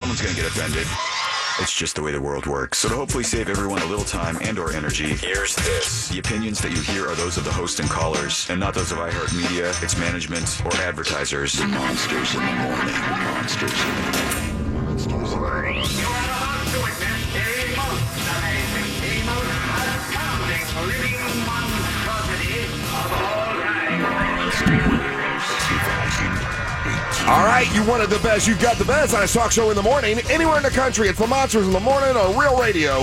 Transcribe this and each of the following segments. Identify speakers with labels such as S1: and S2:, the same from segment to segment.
S1: Someone's going to get offended. It's just the way the world works. So to hopefully save everyone a little time and or energy, here's this. The opinions that you hear are those of the host and callers, and not those of iHeartMedia, its management, or advertisers. The Monsters in the Morning. Monsters in the Morning. Monsters in the Morning.
S2: You are about to witness the most amazing, the most astounding living monstrosity of all time.
S3: All right, you wanted the best, you've got the best on a talk show in the morning. Anywhere in the country, it's the Monsters in the Morning on Real Radio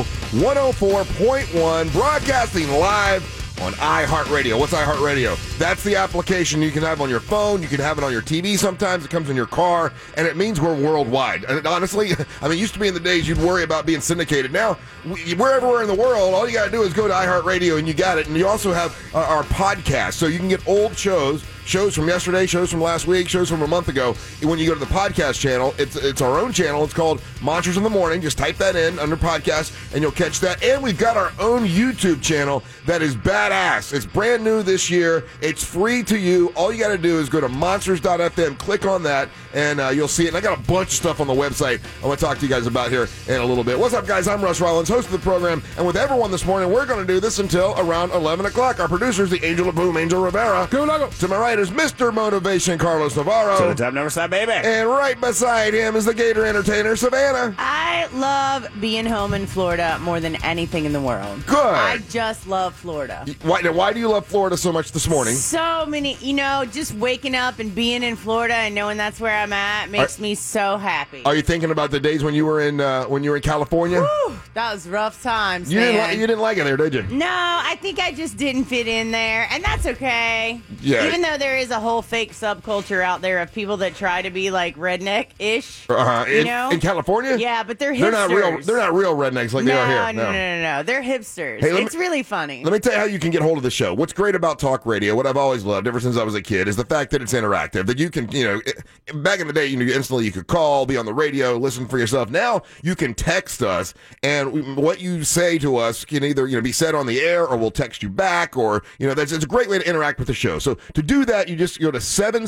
S3: 104.1, broadcasting live on iHeartRadio. What's iHeartRadio? That's the application you can have on your phone. You can have it on your TV sometimes. It comes in your car, and it means we're worldwide. And honestly, I mean, it used to be in the days you'd worry about being syndicated. Now, we're everywhere in the world. All you got to do is go to iHeartRadio, and you got it. And you also have our podcast, so you can get old shows from yesterday, shows from last week, shows from a month ago. When you go to the podcast channel, it's our own channel. It's called Monsters in the Morning. Just type that in under podcast, and you'll catch that. And we've got our own YouTube channel that is badass. It's brand new this year. It's free to you. All you got to do is go to monsters.fm, click on that, and you'll see it. And I got a bunch of stuff on the website I want to talk to you guys about here in a little bit. What's up, guys? I'm Russ Rollins, host of the program. And with everyone this morning, we're going to do this until around 11 o'clock. Our producer is the Angel of Boom, Angel Rivera. To my right is Mr. Motivation, Carlos Navarro.
S4: To the top, never stop, baby.
S3: And right beside him is the Gator Entertainer, Savannah.
S5: I love being home in Florida more than anything in the world.
S3: Good.
S5: I just love Florida.
S3: Why do you love Florida so much this morning?
S5: So many, just waking up and being in Florida and knowing that's where I'm at makes me so happy.
S3: Are you thinking about the days when you were in California?
S5: Whew, that was rough times,
S3: you
S5: man.
S3: Didn't like it there, did you?
S5: No, I think I just didn't fit in there, and that's okay.
S3: Yeah.
S5: Even though there is a whole fake subculture out there of people that try to be like redneck-ish.
S3: In California?
S5: Yeah, but they're hipsters.
S3: They're not real rednecks like they are here.
S5: No. They're hipsters.
S3: Hey,
S5: it's really funny.
S3: Let me tell you how you can get hold of the show. What's great about talk radio, what I've always loved ever since I was a kid, is the fact that it's interactive. That you can, back in the day, instantly you could call, be on the radio, listen for yourself. Now you can text us, and what you say to us can either be said on the air, or we'll text you back, or it's a great way to interact with the show. So to do that, you just go to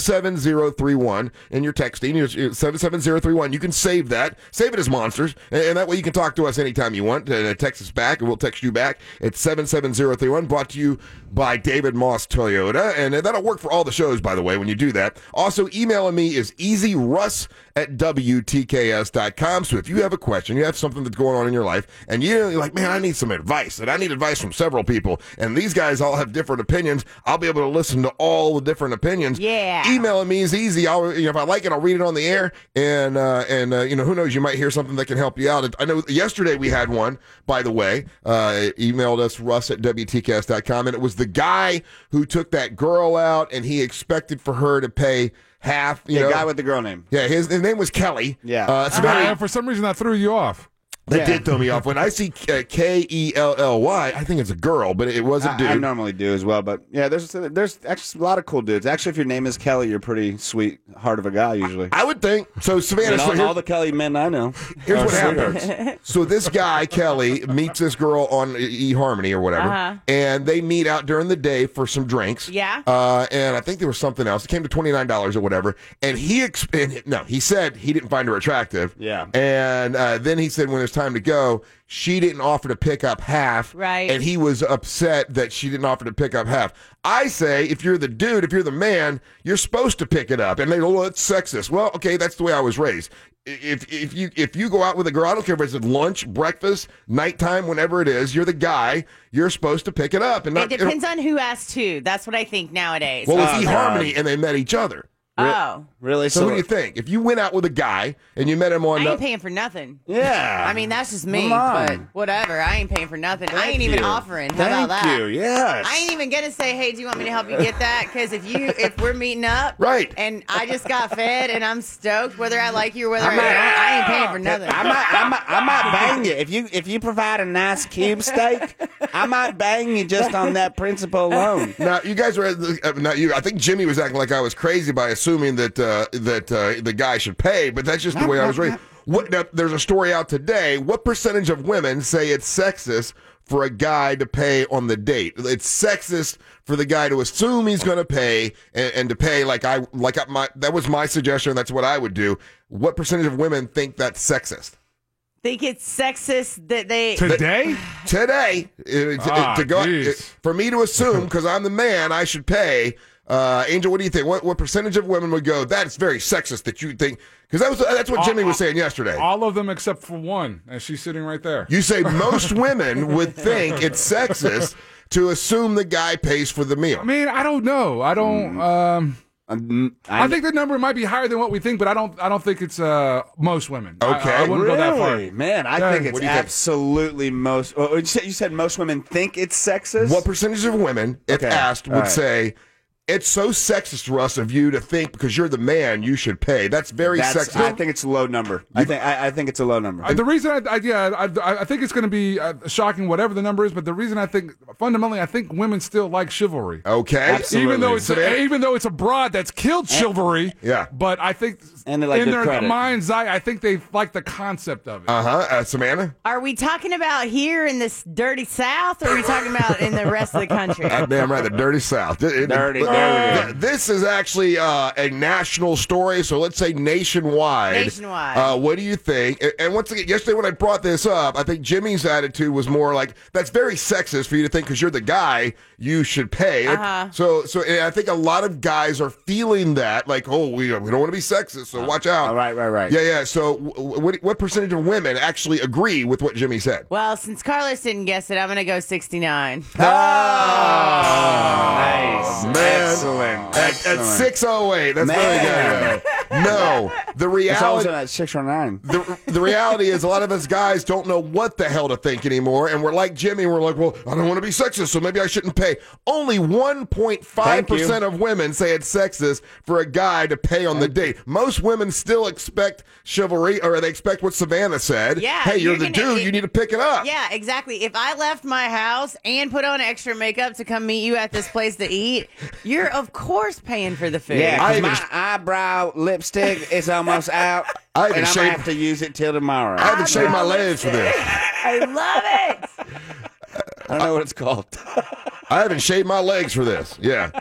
S3: 77031 and you're texting. 77031. You can save that. Save it as Monsters, and that way you can talk to us anytime you want. Text us back, and we'll text you back. It's 77031. Brought to you by David Moss Toyota, and that'll work for all the shows, by the way, when you do that. Also, emailing me is easyruss@wtks.com. So if you have a question, you have something that's going on in your life, and you're like, man, I need some advice, and I need advice from several people, and these guys all have different opinions, I'll be able to listen to all the different opinions.
S5: Yeah.
S3: Emailing me is easy. If I like it, I'll read it on the air, and who knows, you might hear something that can help you out. I know yesterday we had one, by the way, emailed us, russ@wtks.com, and it was the guy who took that girl out, and he expected for her to pay half.
S4: The guy with the girl name.
S3: Yeah, his name was Kelly.
S4: Yeah.
S6: For some reason, that threw you off.
S3: That did throw me off. When I see Kelly, I think it's a girl, but it was a dude.
S4: I normally do as well, but yeah, there's actually a lot of cool dudes. Actually, if your name is Kelly, you're pretty sweet heart of a guy usually.
S3: I would think. So Savannah,
S4: all the Kelly men I know.
S3: Here's what happens. So this guy, Kelly, meets this girl on eHarmony or whatever, and they meet out during the day for some drinks.
S5: Yeah.
S3: And I think there was something else. It came to $29 or whatever, and he said he didn't find her attractive.
S4: Yeah.
S3: And then he said when it's time to go, she didn't offer to pick up half.
S5: Right.
S3: And he was upset that she didn't offer to pick up half. I say, if you're the dude, if you're the man, you're supposed to pick it up. And they go, well, it's sexist. Well, okay, that's the way I was raised. If you go out with a girl, I don't care if it's at lunch, breakfast, nighttime, whenever it is, you're the guy, you're supposed to pick it up. And
S5: it depends on who asks who. That's what I think nowadays.
S3: Well, it's eHarmony, and they met each other.
S5: Oh.
S4: Really?
S3: So what do you think? If you went out with a guy and you met him on...
S5: I ain't paying for nothing.
S4: Yeah.
S5: I mean, that's just me,
S4: Come on.
S5: but whatever. I ain't paying for nothing. I ain't
S4: Thank
S5: even
S4: you.
S5: offering. How
S4: Thank
S5: about that?
S4: you, yes.
S5: I ain't even going to say, hey, do you want me to help you get that? Because if we're meeting up
S3: Right.
S5: and I just got fed and I'm stoked, whether I like you or whether I don't, I ain't paying for nothing.
S4: I might bang you. If you provide a nice cube steak, I might bang you just on that principle alone.
S3: Now, you guys were... not you. I think Jimmy was acting like I was crazy by assuming that the guy should pay, but that's just the way I was raised. Now, there's a story out today. What percentage of women say it's sexist for a guy to pay on the date? It's sexist for the guy to assume he's going to pay and to pay that was my suggestion. That's what I would do. What percentage of women think that's sexist?
S5: Think it's sexist that they
S6: Today?
S3: Today, to go for me to assume because I'm the man, I should pay. Angel, what do you think? What percentage of women would go? That's very sexist that you think because that's what Jimmy was saying yesterday.
S6: All of them except for one, and she's sitting right there.
S3: You say most women would think it's sexist to assume the guy pays for the meal.
S6: I mean, I don't know. I don't. I think the number might be higher than what we think, but I don't think it's most women.
S3: Okay,
S6: I wouldn't go that far.
S4: Man, I think it's absolutely most. You said most women think it's sexist.
S3: What percentage of women, if asked, would say it's so sexist for us of you to think because you're the man you should pay? That's very sexist.
S4: I think it's a low number. I think it's a low number.
S6: The reason I think it's going to be shocking, whatever the number is. But the reason I think fundamentally, I think women still like chivalry.
S3: Okay,
S4: absolutely.
S6: Even though it's a broad that's killed chivalry.
S3: Yeah,
S6: but I think
S4: and like
S6: in their mind's eye, I think they like the concept of it.
S3: Savannah,
S5: Are we talking about here in this dirty South, or are we talking about in the rest of the country?
S3: Damn right, the dirty South.
S4: Dirty.
S3: This is actually a national story, so let's say nationwide.
S5: Nationwide.
S3: What do you think? And once again, yesterday when I brought this up, I think Jimmy's attitude was more like, that's very sexist for you to think because you're the guy, you should pay. So and I think a lot of guys are feeling that, like, oh, we don't want to be sexist, so watch out.
S4: Right.
S3: Yeah. So what percentage of women actually agree with what Jimmy said?
S5: Well, since Carlos didn't guess it, I'm going to go 69.
S4: Nice.
S3: Man.
S4: Excellent.
S3: At 6:08. That's very good. No. The
S4: It's always
S3: reality.
S4: at 6 or 9.
S3: The reality is a lot of us guys don't know what the hell to think anymore, and we're like Jimmy, we're like, well, I don't want to be sexist, so maybe I shouldn't pay. Only 1.5% of women say it's sexist for a guy to pay on the date. Most women still expect chivalry, or they expect what Savannah said.
S5: Yeah,
S3: hey, you're the dude, you need to pick it up.
S5: Yeah, exactly. If I left my house and put on extra makeup to come meet you at this place to eat, you're of course paying for the food.
S4: Yeah, 'cause my eyebrow lipstick is almost out, and I'm going to have to use it till tomorrow.
S3: I haven't shaved my legs for this.
S5: I love it.
S4: I don't know what it's called.
S3: I haven't shaved my legs for this. Yeah.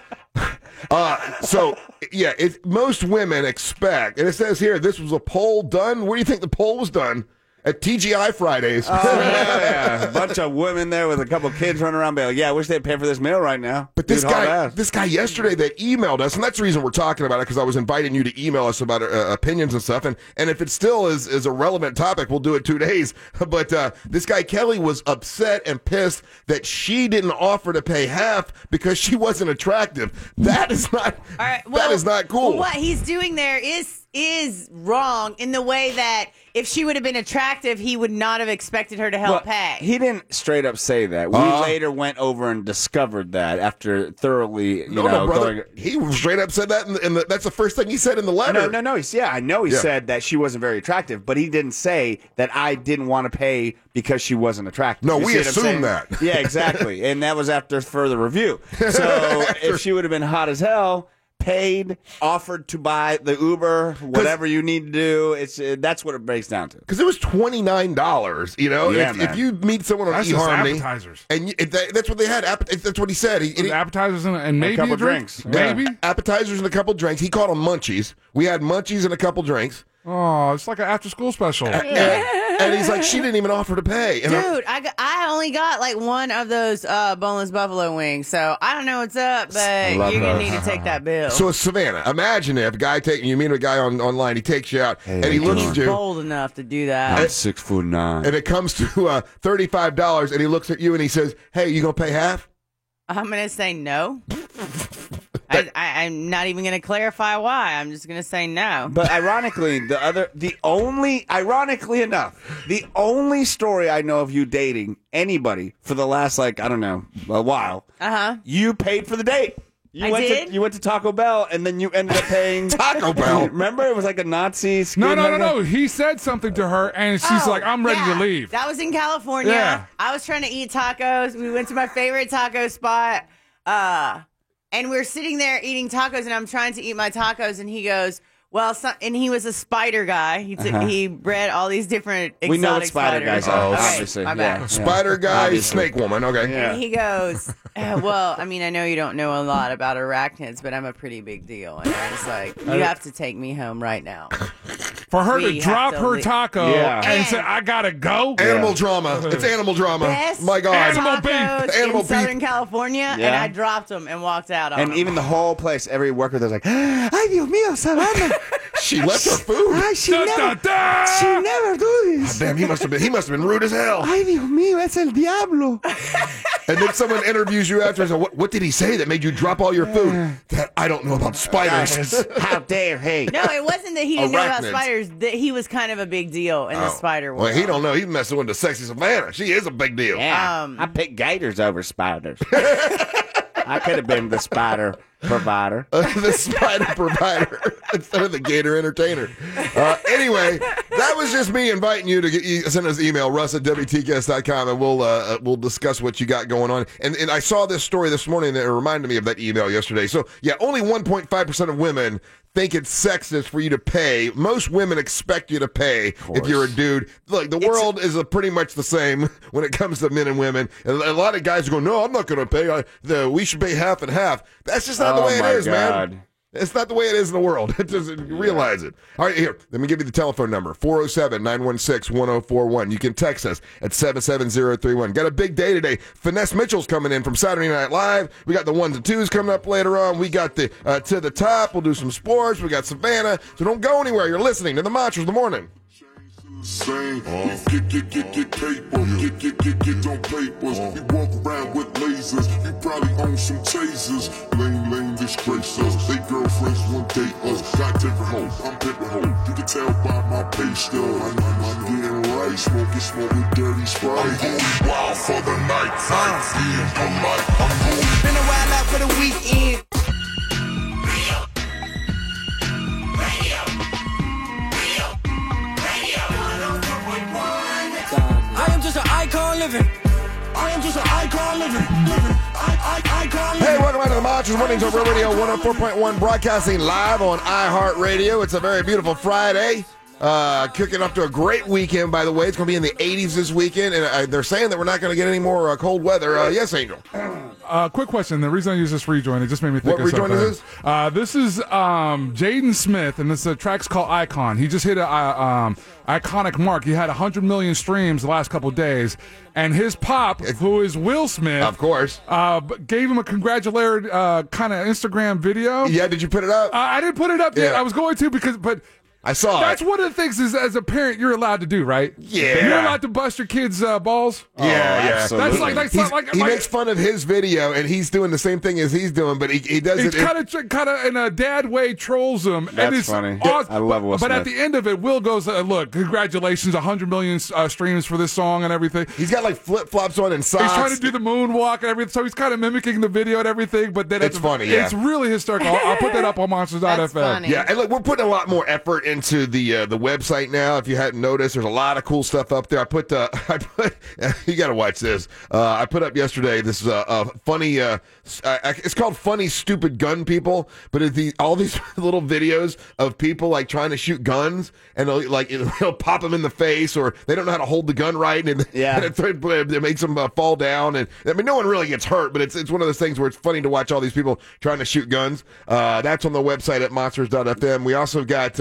S3: Most women expect, and it says here, this was a poll done. Where do you think the poll was done? At TGI Fridays.
S4: Oh, yeah. A bunch of women there with a couple kids running around being like, yeah, I wish they'd pay for this meal right now.
S3: But this guy yesterday that emailed us, and that's the reason we're talking about it, because I was inviting you to email us about opinions and stuff, and if it still is a relevant topic, we'll do it 2 days. But this guy, Kelly, was upset and pissed that she didn't offer to pay half because she wasn't attractive. That is not, that is not cool.
S5: Well, what he's doing there is wrong in the way that if she would have been attractive, he would not have expected her to help pay.
S4: He didn't straight up say that. We later went over and discovered that after thoroughly,
S3: brother, he straight up said that, and that's the first thing he said in the letter.
S4: No. I know he said that she wasn't very attractive, but he didn't say that I didn't want to pay because she wasn't attractive.
S3: No, we assumed that.
S4: Yeah, exactly. And that was after further review. So if she would have been hot as hell, paid, offered to buy the Uber, whatever you need to do, that's what it breaks down to.
S3: Because it was $29,
S4: Yeah,
S3: if you meet someone on
S6: That's
S3: eHarmony,
S6: just appetizers.
S3: and that's what they had. That's what he said.
S6: Appetizers and maybe
S4: a couple
S6: a drink?
S4: drinks.
S6: Maybe.
S3: Appetizers and a couple drinks. He called them munchies. We had munchies and a couple drinks.
S6: Oh, it's like an after-school special.
S3: And he's like, she didn't even offer to pay. And
S5: Dude, I only got like one of those boneless buffalo wings, so I don't know what's up, but you're going to need to take that bill.
S3: So, Savannah, imagine if you meet a guy online, he takes you out, and he looks at you.
S5: He's bold enough to do that.
S4: I'm 6'9",
S3: and it comes to $35, and he looks at you and he says, hey, you going to pay half?
S5: I'm going to say no. I'm not even going to clarify why. I'm just going to say no.
S4: But ironically, the only story I know of you dating anybody for the last, a while, you paid for the date. You went to Taco Bell, and then you ended up paying
S3: Taco Bell.
S4: Remember, it was like a Nazi scheme.
S6: No. He said something to her, and she's like, I'm ready to leave.
S5: That was in California.
S6: Yeah.
S5: I was trying to eat tacos. We went to my favorite taco spot, and we're sitting there eating tacos, and I'm trying to eat my tacos, and he goes, Well, and he was a spider guy. He bred all these different exotic
S4: we know what spider
S5: spiders.
S4: guys are,
S5: Okay,
S4: obviously.
S5: my bad.
S3: Spider guy,
S4: Obviously.
S3: snake woman. Okay.
S4: Yeah.
S5: And he goes, well, I mean, I know you don't know a lot about arachnids, but I'm a pretty big deal. And I was like, you have to take me home right now.
S6: For her
S5: We
S6: to drop
S5: have to
S6: her
S5: leave.
S6: taco
S4: Yeah.
S6: and say, I gotta go.
S3: Animal drama. It's animal drama.
S5: Best
S3: My God.
S6: Animal beef.
S5: tacos
S3: Animal
S5: in
S3: beef.
S5: Southern California, and
S4: Yeah.
S5: I dropped them and walked out on
S4: And
S5: them.
S4: even the whole place, every worker, they're like, "Ay, Dios mío, Savannah!
S3: She left her food.
S4: Ay, she
S6: Da,
S4: never,
S6: da, da.
S4: she never do this.
S3: Damn, he must have been rude as hell.
S4: Ay, Dios mío, es el diablo."
S3: And then someone interviews you after and says, what did he say that made you drop all your food? That I don't know about spiders.
S4: How dare he?
S5: No, it wasn't that he didn't know about
S3: Arachnids.
S5: spiders. That he was kind of a big deal in the spider world.
S3: Well, he don't know. He's messing with the sexy Savannah. She is a big deal.
S4: Yeah, I picked gators over spiders. I could have been the spider provider.
S3: The spider provider instead of the gator entertainer. Anyway, that was just me inviting you to send us an email, russ@wtks.com, and we'll discuss what you got going on. And I saw this story this morning that reminded me of that email yesterday. So, yeah, only 1.5% of women think it's sexist for you to pay. Most women expect you to pay if you're a dude. Look, the world is pretty much the same when it comes to men and women. And a lot of guys go, no, I'm not going to pay. We should pay half and half. That's just not the way it is, man. It's not the way it is in the world. It doesn't realize it. All right, here, let me give you the telephone number, 407-916-1041. You can text us at 77031. Got a big day today. Finesse Mitchell's coming in from Saturday Night Live. We got the ones and twos coming up later on. We got the To the Top. We'll do some sports. We got Savannah. So don't go anywhere. You're listening to the Monsters in the Morning.
S7: Same. Get paper. Get on papers. We walk around with lasers. You probably own some tasers. Lame disgrace us. They girlfriends won't date us. Got different hoes. I'm different hoes. You can tell by my pay stub. I'm getting right. Smoking dirty Sprite. I'm going wild for the night. I'm going.
S8: Been a while out for the weekend. I am just an icon living. I am just an icon living. Icon living.
S3: Hey, welcome back to the Monsters Mornings on Real Radio 104.1, broadcasting live on iHeartRadio. It's a very beautiful Friday. Kicking up to a great weekend, by the way. It's going to be in the 80s this weekend, and they're saying that we're not going to get any more cold weather. Yes, Angel?
S6: Quick question. The reason I use this rejoin, it just made me think
S3: What
S6: of something.
S3: rejoin is this?
S6: This is Jaden Smith, and this track's called Icon. He just hit a iconic mark. He had 100 million streams the last couple of days, and his pop, who is Will Smith,
S3: Of course.
S6: gave him a congratulatory kind of Instagram video.
S3: Yeah, did you put it up?
S6: I didn't put it up yet.
S3: Yeah.
S6: I was going to but
S3: I saw
S6: that's
S3: it.
S6: one of the things is as a parent you're allowed to do, right?
S3: Yeah.
S6: You're allowed to bust your kids' balls.
S3: Yeah.
S6: That's like
S3: He makes fun of his video, and he's doing the same thing as he's doing, but he does
S6: It's
S3: it.
S6: kind of in a dad way trolls him. and
S4: That's
S6: it's
S4: funny.
S6: Awesome.
S4: I love Will
S6: But at
S4: Smith.
S6: the end of it, Will goes, look, congratulations, 100 million streams for this song and everything.
S3: He's got like flip flops on and socks.
S6: He's trying to do the moonwalk and everything, so he's kind of mimicking the video and everything. But then
S3: It's funny, yeah.
S6: It's really hysterical. I'll put that up on Monsters.fm.
S5: That's funny.
S3: Yeah, and look, we're putting a lot more effort into the website now. If you hadn't noticed, there's a lot of cool stuff up there. I put you got to watch this. I put up yesterday this funny. It's called Funny Stupid Gun People, but it's all these little videos of people like trying to shoot guns, and they'll pop them in the face, or they don't know how to hold the gun right, and it makes them fall down. And I mean, no one really gets hurt, but it's one of those things where it's funny to watch all these people trying to shoot guns. That's on the website at monsters.fm. We also got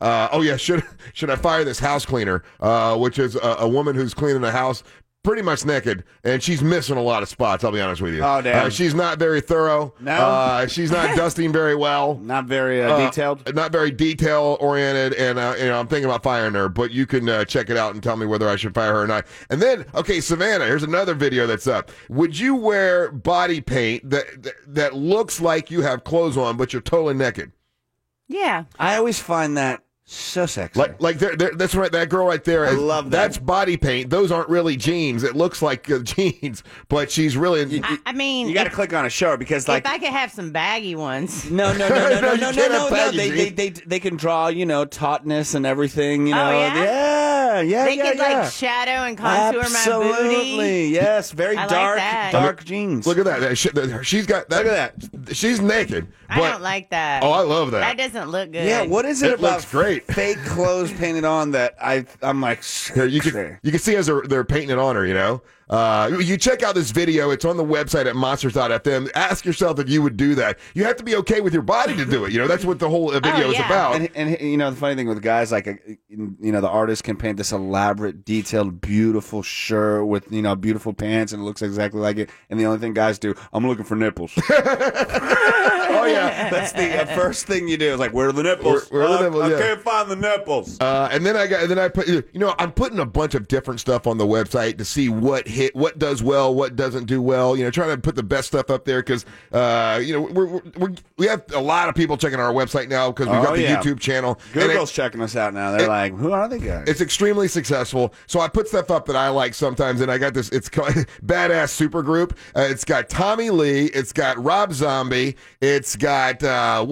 S3: should I fire this house cleaner, which is a woman who's cleaning a house pretty much naked, and she's missing a lot of spots, I'll be honest with you.
S4: Oh, damn.
S3: She's not very thorough.
S4: No?
S3: She's not dusting very well.
S4: Not very detailed.
S3: Not very detail-oriented, and I'm thinking about firing her, but you can check it out and tell me whether I should fire her or not. And then, okay, Savannah, here's another video that's up. Would you wear body paint that looks like you have clothes on, but you're totally naked?
S5: Yeah.
S4: I always find that so sexy.
S3: Like that's right. That girl right there.
S4: I love that.
S3: That's body paint. Those aren't really jeans. It looks like jeans, but she's really.
S5: I mean,
S4: you got to click on a show because, like,
S5: if I could have some baggy ones.
S4: no.
S3: you can't have baggy
S4: They can draw, tautness and everything. You know,
S5: Oh, yeah? They could like shadow and contour
S4: Absolutely.
S5: my booty.
S4: Yes, very
S5: I like
S4: dark,
S5: that.
S4: dark jeans.
S3: Look at that. She's got that.
S4: Look at
S3: She's naked.
S5: I
S3: but-
S5: don't like that.
S3: Oh, I love that.
S5: That doesn't look good.
S4: Yeah, what is it,
S3: It
S4: about
S3: looks great.
S4: fake clothes painted on that I'm like,
S3: Here, you can see as they're painting it on her, you know. You check out this video. It's on the website at monsters.fm. Ask yourself if you would do that. You have to be okay with your body to do it. You know, that's what the whole video is about.
S4: And you know, the funny thing with guys, like, you know, the artist can paint this elaborate, detailed, beautiful shirt with, you know, beautiful pants, and it looks exactly like it. And the only thing guys do, I'm looking for nipples.
S3: Oh, yeah.
S4: That's the first thing you do. Is like, where are the nipples?
S3: Where are the nipples?
S4: I
S3: Yeah.
S4: can't find the nipples.
S3: And then I put, you know, I'm putting a bunch of different stuff on the website to see what does well, what doesn't do well. You know, trying to put the best stuff up there because, you know, we have a lot of people checking our website now because we've got the YouTube channel.
S4: Google's checking us out now. They're like, who are they guys?
S3: It's extremely successful. So I put stuff up that I like sometimes, and I got this. It's called Badass Supergroup. It's got Tommy Lee. It's got Rob Zombie. It's got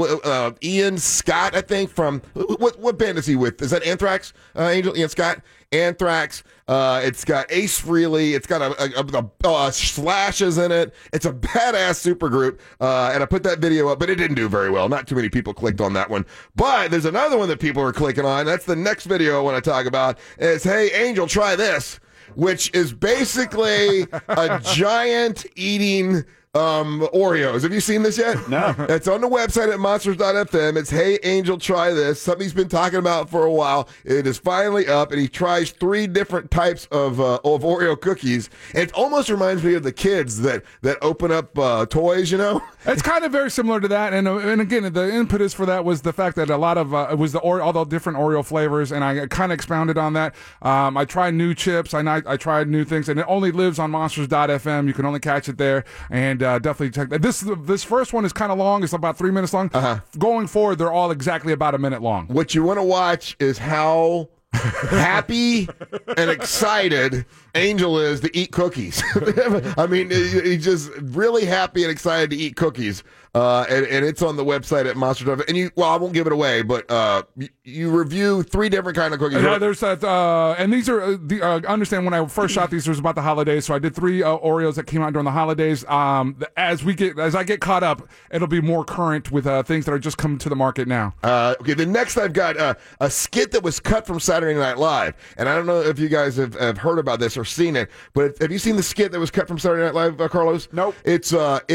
S3: Ian Scott, I think, from what band is he with? Is that Anthrax? Angel Ian Scott. Anthrax. It's got Ace Frehley. It's got a Slashes in it. It's a badass supergroup. And I put that video up, but it didn't do very well. Not too many people clicked on that one. But there's another one that people are clicking on. That's the next video I want to talk about. It's, hey, Angel, try this, which is basically a giant eating Oreos. Have you seen this yet?
S4: No.
S3: It's on the website at monsters.fm. It's, hey, Angel, try this. Something he's been talking about for a while. It is finally up, and he tries 3 different types of Oreo cookies. And it almost reminds me of the kids that open up toys, you know?
S6: It's kind of very similar to that, and again, the impetus for that was the fact that a lot of it was all the different Oreo flavors, and I kind of expounded on that. I tried new chips, I tried new things, and it only lives on monsters.fm. You can only catch it there, and definitely check that. This first one is kind of long; it's about 3 minutes long. Going forward, they're all exactly about a minute long.
S3: What you want to watch is how happy and excited Angel is to eat cookies. I mean, he's just really happy and excited to eat cookies. And it's on the website at Monster. And I won't give it away, but you review 3 different kind of cookies.
S6: There's that, and these are understand when I first shot these, it was about the holidays, so I did 3 Oreos that came out during the holidays. As I get caught up, it'll be more current with things that are just coming to the market now.
S3: Okay, the next I've got a skit that was cut from Saturday Night Live, and I don't know if you guys have heard about this or seen it, but have you seen the skit that was cut from Saturday Night Live, Carlos?
S4: Nope.
S3: It's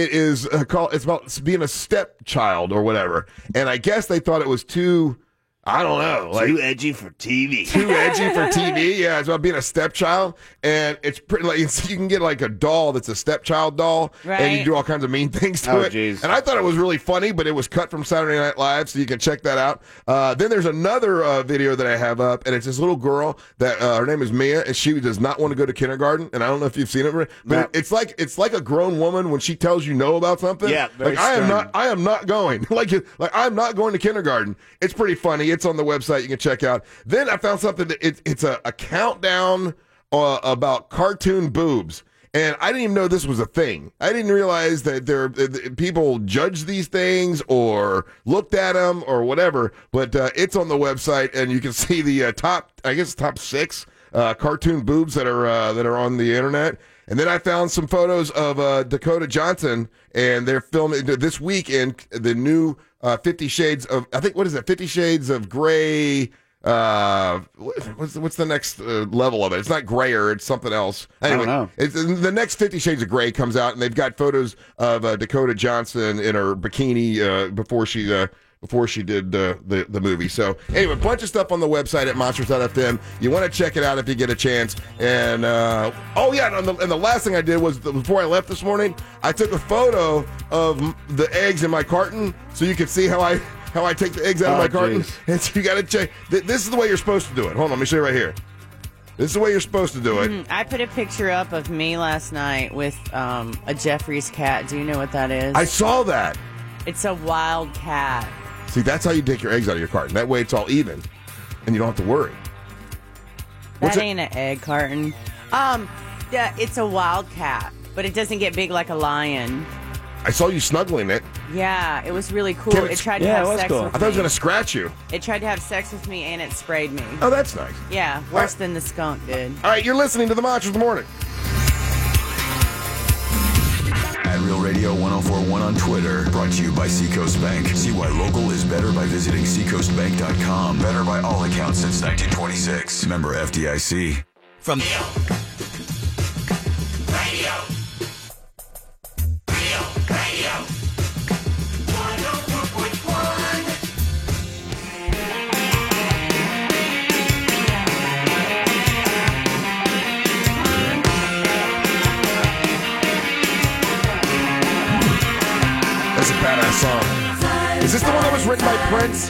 S3: about being a stepchild or whatever, and I guess they thought it was too, I don't know, like
S4: too edgy for TV.
S3: Too edgy for TV. Yeah, it's about being a stepchild, and it's pretty like you can get like a doll that's a stepchild doll,
S5: right,
S3: and you do all kinds of mean things to it.
S4: Geez.
S3: And I thought it was really funny, but it was cut from Saturday Night Live, so you can check that out. Then there's another video that I have up, and it's this little girl that her name is Mia, and she does not want to go to kindergarten. And I don't know if you've seen it, but
S4: No.
S3: it's like a grown woman when she tells you no about something.
S4: Yeah, very
S3: like I
S4: stern.
S3: am not going. like I'm not going to kindergarten. It's pretty funny. It's on the website. You can check out. Then I found something that it's a countdown about cartoon boobs. And I didn't even know this was a thing. I didn't realize that people judge these things or looked at them or whatever. But it's on the website, and you can see the top 6 cartoon boobs that are on the internet. And then I found some photos of Dakota Johnson, and they're filming this weekend the new 50 Shades of, I think, what is it? 50 Shades of Gray. What's the next level of it? It's not grayer, it's something else. Anyway,
S4: I don't know.
S3: It's, the next 50 Shades of Gray comes out, and they've got photos of Dakota Johnson in her bikini before she did the movie. So anyway, a bunch of stuff on the website at monsters.fm. You want to check it out if you get a chance. And and the last thing I did was before I left this morning, I took a photo of the eggs in my carton so you could see how I take the eggs out of my carton.
S4: Geez.
S3: And so you got to check. This is the way you're supposed to do it. Hold on, let me show you right here. This is the way you're supposed to do it.
S5: I put a picture up of me last night with a Jeffrey's cat. Do you know what that is?
S3: I saw that.
S5: It's a wild cat.
S3: See, that's how you take your eggs out of your carton. That way it's all even, and you don't have to worry. What's
S5: That
S3: it?
S5: ain't an egg carton. Yeah, it's a wild cat, but it doesn't get big like a lion.
S3: I saw you snuggling it.
S5: Yeah, it was really cool.
S3: Can
S5: It
S3: it-
S5: tried to
S4: Yeah,
S5: have
S4: it was
S5: sex
S4: cool.
S5: with
S3: I thought it was
S5: me.
S3: going to scratch you.
S5: It tried to have sex with me and it sprayed me.
S3: Oh, that's nice.
S5: Yeah, worse than the skunk did.
S3: All right, you're listening to the Monsters of the Morning.
S1: At Real Radio 104.1 on Twitter. Brought to you by Seacoast Bank. See why local is better by visiting seacoastbank.com. Better by all accounts since 1926. Member FDIC.
S8: From
S3: That's a badass song. Is this the one that was written by Prince?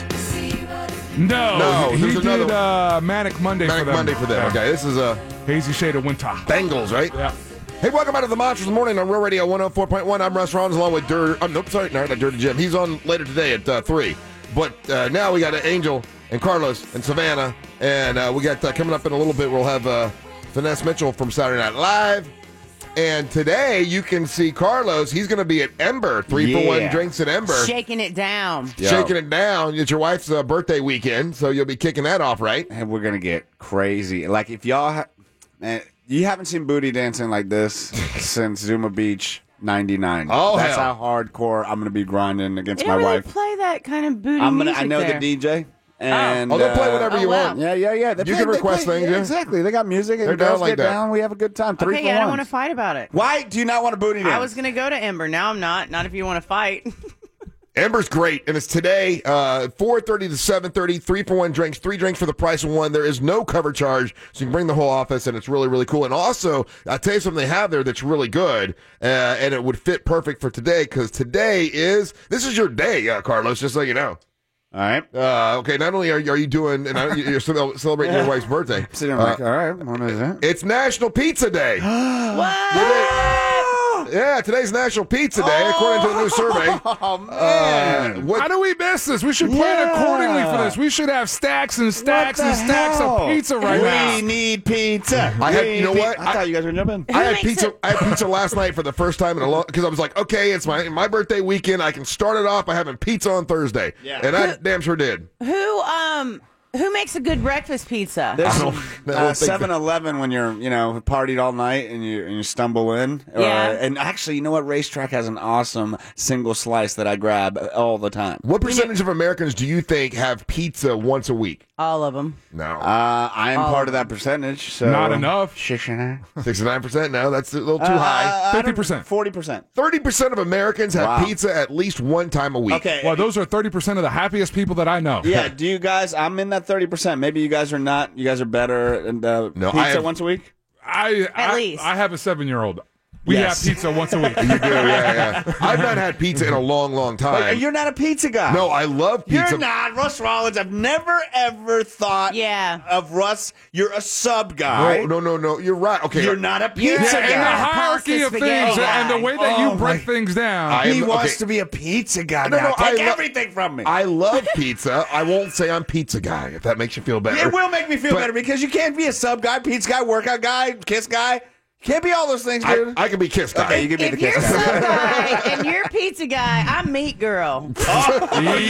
S6: No, he
S3: there's
S6: did
S3: another-
S6: Manic Monday
S3: Manic
S6: for them.
S3: Monday for them.
S6: Yeah.
S3: Okay, this is
S6: Hazy Shade of Winter.
S3: Bengals, right?
S6: Yeah.
S3: Hey, welcome back to the Monsters of the Morning on Real Radio 104.1. I'm Russ Rollins along with not Dirty Jim. He's on later today at 3. But now we got Angel and Carlos and Savannah. And we got coming up in a little bit, we'll have Finesse Mitchell from Saturday Night Live. And today you can see Carlos. He's going to be at Ember, 3-for-1 drinks at Ember.
S5: Shaking it down.
S3: Shaking it down. It's your wife's birthday weekend, so you'll be kicking that off, right?
S4: And we're gonna get crazy. Like if y'all, man, you haven't seen booty dancing like this since Zuma Beach '99.
S3: Oh,
S4: that's
S3: hell.
S4: how hardcore I'm gonna be grinding against
S5: They
S4: my
S5: don't really
S4: wife.
S5: play that kind of booty
S4: I
S5: music
S4: know
S5: there.
S4: the DJ. And
S3: Oh, they'll play whatever you
S5: wow.
S3: want.
S4: Yeah. They
S3: You can request
S4: play,
S3: things, yeah.
S4: Exactly. They got music. And
S3: They're down
S4: girls
S3: like
S4: get
S3: that.
S4: down. We have a good time. 3
S5: Okay,
S4: for
S5: yeah, I don't
S4: one.
S5: want to fight about it.
S4: Why do you not want a booty dance?
S5: I was going to go to Ember. Now I'm not. Not if you want to fight.
S3: Ember's great, and it's today, 4:30 to 7:30, 3-for-1 drinks, 3 drinks for the price of 1. There is no cover charge, so you can bring the whole office, and it's really, really cool. And also, I'll tell you something they have there that's really good, and it would fit perfect for today, because this is your day, Carlos, just so you know.
S4: All right.
S3: Okay, not only are you doing, and you're celebrating your wife's birthday,
S4: Sitting like, all right, what is that?
S3: it's National Pizza Day.
S5: What?
S3: Yeah, today's National Pizza Day, according to the new survey.
S4: Oh, man.
S3: What
S6: How do we miss this? We should plan accordingly for this. We should have stacks and stacks and stacks of pizza right now.
S4: We need pizza.
S3: I had- you know what?
S4: I thought you guys were jumping.
S3: I had
S5: makes
S3: pizza.
S5: it-
S3: I had pizza last night for the first time in a long because I was like, okay, it's my birthday weekend. I can start it off by having pizza on Thursday, and I damn sure did.
S5: Who makes a good breakfast pizza?
S4: There's
S3: I don't think
S4: 7-Eleven when you're, partied all night and you stumble in.
S5: Yeah.
S4: And actually, you know what? Racetrack has an awesome single slice that I grab all the time.
S3: What percentage of Americans do you think have pizza once a week?
S5: All of them.
S3: No,
S4: I am part of that percentage. So
S6: Not enough.
S3: 69%. No, that's a little too high.
S6: 50%.
S4: 40%.
S3: 30% of Americans have
S4: Wow.
S3: pizza at least one time a week.
S4: Okay.
S6: Well, those are 30% of the happiest people that I know.
S4: Yeah. Do you guys? I'm in that 30%. Maybe you guys are not. You guys are better. And
S3: No,
S4: pizza
S3: I have-
S4: once a week.
S5: At least.
S6: I have a 7-year-old. We
S4: Yes.
S6: have pizza once a week.
S3: Yeah. I've not had pizza in a long, long time.
S4: But you're not a pizza guy.
S3: No, I love pizza.
S4: You're not Russ Rollins. I've never ever thought of Russ. You're a sub guy.
S3: No. You're right. Okay,
S4: You're not a pizza
S6: Yeah, in the
S4: guy.
S6: hierarchy of things and the way that you break things down.
S4: He wants to be a pizza guy
S3: No,
S4: now.
S3: no,
S4: Take
S3: I lo-
S4: everything from me.
S3: I love pizza. I won't say I'm pizza guy if that makes you feel better.
S4: It will make me feel
S3: But-
S4: better because you can't be a sub guy, pizza guy, workout guy, kiss guy. You can't be all those things, dude.
S3: I can be kiss guy.
S4: Okay, you can be the
S5: If you're
S4: kiss guy.
S5: sub guy and you're pizza guy, I'm meat girl.
S6: Easy.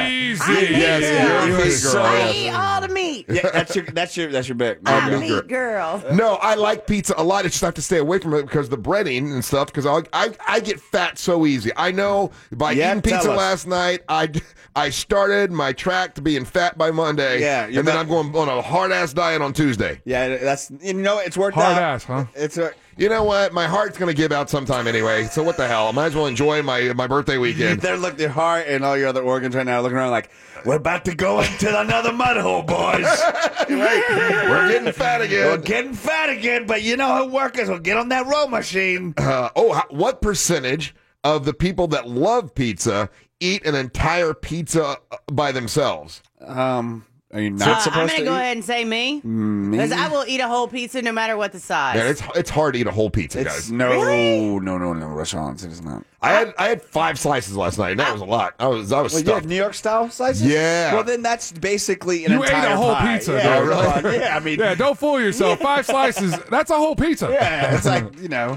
S3: Yes, you're a meat girl.
S5: I eat all the meat.
S4: Yeah, that's your bit.
S5: I'm
S3: meat
S5: meat girl.
S3: No, I like pizza a lot. It's just I have to stay away from it because the breading and stuff. Because I get fat so easy. I know by
S4: Yeah,
S3: eating
S4: tell
S3: pizza
S4: us.
S3: last night, I started my track to being fat by Monday.
S4: Yeah,
S3: and then I'm going on a hard ass diet on Tuesday.
S4: Yeah, that's it's worked
S6: Hard
S4: out.
S6: ass, huh?
S4: It's a.
S3: You know what? My heart's gonna give out sometime anyway. So what the hell? I might as well enjoy my birthday weekend.
S4: They're looking your heart and all your other organs right now, looking around like we're about to go into another mud hole, boys.
S3: We're getting fat again.
S4: We're getting fat again, but you know how workers will get on that row machine.
S3: What percentage of the people that love pizza eat an entire pizza by themselves?
S4: Are you not
S5: I'm
S4: supposed
S5: going to
S4: to
S5: go
S4: eat?
S5: ahead and say me. Because I will eat a whole pizza no matter what the size.
S3: Man, it's hard to eat a whole pizza, guys.
S4: No,
S5: Really?
S4: no, restaurants. It is not.
S3: I had 5 slices last night, and that was a lot. I was
S4: Well, you
S3: stuffed.
S4: had New York style slices?
S3: Yeah.
S4: Well, then that's basically an
S6: You ate
S4: entire
S6: a whole
S4: pie.
S6: pizza,
S4: Yeah,
S6: dude.
S4: come on. Yeah, I mean,
S6: Yeah, don't fool yourself. 5 slices, that's a whole pizza.
S4: yeah, it's like, no,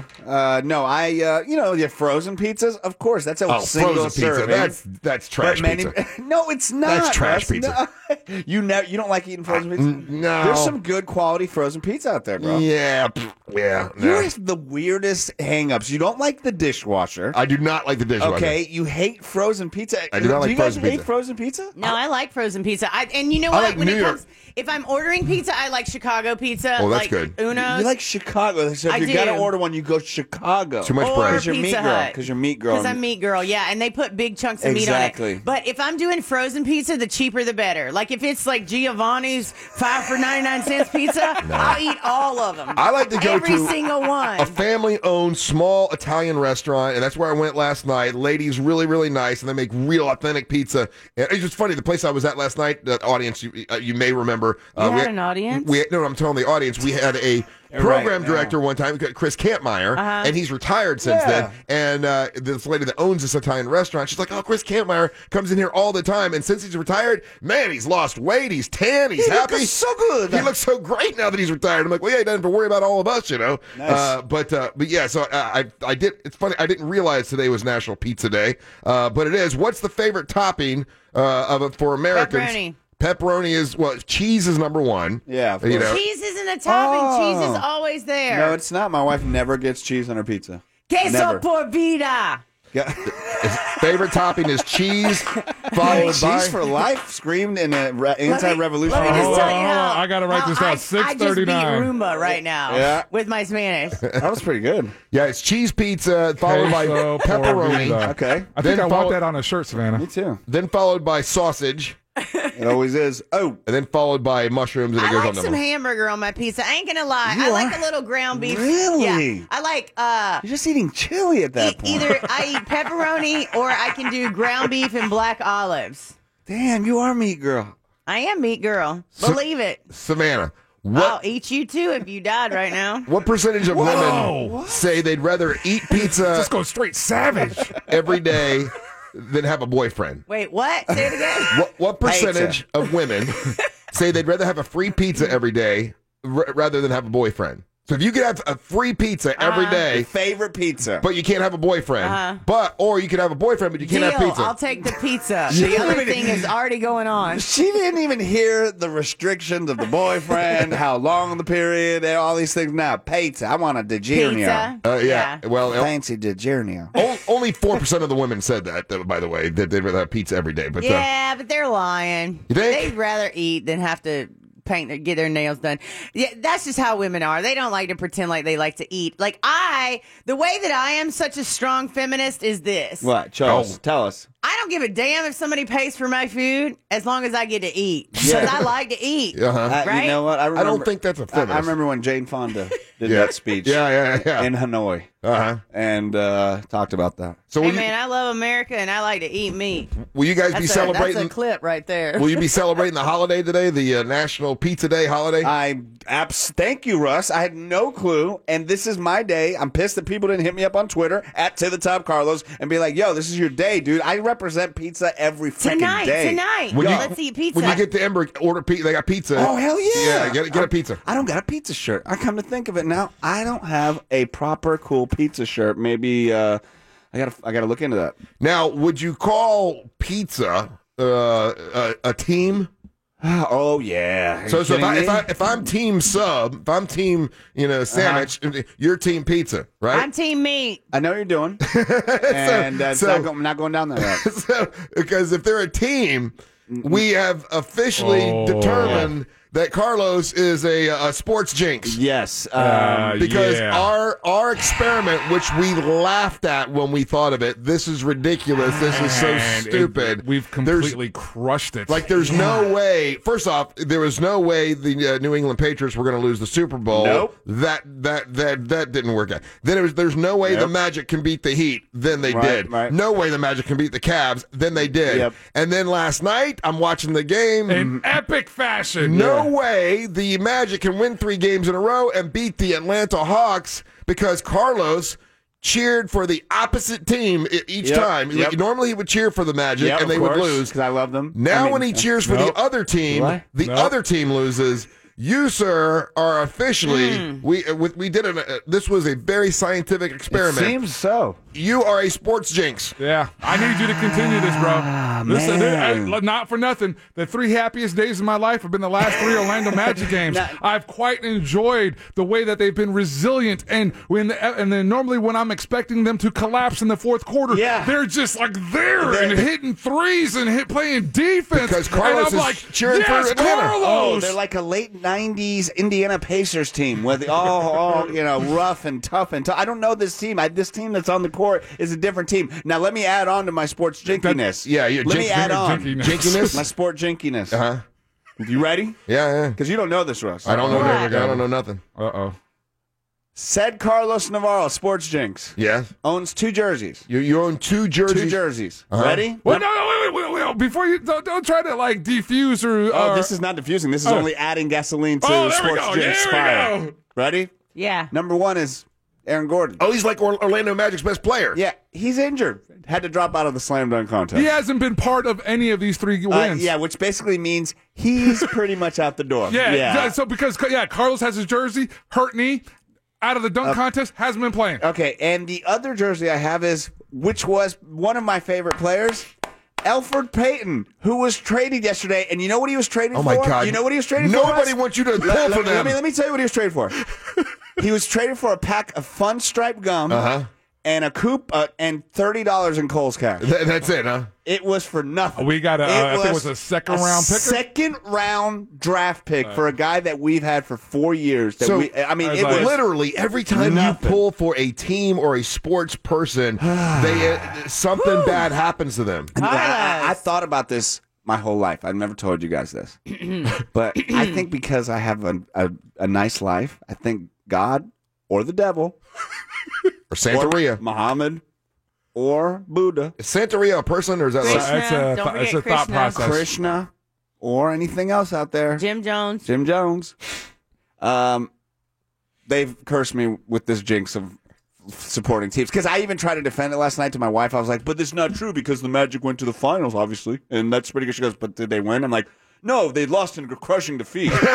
S4: the frozen pizzas, of course, that's a single
S3: frozen pizza.
S4: serving.
S3: That's trash
S4: But
S3: pizza.
S4: No, it's not.
S3: That's trash
S4: Russ.
S3: pizza.
S4: No. You don't like eating frozen pizza?
S3: No.
S4: There's some good quality frozen pizza out there, bro.
S3: Yeah.
S4: You
S3: No.
S4: have the weirdest hang-ups. You don't like the dishwasher.
S3: I do not like the dishwasher.
S4: Okay, you hate frozen pizza.
S3: I do not like
S4: you guys
S3: frozen
S4: hate
S3: pizza.
S4: frozen pizza?
S5: No, I like frozen pizza. And you know
S3: I
S5: what?
S3: like
S5: When
S3: New
S5: it
S3: York.
S5: comes, if I'm ordering pizza, I like Chicago pizza.
S3: Oh, that's
S5: like
S3: good.
S5: Uno's.
S4: You like Chicago. So if
S5: I
S4: you got to
S5: do.
S4: order one, you go Chicago.
S3: Too much
S5: or
S3: bread.
S4: Because you're
S5: Pizza
S4: meat girl.
S5: Hut.
S4: Because you're meat girl.
S5: Because I'm meat girl, yeah, and they put big chunks of
S4: Exactly.
S5: meat on it. But if I'm doing frozen pizza, the cheaper the better. Like if it's like Giovanni's 5 for 99 cents pizza, I'll eat all of them.
S3: I like to go
S5: every
S3: to
S5: single one.
S3: a family-owned small Italian restaurant, and that's where I went last night. Ladies, really, really nice, and they make real authentic pizza. And it's just funny. The place I was at last night, the audience, you may remember.
S5: You had an audience?
S3: No, I'm telling the audience, we had a program director one time, Chris Kampmeyer, and he's retired since then. And this lady that owns this Italian restaurant, she's like, oh, Chris Kampmeyer comes in here all the time. And since he's retired, man, he's lost weight. He's tan. He's happy.
S4: looks so good.
S3: He looks so great now that he's retired. I'm like, well, yeah, he doesn't have to worry about all of us, you know.
S4: Nice.
S3: But yeah, so I did. It's funny. I didn't realize today was National Pizza Day, but it is. What's the favorite topping for Americans?
S5: Pepperoni.
S3: Pepperoni is, well, cheese is number one.
S4: Yeah, of
S3: You
S4: course.
S3: know,
S5: Cheese isn't a topping.
S4: Oh.
S5: Cheese is always there.
S4: No, it's not. My wife never gets cheese on her pizza.
S5: Queso
S4: Never.
S5: por vida.
S4: Yeah.
S3: favorite topping is cheese, followed by
S4: Cheese for life screamed in an anti-revolution.
S5: Let me just tell you how.
S6: I gotta write this down.
S5: I just beat
S6: 6:39.
S5: Roomba right now
S4: Yeah.
S5: with my Spanish.
S4: That was pretty good.
S3: yeah, it's cheese pizza, followed by
S6: Queso por
S3: pepperoni,
S6: vida.
S4: Okay.
S6: I think
S3: Then
S6: I
S3: follow-
S6: want that on a shirt, Savannah.
S4: Me too.
S3: then followed by sausage,
S4: It always is. Oh,
S3: and then folled by mushrooms, and it
S5: I
S3: goes
S5: like
S3: on
S5: some
S3: number.
S5: hamburger on my pizza. I ain't gonna lie. I like a little ground beef.
S4: Really?
S5: Yeah. I like
S4: you're just eating chili at that point.
S5: either I eat pepperoni or I can do ground beef and black olives.
S4: Damn, you are meat girl.
S5: I am meat girl. Believe it.
S3: Savannah,
S5: I'll
S3: what
S5: eat you too if you died right now.
S3: what percentage of women say they'd rather eat pizza
S6: Just go straight savage.
S3: every day than have a boyfriend?
S5: Wait, what? Say it again.
S3: What percentage of women say they'd rather have a free pizza every day rather than have a boyfriend? So if you could have a free pizza every day,
S4: Favorite pizza.
S3: but you can't have a boyfriend, or you could have a boyfriend, but you can't have
S5: Deal.
S3: pizza.
S5: I'll take the pizza. The other thing is already going on.
S4: She didn't even hear the restrictions of the boyfriend, how long the period, and all these things. Now, pizza. I want a DiGiorno.
S5: Pizza.
S3: Yeah. Well,
S4: Fancy DiGiorno.
S3: only 4% of the women said that, by the way, that they'd rather have pizza every day. But
S5: Yeah, but they're lying.
S3: You think?
S5: They'd rather eat than have to get their nails done. Yeah, that's just how women are. They don't like to pretend like they like to eat. Like the way that I am such a strong feminist is this.
S4: What? Charles, tell us.
S5: I don't give a damn if somebody pays for my food as long as I get to eat. Because I like to eat. Right?
S4: You know what? I remember,
S3: don't think that's a feminist.
S4: I remember when Jane Fonda did
S3: Yeah.
S4: that speech
S3: Yeah.
S4: in Hanoi
S3: Uh-huh.
S4: and talked about that.
S3: So
S5: Hey,
S3: will,
S5: man, I love America and I like to eat meat.
S3: will you guys be
S5: That's
S3: celebrating?
S5: a clip right there.
S3: Will you be celebrating the holiday today, the National Pizza Day holiday?
S4: Thank you, Russ. I had no clue, and this is my day. I'm pissed that people didn't hit me up on Twitter at To The Top Carlos and be like, "Yo, this is your day, dude." I represent pizza every freaking day.
S5: Tonight.
S3: When you-
S5: Let's eat pizza.
S3: When you get to Ember, order pizza. They got pizza.
S4: Oh, hell yeah.
S3: Yeah, get a pizza.
S4: I don't got a pizza shirt. I come to think of it now, I don't have a proper cool pizza shirt. Maybe I gotta look into that.
S3: Now, would you call pizza a team?
S4: Oh yeah. Are
S3: So
S4: you kidding me?
S3: if I'm team sub, if I'm team sandwich, you're team pizza, right?
S5: I'm team meat.
S4: I know what you're doing, and that's
S3: so-
S4: not going down that route.
S3: So, because if they're a team, we have officially determined that Carlos is a sports jinx.
S4: Yes,
S3: Because
S6: yeah.
S3: our experiment, which we laughed at when we thought of it, this is ridiculous. This is so
S6: And
S3: stupid.
S6: we've completely crushed it.
S3: There's no way. First off, there was no way the New England Patriots were going to lose the Super Bowl.
S4: Nope.
S3: That didn't work out. Then there's no way the Magic can beat the Heat. Then they did.
S4: Right.
S3: No way the Magic can beat the Cavs. Then they did.
S4: Yep.
S3: And then last night, I'm watching the game.
S6: in epic fashion.
S3: No way the Magic can win 3 games in a row and beat the Atlanta Hawks because Carlos cheered for the opposite team each
S4: Yep,
S3: time.
S4: yep.
S3: Normally he would cheer for the Magic and they would lose.
S4: because I love them.
S3: Now when he cheers for the other team, other team loses. You, sir, are officially. We did this was a very scientific experiment.
S4: It seems so.
S3: You are a sports jinx.
S6: Yeah, I need you to continue this, bro.
S4: Man.
S6: Not for nothing. The 3 happiest days of my life have been the last 3 Orlando Magic games. I've quite enjoyed the way that they've been resilient, and then normally when I'm expecting them to collapse in the fourth quarter, they're just like there and hitting threes and playing defense.
S3: Because Carlos
S6: and I'm
S3: is
S6: like,
S3: cheering for
S6: yes,
S3: Atlanta.
S6: Carlos.
S4: Oh, they're like a late '90s Indiana Pacers team with all rough and tough and tough. I don't know this team. This team that's on the court is a different team. Now let me add on to my sports jinkiness.
S3: Let
S4: me add on
S3: jinkiness.
S4: My sport jinkiness. You ready?
S3: Yeah.
S4: Because you don't know this, Russ.
S3: I don't know. I don't know nothing.
S4: Said Carlos Navarro, sports jinx.
S3: Yes.
S4: Owns 2 jerseys.
S3: You own 2 jerseys.
S4: 2 jerseys. Ready?
S6: Well, no, wait. Before you don't try to like defuse or.
S4: This is not diffusing. This is only adding gasoline to
S6: there
S4: sports
S6: we go.
S4: jinx
S6: There
S4: fire.
S6: we go.
S4: Ready?
S5: Yeah.
S4: Number 1 is Aaron Gordon.
S3: Oh, he's like Orlando Magic's best player.
S4: Yeah, he's injured. Had to drop out of the slam dunk contest.
S6: He hasn't been part of any of these 3 wins.
S4: Which basically means he's pretty much out the door.
S6: Yeah. So because Carlos has his jersey, hurt knee, out of the dunk contest, hasn't been playing.
S4: Okay, and the other jersey I have is, which was one of my favorite players, Elfrid Payton, who was traded yesterday. And you know what he was traded for?
S3: Oh, my God.
S4: You know what he was traded for?
S3: Nobody wants you to pull for them.
S4: Let me tell you what he was traded for. He was traded for a pack of Fun Stripe gum and a coupe and $30 in Kohl's cash.
S3: That's it, huh?
S4: It was for nothing.
S6: We got I think it was a second-round pick.
S4: Second-round draft pick for a guy that we've had for 4 years. It was
S3: literally every time you pull for a team or a sports person, something bad happens to them.
S4: I thought about this my whole life. I've never told you guys this, but I think because I have a nice life, I think God or the devil
S3: or Santeria,
S4: Muhammad, or Buddha.
S3: Is Santeria a person or is that
S5: Krishna.
S3: like
S6: It's a thought process.
S4: Krishna, or anything else out there.
S5: Jim Jones.
S4: They've cursed me with this jinx of supporting teams because I even tried to defend it last night to my wife. I was like, but this is not true because the Magic went to the finals, obviously, and that's pretty good. She goes, but did they win? I'm like, no, they lost in a crushing defeat. in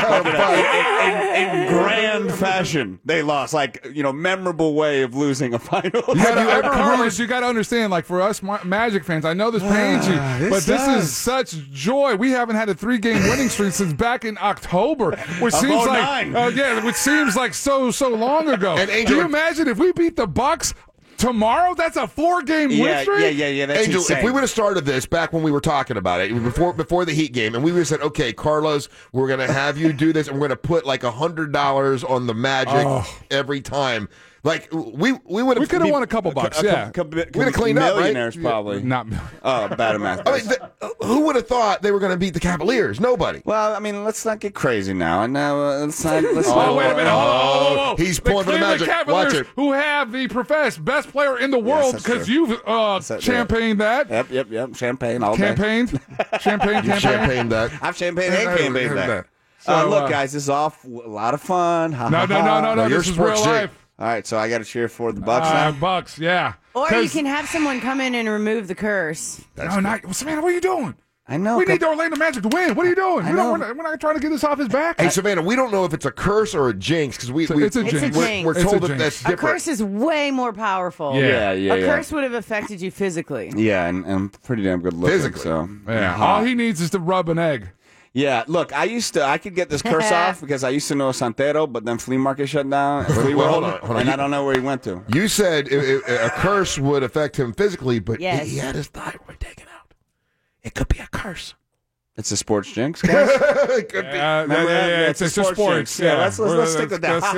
S4: grand fashion, they lost. Memorable way of losing a final.
S6: Carlos, you got to understand, like for us Magic fans, I know this pains you, but this is such joy. We haven't had a 3-game winning streak since back in October, which seems like so long ago. And Angel, can you imagine if we beat the Bucks tomorrow? That's a 4-game win streak?
S4: Yeah. That's
S3: Angel,
S4: insane.
S3: if we would have started this back when we were talking about it, before the Heat game, and we would have said, okay, Carlos, we're going to have you do this, and we're going to put like $100 on the Magic every time. Like, we would have...
S6: We could have won a couple bucks,
S3: We'd have cleaned up, right?
S4: Millionaires, probably.
S6: Not
S4: bad at math.
S3: I mean, who would have thought they were going to beat the Cavaliers? Nobody.
S4: Well, I mean, let's not get crazy now. And now let's
S6: wait a minute.
S3: He's pulling for the Magic.
S6: Cavaliers,
S3: Watch it.
S6: who have the professed best player in the world because you've champagned that.
S4: Yep. Champagne all day.
S6: Champagned
S3: You've champagned that.
S4: I've champagne and campaigned that.
S6: So,
S4: look, guys, this is a lot of fun.
S6: No.
S3: you're
S6: This is real
S3: sports
S6: life.
S4: All right, so I got to cheer for the Bucks now.
S6: Bucks, yeah.
S5: Or you can have someone come in and remove the curse.
S6: Savannah, what are you doing?
S4: I know.
S6: We need the Orlando Magic to win. What are you doing?
S4: know.
S6: We're not trying to get this off his back.
S3: Hey, Savannah, we don't know if it's a curse or a jinx because
S6: it's a jinx.
S3: We're
S6: It's
S3: told
S6: a
S3: that
S6: jinx.
S3: that's
S5: A
S3: different.
S5: curse is way more powerful.
S6: Yeah.
S5: A curse would have affected you physically.
S4: Yeah, and I'm pretty damn good looking.
S3: Physically.
S4: So.
S6: Yeah. All he needs is to rub an egg.
S4: Yeah, look, I could get this curse off because I used to know Santero, but then flea market shut down.
S3: Hold on.
S4: And I don't know where he went to.
S3: You said a curse would affect him physically, but
S5: Yes.
S3: he had his thyroid taken out. It could be a curse.
S4: It's a sports jinx, guys.
S3: It could be.
S6: It's just sports.
S4: Yeah, let's stick with that.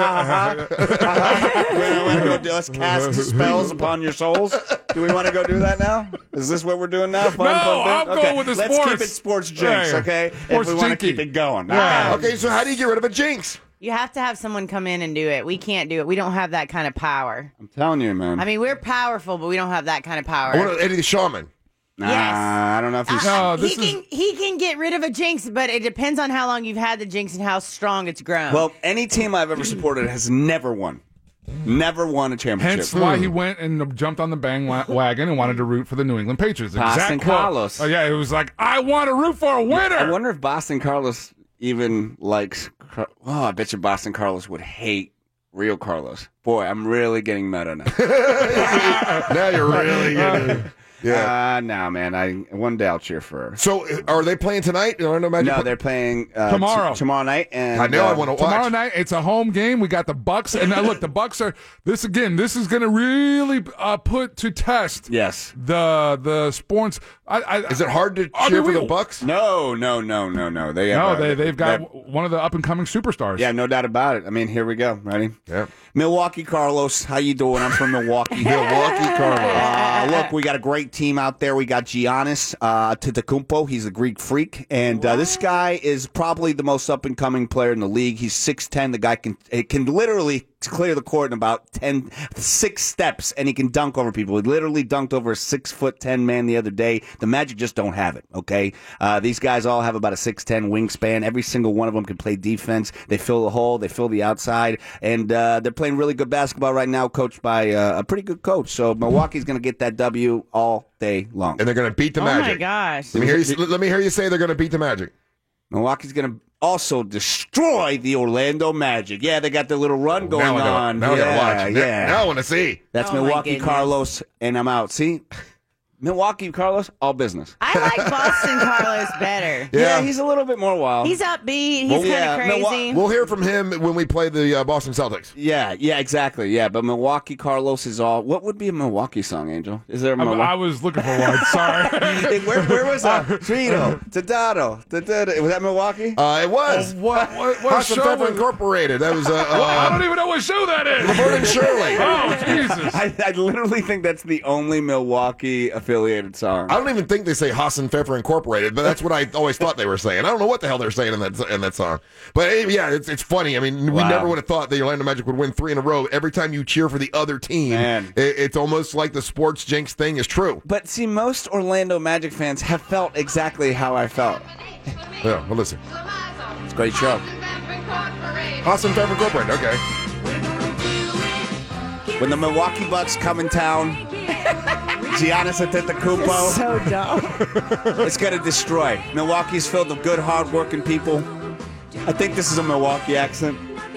S4: Let's cast spells upon your souls. Do we want to go do that now? Is this what we're doing now? Fun,
S6: I'm going with the
S4: Let's
S6: sports.
S4: keep it sports jinx, okay?
S6: Sports
S4: if we want to
S6: jinky.
S4: keep it going.
S6: Yeah.
S3: Okay, so how do you get rid of a jinx?
S5: You have to have someone come in and do it. We can't do it. We don't have that kind of power.
S4: I'm telling you, man.
S5: I mean, we're powerful, but we don't have that kind of power.
S3: I want Eddie the Shaman.
S4: Nah,
S5: Yes.
S4: I don't know if he's...
S5: He can get rid of a jinx, but it depends on how long you've had the jinx and how strong it's grown.
S4: Well, any team I've ever supported has never won. Never won a championship.
S6: Hence why he went and jumped on the bandwagon and wanted to root for the New England Patriots.
S4: Boston
S6: Exact quote.
S4: Carlos.
S6: Oh, yeah, it was like, I want to root for a winner.
S4: I wonder if Boston Carlos even likes. Oh, I bet you Boston Carlos would hate real Carlos. Boy, I'm really getting meta now.
S3: Now you're really getting. Yeah.
S4: No, man. One day I'll cheer for her.
S3: So, are they playing tonight? Orlando Magic?
S4: No, they're playing
S6: Tomorrow.
S4: Tomorrow night. And
S3: I know I want to watch.
S6: Tomorrow night, it's a home game. We got the Bucks, and now look, the Bucks are this again. This is going to really put to test.
S4: Yes.
S6: The sports.
S3: Is it hard to cheer for the Bucks?
S4: No.
S6: They've got one of the up and coming superstars.
S4: Yeah, no doubt about it. I mean, here we go. Ready?
S3: Yeah.
S4: Milwaukee Carlos, how you doing? I'm from Milwaukee.
S3: Milwaukee Carlos.
S4: Look, we got a great team out there. We got Giannis Antetokounmpo. He's a Greek freak, and this guy is probably the most up and coming player in the league. He's 6'10". The guy can literally clear the court in about 6 steps, and he can dunk over people. He literally dunked over a 6'10" man the other day. The Magic just don't have it. Okay, these guys all have about a 6'10" wingspan. Every single one of them can play defense. They fill the hole. They fill the outside, and they're playing really good basketball right now, coached by a pretty good coach. So Milwaukee's going to get that W all day long,
S3: and they're going to beat the Magic.
S5: Oh my gosh!
S3: Let me hear you say they're going to beat the Magic.
S4: Milwaukee's going to also destroy the Orlando Magic. Yeah, they got their little run going on.
S3: Now I got to watch.
S4: Yeah.
S3: Now I want to see.
S4: That's
S5: Oh, my
S4: Milwaukee
S5: goodness.
S4: Carlos, and I'm out. See? Milwaukee Carlos, all business.
S5: I like Boston Carlos better.
S3: Yeah.
S4: He's a little bit more wild.
S5: He's upbeat. He's kind of crazy.
S3: We'll hear from him when we play the Boston Celtics.
S4: Yeah, exactly. Yeah, but Milwaukee Carlos is all. What would be a Milwaukee song, Angel? Is there a
S6: I
S4: Milwaukee?
S6: was looking for one. Sorry.
S4: Hey, where was that? Trito, Tadado, was that Milwaukee?
S3: It was.
S6: What
S3: House of
S6: show
S3: Pepper
S6: was-
S3: Incorporated. That was
S6: I don't even know what show that is.
S3: Laverne and Shirley.
S6: Oh, Jesus.
S4: I literally think that's the only Milwaukee affiliated song.
S3: I don't even think they say Haas and Pfeffer Incorporated, but that's what I always thought they were saying. I don't know what the hell they're saying in that song. But yeah, it's funny. I mean, we never would have thought the Orlando Magic would win 3 in a row. Every time you cheer for the other team, it's almost like the sports jinx thing is true.
S4: But see, most Orlando Magic fans have felt exactly how I felt.
S3: Yeah, well, listen.
S4: It's a great show.
S3: Haas and Pfeffer Incorporated, okay.
S4: When the Milwaukee Bucks come in town, Giannis Antetokounmpo,
S5: So dumb.
S4: it's going to destroy. Milwaukee's filled with good, hard-working people. I think this is a Milwaukee accent.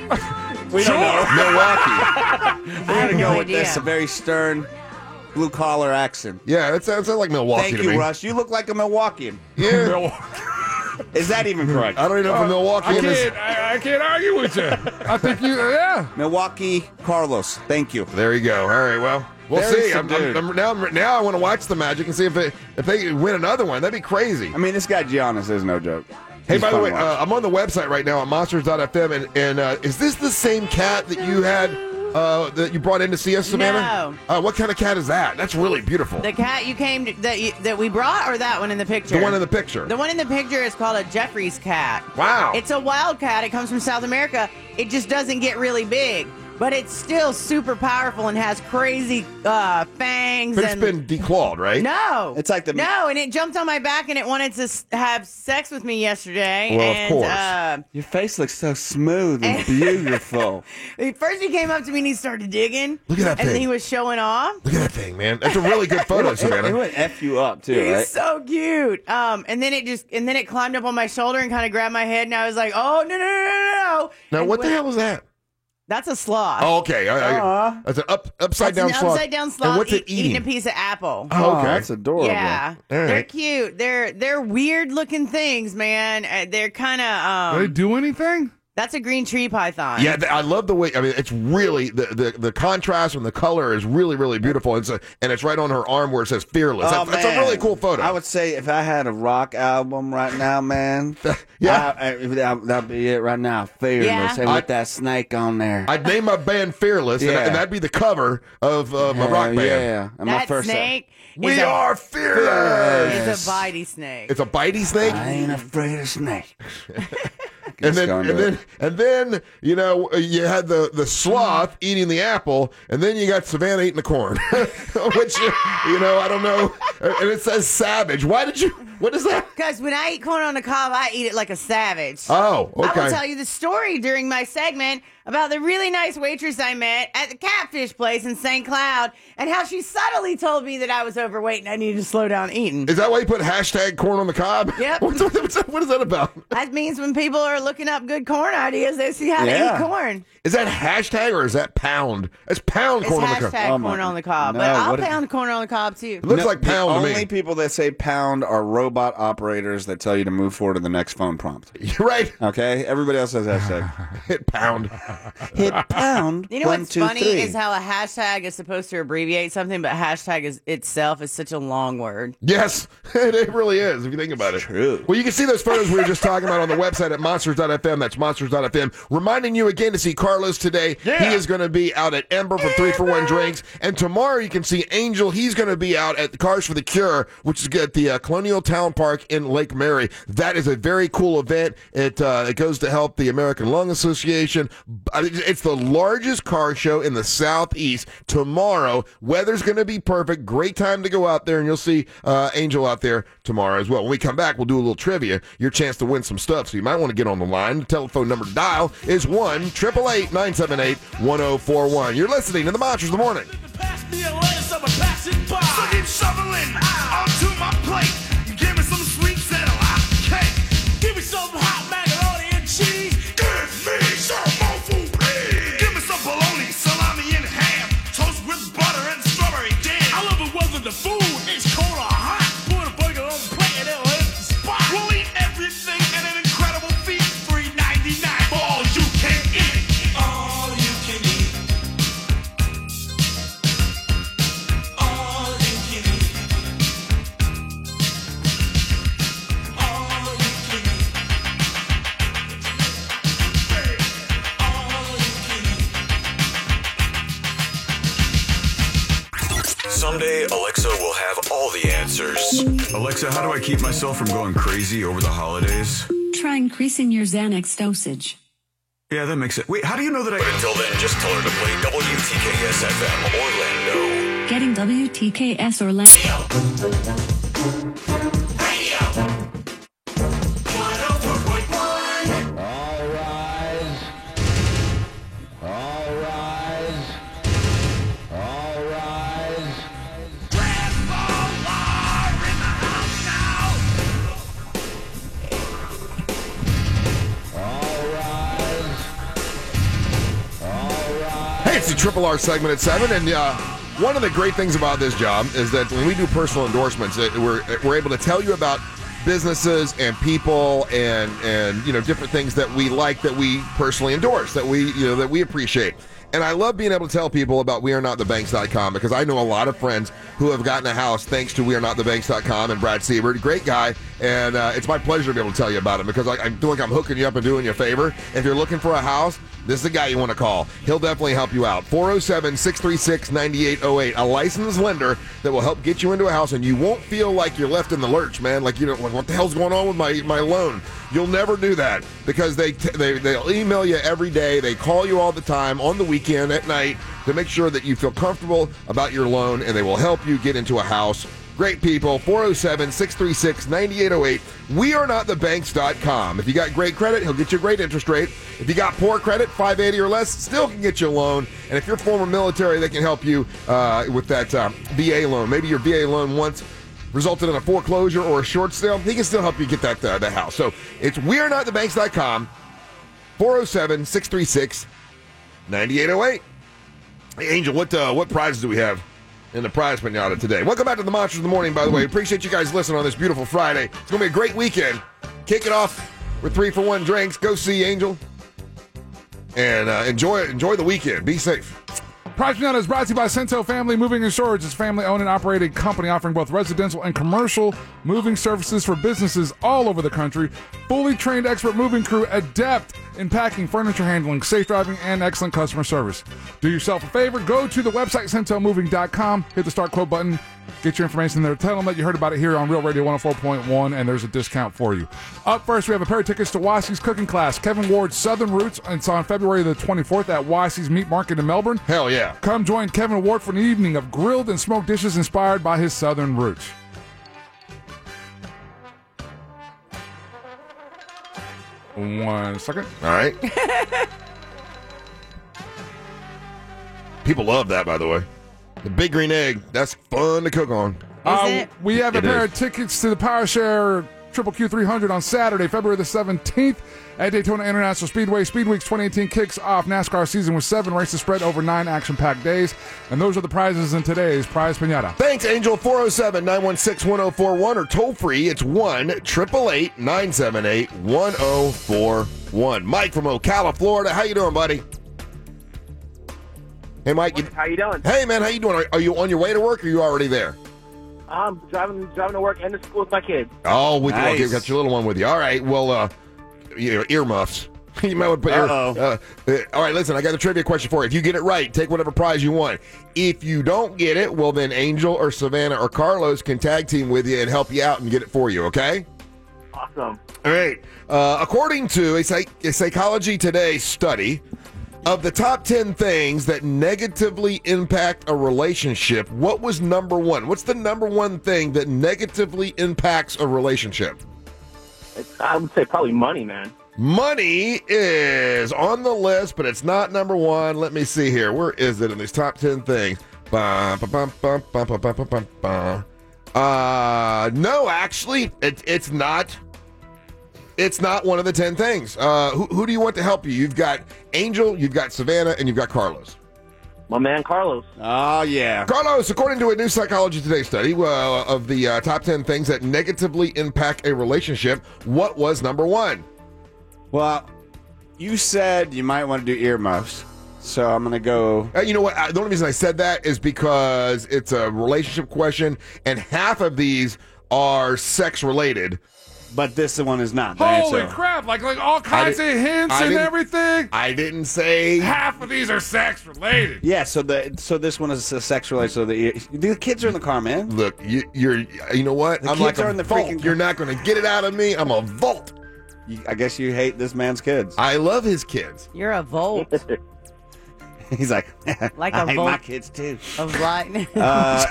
S4: We don't know. Milwaukee. We're going to go with this, a very stern, blue-collar accent.
S3: Yeah, that sounds like Milwaukee
S4: Thank
S3: to
S4: you,
S3: me.
S4: Russ. You look like a Milwaukeean.
S3: Yeah.
S4: Is that even correct?
S3: I don't even know if a Milwaukee is.
S6: I can't argue with you. I think yeah.
S4: Milwaukee Carlos. Thank you.
S3: There you go. All right, well, we'll
S4: Very
S3: see.
S4: subdued.
S3: Now I want to watch the Magic and see if they win another one. That'd be crazy.
S4: I mean, this guy Giannis is no joke.
S3: Hey,
S4: He's
S3: by the
S4: fun
S3: way,
S4: to watch.
S3: I'm on the website right now at monsters.fm, and is this the same cat that you had that you brought in to see us, Savannah?
S5: No.
S3: What kind of cat is that? That's really beautiful.
S5: The cat you came to, that we brought, or that one in the picture?
S3: The one in the picture.
S5: The one in the picture is called a Jeffrey's cat.
S3: Wow.
S5: It's a wild cat. It comes from South America. It just doesn't get really big, but it's still super powerful and has crazy fangs.
S3: But it's
S5: and
S3: been declawed, right?
S5: no,
S4: It's like the-
S5: no, and it jumped on my back and it wanted to have sex with me yesterday.
S3: Well, of
S5: and,
S3: course.
S4: Your face looks so smooth and beautiful.
S5: First, he came up to me and he started digging.
S3: Look at that
S5: and then
S3: thing.
S5: he was showing off.
S3: Look at that thing, man. That's a really good photo,
S4: It
S3: Savannah.
S4: would F you up, too,
S5: He's
S4: right?
S5: so cute. And then it climbed up on my shoulder and kind of grabbed my head, and I was like, "Oh no!"
S3: Now,
S5: And
S3: what the
S5: went-
S3: hell is that?
S5: That's a sloth.
S3: Oh, okay. That's an upside down
S5: That's an
S3: sloth.
S5: upside down sloth
S3: And what's it
S5: eating a
S3: eating?
S5: piece of apple.
S3: Oh, okay.
S4: That's adorable.
S5: Yeah,
S3: All right.
S5: they're cute. They're weird looking things, man. They're kind
S6: Do they
S5: of.
S6: do anything?
S5: That's a green tree python.
S3: Yeah, I love the way. I mean, it's really the contrast and the color is really, really beautiful. And it's right on her arm where it says "fearless."
S4: Oh,
S3: That's a
S4: man.
S3: really cool photo.
S4: I would say if I had a rock album right now, man,
S3: Yeah.
S4: that'd be it right now. Fearless,
S5: Yeah.
S4: and with that snake on there.
S3: I'd name my band "Fearless," and
S4: Yeah.
S3: that'd be the cover of a rock band.
S4: Yeah, and my
S5: that
S4: first
S5: snake.
S3: We
S5: is a,
S3: are fearless.
S5: It's a bitey snake.
S3: It's a bitey snake.
S4: I ain't afraid of snake.
S3: And then you know you had the sloth eating the apple, and then you got Savannah eating the corn, which you know I don't know. And it says savage. Why did you What is that?
S5: Because when I eat corn on the cob, I eat it like a savage.
S3: Oh,
S5: I will
S3: okay.
S5: tell you the story during my segment about the really nice waitress I met at the Catfish place in St. Cloud and how she subtly told me that I was overweight and I needed to slow down eating.
S3: Is that why you put hashtag corn on the cob?
S5: Yep.
S3: What is that about?
S5: That means when people are looking up good corn ideas, they see how to eat corn.
S3: Is that hashtag or is that pound? It's pound corn on the cob.
S5: It's hashtag corn on the cob. But I'll pound corn on the cob, too.
S3: It looks like pound
S4: the
S3: to me.
S4: only people that say pound are robot operators that tell you to move forward to the next phone prompt.
S3: You're right.
S4: Okay? Everybody else says hashtag.
S3: Hit pound.
S4: Hit pound.
S5: You know
S4: 1,
S5: what's
S4: 2,
S5: funny
S4: 3.
S5: is how a hashtag is supposed to abbreviate something, but hashtag itself is such a long word.
S3: Yes, it really is, if you think about it.
S4: True.
S3: Well, you can see those photos we were just talking about on the website at monsters.fm. That's monsters.fm. Reminding you again to see Carlos today.
S4: Yeah.
S3: He is going to be out at Ember for 3-for-1 drinks. And tomorrow you can see Angel. He's going to be out at the Cars for the Cure, which is at the Colonial Town Park in Lake Mary. That is a very cool event. It goes to help the American Lung Association. It's the largest car show in the Southeast. Tomorrow, weather's going to be perfect. Great time to go out there, and you'll see Angel out there tomorrow as well. When we come back, we'll do a little trivia. Your chance to win some stuff, so you might want to get on the line. The telephone number to dial is 1-888-978-1041. You're listening to the Monsters of the Morning.
S8: Pass me a lettuce, I'm a passing by.
S2: So keep shoveling onto my plate. Give me some sweet Cadillac cake.
S8: Give me some hot macaroni and cheese.
S2: Give me some more food, please. Give me some bologna, salami, and ham. Toast with butter and strawberry jam.
S8: I love it whether the food is cold or hot. Put a burger on the plate and it'll hit the spot.
S2: We'll eat everything in an incredible feat. $3.99 for all you can eat.
S8: All you can eat. All you can eat. All you can eat. All you can eat.
S1: Someday, Alexa will have all the answers. Alexa, how do I keep myself from going crazy over the holidays?
S9: Try increasing your Xanax dosage.
S1: Yeah, that makes it. Wait, how do you know that I... But until then, just tell her to play WTKS FM Orlando.
S9: Getting WTKS Orlando.
S3: All rise. All rise. All rise. Hey, it's the Triple R segment at 7, and one of the great things about this job is that when we do personal endorsements, we're able to tell you about businesses and people and different things that we like, that we personally endorse, that we appreciate. And I love being able to tell people about WeAreNotTheBanks.com, because I know a lot of friends who have gotten a house thanks to WeAreNotTheBanks.com and Brad Siebert, great guy, and it's my pleasure to be able to tell you about him, because I feel like I'm hooking you up and doing you a favor. If you're looking for a house, this is the guy you want to call. He'll definitely help you out. 407-636-9808, a licensed lender that will help get you into a house, and you won't feel like you're left in the lurch, man. Like, what the hell's going on with my loan? You'll never do that, because they'll email you every day. They call you all the time on the weekend at night to make sure that you feel comfortable about your loan, and they will help you get into a house. Great people. 407-636-9808. WeAreNotTheBanks.com. If you got great credit, he'll get you a great interest rate. If you got poor credit, 580 or less, still can get you a loan. And if you're former military, they can help you with that VA loan. Maybe your VA loan once resulted in a foreclosure or a short sale. He can still help you get that house. So it's WeAreNotTheBanks.com. 407-636-9808. Hey, Angel, what prizes do we have in the prize pinata today? Welcome back to the Monsters of the Morning, by the way. Appreciate you guys listening on this beautiful Friday. It's going to be a great weekend. Kick it off with 3-for-1 drinks. Go see Angel. And enjoy the weekend. Be safe.
S6: Prize Pinata is brought to you by Cento Family Moving and Storage. It's a family-owned and operated company offering both residential and commercial moving services for businesses all over the country. Fully trained expert moving crew, adept in packing, furniture handling, safe driving, and excellent customer service. Do yourself a favor. Go to the website, CentoMoving.com. Hit the Start Quote button. Get your information there. Tell them that you heard about it here on Real Radio 104.1, and there's a discount for you. Up first, we have a pair of tickets to Wassy's Cooking Class. Kevin Ward's Southern Roots. It's on February the 24th at Wassy's Meat Market in Melbourne.
S3: Hell yeah.
S6: Come join Kevin Ward for an evening of grilled and smoked dishes inspired by his Southern roots. 1 second.
S3: All right. People love that, by the way. The Big Green Egg. That's fun to cook on.
S5: it?
S6: We have a
S3: It
S6: pair
S3: is.
S6: of tickets to the Power Share Triple Q 300 on Saturday, February the 17th at Daytona International Speedway. Speed Weeks 2018 kicks off NASCAR season with 7 races spread over 9 action-packed days. And those are the prizes in today's Prize Pinata.
S3: Thanks, Angel. 407-916-1041 or toll free. It's 1-888-978-1041. Mike from Ocala, Florida. How you doing, buddy? Hey, Mike.
S10: How you doing?
S3: Hey, man. How you doing? Are you on your way to work or are you already there?
S10: I'm driving to work and to school with my kids.
S3: Oh, with
S4: Nice.
S3: you. Okay, got your little one with you. All right. Well, earmuffs. You might want to put
S4: Uh-oh.
S3: all right, listen, I got a trivia question for you. If you get it right, take whatever prize you want. If you don't get it, well, then Angel or Savannah or Carlos can tag team with you and help you out and get it for you, okay?
S10: Awesome.
S3: All right. According to a Psychology Today study, of the top 10 things that negatively impact a relationship, what was number one? What's the number one thing that negatively impacts a relationship?
S10: I would say probably money, man.
S3: Money is on the list, but it's not number one. Let me see here. Where is it in these top 10 things? No, actually, it's not. It's not one of the 10 things. Who do you want to help you? You've got Angel, you've got Savannah, and you've got Carlos.
S10: My man Carlos.
S4: Oh, yeah.
S3: Carlos, according to a new Psychology Today study of the top 10 things that negatively impact a relationship, what was number one?
S4: Well, you said you might want to do earmuffs, so I'm going to go.
S3: You know what? The only reason I said that is because it's a relationship question, and half of these are sex-related.
S4: But this one is not. the
S6: Holy
S4: answer.
S6: crap, like all kinds of hints and everything.
S3: I didn't say.
S6: Half of these are sex related.
S4: Yeah, so this one is sex related. So the kids are in the car, man.
S3: Look, you know what?
S4: The
S3: I'm
S4: kids
S3: like
S4: are
S3: a
S4: in the
S3: Volt.
S4: freaking-
S3: You're not going to get it out of me. I'm a Volt.
S4: I guess you hate this man's kids.
S3: I love his kids.
S5: You're a volt
S4: He's like,
S5: Like
S4: I
S5: a
S4: hate
S5: Volt.
S4: my kids too.
S5: of lightning.
S4: All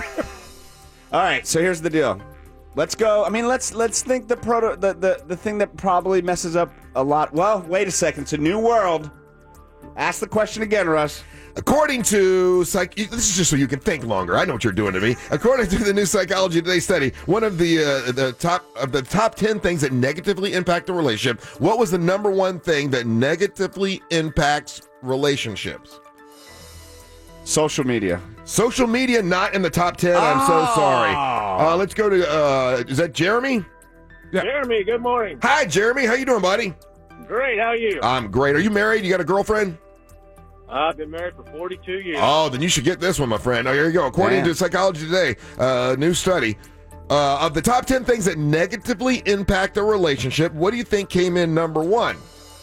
S4: right, so here's the deal. Let's go. I mean, let's think the thing that probably messes up a lot. Well, wait a second. It's a new world. Ask the question again, Russ.
S3: According to this is just so you can think longer. I know what you're doing to me. According to the new Psychology Today study, one of the top 10 things that negatively impact a relationship. What was the number one thing that negatively impacts relationships?
S4: Social media.
S3: Social media not in the top 10. I'm so sorry. Let's go to is that Jeremy?
S6: Yeah.
S10: Jeremy, good morning.
S3: Hi, Jeremy. How you doing, buddy?
S10: Great, how are you?
S3: I'm great. Are you married? You got a girlfriend?
S10: I've been married for 42 years.
S3: Oh, then you should get this one, my friend. Oh, here you go. According to Psychology Today, new study, of the top 10 things that negatively impact a relationship, what do you think came in number one?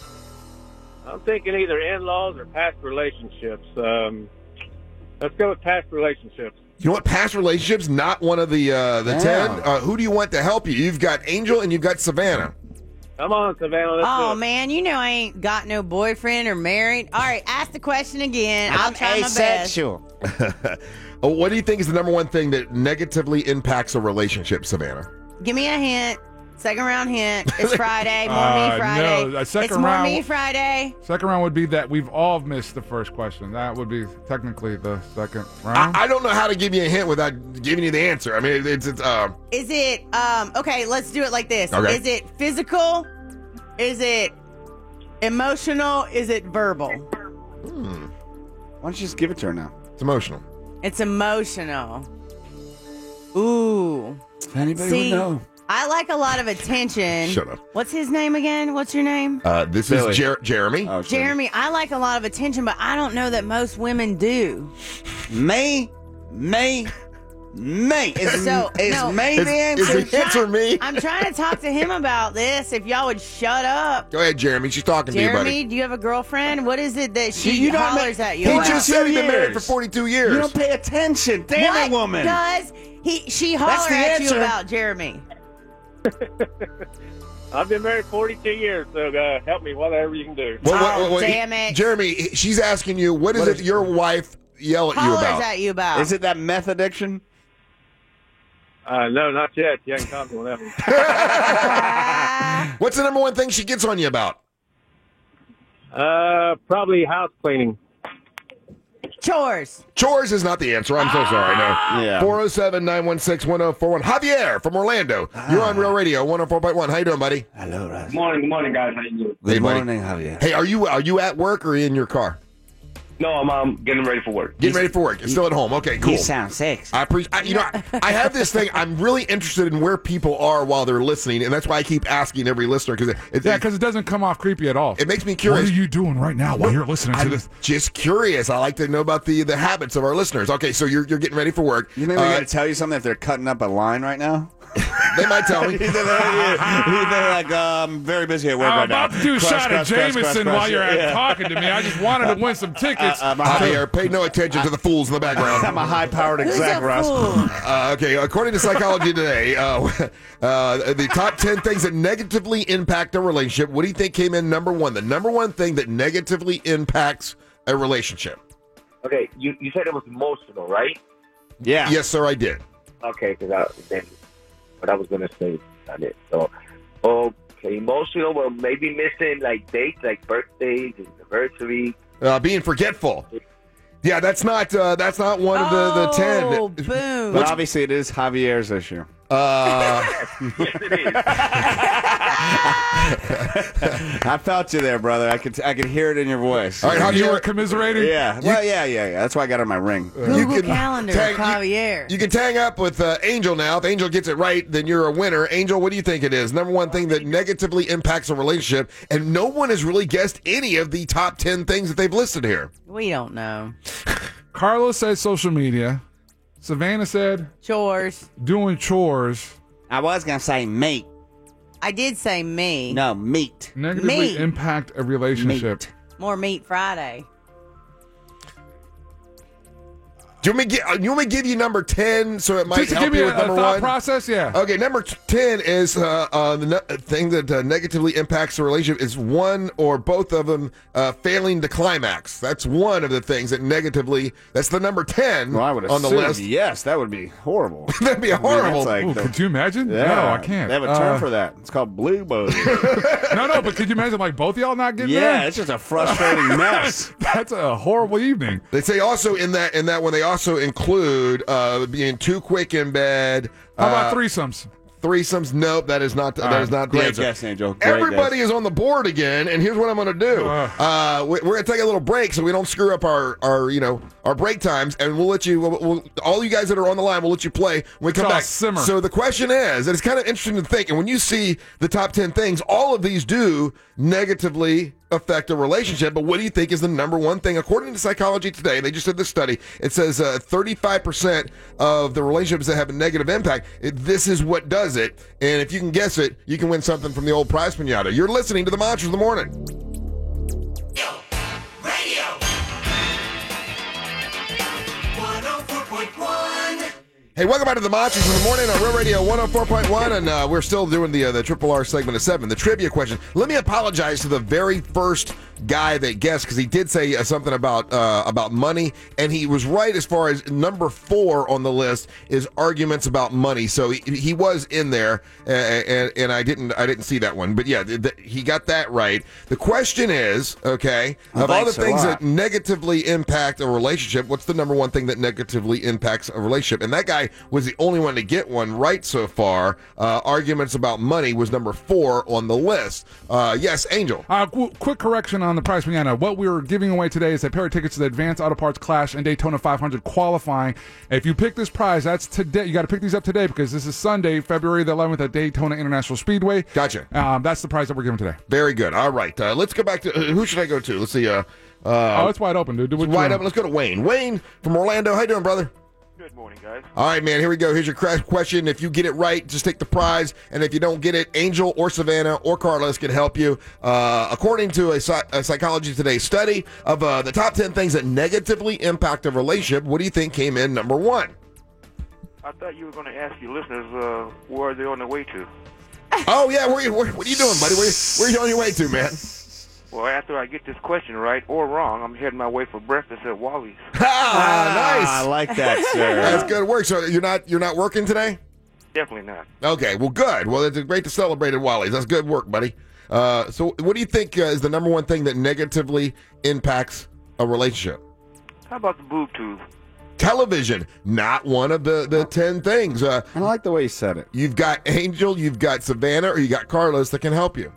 S10: I'm thinking either in-laws or past relationships. Let's go with past relationships.
S3: You know what? Past relationships, not one of the 10. Who do you want to help you? You've got Angel and you've got Savannah.
S10: Come on, Savannah. Let's do
S5: Oh
S10: it.
S5: man, you know I ain't got no boyfriend or married. All right, ask the question again. I'll try my best.
S3: What do you think is the number one thing that negatively impacts a relationship, Savannah?
S5: Give me a hint. Second round hint. It's Friday. More me Friday.
S6: no, second
S5: it's more
S6: round-
S5: me Friday.
S6: Second round would be that we've all missed the first question. That would be technically the second round.
S3: I don't know how to give you a hint without giving you the answer. I mean, it's
S5: Is it okay, let's do it like this.
S3: Okay.
S5: Is it physical? Is it emotional? Is it verbal?
S4: Why don't you just give it to her now?
S3: It's emotional.
S5: It's emotional. Ooh.
S4: If anybody
S5: See,
S4: would know.
S5: I like a lot of attention.
S3: Shut up.
S5: What's his name again? What's your name?
S3: This
S4: Billy.
S3: is Jeremy.
S4: Oh, shit.
S5: Jeremy. I like a lot of attention, but I don't know that most women do.
S4: May. Is
S5: So, no.
S4: May the
S3: Is
S4: answer?
S3: it answer me?
S5: I'm trying to talk to him about this. If y'all would shut up.
S3: Go ahead, Jeremy. She's talking to you, buddy.
S5: Jeremy, do you have a girlfriend? What is it that she
S4: You don't
S5: hollers
S4: ma-
S5: at you
S3: He
S5: about?
S3: just said he's been married for
S4: years.
S3: 42 years.
S4: You don't pay attention. Damn
S5: What
S4: it, woman.
S5: does she
S4: That's
S5: holler
S4: the
S5: at you
S4: answer.
S5: about, Jeremy?
S10: I've been married 42 years, so help me, whatever you can do.
S5: Damn it.
S3: Jeremy, she's asking you, what is it your wife yell at you
S5: Hollers
S3: about?
S5: at you about.
S4: Is it that meth addiction?
S10: No, not yet. You haven't caught me on that one.
S3: What's the number one thing she gets on you about?
S10: Probably house cleaning.
S5: Chores.
S3: Chores is not the answer. I'm so sorry. No.
S4: Yeah.
S3: 407-916-1041. Javier from Orlando. You're on Real Radio 104.1. How you doing, buddy?
S4: Hello, Russ.
S2: Good morning, guys. How you doing?
S3: Hey,
S4: Good
S3: buddy.
S4: morning, Javier.
S3: Hey, are you at work or in your car?
S2: No, I'm getting ready for work.
S3: Getting ready for work. You're still at home. Okay, cool.
S4: You sound sexy.
S3: I appreciate. I have this thing. I'm really interested in where people are while they're listening, and that's why I keep asking every listener because
S6: Because it doesn't come off creepy at all.
S3: it makes me curious.
S6: What are you doing right now while you're listening to
S3: I'm
S6: this?
S3: just curious. I like to know about the habits of our listeners. Okay, so you're getting ready for work.
S4: You think we got to tell you something if they're cutting up a line right now?
S3: They might tell me.
S4: They're like, I'm very busy at work
S6: I'm
S4: right now.
S6: about to do a shot of Jameson while you're talking to me. I just wanted to win some tickets.
S3: Javier, pay no attention to the fools in the background.
S4: I'm a high-powered exec, Russ.
S3: Okay, according to Psychology Today, the top 10 things that negatively impact a relationship. What do you think came in number one? The number one thing that negatively impacts a relationship.
S11: Okay, you said it was emotional, right?
S4: Yeah.
S3: Yes, sir, I did.
S11: Okay, because what I was gonna say on it. So, okay, emotional. Well, maybe missing like dates, like birthdays, anniversaries.
S3: Being forgetful. Yeah, that's not one of the 10.
S5: Oh, boom.
S4: But obviously, it is Javier's issue.
S11: Yes, it is.
S4: I felt you there, brother. I could hear it in your voice.
S3: All right, how do
S6: You
S3: you
S6: were commiserating?
S4: Yeah. Well, yeah. That's why I got on my ring.
S5: Google Calendar, Javier.
S3: You can tag up with Angel now. If Angel gets it right, then you're a winner. Angel, what do you think it is? Number one thing that negatively impacts a relationship, and no one has really guessed any of the top 10 things that they've listed here.
S5: We don't know.
S6: Carlos said social media. Savannah said
S5: Chores.
S6: doing chores.
S4: I was going to say meat.
S5: I did say me.
S4: No, meat.
S6: Negatively
S5: Meat.
S6: impact a relationship.
S4: Meat.
S5: More meat Friday.
S3: Do you want me to give you number 10 so it might
S6: Just to
S3: help
S6: give me
S3: you
S6: a
S3: with number
S6: thought
S3: one?
S6: process, yeah.
S3: Okay, number 10 is the thing that negatively impacts a relationship is one or both of them failing to climax. That's one of the things that negatively. That's the number 10
S4: Well, I would
S3: on the
S4: assume,
S3: list.
S4: yes, that would be horrible.
S3: That'd be horrible.
S4: that's like
S6: Ooh,
S4: the-
S6: could you imagine?
S4: Yeah.
S6: No, I can't.
S4: They have a term for that. It's called blue bug.
S6: No, but could you imagine like both of y'all not getting
S4: Yeah,
S6: there?
S4: it's just a frustrating mess.
S6: That's a horrible evening.
S3: They say also in that one they also include being too quick in bed.
S6: How about threesomes?
S3: Threesomes? Nope, that is not. That is not the
S4: Great
S3: answer.
S4: guess, Angel. Great
S3: Everybody
S4: guess.
S3: is on the board again, and here's what I'm going to do. We're going to take a little break so we don't screw up our break times, and we'll let you. We'll, all you guys that are on the line, we'll let you play when we come
S6: all
S3: back.
S6: simmer.
S3: So the question is, and it's kind of interesting to think, and when you see the top 10 things, all of these do negatively affect a relationship. But what do you think is the number one thing? According to Psychology Today, they just did this study. It says 35% of the relationships that have a negative impact, this is what does it. And if you can guess it, you can win something from the old prize pinata. You're listening to the Monsters of the Morning. Hey, welcome back to the Monsters in the Morning on Real Radio 104.1, and we're still doing the Triple R segment of 7, the trivia question. Let me apologize to the very first guy that guessed, because he did say something about money, and he was right as far as number 4 on the list is arguments about money. So he was in there, and I didn't see that one, but yeah, he got that right. The question is, okay, of all the things that negatively impact a relationship, what's the number one thing that negatively impacts a relationship? And that guy was the only one to get one right so far. Arguments about money was number 4 on the list. Yes, Angel.
S6: Quick correction on the prize pinata. What we're giving away today is a pair of tickets to the Advanced Auto Parts Clash and Daytona 500 qualifying. If you pick this prize, that's today. You got to pick these up today because this is Sunday, February the 11th at Daytona International Speedway.
S3: Gotcha.
S6: That's the prize that we're giving today.
S3: Very good. All right. Let's go back to who should I go to? Let's see.
S6: It's wide open, dude.
S3: It's wide open. Let's go to Wayne. Wayne from Orlando. How you doing, brother?
S10: Good morning, guys.
S3: All right, man, here we go. Here's your question. If you get it right, just take the prize. And if you don't get it, Angel or Savannah or Carlos can help you. According to a Psychology Today study of the top 10 things that negatively impact a relationship, what do you think came in number 1?
S10: I thought you were going to ask your listeners where are they on their way to.
S3: Oh, yeah. What are you doing, buddy? Where are you on your way to, man?
S10: Well, after I get this question right or wrong, I'm heading my way for breakfast at Wally's.
S3: Nice.
S4: I like that, sir.
S3: That's good work. So you're not working today?
S12: Definitely not.
S3: Okay, well, good. Well, it's great to celebrate at Wally's. That's good work, buddy. So what do you think is the number one thing that negatively impacts a relationship?
S12: How about the boob tube?
S3: Television, not one of the 10 things.
S4: I like the way you said it.
S3: You've got Angel, you've got Savannah, or you got Carlos that can help you.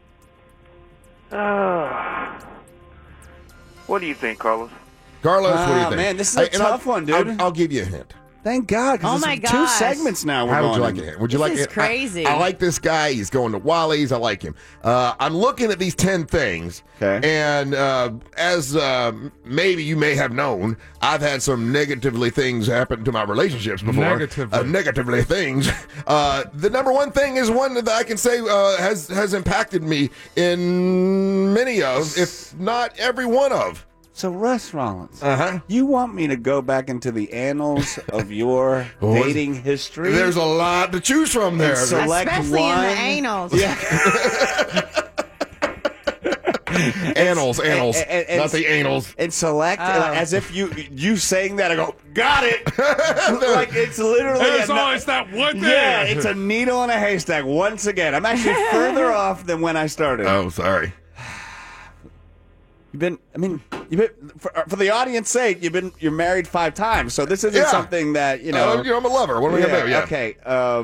S12: What do you think, Carlos?
S3: Carlos, what do you think?
S4: Man, this is a tough one, dude.
S3: I'll give you a hint.
S4: Thank God. 'Cause
S5: Oh
S4: it's
S5: my
S4: 2
S5: gosh.
S4: segments now. We're
S3: How would
S4: going
S3: you like
S4: in.
S3: it? Would you
S5: This
S3: like
S5: is
S3: it?
S5: crazy.
S3: I like this guy. He's going to Wally's. I like him. I'm looking at these 10 things.
S4: Okay.
S3: And as maybe you may have known, I've had some negatively things happen to my relationships before. Negatively things. The number one thing is one that I can say has impacted me in many of, if not every one of.
S4: So, Russ Rollins,
S3: Uh-huh.
S4: you want me to go back into the annals of your dating history?
S3: There's a lot to choose from there.
S4: And select
S5: Especially
S4: one.
S5: in the anals.
S4: Yeah.
S3: Annals,
S4: and-
S3: not the anals.
S4: And select,
S5: Oh.
S4: as if you saying that, I go, got it. Like, it's literally
S6: There's always that one thing.
S4: Yeah, it's a needle in a haystack once again. I'm actually further off than when I started.
S3: Oh, sorry.
S4: You've been for the audience's sake, you're married 5 times, so this isn't
S3: Yeah.
S4: something that
S3: I'm a lover. What am I gonna do? Yeah.
S4: Okay.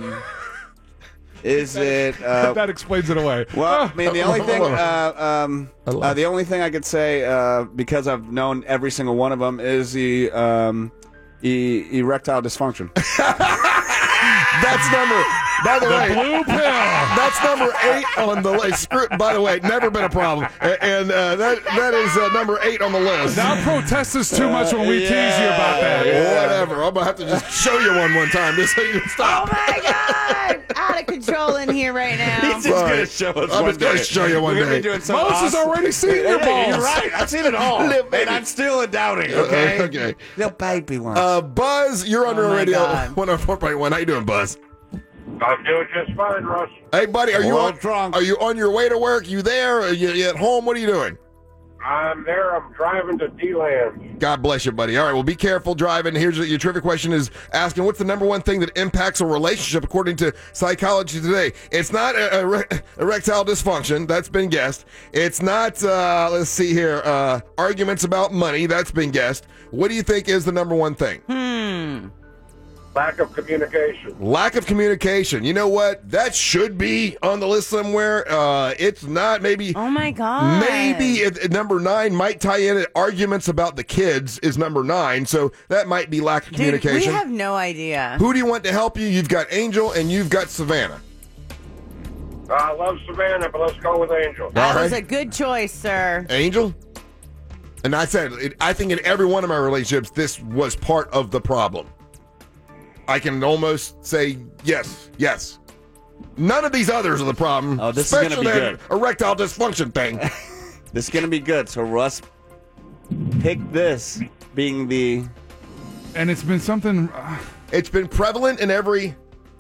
S4: Is it?
S6: That explains it away.
S4: Well, I mean, the only thing,
S3: love
S4: the only thing I could say, because I've known every single one of them, is the erectile dysfunction.
S3: That's number. By the way,
S6: blue pill.
S3: That's number 8 on the list. By the way, never been a problem, and that is number 8 on the list.
S6: Don't protest us too much when we tease you about that.
S3: Whatever. I'm gonna have to just show you one time just so you can
S5: Oh
S3: stop.
S5: my God! Out of control in here right now.
S4: He's just gonna show us
S3: I'm
S4: one
S3: just gonna
S4: day.
S3: show you one
S4: We're gonna
S3: day.
S4: be doing some
S6: Moses has
S4: awesome-
S6: already seen your
S4: Hey,
S6: balls.
S4: You're right. I've seen it all, and I'm still doubting. Okay.
S3: Okay.
S4: Little baby one.
S3: Buzz, you're on
S5: Oh
S3: Real
S5: my
S3: Radio
S5: God.
S3: 104.1. How you doing, Buzz?
S10: I'm doing just fine, Russ.
S3: Hey, buddy, are you
S4: Well,
S3: on?
S4: drunk.
S3: Are you on your way to work? You there? Are you at home? What are you doing?
S10: I'm there. I'm driving to D-Land.
S3: God bless you, buddy. All right, well, be careful driving. Here's your trivia question is asking, what's the number one thing that impacts a relationship according to Psychology Today? It's not erectile dysfunction. That's been guessed. It's not, let's see here, arguments about money. That's been guessed. What do you think is the number one thing?
S10: Lack of communication.
S3: Lack of communication. You know what? That should be on the list somewhere. It's not. Maybe.
S5: Oh my God!
S3: Maybe at number 9 might tie in at arguments about the kids is number 9. So that might be lack of
S5: Dude,
S3: communication.
S5: we have no idea.
S3: Who do you want to help you? You've got Angel and you've got Savannah.
S10: I love Savannah, but let's go with Angel.
S5: That
S3: All
S5: was
S3: right.
S5: a good choice, sir.
S3: Angel. And I said, I think in every one of my relationships, this was part of the problem. I can almost say yes. None of these others are the problem.
S4: Oh, this is gonna
S3: especially
S4: be
S3: that
S4: good.
S3: erectile dysfunction thing.
S4: This is gonna be good. So Russ, pick this being the.
S6: And it's been something.
S3: It's been prevalent in every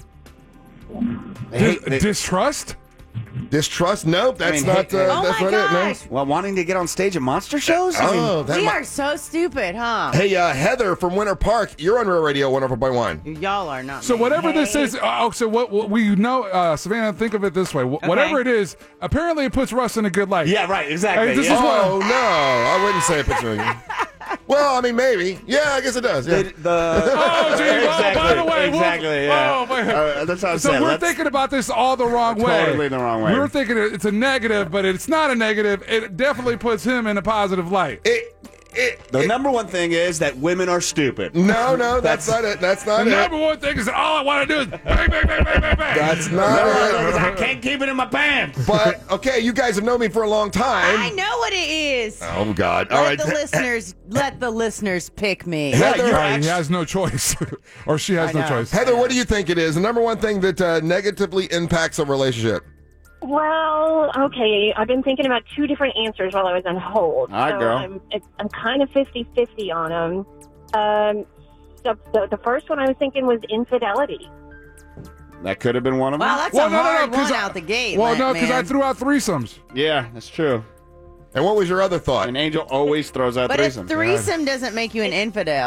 S6: Distrust?
S3: distrust. Nope, that's
S4: I mean,
S3: not.
S4: hey,
S5: Oh
S3: that's
S5: my
S3: not it. No.
S5: gosh!
S4: Well, wanting to get on stage at monster shows.
S3: Oh, that
S5: We
S3: might-
S5: are so stupid, huh?
S3: Hey, Heather from Winter Park, you're on Real Radio 104.1.
S5: Y'all are not.
S6: So
S5: me.
S6: whatever this
S5: Hey.
S6: is, so what we know, Savannah, think of it this way. Whatever it is, apparently it puts Russ in a good light.
S4: Yeah, right. Exactly.
S6: Hey, this
S4: yeah.
S6: is what-
S3: Oh no, I wouldn't say a picture. Well, I mean, maybe. Yeah, I guess it does. Yeah.
S6: Oh, gee,
S4: Exactly,
S6: by the way,
S4: exactly, yeah.
S6: Oh, man.
S4: That's what I'm
S6: So
S4: saying.
S6: we're
S4: Let's-
S6: thinking about this all the wrong way.
S4: Totally the wrong way.
S6: We're thinking it's a negative, but it's not a negative. It definitely puts him in a positive light.
S4: The number one thing is that women are stupid.
S3: No, that's not it. That's not
S6: The
S3: it.
S6: number one thing is all I want to do is bang, bang, bang, bang, bang, bang.
S3: That's not
S4: I
S3: it.
S4: can't keep it in my pants.
S3: But okay, you guys have known me for a long time.
S5: I know what it is.
S3: Oh God! All
S5: Let
S3: right,
S5: let the listeners pick me.
S3: Heather,
S6: Right, he has no choice, or she has
S5: I
S6: no
S5: know.
S6: choice.
S3: Heather, what do you think it is? The number one thing that negatively impacts a relationship?
S13: Well, okay. I've been thinking about 2 different answers while I was on hold.
S4: All right,
S13: so
S4: girl.
S13: I'm kind of 50-50 on them. The first one I was thinking was infidelity.
S4: That could have been one of them.
S5: Wow, that's
S6: Well,
S5: a
S6: no, no, no,
S5: hard
S6: 'cause
S5: one
S6: I-
S5: out the gate.
S6: Well, no, because I
S5: man.
S6: threw out threesomes.
S4: Yeah, that's true.
S3: And what was your other thought?
S4: An angel always throws out
S5: But a
S4: threesomes.
S5: threesome doesn't make you an infidel.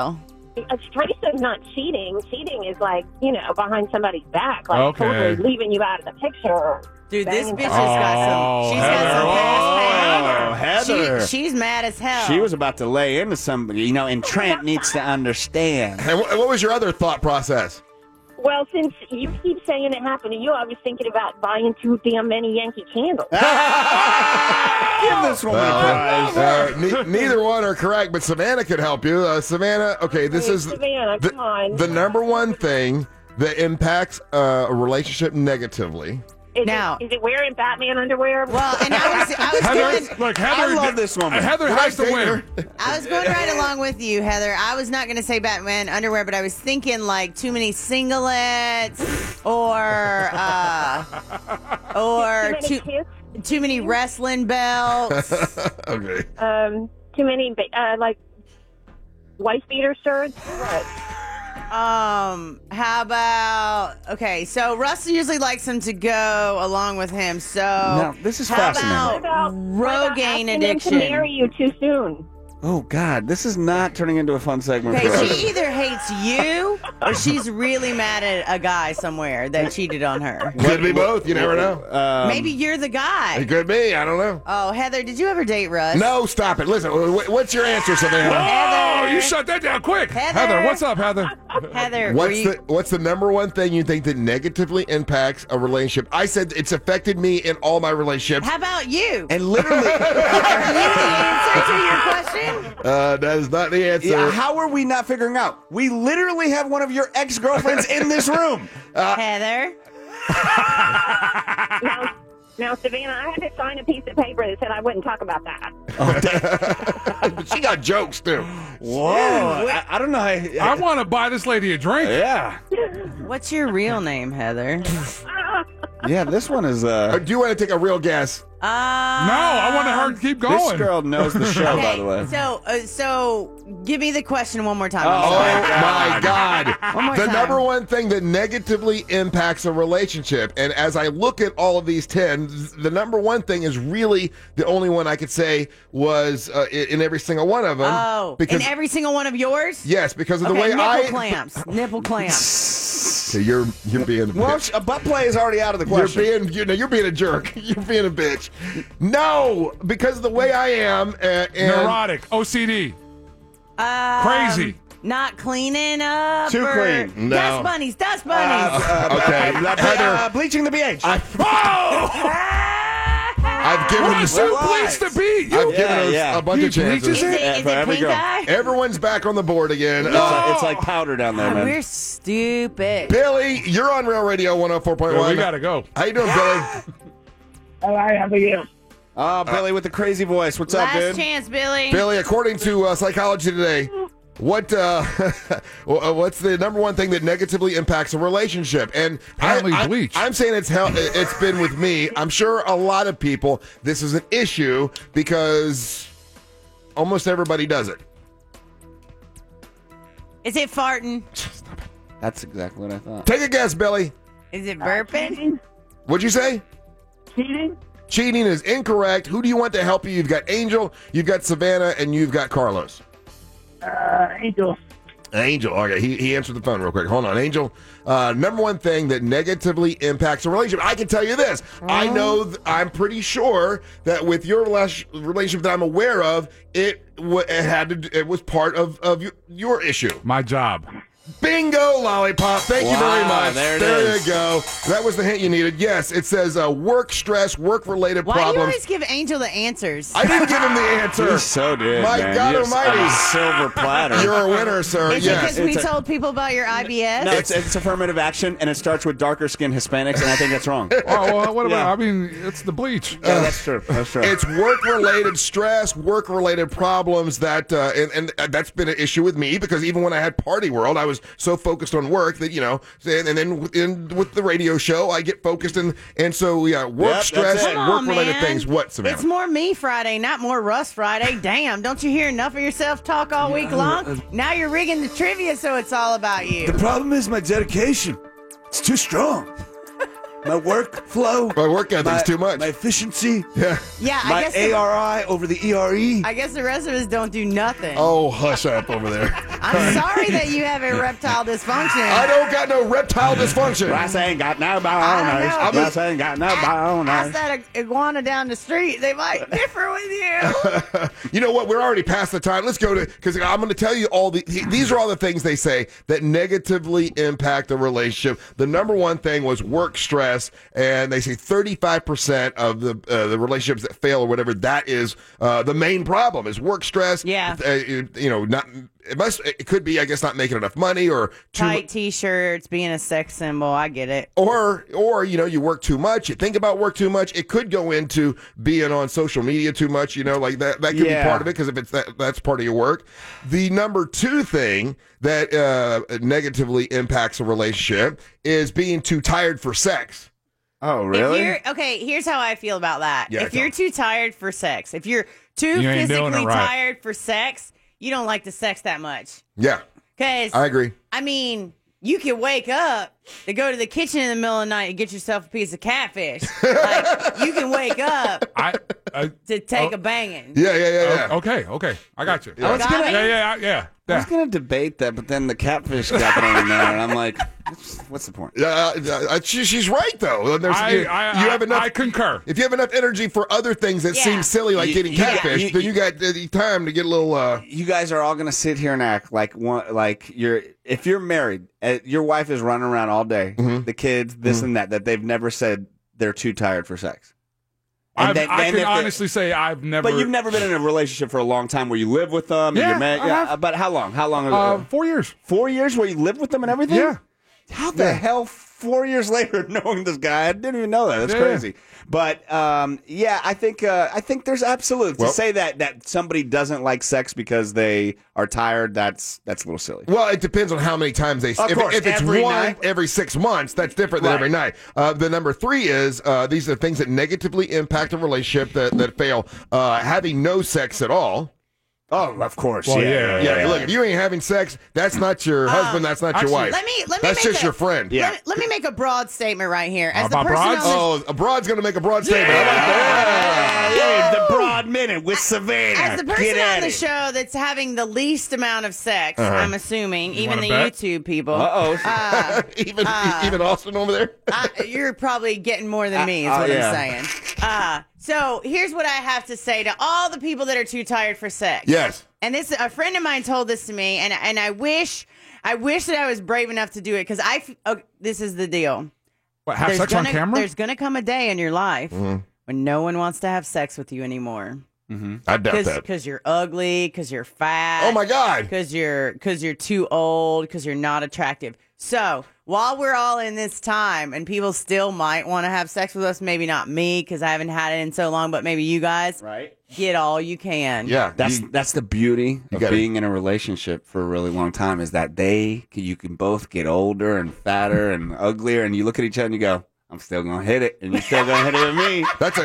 S13: a threesome's not cheating. Cheating is like, behind somebody's back, like
S6: Okay.
S13: totally leaving you out of the picture.
S5: Dude, this
S13: Banging
S5: bitch has got some. She's got some past pain.
S4: Heather.
S5: She's mad as hell.
S4: She was about to lay into somebody, and Trent needs to understand.
S3: And what was your other thought process?
S13: Well, since you keep saying it happened to you, I was thinking about buying too damn many Yankee candles.
S4: Give this woman a prize.
S3: Neither one are correct, but Savannah could help you. Savannah, okay, this is
S13: Savannah, come on.
S3: the number one thing that impacts a relationship negatively.
S13: Is it wearing Batman underwear?
S5: Well, and I was
S6: Heather, look, Heather,
S4: I love this woman.
S6: Heather has to win.
S5: I was going right along with you, Heather. I was not going to say Batman underwear, but I was thinking like too many singlets or too many wrestling belts.
S3: Okay.
S13: Too many like wife beater shirts. What?
S5: How about so Russell usually likes him to go along with him. So
S4: No, this is
S5: how
S4: fascinating.
S5: about Rogaine addiction?
S13: To marry you too soon.
S4: Oh, God, this is not turning into a fun segment for
S5: Okay,
S4: us.
S5: she either hates you or she's really mad at a guy somewhere that cheated on her.
S3: Could be both. You never know.
S5: Maybe you're the guy.
S3: It could be. I don't know.
S5: Oh, Heather, did you ever date Russ?
S3: No, stop it. Listen, what's your answer, Savannah?
S5: Heather.
S6: Oh, you shut that down quick.
S5: Heather.
S6: What's up, Heather?
S5: Heather,
S3: What's the number one thing you think that negatively impacts a relationship? I said it's affected me in all my relationships.
S5: how about you?
S4: And literally,
S5: Are you the answer to your question?
S3: That is not the answer.
S4: yeah, how are we not figuring out? We literally have one of your ex-girlfriends in this room.
S5: Heather.
S13: Now, Savannah, I had to sign a piece of paper that said I wouldn't talk about that.
S3: She got jokes too.
S4: Whoa. I don't know.
S6: I want to buy this lady a drink.
S4: Yeah.
S5: What's your real name, Heather?
S4: Yeah, this one is...
S3: Do you want to take a real guess?
S6: No, I want her to keep going.
S4: This girl knows the show, by the way.
S5: So give me the question one more time.
S3: Oh my God.
S5: One more
S3: The
S5: time.
S3: number one thing that negatively impacts a relationship, and as I look at all of these 10, the number one thing is really the only one I could say was in every single one of them.
S5: Oh,
S3: because
S5: in every single one of yours?
S3: yes, because of the
S5: Okay,
S3: way
S5: nipple clamps. Nipple clamps.
S3: Okay, you're being
S4: Well, a butt play is already out of the question.
S3: You're being a jerk. You're being a bitch. No, because of the way I am. And
S6: Neurotic. OCD. Crazy.
S5: Not cleaning up.
S4: Too
S5: or-
S4: clean.
S3: No.
S5: Dust bunnies. Dust bunnies.
S3: Okay, Heather,
S4: bleaching the BH.
S3: I've given
S6: What is you
S4: Relax.
S6: bleach the beat?
S3: I've given us
S4: yeah.
S3: a bunch
S6: He
S3: of chances.
S6: bleaches
S5: is
S6: it?
S5: it, is
S4: for
S5: it
S4: every
S5: pink
S4: girl.
S5: eye?
S3: Everyone's back on the board again.
S4: It's like powder down there, man.
S5: We're stupid.
S3: Billy, you're on Real Radio 104.1.
S6: We gotta go.
S3: How you doing, Billy?
S13: All right, how about you?
S4: Oh, Billy with the crazy voice. What's up,
S5: Last
S4: dude?
S5: chance, Billy.
S3: Billy, according to Psychology Today, what's the number one thing that negatively impacts a relationship? And
S6: Apparently bleach.
S3: I'm saying it's been with me. I'm sure a lot of people, this is an issue because almost everybody does it.
S5: Is it farting?
S4: That's exactly what I thought.
S3: Take a guess, Billy.
S5: Is it burping?
S3: What'd you say?
S13: Cheating?
S3: Cheating is incorrect. Who do you want to help you? You've got Angel, you've got Savannah, and you've got Carlos.
S13: Angel.
S3: Angel. Okay, he answered the phone real quick. Hold on, Angel. Number one thing that negatively impacts a relationship. I can tell you this. I know. I'm pretty sure that with your relationship that I'm aware of, it was part of your issue.
S6: My job.
S3: Bingo, Lollipop. Thank you very
S4: Wow,
S3: much.
S4: there it
S3: you
S4: is.
S3: go. That was the hint you needed. Yes, it says work stress, work-related
S5: Why do you
S3: problems.
S5: always give Angel the answers?
S3: I didn't give him the answer.
S4: You so did,
S3: My
S4: man.
S3: God
S4: You're
S3: Almighty.
S4: on a silver platter.
S3: You're a winner, sir.
S5: Is it
S3: Yes.
S5: because we
S4: It's a-
S5: told people about your IBS?
S4: No, it's affirmative action, and it starts with darker skinned Hispanics, and I think that's wrong.
S6: Oh, well, what about?
S4: Yeah.
S6: I mean, it's the bleach.
S4: Yeah, that's true. That's true.
S3: It's work-related stress, work-related problems that, and that's been an issue with me because even when I had Party World, I was so focused on work that, and then with the radio show, I get focused and so, yeah, work
S4: Yep,
S3: stress,
S4: that's it.
S5: Come on,
S3: work-related
S5: man.
S3: things. What, Savannah?
S5: It's more me Friday, not more Russ Friday. Damn, don't you hear enough of yourself talk all week long? Now you're rigging the trivia so it's all about you.
S4: The problem is my dedication. It's too strong. My workflow.
S3: My work ethic's too much.
S4: My efficiency.
S3: Yeah.
S5: Yeah, I
S4: My
S5: guess
S4: ARI over the ERE.
S5: I guess the rest of us don't do nothing.
S3: Oh, hush up over there.
S5: I'm sorry that you have erectile dysfunction.
S3: I don't got no reptile dysfunction.
S4: Rice ain't got no boners.
S5: I don't know.
S4: Rice ain't got no boners.
S5: Ask that iguana down the street. They might differ with you.
S3: You know what? We're already past the time. Let's go to, because I'm going to tell you these are all the things they say that negatively impact a relationship. The number one thing was work stress, and they say 35% of the relationships that fail or whatever, that is the main problem is work stress.
S5: Yeah.
S3: It could be, I guess, not making enough money or
S5: tight t-shirts, being a sex symbol. I get it.
S3: Or you work too much. You think about work too much. It could go into being on social media too much. Like that could be part of it because if it's that's part of your work. The number two thing that negatively impacts a relationship is being too tired for sex.
S4: Oh, really?
S5: Here's how I feel about that.
S3: Yeah,
S5: if you're too tired for sex, if you're too
S6: You ain't doing
S5: physically
S6: it right.
S5: tired for sex, you don't like the sex that much.
S3: Yeah.
S5: Because
S3: I agree.
S5: I mean, you can wake up to go to the kitchen in the middle of the night and get yourself a piece of catfish. Like, you can wake up to take a banging.
S3: Yeah.
S6: Okay. I got you.
S4: I was gonna-
S6: Yeah.
S4: I was going to debate that, but then the catfish got thrown in there, and I'm like, what's the point?
S3: She's right, though.
S6: I concur.
S3: If you have enough energy for other things that seem silly, like getting catfish, then you got the time to get a little.
S4: You guys are all going to sit here and act like if you're married, your wife is running around all day, the kids, this and that they've never said they're too tired for sex.
S6: I can honestly say I've never.
S4: But you've never been in a relationship for a long time where you live with them.
S6: Yeah,
S4: and you're married.
S6: I have.
S4: But how long? How long?
S6: 4 years.
S4: 4 years where you lived with them and everything?
S6: Yeah.
S4: How the hell 4 years later knowing this guy? I didn't even know that. That's crazy. But I think there's absolutely to say that somebody doesn't like sex because they are tired. That's a little silly.
S3: Well, it depends on how many times they.
S4: Of course,
S3: if it's
S4: every
S3: one
S4: night?
S3: every 6 months, that's different than every night. The number three is these are things that negatively impact a relationship that fail. Having no sex at all.
S4: Oh, of course.
S3: Well, yeah. Look, if you ain't having sex, that's not your husband. That's not your wife.
S5: Let me
S3: that's
S5: make
S3: just your friend.
S5: Let me make a broad statement right here. As
S3: About
S5: the person
S3: broads?
S5: on this,
S3: A broad's going to make a broad statement. I like that.
S4: Hey, the Broad Minute with Savannah.
S5: as the person on the show that's having the least amount of sex, I'm assuming, even
S3: wanna
S5: the
S3: bet?
S5: YouTube people.
S3: Even Austin over there.
S5: You're probably getting more than me, is what I'm saying. So here's what I have to say to all the people that are too tired for sex.
S3: Yes.
S5: And a friend of mine told this to me, and I wish that I was brave enough to do it, because this is the deal.
S6: What, have sex on camera?
S5: There's going to come a day in your life
S3: Mm-hmm.
S5: when no one wants to have sex with you anymore.
S3: I doubt that.
S5: Because you're ugly, because you're fat.
S3: Oh my God.
S5: Because you're too old, because you're not attractive. So while we're all in this time, and people still might want to have sex with us, maybe not me because I haven't had it in so long, but maybe you guys,
S4: right?
S5: Get all you can.
S3: Yeah,
S4: that's the beauty of being in a relationship for a really long time is that you can both get older and fatter and uglier, and you look at each other and you go, I'm still gonna hit it, and you're still gonna hit it with me.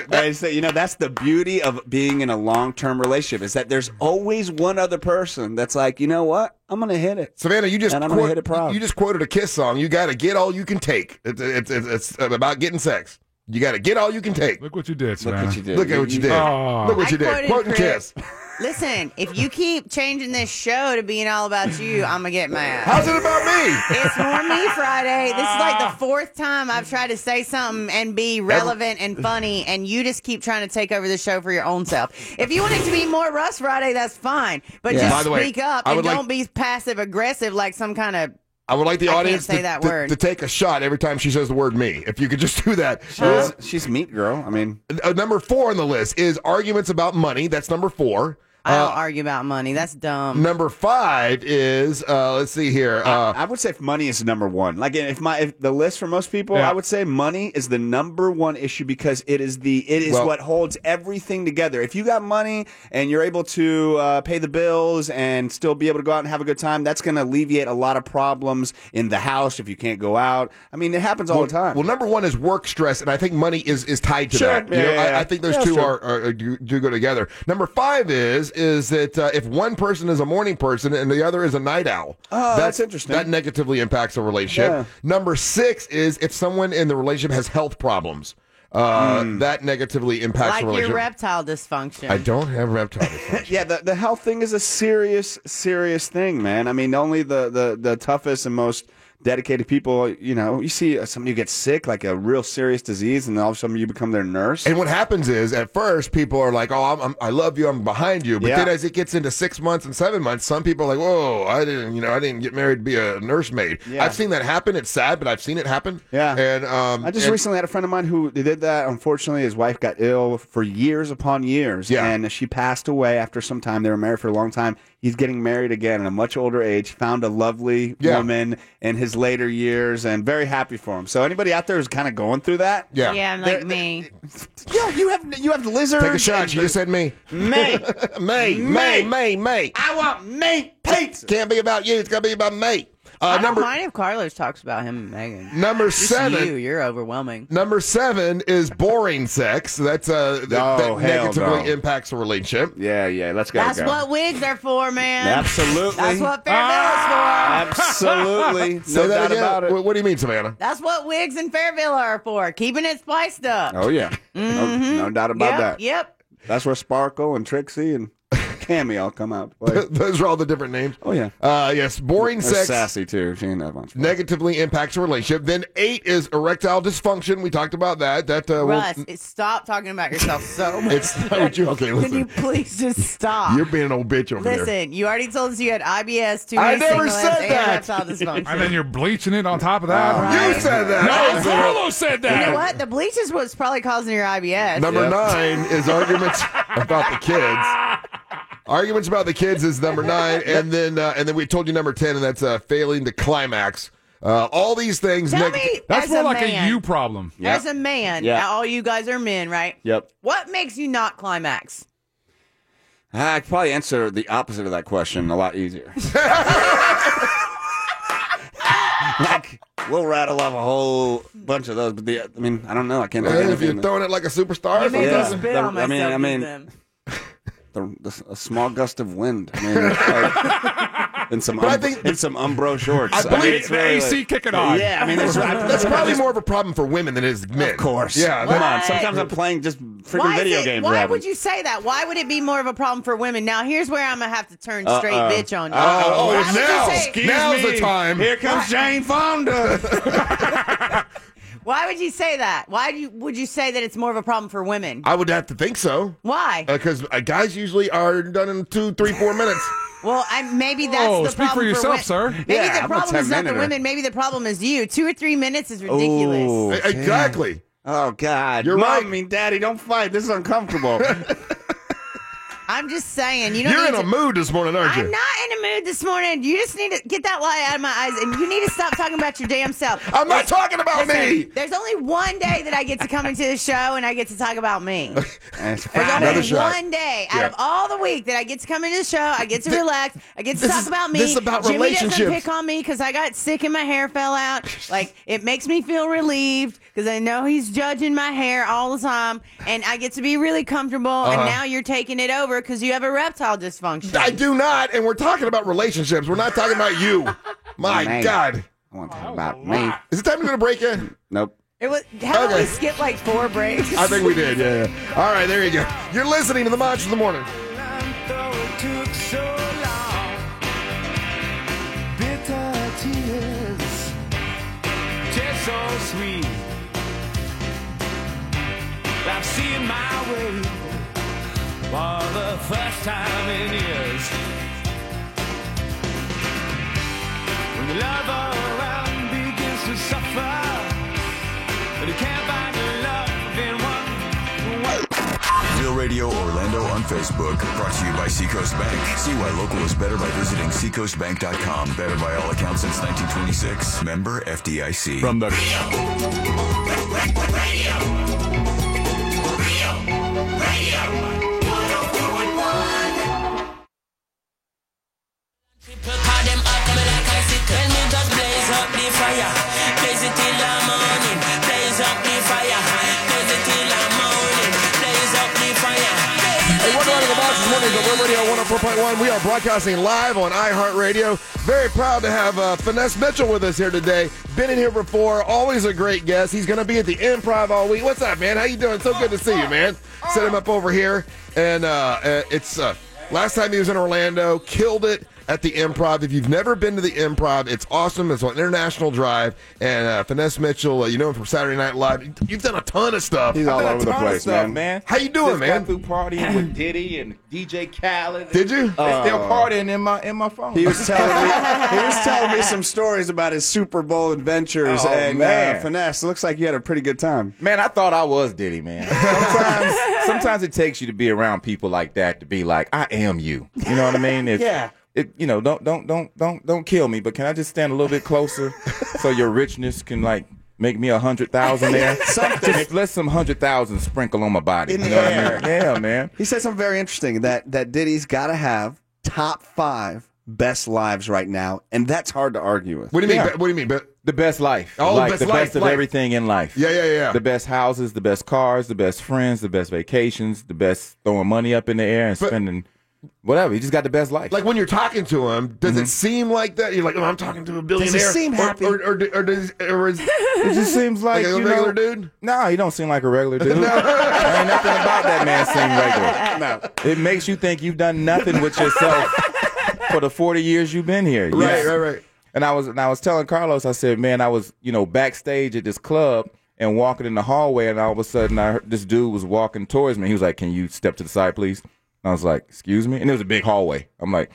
S4: That's the beauty of being in a long-term relationship is that there's always one other person that's like, you know what, I'm gonna hit it.
S3: Savannah,
S4: I'm gonna hit it proud.
S3: You just quoted a Kiss song. You got to get all you can take. It's about getting sex. You got to get all you can take.
S6: Look what you did, Savannah.
S3: Look what you did. Look at what you did. Look what you did. Quoting Kiss.
S5: Listen, if you keep changing this show to being all about you, I'm going to get mad.
S3: How's it about me?
S5: It's More Me Friday. This is like the fourth time I've tried to say something and be relevant and funny, and you just keep trying to take over the show for your own self. If you want it to be more Russ Friday, that's fine. But just speak up and don't be passive-aggressive like some kind of...
S3: I would like the audience
S5: can't say that word.
S3: to take a shot every time she says the word me. If you could just do that.
S4: She's meat girl. I mean,
S3: number 4 on the list is arguments about money. That's number 4.
S5: I don't argue about money. That's dumb.
S3: Number 5 is let's see here.
S4: I would say money is number 1. Like if the list for most people, I would say money is the number 1 issue because it is what holds everything together. If you got money and you're able to pay the bills and still be able to go out and have a good time, that's going to alleviate a lot of problems in the house if you can't go out. I mean, it happens all the time.
S3: Well, number 1 is work stress, and I think money is tied to that. I think those two do go together. Number 5 is that if one person is a morning person and the other is a night owl.
S4: Oh, that's interesting.
S3: That negatively impacts a relationship.
S4: Yeah.
S3: Number 6 is if someone in the relationship has health problems. that negatively impacts
S5: Like
S3: the relationship.
S5: your reptile dysfunction.
S3: I don't have reptile dysfunction.
S4: Yeah, the health thing is a serious thing, man. I mean, only the toughest and most dedicated people, you see somebody who gets sick, like a real serious disease, and all of a sudden you become their nurse.
S3: And what happens is, at first, people are like, "Oh, I love you, I'm behind you." But then, as it gets into 6 months and 7 months, some people are like, "Whoa, I didn't get married to be a nursemaid."
S4: Yeah.
S3: I've seen that happen. It's sad, but I've seen it happen.
S4: Yeah.
S3: And
S4: I just recently had a friend of mine who did that. Unfortunately, his wife got ill for years upon years, and she passed away after some time. They were married for a long time. He's getting married again at a much older age. Found a lovely woman in his later years, and very happy for him. So anybody out there who's kind of going through that,
S5: Yeah, like me.
S4: you have lizards.
S3: take a shot. You just said me.
S4: May.
S3: May.
S4: I want May pizza.
S3: Can't be about you. It's got to be about me.
S5: I don't mind if Carlos talks about him and Megan.
S3: Number
S5: Just
S3: 7.
S5: you're overwhelming.
S3: Number 7 is boring sex. That's that negatively impacts a relationship.
S4: Yeah, let's go.
S5: That's what wigs are for, man.
S4: Absolutely.
S5: That's what Fairville is for.
S4: Absolutely.
S3: Say
S4: No
S3: that
S4: doubt
S3: again.
S4: about it.
S3: What do you mean, Savannah?
S5: That's what wigs and Fairville are for. Keeping it spiced up.
S4: Oh yeah, no doubt about that.
S5: Yep.
S4: That's where Sparkle and Trixie and Cammy all come out.
S3: Those are all the different names.
S4: Oh yeah.
S3: Yes, boring
S4: There's
S3: sex.
S4: Sassy too. She ain't that much.
S3: Negatively impacts a relationship. Then 8 is erectile dysfunction. We talked about that.
S5: Russ, stop talking about yourself so much.
S3: It's not what you. Okay, listen.
S5: Can you please just stop?
S3: You're being an old bitch over there.
S5: Listen, you already told us you had IBS,
S3: I
S5: two-way
S3: never
S5: singulets,
S3: said
S5: and
S3: that.
S5: erectile dysfunction.
S6: And then you're bleaching it on top of that.
S5: Right.
S3: You said that.
S6: No, Carlos said that.
S5: You know what? The bleach is what's probably causing your IBS.
S3: Number 9 is arguments about the kids. Arguments about the kids is number 9, and then we told you number 10, and that's failing to climax. All these things.
S5: Tell me,
S6: that's
S5: as
S6: more
S5: a
S6: like
S5: man,
S6: a you problem.
S5: As a man,
S4: Yeah.
S5: all you guys are men, right?
S4: Yep.
S5: What makes you not climax?
S4: I could probably answer the opposite of that question a lot easier. Like, we'll rattle off a whole bunch of those, but I don't know. I can't think of
S3: If you're
S4: anything.
S3: throwing it like a superstar.
S5: You made me
S3: sometimes.
S5: spit on myself.
S4: I mean,
S5: them.
S4: a small gust of wind. I mean, it's like, in some Umbro shorts.
S3: I believe
S4: it's
S6: the
S4: really
S6: AC kicking on.
S4: Yeah, I mean,
S3: That's probably more of a problem for women than it is men.
S4: Of course.
S3: Yeah.
S4: Come on.
S5: What?
S4: Sometimes I'm playing just freaking
S5: Why
S4: video
S5: is it,
S4: games.
S5: Why
S4: Robin.
S5: would you say that? Why would it be more of a problem for women? Now, here's where I'm going to have to turn straight bitch on you.
S3: Oh,
S5: Why would you
S3: now.
S5: say-
S3: Now's the time.
S4: Here comes Jane Fonda.
S5: Why would you say that? Would you say that it's more of a problem for women?
S3: I would have to think so.
S5: Why?
S3: Because guys usually are done in 2, 3, 4 minutes.
S5: Well, maybe that's
S6: Oh,
S5: the
S6: speak
S5: problem
S6: for yourself,
S5: for
S6: sir.
S5: Maybe
S4: Yeah,
S5: the
S4: I'm a
S5: problem is not the
S4: 10-minute-er.
S5: women. Maybe the problem is you. 2 or 3 minutes is ridiculous.
S4: Ooh,
S3: Exactly.
S4: Oh, God.
S3: You're right.
S4: Mommy, Daddy, don't fight. This is uncomfortable.
S5: I'm just saying. You don't
S3: You're
S5: need
S3: in a
S5: to-
S3: mood this morning, aren't you?
S5: I'm not in a mood this morning. You just need to get that light out of my eyes, and you need to stop talking about your damn self.
S3: I'm not talking about me.
S5: There's only one day that I get to come into the show, and I get to talk about me.
S4: It's
S5: There's
S4: Friday.
S5: only
S3: shot.
S5: one day
S3: Yeah.
S5: out of all the week that I get to come into the show. I get to relax. I get to
S3: this
S5: talk
S3: is-
S5: about me.
S3: this is about
S5: Jimmy
S3: relationships.
S5: doesn't pick on me because I got sick and my hair fell out. Like, it makes me feel relieved because I know he's judging my hair all the time, and I get to be really comfortable. And now you're taking it over because you have a reptile dysfunction.
S3: I do not, and we're talking about relationships. We're not talking about you. My
S4: Man.
S3: God.
S4: I want to talk about me.
S3: Is it time to go to break in?
S4: Nope.
S5: It was. How about
S3: Okay.
S5: we skip like 4 breaks?
S3: I think we did, yeah. All right, there you go. You're listening to the Monsters of the Morning.
S8: Though it took so long, bitter tears, taste so sweet. I've seen my way for the first time in years. When the love around begins to suffer, but you can't find your love in one.
S1: Real Radio Orlando on Facebook. Brought to you by Seacoast Bank. See why local is better by visiting seacoastbank.com. Better by all accounts since 1926. Member FDIC.
S6: From the
S8: Call them up, come like I see. Tell me just blaze up the fire. Blaze it till the morning. Blaze up the fire. Blaze it till the morning. Blaze up the fire.
S3: Hey, welcome to the Monsters of the Morning, the Real Radio 104.1. We are broadcasting live on iHeartRadio. Very proud to have Finesse Mitchell with us here today. Been in here before. Always a great guest. He's going to be at the Improv all week. What's up, man? How you doing? So good to see you, man. Set him up over here. And it's last time he was in Orlando. Killed it at the Improv. If you've never been to the Improv, it's awesome. It's on International Drive. And Finesse Mitchell, you know him from Saturday Night Live. You've done a ton of stuff.
S4: He's all over the place,
S14: man.
S3: How you doing,
S14: Just
S3: man?
S14: Got through partying with Diddy and DJ Khaled.
S3: Did you?
S14: They're still partying in my phone.
S4: He was telling me some stories about his Super Bowl adventures and
S14: man.
S4: Finesse. Looks like you had a pretty good time.
S14: Man, I thought I was Diddy, man. Sometimes it takes you to be around people like that to be like, I am you. You know what I mean?
S5: Yeah.
S14: You know, don't kill me, but can I just stand a little bit closer so your richness can like make me 100,000 there? Just let some 100,000 sprinkle on my body.
S4: In the
S14: you know
S4: air.
S14: what I mean? Yeah, man.
S4: He said something very interesting that Diddy's got to have top 5 best lives right now, and that's hard to argue with.
S3: What do you mean?
S14: Yeah.
S3: What do you mean?
S14: The best life.
S3: Oh,
S14: like,
S3: best
S14: the
S3: life,
S14: best of
S3: life.
S14: everything in life.
S3: Yeah.
S14: The best houses, the best cars, the best friends, the best vacations, the best throwing money up in the air and spending whatever. He just got the best life.
S3: Like when you're talking to him, does it seem like that? You're like, oh, I'm talking to a billionaire.
S4: Does he seem happy?
S3: Or is
S14: It just seems like
S3: a
S14: you
S3: regular
S14: know,
S3: dude?
S14: No, he don't seem like a regular dude. Ain't nothing about that man seem regular. No. It makes you think you've done nothing with yourself for the 40 years you've been here.
S3: Right.
S14: And I was telling Carlos, I said, man, I was, backstage at this club and walking in the hallway, and all of a sudden I heard this dude was walking towards me. He was like, can you step to the side, please? And I was like, excuse me? And it was a big hallway. I'm like,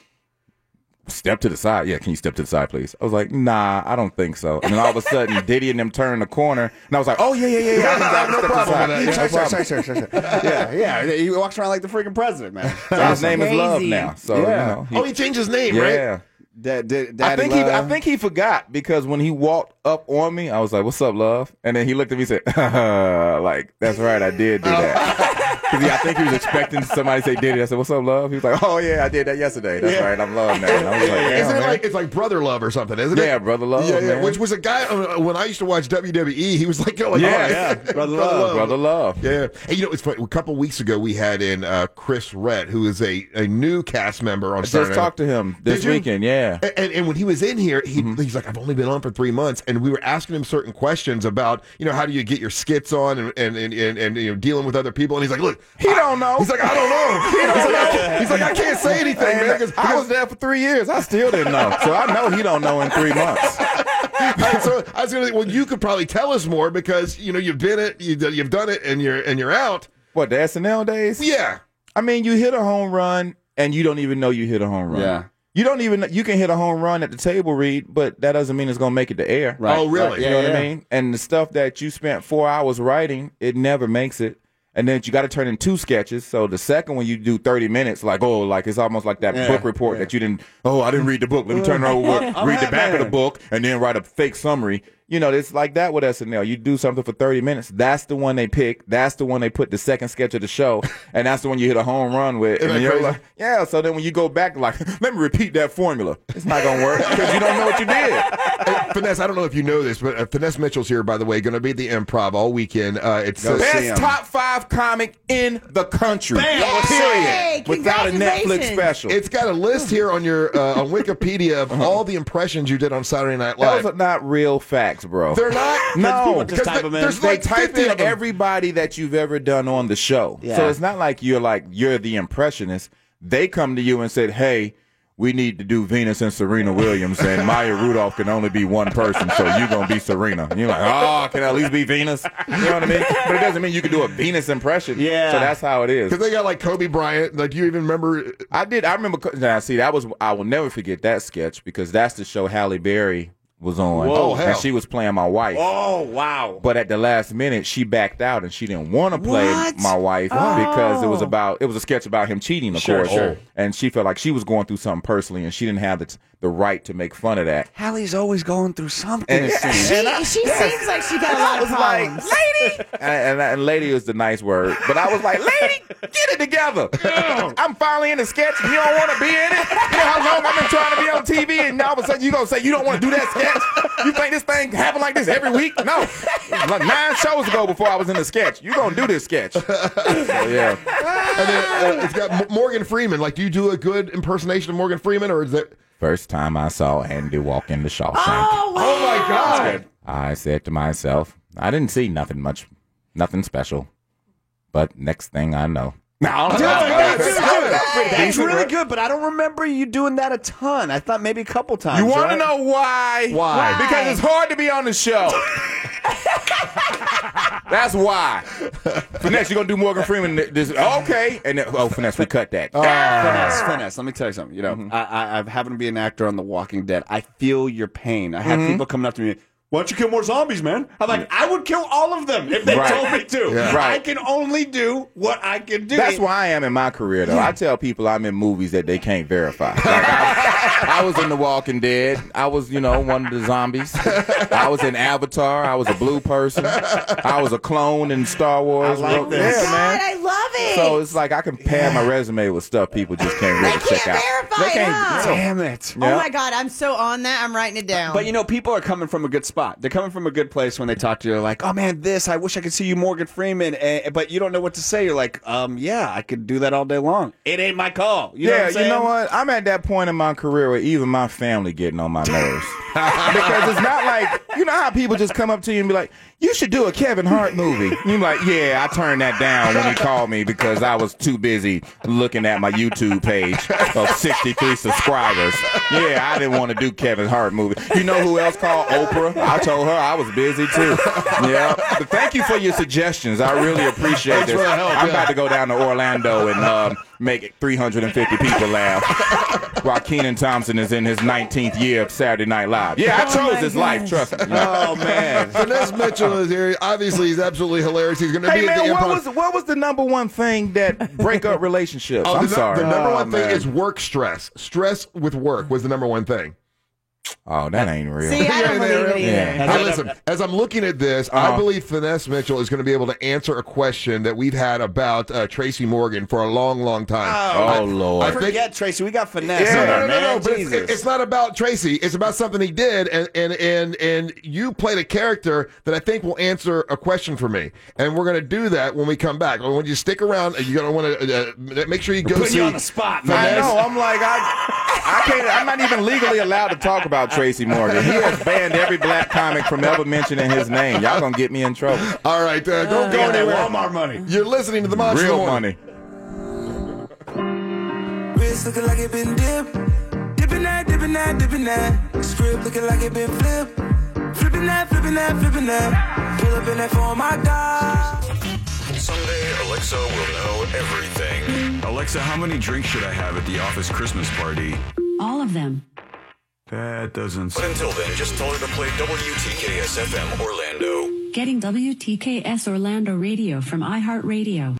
S14: step to the side. Yeah, can you step to the side, please? I was like, nah, I don't think so. And then all of a sudden, Diddy and them turned the corner, and I was like, oh, yeah.
S3: No problem with that.
S4: Sorry. Yeah. He walks around like the freaking president, man.
S14: So his name is Love now. So,
S3: he changed his name,
S14: yeah.
S3: right?
S14: I think he forgot, because when he walked up on me, I was like, "What's up, Love?" And then he looked at me and said, "Like that's right, I did do that." Because I think he was expecting somebody to say Diddy. I said, "What's up, Love?" He was like, "Oh yeah, I did that yesterday. That's right, I'm Love now." And I was like,
S3: Isn't it
S14: man.
S3: like it's like Brother Love or something? Isn't it?
S14: Yeah, Brother Love.
S3: Yeah.
S14: Man.
S3: Which was a guy when I used to watch WWE. He was like,
S14: Brother Love.
S3: Yeah. Hey, it's funny. A couple weeks ago, we had in Chris Rett, who is a new cast member on
S14: I
S3: Saturday
S14: just talked to him this weekend. Yeah.
S3: And when he was in here, he's like, I've only been on for 3 months, and we were asking him certain questions about, how do you get your skits on and dealing with other people, and he's like, look,
S14: he don't know.
S3: He's like, I don't know. He's like, I can't say anything, man. Because
S14: I was there for 3 years. I still didn't know. So I know he don't know in 3 months.
S3: So I was gonna say, well, you could probably tell us more because you've been it, you've done it, and you're out.
S14: What, the SNL days?
S3: Yeah.
S14: I mean, you hit a home run and you don't even know you hit a home run.
S4: Yeah.
S14: You can hit a home run at the table read, but that doesn't mean it's going to make it to air.
S4: Right.
S3: Oh, really?
S14: You know what I mean? And the stuff that you spent 4 hours writing, it never makes it. And then you got to turn in 2 sketches. So the second one you do 30 minutes, like it's almost like that book report that you didn't. Oh, I didn't read the book. Let me turn it over, read the back of the book, and then write a fake summary. It's like that with SNL. You do something for 30 minutes. That's the one they pick. That's the one they put the second sketch of the show, and that's the one you hit a home run with.
S3: Isn't
S14: And
S3: that
S14: you're
S3: crazy?
S14: like, yeah. So then when you go back, like, let me repeat that formula. It's not gonna work because you don't know what you did.
S3: Hey, Finesse, I don't know if you know this, but Finesse Mitchell's here, by the way, going to be at the Improv all weekend. It's
S14: Best top 5 comic in the country.
S5: Yay!
S14: Period. Without a Netflix
S5: Congratulations.
S14: special.
S3: It's got a list here on your on Wikipedia of all the impressions you did on Saturday Night
S14: Those
S3: Live.
S14: are not real facts, bro.
S3: They're not.
S14: No,
S3: because there's
S14: they
S3: like
S14: type
S3: 50
S14: in
S3: of them.
S14: everybody that you've ever done on the show.
S4: Yeah.
S14: So it's not like you're the impressionist. They come to you and said, hey, we need to do Venus and Serena Williams, and Maya Rudolph can only be one person, so you're going to be Serena. And you're like, oh, can I at least be Venus? You know what I mean? But it doesn't mean you can do a Venus impression.
S4: Yeah.
S14: So that's how it is.
S3: Because they got like Kobe Bryant. Like, do you even remember?
S14: I remember. Now, see, I will never forget that sketch because that's the show Halle Berry was on.
S3: Whoa, hell.
S14: And she was playing my wife.
S4: Oh, wow.
S14: But at the last minute, she backed out and she didn't want to play
S5: What?
S14: my wife because it was a sketch about him cheating, of course.
S4: sure.
S14: And she felt like she was going through something personally and she didn't have the right to make fun of that.
S4: Hallie's always going through something.
S14: And-
S4: it seems.
S5: She seems like she got a lot of problems.
S14: lady, and lady is the nice word, but I was like, lady, get it together. I'm finally in the sketch and you don't want to be in it. You know how long I've been trying to be on TV and all of a sudden You gonna say you don't want to do that sketch? You think this thing happen like this every week? No. Like 9 shows ago before I was in the sketch. You gonna do this sketch? So, yeah.
S3: And then it's got Morgan Freeman. Like, do you do a good impersonation of Morgan Freeman, or is that?
S14: First time I saw Andy walk into Shawshank.
S5: Oh, wow.
S3: Oh my God!
S14: I said to myself, I didn't see nothing special. But next thing I know.
S4: That's really good, but I don't remember you doing that a ton. I thought maybe a couple times.
S14: You want to
S4: right?
S14: know why?
S4: Why?
S14: Because it's hard to be on the show. That's why. Finesse, you're going to do Morgan Freeman. Okay. And then, Finesse, we cut that.
S4: Finesse, let me tell you something. You know, I happen to be an actor on The Walking Dead. I feel your pain. I have people coming up to me, why don't you kill more zombies, man? I'm like, I would kill all of them if they told me to. Yeah. Right. I can only do what I can do.
S14: That's where I am in my career, though. I tell people I'm in movies that they can't verify. Like I was in The Walking Dead. I was, one of the zombies. I was in Avatar. I was a blue person. I was a clone in Star Wars.
S4: I like this.
S5: God, man. I love it.
S14: So it's like I can pad my resume with stuff people just can't really check out.
S5: They can't verify.
S4: Damn it.
S5: Oh, my God. I'm so on that. I'm writing it down.
S4: But, people are coming from a good spot. They're coming from a good place when they talk to you. They're like, oh, man, I wish I could see you Morgan Freeman. But you don't know what to say. You're like, yeah, I could do that all day long. It ain't my call. You know what I'm saying?
S14: You know what? I'm at that point in my career where even my family getting on my nerves. Because it's not like, you know how people just come up to you and be like, you should do a Kevin Hart movie. And you're like, yeah, I turned that down when he called me because I was too busy looking at my YouTube page of 63 subscribers. Yeah, I didn't want to do Kevin Hart movie. You know who else called? Oprah. I told her I was busy too. Yeah. But thank you for your suggestions. I really appreciate this. I'm about to go down to Orlando and make 350 people laugh while Kenan Thompson is in his 19th year of Saturday Night Live. Yeah, I chose this life, trust me.
S3: Oh, man. Finesse Mitchell is here. Obviously, he's absolutely hilarious. He's going to be at the Improv.
S14: What was the number one thing that break up relationships? I'm sorry.
S3: The number one thing is work stress. Stress with work was the number one thing.
S14: Oh, that ain't real.
S5: See, I don't believe it either.
S3: Hey, listen, as I'm looking at this, I believe Finesse Mitchell is going to be able to answer a question that we've had about Tracy Morgan for a long, long time.
S4: Lord. I forget Tracy. We got Finesse.
S3: No. But it's not about Tracy. It's about something he did, and you played a character that I think will answer a question for me. And we're going to do that when we come back. When you stick around, you're going to want to make sure you go see.
S4: You on the spot, man.
S14: I know. I'm like, I can't. I'm not even legally allowed to talk about Tracy Morgan. He has banned every black comic from ever mentioning his name. Y'all gonna get me in trouble.
S3: All right, don't go anywhere.
S4: Walmart money.
S3: You're listening to the Monster
S14: Real money.
S15: Wrist looking like it been dipped. Dipping that. Script looking like it been flipped. Flipping that. Pull up in that for my God.
S1: Someday, Alexa will know everything. Alexa, how many drinks should I have at the office Christmas party?
S9: All of them.
S1: That doesn't. But until then, just tell her to play WTKS FM Orlando.
S9: Getting WTKS Orlando Radio from iHeartRadio.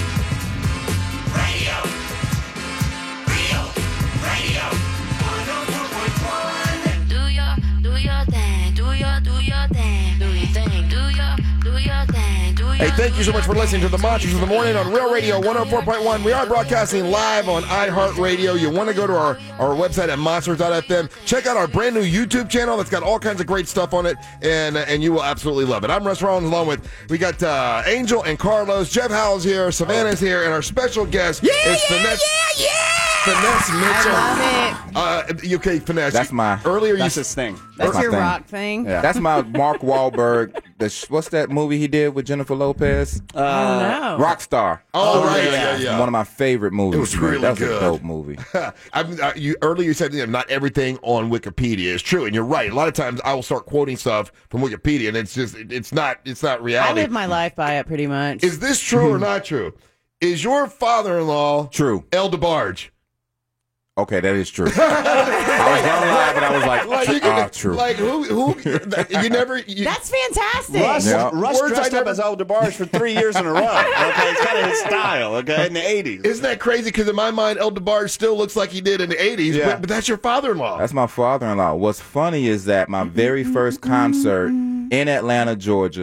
S3: Hey, thank you so much for listening to the Monsters of the Morning on Real Radio 104.1. We are broadcasting live on iHeartRadio. You want to go to our website at monsters.fm. Check out our brand new YouTube channel that's got all kinds of great stuff on it, and you will absolutely love it. I'm Russ Rollins, along with, we got Angel and Carlos. Jeff Howell's here, Savannah's here, and our special guest is Finesse Mitchell.
S5: I love it.
S3: Okay, Finesse.
S14: That's my.
S3: Earlier
S4: That's his thing.
S5: That's your
S14: thing.
S5: rock thing.
S14: Yeah. That's my Mark Wahlberg. What's that movie he did with Jennifer Lopez?
S5: No.
S14: Rockstar.
S3: Oh, right. Yeah.
S14: One of my favorite movies.
S3: It was really
S14: that was
S3: good.
S14: a dope movie.
S3: Earlier you said not everything on Wikipedia is true, and you're right. A lot of times I will start quoting stuff from Wikipedia, and it's not
S5: I
S3: reality.
S5: live my life by it pretty much.
S3: Is this true or not true? Is your father-in-law
S14: true?
S3: El DeBarge?
S14: Okay, that is true. I was gonna lie, but I was like true.
S3: Like who? You never.
S5: That's fantastic.
S4: Russ dressed up as El DeBarge for 3 years in a row. Okay, it's kind of his style. Okay, in the '80s.
S3: Isn't that crazy? Because in my mind, El DeBarge still looks like he did in the '80s.
S14: Yeah.
S3: But that's your father-in-law.
S14: That's my father-in-law. What's funny is that my very first concert in Atlanta, Georgia,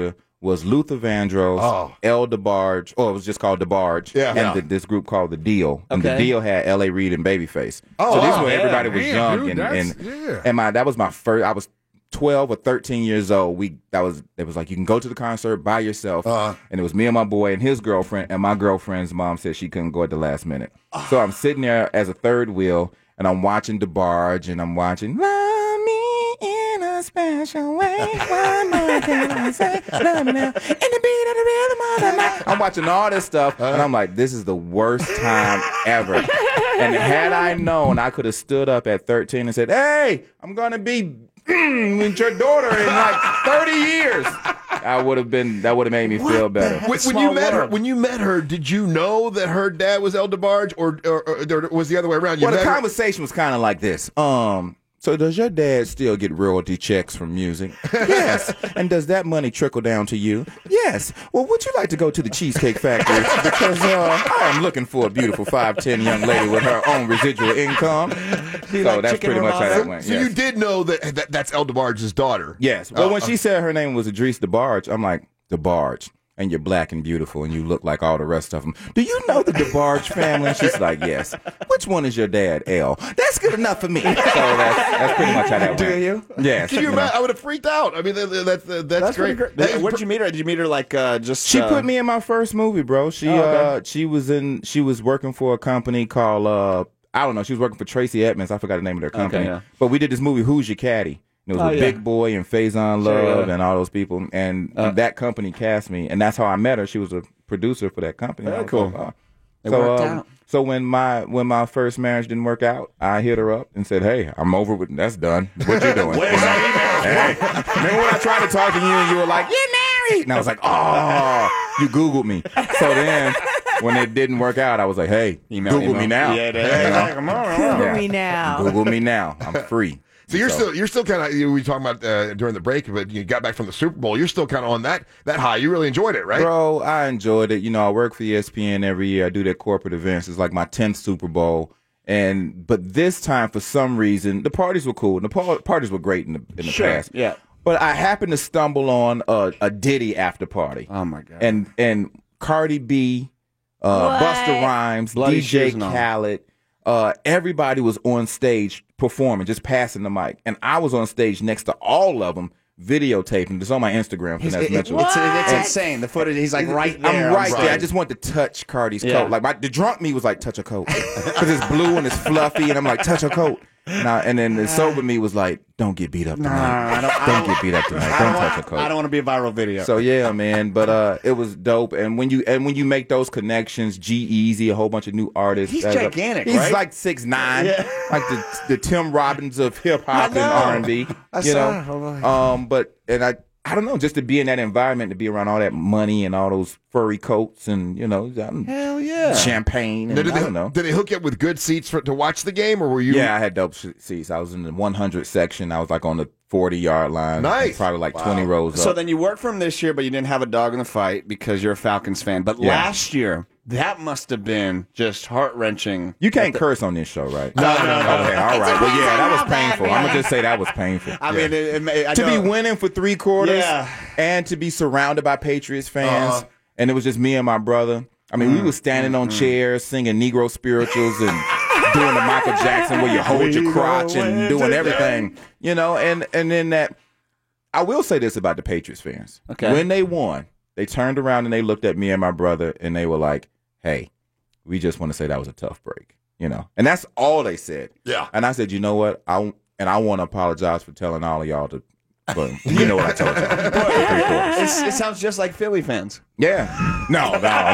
S14: was Luther Vandross, El DeBarge, or it was just called DeBarge, and this group called The Deal. And The Deal had L.A. Reid and Babyface. So this was everybody was young, and that was my first. I was 12 or 13 years old. It was like you can go to the concert by yourself, and it was me and my boy and his girlfriend, and my girlfriend's mom said she couldn't go at the last minute. So I'm sitting there as a third wheel, and I'm watching DeBarge, and I'm watching Love Me in a Special Way. One more thing I say, love me now, in the beat of the rhythm of the night. I'm watching all this stuff, and I'm like, this is the worst time ever. And had I known, I could have stood up at 13 and said, hey, I'm going to be with your daughter in like 30 years. That would have made me feel better.
S3: When you met her, did you know that her dad was El DeBarge, or was the other way around?
S14: Well, the conversation was kind of like this. So does your dad still get royalty checks from music? Yes. And does that money trickle down to you? Yes. Well, would you like to go to the Cheesecake Factory? Because I am looking for a beautiful 5'10" young lady with her own residual income. So that's pretty much how that went.
S3: So you did know that's El DeBarge's daughter?
S14: Yes. Well, when she said her name was Idris DeBarge, I'm like, DeBarge. And you're black and beautiful, and you look like all the rest of them. Do you know the DeBarge family? And she's like, yes. Which one is your dad, L? That's good enough for me. So that's pretty much how that went.
S3: Do you?
S14: Yes.
S3: Can you imagine? I would have freaked out. I mean, that's great.
S4: Where'd you meet her? Did you meet her like just?
S14: She put me in my first movie, bro. She was working for a company called I don't know. She was working for Tracy Edmonds. I forgot the name of their company.
S4: Okay, yeah.
S14: But we did this movie, Who's Your Caddy? It was Big Boy and Faison Love and all those people. And that company cast me. And that's how I met her. She was a producer for that company.
S4: Very cool.
S14: It worked out. So when my first marriage didn't work out, I hit her up and said, hey, I'm over with that's done. What you doing? Hey, remember when I tried to talk to you and you were like, you're married? And I was like, oh, you Googled me. So then when it didn't work out, I was like, hey, Google me now.
S5: Google me now.
S14: Google me now. I'm free.
S3: So you're still kind of, we were talking about during the break, but you got back from the Super Bowl. You're still kind of on that high. You really enjoyed it, right?
S14: Bro, I enjoyed it. You know, I work for ESPN every year. I do their corporate events. It's like my 10th Super Bowl. But this time, for some reason, the parties were cool. The parties were great in the past.
S4: Yeah.
S14: But I happened to stumble on a Diddy after party.
S4: Oh, my God.
S14: And Cardi B, Busta Rhymes,
S4: Bloody
S14: DJ Khaled. Everybody was on stage performing, just passing the mic. And I was on stage next to all of them, videotaping. It's on my Instagram.
S4: It's insane. The footage, he's like right there.
S14: I'm right there. I just wanted to touch Cardi's coat. Like the drunk me was like, touch a coat. Because it's blue and it's fluffy. And I'm like, touch a coat. And then the sober me was like, don't get beat up tonight. Don't get beat up tonight. Don't touch a coat.
S4: I don't want to be a viral video.
S14: So yeah, man. But it was dope. And when you make those connections, G-Eazy, a whole bunch of new artists.
S4: He's gigantic,
S14: He's
S4: right?
S14: like 6'9", like the Tim Robbins of hip hop and R&B. But I don't know, just to be in that environment, to be around all that money and all those furry coats and,
S4: hell yeah,
S14: champagne. And, I don't know.
S3: Did they hook you up with good seats to watch the game, or were you?
S14: Yeah, I had dope seats. I was in the 100 section. I was like on the 40-yard line.
S3: Nice.
S14: Probably like 20 rows up.
S4: So then you worked for him this year, but you didn't have a dog in the fight because you're a Falcons fan. But last year, that must have been just heart-wrenching.
S14: You can't curse on this show, right?
S4: No.
S14: Okay, all right. Well, yeah, that was painful. I'm going to just say that was painful.
S4: I mean,
S14: to be winning for 3 quarters and to be surrounded by Patriots fans, and it was just me and my brother. I mean, we were standing on chairs singing Negro spirituals and doing the Michael Jackson where you hold your crotch and doing everything, and then that. I will say this about the Patriots fans.
S4: Okay.
S14: When they won, they turned around and they looked at me and my brother and they were like, hey, we just want to say that was a tough break, And that's all they said.
S3: Yeah.
S14: And I said, you know what? I want to apologize for telling all of y'all to. But you know what I told you.
S4: It sounds just like Philly fans.
S14: Yeah. No.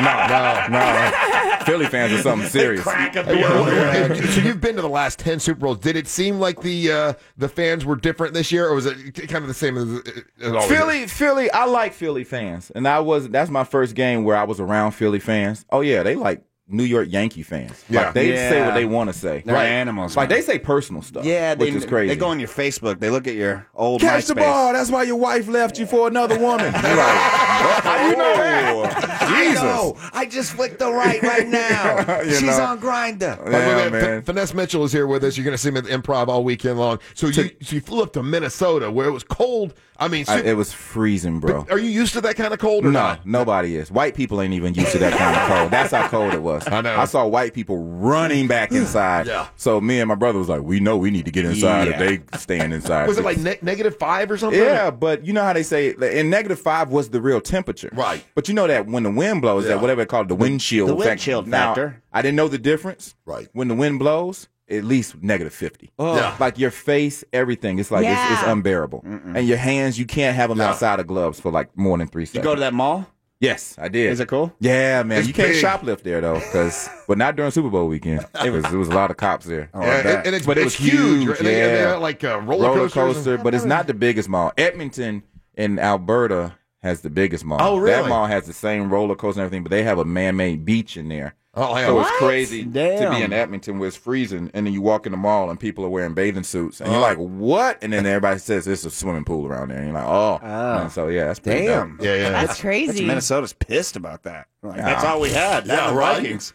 S14: Philly fans are something serious.
S3: So you've been to the last 10 Super Bowls. Did it seem like the fans were different this year, or was it kind of the same as always?
S14: Philly. I like Philly fans, and that's my first game where I was around Philly fans. Oh yeah, they like New York Yankee fans.
S4: Yeah.
S14: Like they say
S4: Yeah.
S14: what they want to say.
S4: They're animals,
S14: Like
S4: man.
S14: they say personal stuff.
S4: Yeah,
S14: which is crazy.
S4: They go on your Facebook. They look at your old
S14: Catch the
S4: MySpace.
S14: ball. That's why your wife left you for another woman. You're like, how you know that? Jesus.
S4: I know. I just flicked the right now.
S3: You
S4: She's
S3: know.
S4: on Grindr.
S3: By the way, Finesse Mitchell is here with us. You're going to see him at the Improv all weekend long. So you flew up to Minnesota where it was cold. I mean,
S14: It was freezing, bro.
S3: Are you used to that kind of cold or
S14: No,
S3: not?
S14: nobody is. White people ain't even used to that kind of cold. That's how cold it was.
S3: I know.
S14: I saw white people running back inside.
S3: Yeah.
S14: So me and my brother was like, we know we need to get inside
S3: Yeah.
S14: if they staying inside.
S3: Was it like -5 or something?
S14: Yeah, but you know how they say, and -5 was the real temperature.
S3: Right.
S14: But you know that when the wind blows, that whatever they call it, the windshield
S4: the
S14: factor.
S4: windshield
S14: Now,
S4: factor.
S14: I didn't know the difference.
S3: Right.
S14: When the wind blows, at least -50.
S4: Oh.
S3: Yeah.
S14: Like your face, everything. It's like it's
S5: Yeah.
S14: unbearable. And your hands, you can't have them outside of gloves for like more than 3
S4: You
S14: seconds.
S4: go to that mall?
S14: Yes, I did.
S4: Is it cool?
S14: Yeah, man.
S3: It's
S14: you can't
S3: big.
S14: shoplift there though, but not during Super Bowl weekend. It was a lot of cops there.
S3: Yeah, and it's,
S14: but it
S3: it's
S14: was
S3: huge. Right? And they
S14: Yeah,
S3: got like roller coasters.
S14: but it's not the biggest mall. Edmonton in Alberta has the biggest mall.
S3: Oh, really?
S14: That mall has the same roller coaster and everything, but they have a man-made beach in there.
S3: Oh, yeah.
S14: So
S3: What?
S14: it's crazy to
S4: Damn.
S14: be in Edmonton where it's freezing, and then you walk in the mall and people are wearing bathing suits, and you're like, "What?" And then everybody says there's a swimming pool around there, and you're like, "Oh." And so yeah, that's pretty
S4: Damn.
S14: dope.
S3: Yeah.
S5: That's crazy.
S4: Minnesota's pissed about that. Like,
S14: Yeah.
S4: that's all we had.
S3: Yeah,
S4: the
S3: right.
S4: Vikings.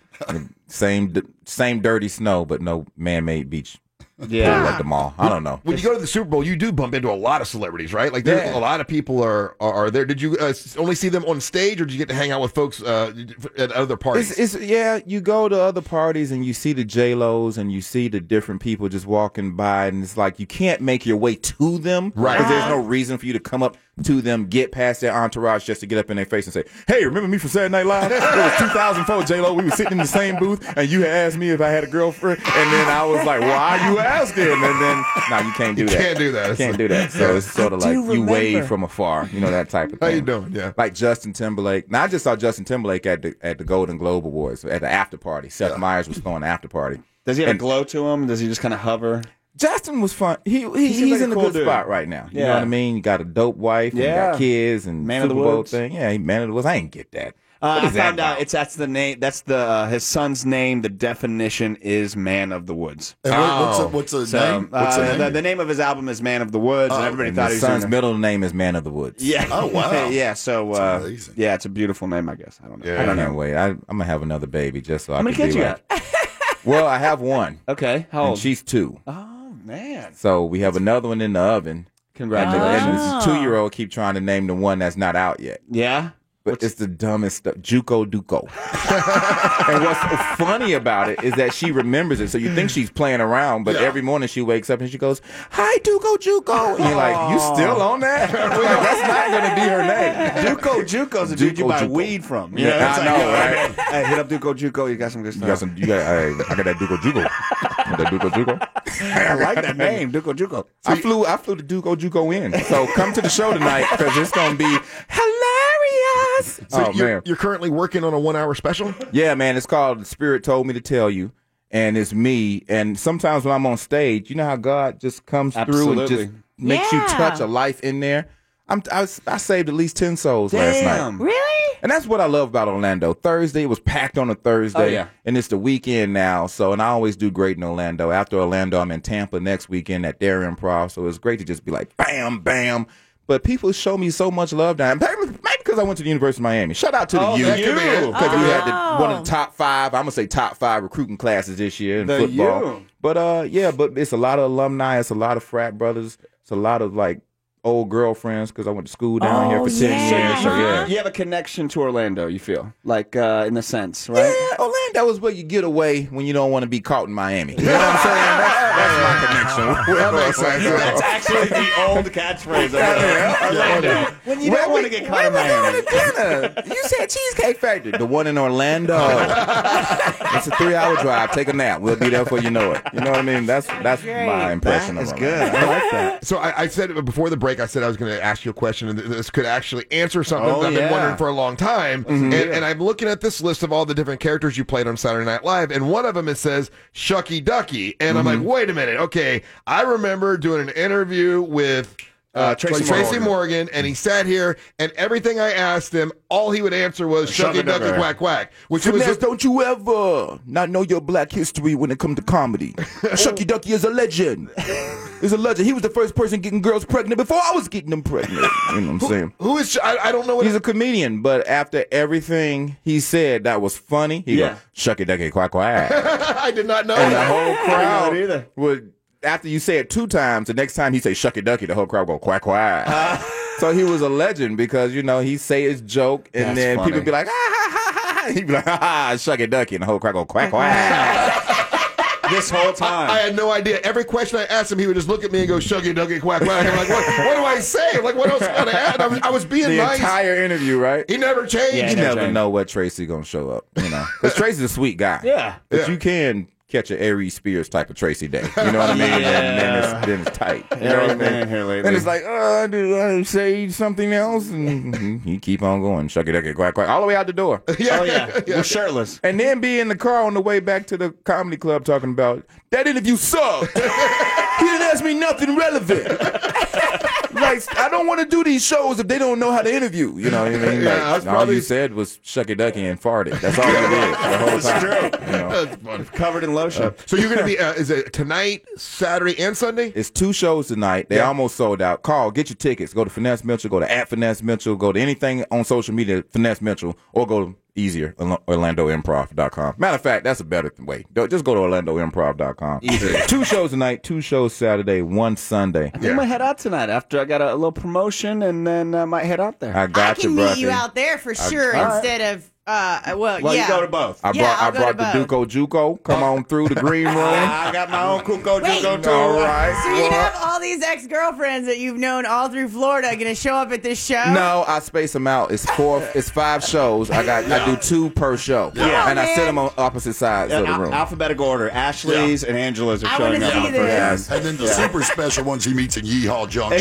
S14: Same dirty snow, but no man-made beach.
S4: Yeah.
S14: At the mall. I don't know.
S3: When you go to the Super Bowl, you do bump into a lot of celebrities, right? Like there's
S14: Yeah.
S3: a lot of people are there. Did you only see them on stage, or did you get to hang out with folks at other parties?
S14: It's yeah, you go to other parties and you see the J-Los and you see the different people just walking by, and it's like you can't make your way to them.
S3: Right.
S14: Because there's no reason for you to come up to them, get past their entourage just to get up in their face and say, "Hey, remember me from Saturday Night Live? It was 2004, J-Lo. We were sitting in the same booth and you had asked me if I had a girlfriend." And then I was like, "Why are you asking?" And then, no, you can't do that.
S3: Can't do that.
S14: You can't do that. So it's sort of like you wave from afar, you know, that type of thing.
S3: How you doing? Yeah.
S14: Like Justin Timberlake. Now I just saw Justin Timberlake at the Golden Globe Awards at the after party. Seth Meyers was throwing the after party.
S4: Does he have
S14: And
S4: a glow to him? Does he just kind of hover?
S14: Justin was fun. He's
S4: like
S14: in
S4: a
S14: a
S4: cool
S14: good
S4: dude.
S14: spot right now. You know
S4: Yeah.
S14: what I mean? You got a dope wife, and you
S4: Yeah.
S14: got kids, and
S4: Man of the
S14: Super Bowl
S4: Woods.
S14: thing. Yeah, he Man of the Woods. I ain't get that. What
S4: I
S14: is that
S4: found out
S14: about?
S4: that's the name. That's the his son's name. The definition is Man of the Woods.
S16: And what's the
S4: So,
S16: name? What's the name?
S4: the name of his album is Man of the Woods, and everybody
S14: And
S4: thought he
S14: his
S4: was
S14: son's
S4: gonna-
S14: middle name is Man of the Woods.
S4: Yeah.
S16: Oh, wow.
S4: yeah. So
S16: That's amazing.
S4: yeah, it's a beautiful name. I guess I don't know.
S3: Yeah.
S14: I don't wait. I'm gonna have another baby just so
S4: How
S14: I
S4: many
S14: can
S4: kids
S14: be
S4: you
S14: like. Well, I have one,
S4: Okay. How
S14: and
S4: old?
S14: she's 2.
S4: Oh man.
S14: So we have another one in the oven.
S4: Congratulations.
S14: And this 2-year-old keep trying to name the one that's not out yet.
S4: Yeah.
S14: But it's the dumbest stuff. Juco Duco. And what's so funny about it is that she remembers it. So you think she's playing around, but every morning she wakes up and she goes, "Hi, Duco Juco." And you're like, "You still on that?" That's not going to be her name.
S4: Duco Juco's a dude you
S14: Duco
S4: buy
S14: Juco.
S4: weed from.
S14: Yeah,
S4: it's
S14: I know, right?
S4: Hey, hit up Duco Juco. You got some good stuff.
S14: Hey, I got that Duco Juco. Got that Duco Juco.
S4: I like that name, Duco Juco.
S14: I flew the Duco Juco in. So come to the show tonight because it's going to be hilarious.
S3: So
S14: Oh, man.
S3: you're currently working on a 1-hour special?
S14: Yeah, man, it's called The Spirit Told Me to Tell You, and it's me. And sometimes when I'm on stage, you know how God just comes through and
S4: Absolutely.
S14: just makes you touch a life in there? I saved at least 10 souls last night.
S5: Really?
S14: And that's what I love about Orlando. Thursday, it was packed on a Thursday.
S4: Oh, yeah.
S14: And it's the weekend now. So, and I always do great in Orlando. After Orlando, I'm in Tampa next weekend at their Improv. So it's great to just be like, bam, bam. But people show me so much love down. Maybe because I went to the University of Miami. Shout out to the U.
S4: the U.
S14: Because we had one of the top 5, I'm going to say top 5 recruiting classes this year in
S4: The
S14: football.
S4: U.
S14: But yeah, but it's a lot of alumni. It's a lot of frat brothers. It's a lot of like old girlfriends because I went to school down here for 10 years. So yeah.
S4: You have a connection to Orlando, you feel? Like, in a sense, right?
S14: Yeah, Orlando is where you get away when you don't want to be caught in Miami. You know what I'm saying? That's my connection.
S3: That makes sense.
S4: That's actually the old catchphrase. Orlando. When you don't want to get caught in Miami.
S14: Dinner. You said Cheesecake Factory. The one in Orlando. It's a 3-hour drive. Take a nap. We'll be there before you know it. You know what I mean? That's my impression
S4: That
S14: of
S4: is
S14: Orlando.
S4: good. I like that.
S3: So I said before the break, I said I was going to ask you a question, and this could actually answer something
S4: Oh,
S3: that I've been
S4: yeah.
S3: wondering for a long time. And I'm looking at this list of all the different characters you played on Saturday Night Live, and one of them it says Shucky Ducky, and I'm like, wait a minute, okay, I remember doing an interview with Tracy Morgan, and he sat here, and everything I asked him, all he would answer was shucky ducky quack quack. Which was
S14: Finesse, don't you ever not know your black history when it comes to comedy? Shucky Ducky is a legend. He's a legend. He was the first person getting girls pregnant before I was getting them pregnant. You know what I'm saying?
S3: Who is? I don't know.
S14: He's a comedian, but after everything he said that was funny, he go shucky ducky quack quack.
S3: I did not know.
S14: And
S3: that.
S14: the whole crowd
S4: either.
S14: would. After you say it 2 times, the next time he say shucky ducky, the whole crowd go quack quack. So he was a legend because, you know, he say his joke and
S4: That's
S14: then
S4: funny.
S14: people be like, he'd be like, shucky ducky, and the whole crowd go quack quack.
S4: This whole time.
S3: I had no idea. Every question I asked him, he would just look at me and go, shucky ducky quack quack. I'm like, what do I say? Like, what else got to add? I was being
S14: The
S3: nice.
S14: entire interview, right?
S3: He never changed.
S14: You never know what Tracy gonna show up, you know. Because Tracy's a sweet guy.
S4: Yeah.
S14: But you can catch an Aries Spears type of Tracy day. You know what I mean? And then it's tight. You know what I mean?
S4: Here lately.
S14: And it's like, do I say something else? And you keep on going. Shucky ducky quack quack. All the way out the door.
S4: We're shirtless.
S14: And then be in the car on the way back to the comedy club talking about, that interview sucked. He didn't ask me nothing relevant. Like, I don't want to do these shows if they don't know how to interview. You know what I mean?
S3: Yeah,
S14: Like, all you said was shucky ducky and farted. That's all you did the whole time.
S4: true.
S14: You know?
S3: That's funny.
S4: Covered in lotion.
S3: So you're going to be, is it tonight, Saturday, and Sunday?
S14: It's 2 shows tonight. They almost sold out. Call, get your tickets. Go to Finesse Mitchell. Go to @FinesseMitchell. Go to anything on social media, Finesse Mitchell, or go easier, OrlandoImprov.com. Matter of fact, that's a better way. Just go to OrlandoImprov.com.
S4: Easy.
S14: 2 shows tonight, 2 shows Saturday, 1 Sunday.
S4: I think I might head out tonight after I got a little promotion, and then I might head out there.
S14: I got
S5: I can
S14: you,
S5: meet
S14: brother.
S5: you out there for sure
S4: all right.
S5: instead of well,
S4: Well,
S5: yeah.
S4: you go to both.
S14: I
S5: I'll go
S14: brought
S5: to
S14: the
S5: both.
S14: Duco Juco. Come on through the green room.
S4: I got my own Cuco
S5: Wait.
S4: Juco too.
S14: All right.
S5: So you're gonna have all these ex-girlfriends that you've known all through Florida gonna show up at this show?
S14: No, I space them out. It's 5 shows. I do 2 per show.
S4: Yeah.
S14: And I
S5: man.
S14: sit them on opposite sides of the room.
S4: Alphabetical order. Ashley's and Angela's are
S5: I
S4: showing
S5: wanna
S4: up.
S5: see
S4: on
S5: this.
S4: first.
S16: And then the super special ones he meets in Yeehaw Junction.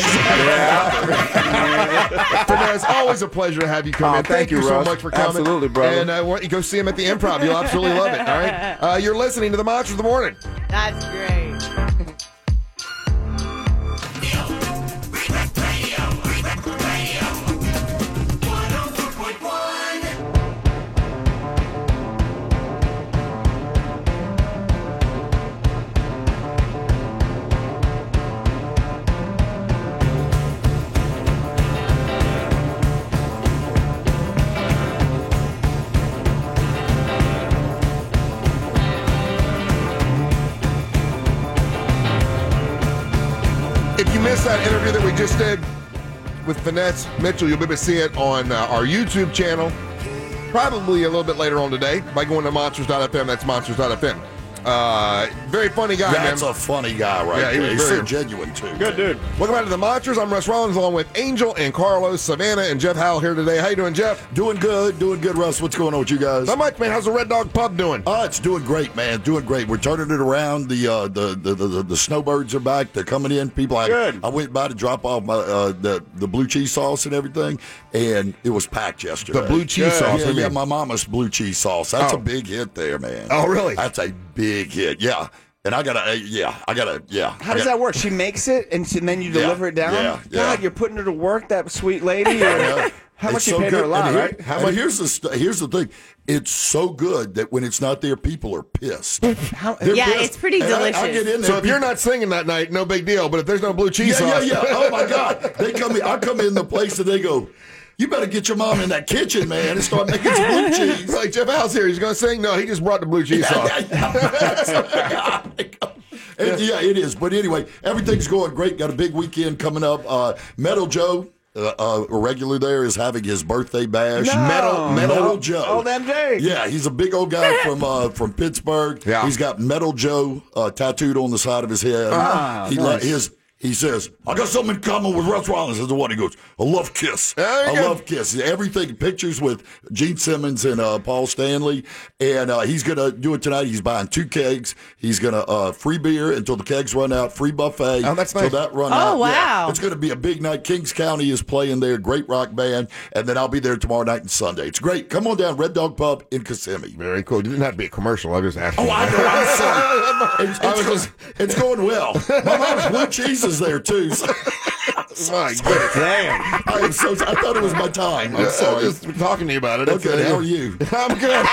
S3: Finesse, always a pleasure to have you come
S14: Oh,
S3: in.
S14: thank you,
S3: so
S14: Russ.
S3: much for coming.
S14: Absolutely, brother.
S3: And I want you to go see him at the Improv. You'll absolutely love it. All right. You're listening to the Monsters of the Morning.
S5: That's great.
S3: If you missed that interview that we just did with Finesse Mitchell, you'll be able to see it on our YouTube channel probably a little bit later on today by going to monsters.fm. That's monsters.fm. Very funny guy,
S16: That's
S3: man.
S16: a funny guy right
S3: Yeah, he
S16: there.
S3: was
S16: He's
S3: very-
S16: so genuine, too.
S4: Good dude.
S3: Welcome back to the Monsters. I'm Russ Rollins along with Angel and Carlos, Savannah, and Jeff Howell here today. How you doing, Jeff?
S16: Doing good, Russ. What's going on with you guys?
S3: Not much, man. How's the Red Dog Pub doing?
S16: It's doing great, man. Doing great. We're turning it around. The snowbirds are back. They're coming in. People,
S4: Good.
S16: I went by to drop off my the blue cheese sauce and everything, and it was packed yesterday.
S3: The blue cheese sauce,
S16: Yeah,
S3: what do you
S16: yeah,
S3: mean?
S16: my mama's blue cheese sauce. That's a big hit there, man.
S3: Oh, really?
S16: That's a big hit. Yeah. And I gotta.
S4: How does that work? She makes it, and then you deliver it down?
S16: yeah.
S4: God, you're putting her to work, that sweet lady.
S16: Yeah.
S4: How much
S16: It's
S4: you
S16: so
S4: paid her a
S16: good.
S4: lot,
S16: And
S4: right?
S16: How much? Here's the thing. It's so good that when it's not there, people are pissed. They're
S5: Yeah,
S16: pissed.
S5: it's pretty
S16: And
S5: delicious.
S16: I get in there.
S3: So if you're not singing that night, no big deal. But if there's no blue cheese sauce.
S16: Yeah. Oh my God! They come in. I come in the place and they go, "You better get your mom in that kitchen, man, and start making some blue cheese."
S3: Like Jeff Howell's here. He's going to sing. No, he just brought the blue cheese sauce.
S16: And yeah, it is. But anyway, everything's going great. Got a big weekend coming up. Metal Joe, a regular there, is having his birthday bash. Metal Joe.
S4: Old MJ.
S16: Yeah, he's a big old guy from Pittsburgh.
S3: Yeah.
S16: He's got Metal Joe tattooed on the side of his head. He says, "I got something in common with Russ Rollins." Is the one he goes, "I love Kiss.
S3: There you
S16: I
S3: go.
S16: love Kiss." Everything, pictures with Gene Simmons and Paul Stanley, and he's gonna do it tonight. He's buying 2 kegs. He's gonna free beer until the kegs run out. Free buffet.
S3: Oh, that's nice.
S16: Till that run out.
S5: Oh, wow.
S16: Yeah, it's gonna be a big night. Kings County is playing there. Great rock band, and then I'll be there tomorrow night and Sunday. It's great. Come on down, Red Dog Pub in Kissimmee.
S3: Very cool. It didn't have to be a commercial. I just asked.
S16: Oh, I know. I'm sorry. It's going well. My mom's blue cheese is there too. So.
S3: My goodness.
S4: Damn.
S16: I am so. I thought it was my time. I'm sorry.
S3: Just talking to you about it.
S16: Okay, how are you?
S3: I'm good.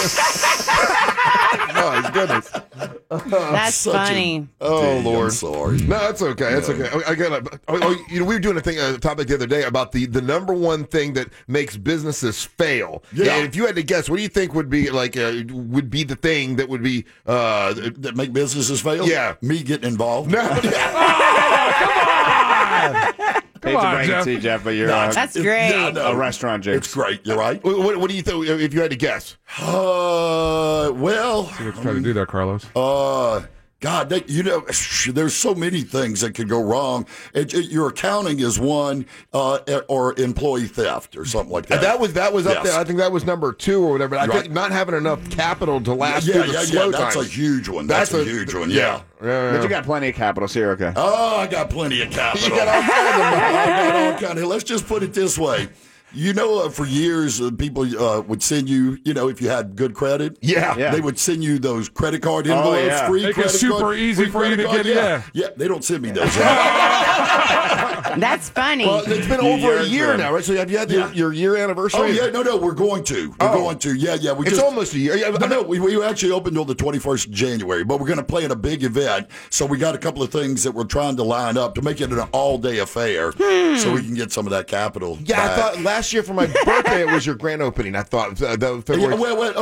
S3: My goodness.
S5: That's funny.
S3: Oh,
S16: Dude,
S3: Lord.
S16: I'm sorry.
S3: No, that's okay. That's okay. I got. We were doing a topic the other day about the number one thing that makes businesses fail.
S16: Yeah.
S3: And if you had to guess, what do you think would be would be the thing that would be
S16: that make businesses fail?
S3: Yeah.
S16: Me getting involved.
S3: No.
S4: Hate to break it to you, Jeff, but you're
S5: That's great.
S4: a restaurant, Jake.
S16: It's great. You're right.
S3: What do you think if you had to guess?
S16: Well,
S6: Let's try to do that, Carlos.
S16: God, there's so many things that could go wrong. Your accounting is one, or employee theft or something like that.
S3: That was up
S16: Yes.
S3: there. I think that was number 2 or whatever. I think not having enough capital to last through the slow
S16: That's
S3: times.
S16: a huge one. That's a huge one. Yeah.
S4: But you got plenty of capital, so you're okay.
S16: Oh, I got plenty of capital.
S3: You got all kinds of money.
S16: I got all kind of. Let's just put it this way. For years, people would send you, if you had good credit, they would send you those credit card envelopes, free
S6: Make
S16: credit
S6: it super
S16: card,
S6: easy
S16: free
S6: for you to
S16: credit
S6: get.
S16: card. Yeah, they don't send me those.
S5: That's funny.
S3: Well, it's been over a year now, right? So have you had your year anniversary?
S16: Oh yeah, no, we're going to. We're going to. Yeah.
S3: It's almost a year.
S16: No, we actually opened on the 21st of January, but we're going to play in a big event. So we got a couple of things that we're trying to line up to make it an all-day affair, so we can get some of that capital.
S3: Yeah,
S16: back.
S3: I thought last year for my birthday it was your grand opening. I thought that was February.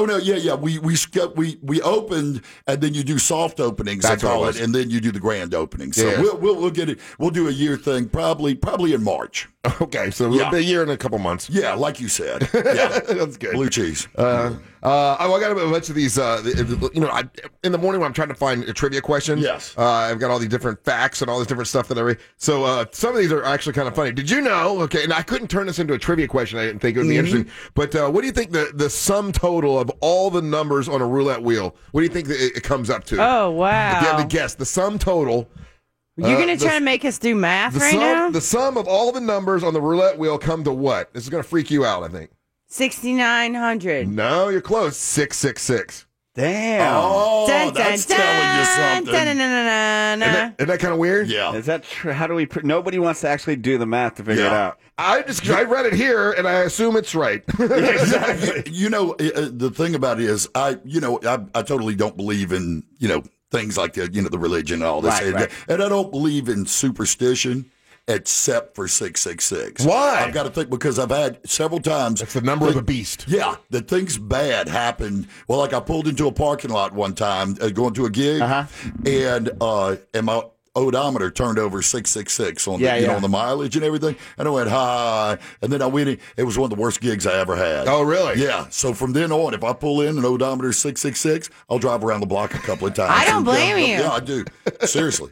S16: We opened and then you do soft openings.
S3: That's
S16: I call
S3: what it
S16: it,
S3: was.
S16: and then you do the grand opening. So
S3: Yeah.
S16: we'll get it. We'll do a year thing probably in March.
S3: Okay, so it'll be a year and a couple months.
S16: Yeah, like you said. Yeah,
S3: that's good.
S16: Blue cheese.
S3: I got a bunch of these. In the morning when I'm trying to find a trivia question.
S16: Yes.
S3: I've got all these different facts and all this different stuff that I read. So some of these are actually kind of funny. Did you know? Okay, and I couldn't turn this into a trivia question. I didn't think it would be interesting. But what do you think the sum total of all the numbers on a roulette wheel? What do you think that it comes up to?
S5: Oh, wow.
S3: If you have to guess, the sum total.
S5: You're going to try to make us do math right now?
S3: The sum of all the numbers on the roulette wheel come to what? This is going to freak you out, I think.
S5: 6,900.
S3: No, you're close. 666.
S4: Damn.
S16: Oh,
S5: Dun,
S16: that's
S5: dun,
S16: telling you
S5: dun,
S16: something.
S5: dun, dun, dun, dun, dun.
S3: Isn't that kind of weird?
S16: Yeah.
S4: Is that true? How do we? Nobody wants to actually do the math to figure it out.
S3: I read it here, and I assume it's right.
S16: Exactly. The thing about it is, I totally don't believe in, things like the religion and all this.
S4: Right.
S16: And I don't believe in superstition except for 666.
S3: Why?
S16: I've got to think because I've had several times.
S3: That's the number of the beast.
S16: Yeah, that things bad happened. Well, like I pulled into a parking lot one time going to a gig, and my odometer turned over 666 on on the mileage and everything, and I went hi, and then I went in. It was one of the worst gigs I ever had.
S3: Oh, really?
S16: Yeah. So from then on, if I pull in an odometer is 666, I'll drive around the block a couple of times.
S5: I don't blame you.
S16: Yeah, I do. Seriously.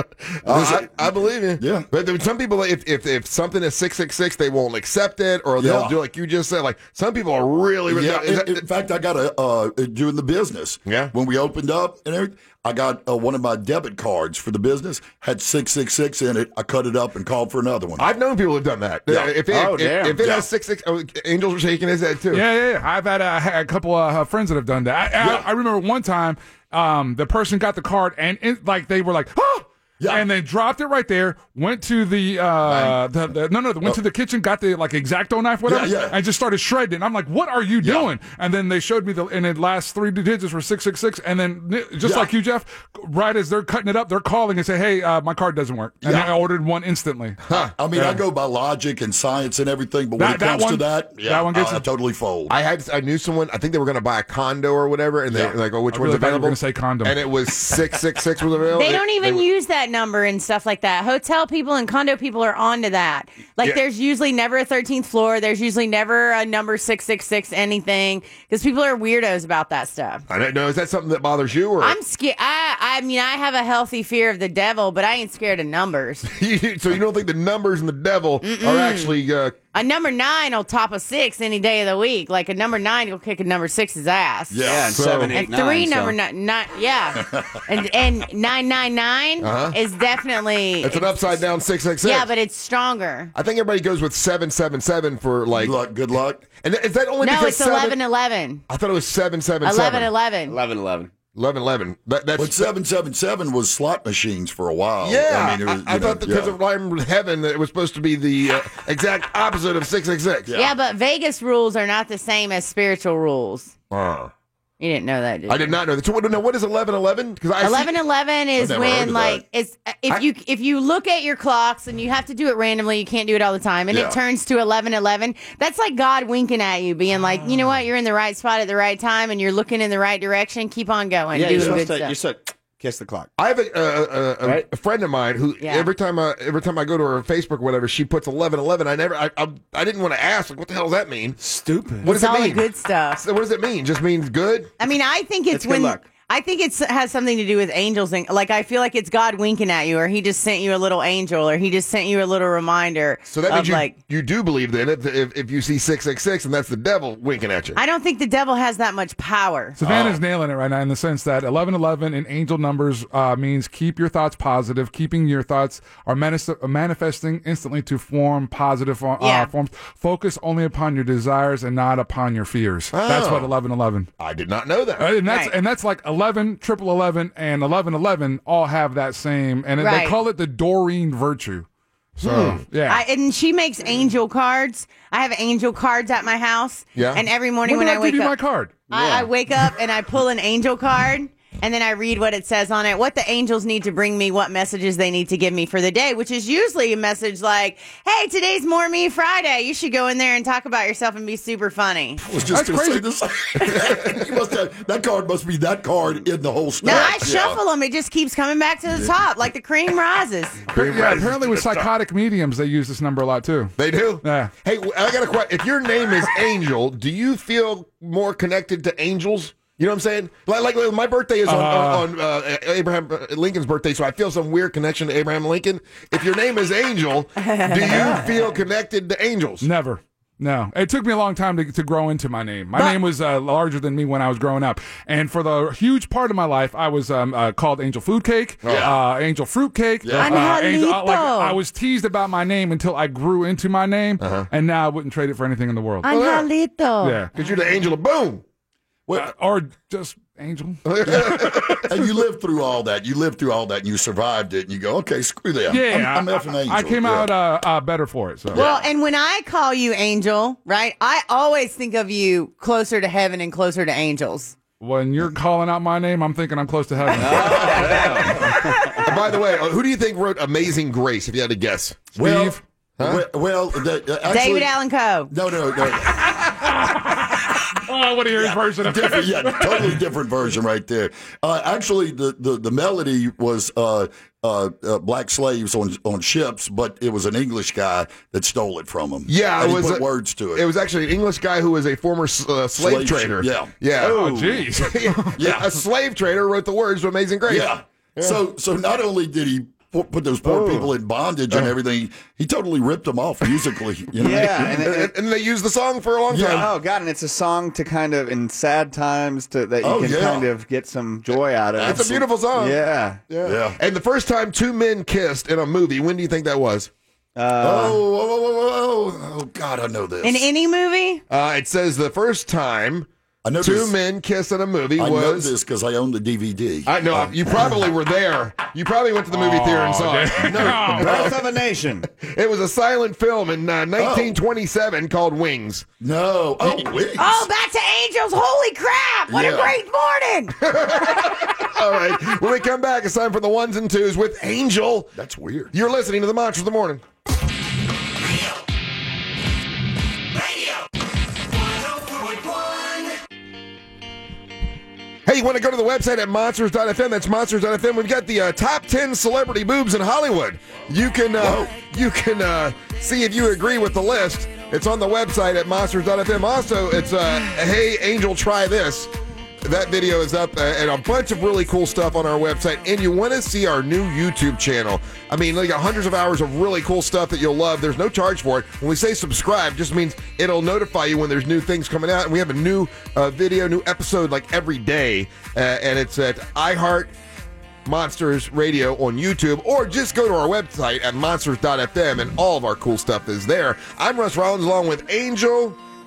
S3: I believe you.
S16: Yeah.
S3: But some people, if something is 666, they won't accept it, or they'll do like you just said. Like some people are really.
S16: Yeah. In fact, I got doing the business.
S3: Yeah.
S16: When we opened up and everything, I got one of my debit cards for the business, had 666 in it. I cut it up and called for another one.
S3: I've known people who've done that.
S16: Yeah.
S3: If it has 666, Angels are shaking his head too.
S6: Yeah. I've had a couple of friends that have done that. I remember one time, the person got the card and they were like, oh! Yeah. And then dropped it right there, went to the went to the kitchen, got the X-Acto knife, whatever, and just started shredding. And I'm like, what are you doing? And then they showed me and the last 3 digits were 666. And then just like you, Jeff, right as they're cutting it up, they're calling and say, hey, my card doesn't work. And I ordered one instantly.
S16: I mean, I go by logic and science and everything, but when it comes to that one gets I totally fold.
S3: I knew someone, I think they were going to buy a condo or whatever, and they like, oh, which one's available?
S6: Going to say condom.
S3: And it was 666 was available.
S5: They don't even use that number and stuff like that. Hotel people and condo people are onto that. There's usually never a 13th floor. There's usually never a number 666 anything because people are weirdos about that stuff.
S3: I don't know. Is that something that bothers you? Or
S5: I'm scared. I mean, I have a healthy fear of the devil, but I ain't scared of numbers.
S3: So you don't think the numbers and the devil are actually...
S5: a number 9 will top a 6 any day of the week. Like a number 9 will kick a number 6's ass.
S4: Yeah, and 7, 8,
S5: and
S4: 9.
S5: 3 number 9, yeah. and 999 is definitely...
S3: It's an upside down 666.
S5: Yeah, but it's stronger.
S3: I think everybody goes with 777 for good luck. And is that only
S5: no,
S3: because
S5: it's 1111.
S3: I thought it was 777.
S5: 1111.
S4: 1111.
S3: 1111.
S16: But 777 was slot machines for a while.
S3: Yeah,
S16: I mean, it was,
S3: I thought because of heaven that it was supposed to be the exact opposite of 666.
S5: Yeah, but Vegas rules are not the same as spiritual rules. You didn't know that, did you?
S3: I did not know that. So what is 1111? Because
S5: 1111 is when it's if you look at your clocks and you have to do it randomly, you can't do it all the time, and it turns to 1111. That's like God winking at you, being like, you know what, you're in the right spot at the right time, and you're looking in the right direction. Keep on going.
S4: Yeah,
S5: do
S4: you're
S5: good
S4: supposed
S5: stuff.
S4: to. You're kiss the clock.
S3: I have a friend of mine who every time I go to her Facebook or whatever, she puts 1111. I didn't want to ask, like, what the hell does that mean?
S4: Stupid.
S3: What does it
S5: all
S3: mean?
S5: the good stuff.
S3: So what does it mean? Just means good?
S5: I mean, I think it's
S4: good
S5: when
S4: luck.
S5: I think it has something to do with angels. And, like, I feel like it's God winking at you, or he just sent you a little angel, or he just sent you a little reminder.
S3: So that means you do believe then if you see 666 and that's the devil winking at you.
S5: I don't think the devil has that much power.
S6: Savannah's nailing it right now in the sense that 1111 in angel numbers means keep your thoughts positive. Keeping your thoughts are manifesting instantly to form positive forms. Focus only upon your desires and not upon your fears. That's what 1111.
S3: I did not know that.
S6: And that's like 11, 1111, and 1111 all have that same, and they call it the Doreen virtue. So, yeah.
S5: And she makes angel cards. I have angel cards at my house.
S3: Yeah.
S5: And every morning
S6: when
S5: I
S6: did I
S5: wake
S6: give you
S5: up,
S6: my card?
S5: I wake up and I pull an angel card. And then I read what it says on it, what the angels need to bring me, what messages they need to give me for the day, which is usually a message like, hey, today's More Me Friday. You should go in there and talk about yourself and be super funny.
S16: I was just going to say this. That card must be that card in the whole stack.
S5: No, I shuffle them. It just keeps coming back to the top, like the cream rises.
S6: Apparently with psychotic mediums, they use this number a lot, too.
S3: They do?
S6: Yeah.
S3: Hey, I got a question. If your name is Angel, do you feel more connected to angels? You know what I'm saying? Like my birthday is on Abraham Lincoln's birthday, so I feel some weird connection to Abraham Lincoln. If your name is Angel, do you feel connected to angels?
S6: Never. No. It took me a long time to grow into my name. My name was larger than me when I was growing up. And for the huge part of my life, I was called Angel Food Cake, Angel Fruit Cake. I was teased about my name until I grew into my name, and now I wouldn't trade it for anything in the world.
S5: Angelito.
S6: Yeah.
S3: Because you're the angel of boom.
S6: Or just angel.
S16: And you lived through all that. And you survived it. And you go, okay, screw them.
S6: Yeah,
S16: I'm effing angel.
S6: I came out better for it. So.
S5: Well, and when I call you angel, right, I always think of you closer to heaven and closer to angels.
S6: When you're calling out my name, I'm thinking I'm close to heaven.
S3: By the way, who do you think wrote Amazing Grace, if you had to guess?
S6: Steve?
S3: Actually,
S5: David Allan Coe.
S16: No.
S6: Oh, I want to hear his version of it.
S16: Yeah, totally different version right there. Actually, the melody was black slaves on ships, but it was an English guy that stole it from him.
S3: Yeah,
S16: and
S3: it was
S16: he put words to it.
S3: It was actually an English guy who was a former slave trader.
S16: Yeah.
S6: Oh, jeez.
S3: Yeah, a slave trader wrote the words to Amazing Grace.
S16: Yeah. So not only did he put those poor people in bondage and everything, he totally ripped them off musically. You know?
S4: Yeah,
S3: and they used the song for a long time.
S4: Oh God, and it's a song to kind of in sad times that you can kind of get some joy out of.
S3: It's a beautiful song.
S4: Yeah.
S3: And the first time two men kissed in a movie, when do you think that was?
S16: Oh, God, I know this.
S5: In any movie?
S3: It says the first time two men kissed in a movie
S16: I
S3: was...
S16: know this because I own the DVD.
S3: I know. You probably were there. You probably went to the movie theater and saw it.
S4: Birth of a Nation.
S3: It was a silent film in 1927 called Wings.
S16: No. Oh, Wings.
S5: Oh, Back to Angels. Holy crap. What a great morning.
S3: All right. When we come back, it's time for the ones and twos with Angel.
S16: That's weird.
S3: You're listening to the Monsters of the Morning. Hey, you want to go to the website at monsters.fm? That's monsters.fm. We've got the top 10 celebrity boobs in Hollywood. You can see if you agree with the list. It's on the website at monsters.fm. Also, it's Hey Angel, try this. That video is up and a bunch of really cool stuff on our website. And you want to see our new YouTube channel. I mean, we got hundreds of hours of really cool stuff that you'll love. There's no charge for it. When we say subscribe, just means it'll notify you when there's new things coming out. And we have a new video, new episode like every day. And it's at iHeart Monsters Radio on YouTube, or just go to our website at monsters.fm and all of our cool stuff is there. I'm Russ Rollins along with Angel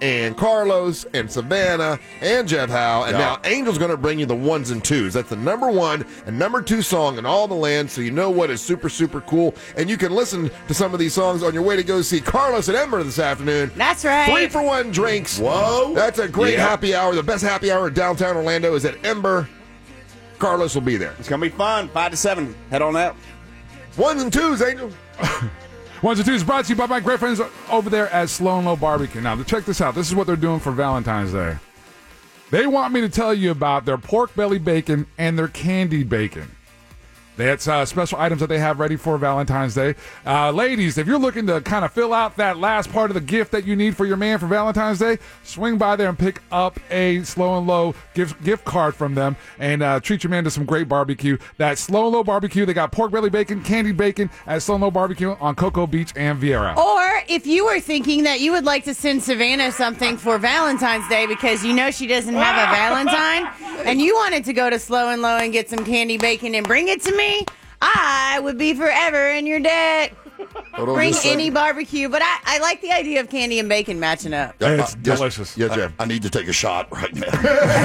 S3: and Carlos and Savannah and Jeff Howe. And now Angel's going to bring you the ones and twos. That's the number 1 and number 2 song in all the land, so you know what is super, super cool. And you can listen to some of these songs on your way to go see Carlos at Ember this afternoon.
S5: That's right.
S3: 3-for-1 drinks.
S16: Whoa.
S3: That's a great happy hour. The best happy hour in downtown Orlando is at Ember. Carlos will be there.
S4: It's going to be fun. 5 to 7. Head on out.
S3: Ones and twos, Angel.
S6: Ones and Twos brought to you by my great friends over there at Slow and Low Barbecue. Now, check this out. This is what they're doing for Valentine's Day. They want me to tell you about their pork belly bacon and their candy bacon. That's special items that they have ready for Valentine's Day. Ladies, if you're looking to kind of fill out that last part of the gift that you need for your man for Valentine's Day, swing by there and pick up a Slow and Low gift card from them and treat your man to some great barbecue. That's Slow and Low Barbecue. They got pork belly bacon, candy bacon at Slow and Low Barbecue on Cocoa Beach and Vieira.
S5: Or if you were thinking that you would like to send Savannah something for Valentine's Day because you know she doesn't have a Valentine and you wanted to go to Slow and Low and get some candy bacon and bring it to me, I would be forever in your debt. Bring any barbecue, but I like the idea of candy and bacon matching up.
S6: It's delicious.
S3: Yeah, Jeff.
S16: I need to take a shot right now.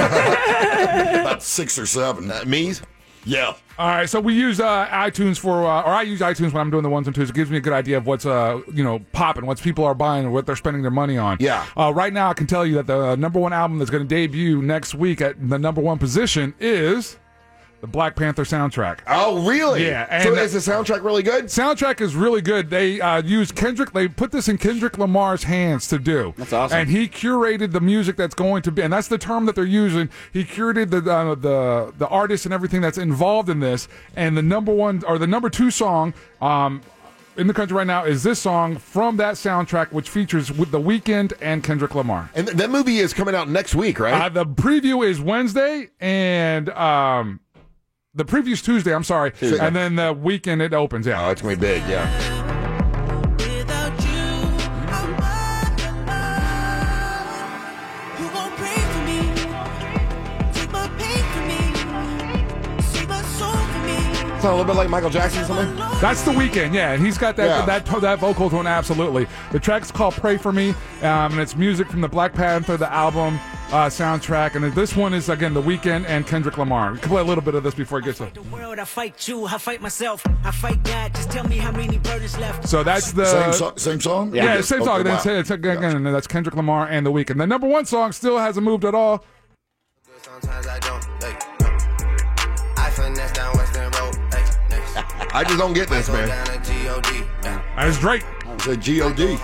S16: About 6 or 7.
S3: Me's?
S16: Yeah.
S6: All right, so we use iTunes or I use iTunes when I'm doing the ones and twos. It gives me a good idea of what's popping, what people are buying, or what they're spending their money on.
S3: Yeah.
S6: Right now, I can tell you that the number 1 album that's going to debut next week at the number 1 position is the Black Panther soundtrack.
S3: Oh, really?
S6: Yeah. And
S3: so is the soundtrack really good?
S6: Soundtrack is really good. They use Kendrick. They put this in Kendrick Lamar's hands to do.
S4: That's awesome.
S6: And he curated the music that's going to be, and that's the term that they're using. He curated the artists and everything that's involved in this. And the number 1 or the number 2 song in the country right now is this song from that soundtrack, which features with The Weeknd and Kendrick Lamar.
S3: And that movie is coming out next week, right?
S6: The preview is Wednesday, and the preview's Tuesday, I'm sorry.
S3: Tuesday.
S6: And then the weekend it opens, yeah.
S3: Oh, it's going to be big, yeah. Sound a little bit like Michael Jackson or something?
S6: That's The Weeknd, yeah. And he's got that vocal tone, absolutely. The track's called Pray For Me, and it's music from the Black Panther, the album soundtrack. And this one is, again, The Weeknd and Kendrick Lamar. We can play a little bit of this before it gets to...
S17: I fight you, I fight myself, I fight God. Just tell me how many burdens left.
S6: So that's the...
S16: Same song?
S6: Yeah, same song.
S16: Okay, wow.
S6: It's again, that's Kendrick Lamar and The Weeknd. The number 1 song still hasn't moved at all.
S18: Sometimes I don't. I finesse down Western Road.
S3: I just don't get this, man.
S6: That's Drake.
S16: It's a G.O.D.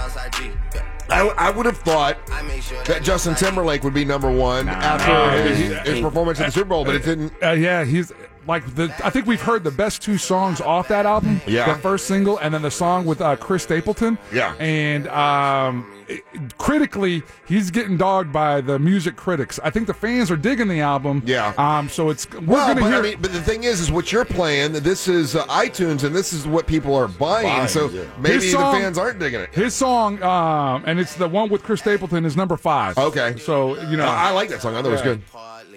S3: I would have thought that Justin Timberlake would be number 1 after his performance at the Super Bowl, but it didn't.
S6: Yeah, he's like I think we've heard the best 2 songs off that album.
S3: Yeah.
S6: The first single and then the song with Chris Stapleton.
S3: Yeah.
S6: And critically, he's getting dogged by the music critics. I think the fans are digging the album.
S3: Yeah.
S6: So it's but
S3: the thing is what you're playing. This is iTunes, and this is what people are buying. So maybe the fans aren't digging it.
S6: His song, and it's the one with Chris Stapleton, is number 5.
S3: Okay.
S6: So
S3: I like that song. I thought it was good.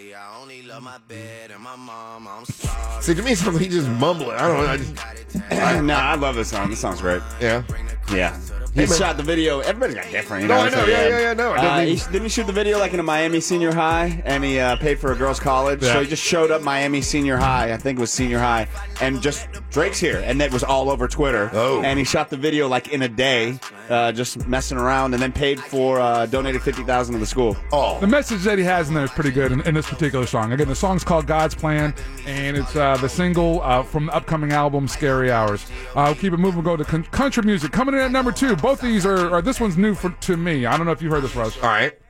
S3: See, to me, it's something he just mumbling. I don't know.
S4: I love this song. This song's great.
S3: Yeah.
S4: Yeah. He shot the video. Everybody's got different.
S3: No, I know. Yeah. No,
S4: didn't he shoot the video like in a Miami senior high, and he paid for a girls' college?
S6: Yeah.
S4: So he just showed up Miami senior high. I think it was senior high, and just Drake's here, and it was all over Twitter.
S16: Oh.
S4: And he shot the video like in a day, just messing around, and then paid for donated $50,000 to the school.
S6: The message that he has in there is pretty good in this particular song. Again, the song's called God's Plan, and it's the single from the upcoming album Scary Hours. We'll keep it moving. We'll go to country music. Coming in at number 2. Both of these are this one's new to me. I don't know if you heard this, Russ.
S3: All right.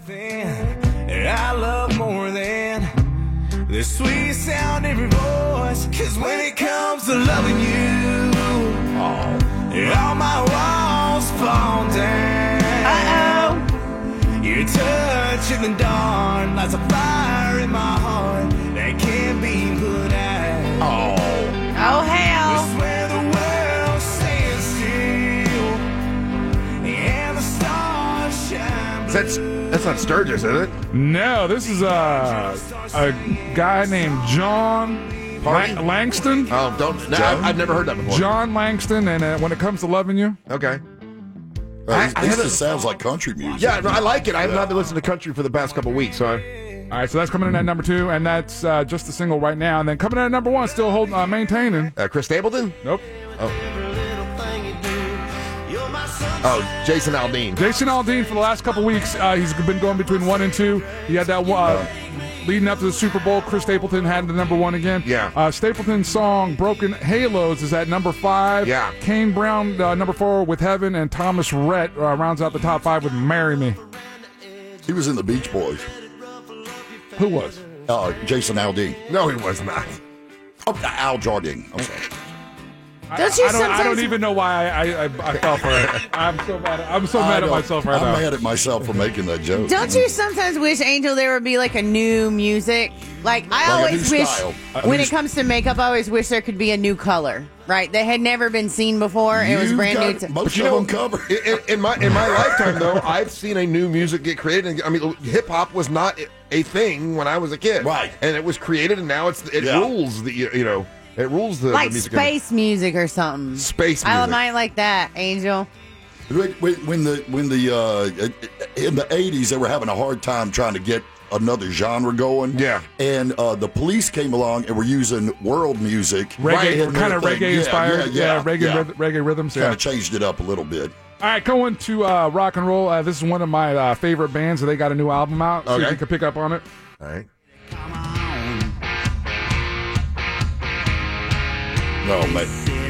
S15: I love more than the sweet sound in your voice. Cause when it comes to loving you, all my walls fall down. Your touch in the dawn lights a fire in my heart that can't be put out.
S5: Oh, hell.
S15: I swear the world stands still and the stars shine.
S3: That's not Sturgis, is it?
S6: No, this is a guy named John Langston.
S3: Oh, don't. No, I've never heard that before.
S6: John Langston, and when it comes to loving you.
S3: Okay.
S16: At least it sounds like country music.
S3: Yeah, no, I like it. I have not been listening to country for the past couple weeks. So.
S6: All right, so that's coming in at number 2, and that's just the single right now. And then coming in at number 1, still maintaining.
S3: Chris Stapleton?
S6: Nope.
S3: Oh, Jason Aldean.
S6: Jason Aldean for the last couple weeks, he's been going between 1 and 2. He had that leading up to the Super Bowl. Chris Stapleton had the number 1 again.
S3: Yeah.
S6: Stapleton's song "Broken Halos" is at number 5.
S3: Yeah.
S6: Kane Brown number 4 with "Heaven," and Thomas Rhett rounds out the top 5 with "Marry Me."
S16: He was in the Beach Boys.
S6: Who was?
S16: Jason Aldean.
S3: No, he was not.
S16: Oh, Al Jardine. I'm sorry.
S6: I don't even know why I fell for it. I'm so mad. I'm so mad at myself right now.
S16: I'm mad at myself for making that joke.
S5: Don't you sometimes wish, Angel, there would be like a new music? Like I always wish, when it comes to makeup, I always wish there could be a new color. Right? They had never been seen before. It was brand new.
S16: Most of them covered.
S3: In my lifetime, though, I've seen a new music get created. I mean, hip hop was not a thing when I was a kid,
S16: right?
S3: And it was created, and now it rules the It rules the
S5: like
S3: the music
S5: space music or something.
S3: Space
S5: I
S3: music.
S5: might like that, Angel.
S16: When the in the 80s, they were having a hard time trying to get another genre going.
S3: Yeah.
S16: And the Police came along and were using world music.
S6: Reggae, kind of reggae inspired. Reggae rhythms.
S16: Kind of changed it up a little bit.
S6: All right, going to rock and roll. This is one of my favorite bands. They got a new album out. So you can pick up on it.
S3: All right.
S16: No, man.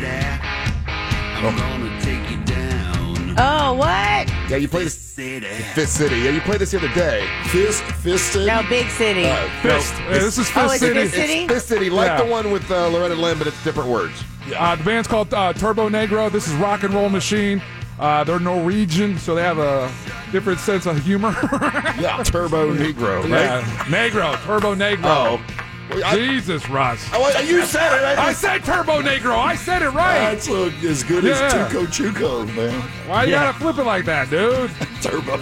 S5: Oh, what?
S3: Yeah, you played this. Fist City. Yeah, you played this the other day.
S16: Fist City?
S5: No, Big City.
S6: Fist. This is Fist City.
S5: Fist City?
S3: It's Fist City, like the one with Loretta Lynn, but it's different words.
S6: The band's called Turbo Negro. This is Rock and Roll Machine. They're Norwegian, so they have a different sense of humor.
S3: Yeah, Turbo Negro, right?
S6: Yeah, Negro, Turbo Negro.
S3: Oh.
S6: Jesus, Russ.
S3: You said it.
S6: I said Turbo Negro. I said it right.
S16: That's as good as Tuco Chuco, man.
S6: Why you gotta flip it like that, dude?
S16: Turbo.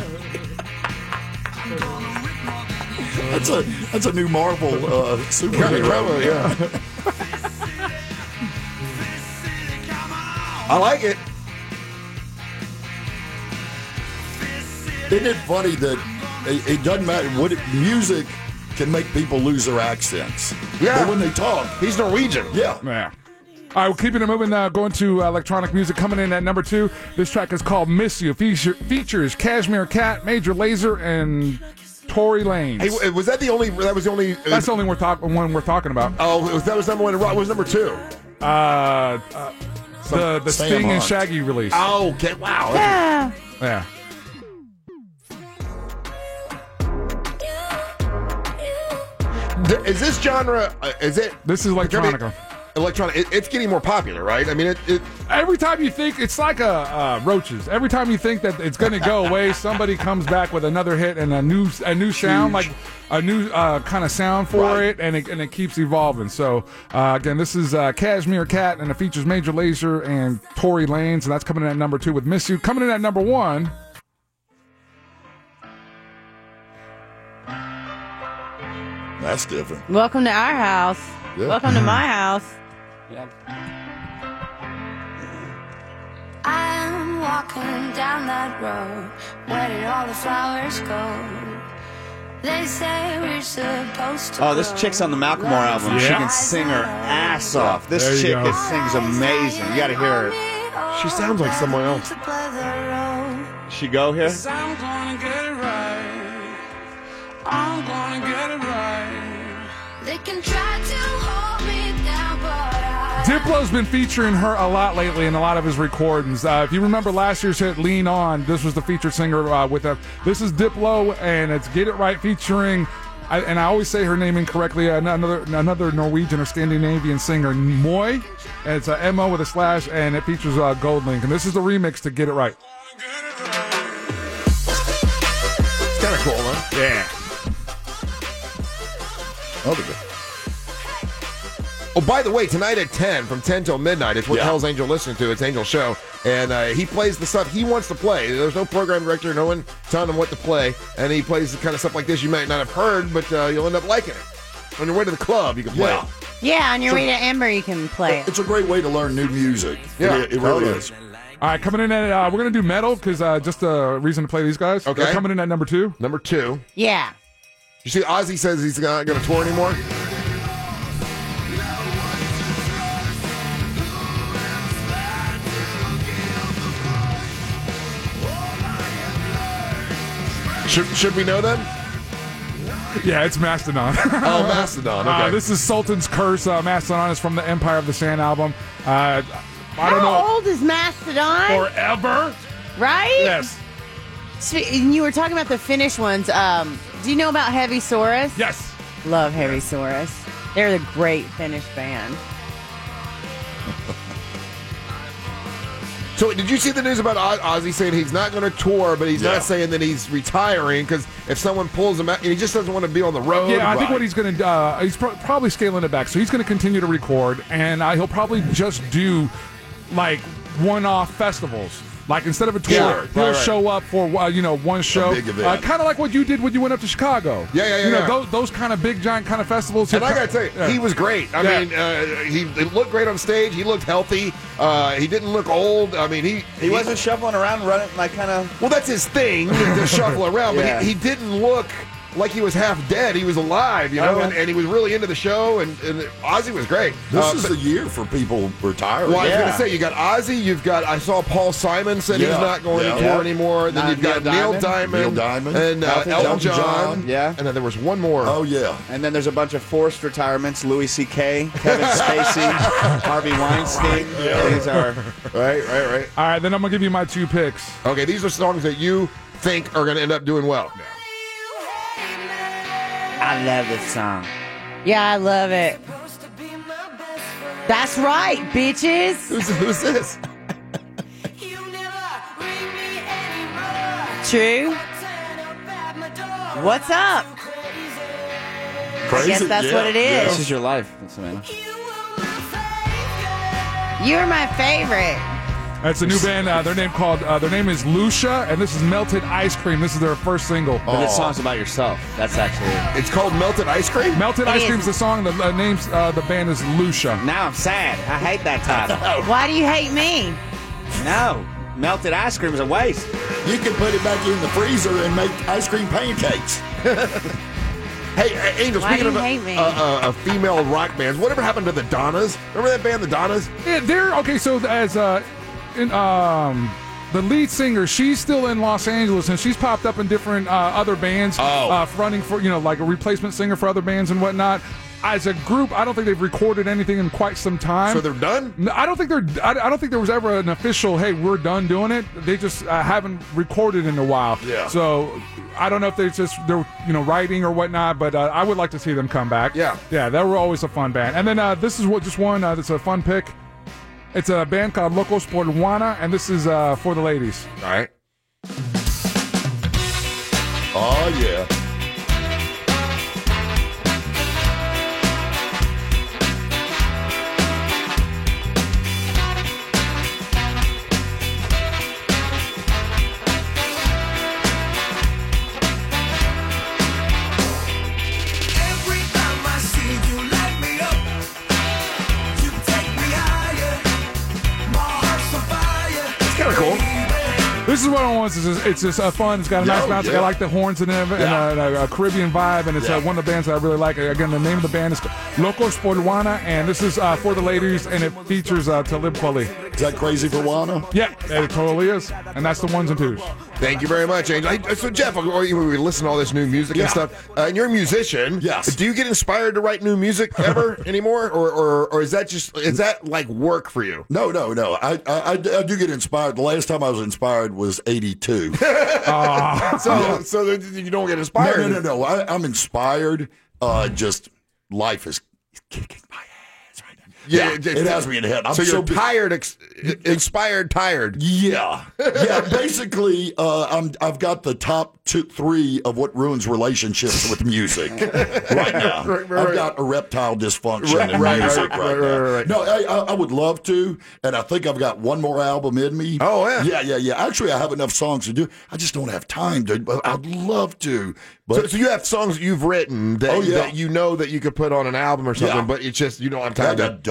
S16: That's a new Marvel superhero.
S3: Yeah. I like it.
S16: Isn't it funny that it doesn't matter what music can make people lose their accents?
S3: Yeah.
S16: But when they talk,
S3: he's Norwegian.
S6: Yeah. All right, we're keeping it moving. Going to electronic music. Coming in at number 2. This track is called "Miss You." Features Cashmere Cat, Major Lazer, and Tory Lanez.
S3: Hey, was that the only? That was the only.
S6: That's the only one we're talking about.
S3: Oh, that was number 1. What was number 2?
S6: The Sting and Shaggy release.
S3: Oh, okay. Wow.
S6: Yeah.
S3: Is this genre? This is
S6: electronica.
S3: Electronic. It's getting more popular, right? I mean,
S6: every time you think it's like roaches. Every time you think that it's going to go away, somebody comes back with another hit and a new sound, like a new kind of sound for it, and it keeps evolving. So again, this is Cashmere Cat, and it features Major Lazer and Tory Lanez, and that's coming in at number 2 with "Miss You." Coming in at number 1.
S16: That's different.
S5: Welcome to our house.
S16: Yeah.
S5: Welcome to my house.
S19: I'm walking down that road. Where did all the flowers go? They say we're supposed to.
S4: Oh, this chick's on the Macklemore album. She can sing her ass off. This chick sings amazing. You gotta hear her.
S3: She sounds like someone else.
S4: She go here?
S15: I'm gonna get it right. I'm gonna get it right.
S19: They can try to hold me down, but
S6: Diplo's been featuring her a lot lately in a lot of his recordings. If you remember last year's hit "Lean On," this was the featured singer with her. This is Diplo, and it's "Get It Right" featuring, and I always say her name incorrectly, another Norwegian or Scandinavian singer, Moi. And it's a M-O with a slash, and it features Gold Link. And this is the remix to "Get It Right."
S3: It's kind of cool, huh?
S6: Yeah.
S3: Oh, by the way, tonight at 10, from 10 till midnight, it's what Hell's Angel listening to. It's Angel's show. And he plays the stuff he wants to play. There's no program director, no one telling him what to play. And he plays the kind of stuff like this you might not have heard, but you'll end up liking it. On your way to the club, you can play it.
S5: Yeah, on your way to Ember, you can play it.
S16: It's a great way to learn new music.
S3: Yeah,
S16: it really is.
S6: All right, coming in at we're gonna do metal because just a reason to play these guys.
S3: Okay.
S6: They're coming in at number 2.
S3: Number 2.
S5: Yeah.
S3: You see, Ozzy says he's not going to tour anymore. Should we know them?
S6: Yeah, it's Mastodon.
S3: Oh, Mastodon. Okay.
S6: This is Sultan's Curse. Mastodon is from the Empire of the Sand album. I don't know.
S5: How old is Mastodon?
S6: Forever.
S5: Right?
S6: Yes.
S5: And you were talking about the Finnish ones. Do you know about Heavy Saurus?
S6: Yes.
S5: Love Heavy Saurus. They're a great Finnish band.
S3: So, did you see the news about Ozzy saying he's not going to tour, but he's not saying that he's retiring because if someone pulls him out, he just doesn't want to be on the road?
S6: Yeah, I think what he's going to he's probably scaling it back. So he's going to continue to record, and he'll probably just do like one-off festivals. Like instead of a tour, he'll show up for one show, kind of like what you did when you went up to Chicago.
S3: Yeah.
S6: Those kind of big giant kind of festivals.
S3: And I gotta tell you, he was great. I mean, he looked great on stage. He looked healthy. He didn't look old. I mean,
S4: he wasn't shuffling around, running like kind of.
S3: Well, that's his thing to shuffle around. But he didn't look like he was half dead. He was alive, and he was really into the show, and Ozzy was great.
S16: This is the year for people retiring.
S3: Well, I was going to say, you got Ozzy, I saw Paul Simon said he's not going to tour anymore. Then you've got Neil Diamond, and Elton John.
S4: Yeah.
S3: And then there was one more.
S16: Oh, yeah.
S4: And then there's a bunch of forced retirements. Louis C.K., Kevin Spacey, Harvey Weinstein. These are...
S3: Right.
S6: All right, then I'm going to give you my 2 picks.
S3: Okay, these are songs that you think are going to end up doing well.
S4: I love this song.
S5: Yeah, I love it. That's right, bitches.
S3: Who's this?
S5: True. What's up? I guess that's what it is.
S4: This is your life, Samantha.
S5: You're my favorite.
S6: It's a new band. Their name is Lucia, and this is Melted Ice Cream. This is their first single.
S4: But this song's about yourself. That's actually.
S3: It's called Melted Ice Cream.
S6: Melted Ice Cream is the song. The the band is Lucia.
S4: Now I'm sad. I hate that title.
S5: Why do you hate me?
S4: No, Melted Ice Cream is a waste.
S16: You can put it back in the freezer and make ice cream pancakes.
S3: Hey, Angel,
S5: Why
S3: speaking
S5: do you hate me?
S3: of female rock bands, whatever happened to the Donnas? Remember that band, the Donnas?
S6: Yeah, they're okay. So as the lead singer, she's still in Los Angeles, and she's popped up in different other bands, fronting for like a replacement singer for other bands and whatnot. As a group, I don't think they've recorded anything in quite some time.
S3: So they're done?
S6: No, I don't think I don't think there was ever an official, hey, we're done doing it. They just haven't recorded in a while.
S3: Yeah.
S6: So I don't know if they're writing or whatnot, but I would like to see them come back.
S3: Yeah.
S6: They were always a fun band. And then this is just one that's a fun pick. It's a band called Locos por Juana, and this is for the ladies.
S3: All right.
S16: Oh, yeah.
S6: This is what I want. It's just fun. It's got a nice bounce. I like the horns and a Caribbean vibe, and it's one of the bands that I really like. Again, the name of the band is Locos por Juana, and this is for the ladies, and it features Talib Kweli.
S16: Is that crazy for Juana?
S6: Yeah, it totally is, and that's the ones and twos.
S3: Thank you very much, Angel. So, Jeff, we listen to all this new music and stuff, and you're a musician.
S16: Yes.
S3: Do you get inspired to write new music ever anymore, or is that like work for you?
S16: No. I do get inspired. The last time I was inspired was 82.
S3: So you don't get inspired?
S16: No. I'm inspired. Just life is kicking my ass right now. Yeah, it has me in the head. I'm
S3: so you're
S16: so
S3: tired, inspired, tired.
S16: Yeah. Basically, I've got the top 3 of what ruins relationships with music right now. I've got erectile dysfunction in music right now. No, I would love to, and I think I've got one more album in me.
S3: Oh, yeah.
S16: Yeah. Actually, I have enough songs to do. I just don't have time to. But I'd love to. But
S3: so you have songs that you've written that you know that you could put on an album or something, but it's just you don't have time.
S16: I got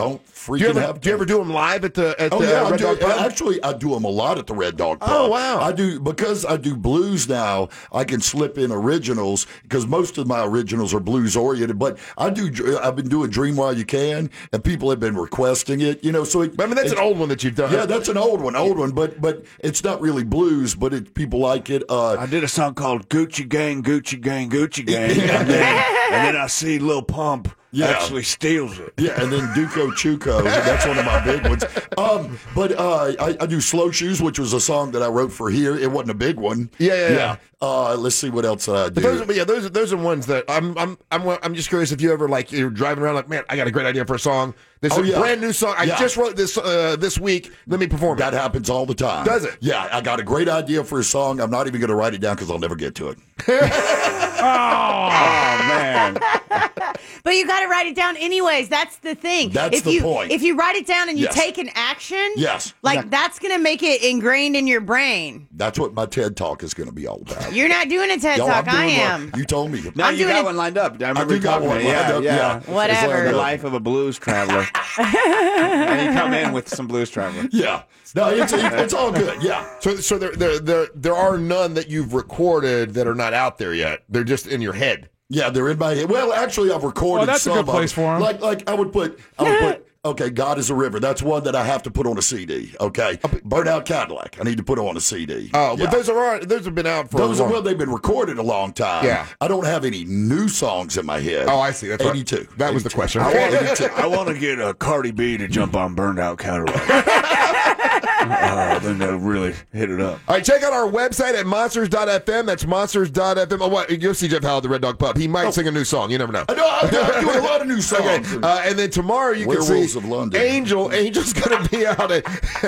S16: don't freaking
S3: Do you
S16: have.
S3: ever do them live at the
S16: I
S3: Red
S16: do.
S3: Dog Pub?
S16: Actually, I do them a lot at the Red Dog Pub.
S3: Oh, wow.
S16: I do because I do blues now. I can slip in originals because most of my originals are blues oriented. But I've been doing "Dream While You Can," and people have been requesting it. So
S3: that's an old one that you've done.
S16: Yeah, that's an old one. But it's not really blues. But people like it.
S4: I did a song called "Gucci Gang, Gucci Gang, Gucci Gang," and then I see Lil Pump. Actually steals it.
S16: Yeah, and then Duco Chuco. That's one of my big ones. But I do Slow Shoes, which was a song that I wrote for here. It wasn't a big one.
S3: Yeah.
S16: Let's see what else I do.
S3: Those are ones that I'm just curious if you ever you're driving around like, man, I got a great idea for a song. This is a brand new song. I just wrote this week. Let me perform it.
S16: That happens all the time.
S3: Does it?
S16: Yeah, I got a great idea for a song. I'm not even going to write it down because I'll never get to it.
S4: Oh man.
S5: But you got to write it down anyways. That's the thing.
S16: That's the point.
S5: If you write it down and you take an action, that's going to make it ingrained in your brain.
S16: That's what my TED Talk is going to be all about.
S5: You're not doing a TED Talk. I am.
S16: You told me.
S4: No, you got one lined up. I remember
S16: do got one lined up. Yeah.
S5: Whatever.
S4: It's the life of a blues traveler. And you come in with some blues traveler.
S16: Yeah. No, it's all good. Yeah.
S3: So there are none that you've recorded that are not out there yet. They're just in your head.
S16: Yeah, they're in my head. Well, actually, I've recorded
S6: that's
S16: some
S6: a good place for 'em.
S16: Like I would put. Okay, God is a River. That's one that I have to put on a CD. Okay, Burnout Cadillac. I need to put on a CD.
S3: Oh, but those have been out for.
S16: They've been recorded a long time.
S3: Yeah,
S16: I don't have any new songs in my head.
S3: Oh, I see. That's
S16: 82.
S3: Right. That was the question.
S4: I want to get a Cardi B to jump on Burnout Cadillac. Then they'll really hit it up.
S3: All right, check out our website at monsters.fm. That's monsters.fm. Oh, what? You'll see Jeff Howell at the Red Dog Pub. He might sing a new song. You never know.
S16: I'm doing a lot of new songs.
S3: Okay. And then tomorrow you can see
S16: of London.
S3: Angel's going to be out at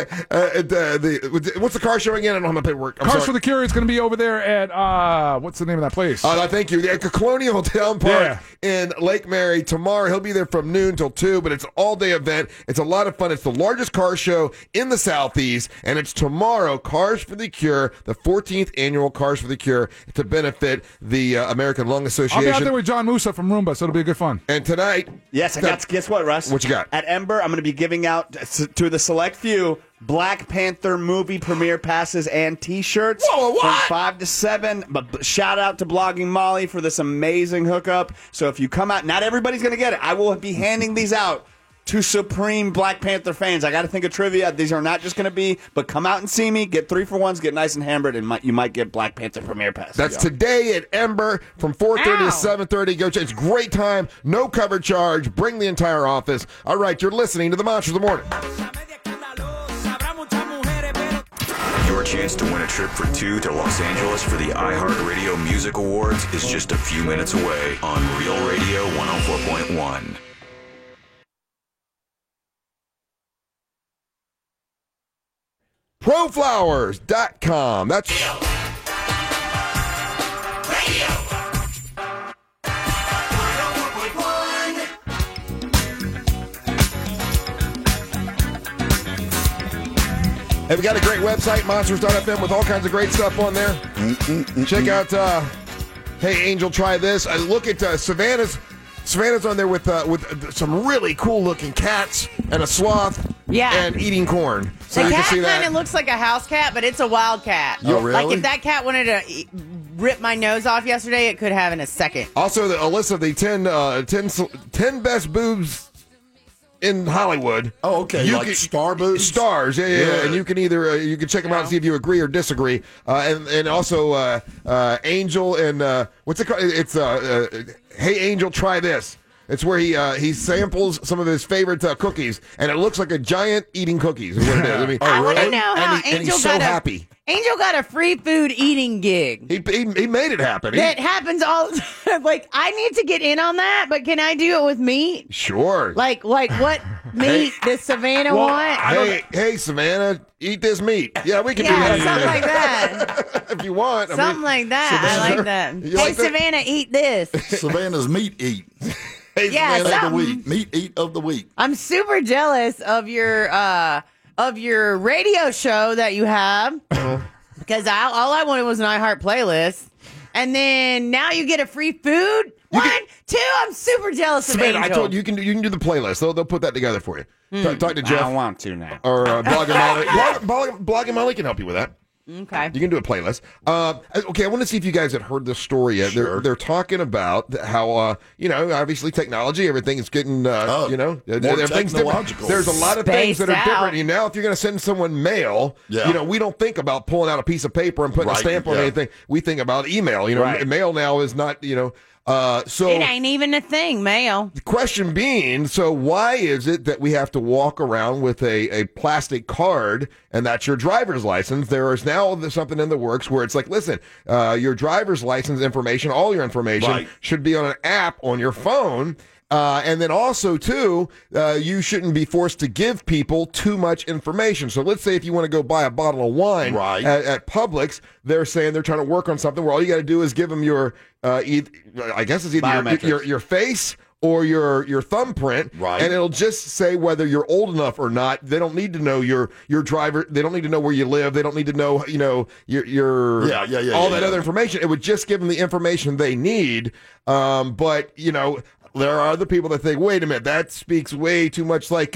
S3: what's the car show again? I don't have my paperwork.
S6: Cars for the Cure is going to be over there at what's the name of that place?
S3: Thank you. The Colonial Town Park in Lake Mary tomorrow. He'll be there from noon till 2, but it's an all-day event. It's a lot of fun. It's the largest car show in the Southeast, and it's tomorrow. Cars for the Cure, the 14th annual Cars for the Cure, to benefit the American Lung Association.
S6: I'll be out there with John Musa from Roomba, so it'll be good fun.
S3: And tonight,
S4: guess what, Russ?
S3: What you got?
S4: At Ember, I'm going to be giving out to the select few Black Panther movie premiere passes and T-shirts from 5 to 7. But shout out to Blogging Molly for this amazing hookup. So if you come out, not everybody's going to get it. I will be handing these out to supreme Black Panther fans. I got to think of trivia. These are not just going to be, but come out and see me, get 3-for-1s, get nice and hammered, and you might get Black Panther premiere pass.
S3: That's today at Ember from 4:30 to 7:30. Go check. It's a great time. No cover charge. Bring the entire office. All right, you're listening to the Monsters of the Morning.
S1: Your chance to win a trip for 2 to Los Angeles for the iHeartRadio Music Awards is just a few minutes away on Real Radio 104.1.
S3: Proflowers.com. That's Hey, we got a great website, monsters.fm, with all kinds of great stuff on there. Check out Hey Angel, try this. Look at Savannah's on there with some really cool looking cats and a sloth.
S5: Yeah.
S3: And eating corn. So
S5: the
S3: you
S5: cat
S3: can see that.
S5: kind of looks like a house cat, but it's a wild cat.
S3: Oh, really?
S5: Like if that cat wanted to rip my nose off yesterday, it could have in a second.
S3: Also, a list of the 10 best boobs in Hollywood.
S16: Oh, okay. Like star boobs?
S3: Stars, yeah. And you can either you can check them out and see if you agree or disagree. And also Angel and what's it called? It's Hey Angel, try this. It's where he samples some of his favorite cookies, and it looks like a giant eating cookies. Is what it is. I mean,
S5: I want to know how
S3: and
S5: Angel
S3: he's so
S5: got
S3: happy.
S5: Angel got a free food eating gig.
S3: He made it happen.
S5: That happens all the time. Like, I need to get in on that, but can I do it with meat?
S3: Sure.
S5: Like what meat does Savannah want?
S3: Hey, Savannah, eat this meat. Yeah, we can do that.
S5: Something like that.
S3: If you want.
S5: Something like that. I like that.
S3: You
S5: Hey,
S3: like that?
S5: Savannah, eat this.
S16: Savannah's meat eat.
S3: Hey,
S5: Yeah,
S16: Savannah of the
S5: something.
S16: week. Meat eat of the week.
S5: I'm super jealous of your radio show that you have because all I wanted was an iHeart playlist. and then now you get a free food. One, two. I'm super jealous of
S3: Savannah,
S5: Angel.
S3: I told you can do the playlist. They'll put that together for you. Talk to Jeff.
S4: I don't want to now.
S3: Or Blog and Molly. Blog and Molly can help you with that.
S5: Okay.
S3: You can do a playlist. Okay, I want to see if you guys had heard this story yet.
S16: Sure.
S3: They're talking about how, obviously technology, everything is getting,
S16: more
S3: everything's
S16: technological.
S3: different. There's a lot of things that are
S5: Spaced
S3: different.
S5: out.
S3: Now, if you're going to send someone mail, we don't think about pulling out a piece of paper and putting a
S16: Right,
S3: stamp on
S16: yeah.
S3: anything. We think about email.
S4: Right.
S3: Mail now is not, so
S5: It ain't even a thing, mail.
S3: the question being, so why is it that we have to walk around with a plastic card and that's your driver's license? There is now something in the works where it's like, listen, your driver's license information, all your information
S16: Right.
S3: should be on an app on your phone. And then also, too, you shouldn't be forced to give people too much information. So let's say if you want to go buy a bottle of wine
S16: Right.
S3: at Publix, they're saying they're trying to work on something where all you got to do is give them your, I guess it's either
S4: Biometrics.
S3: your face or your thumbprint,
S16: Right.
S3: and it'll just say whether you're old enough or not. They don't need to know your driver. They don't need to know where you live. They don't need to know your all that other information. It would just give them the information they need. But there are other people that think, wait a minute, that speaks way too much like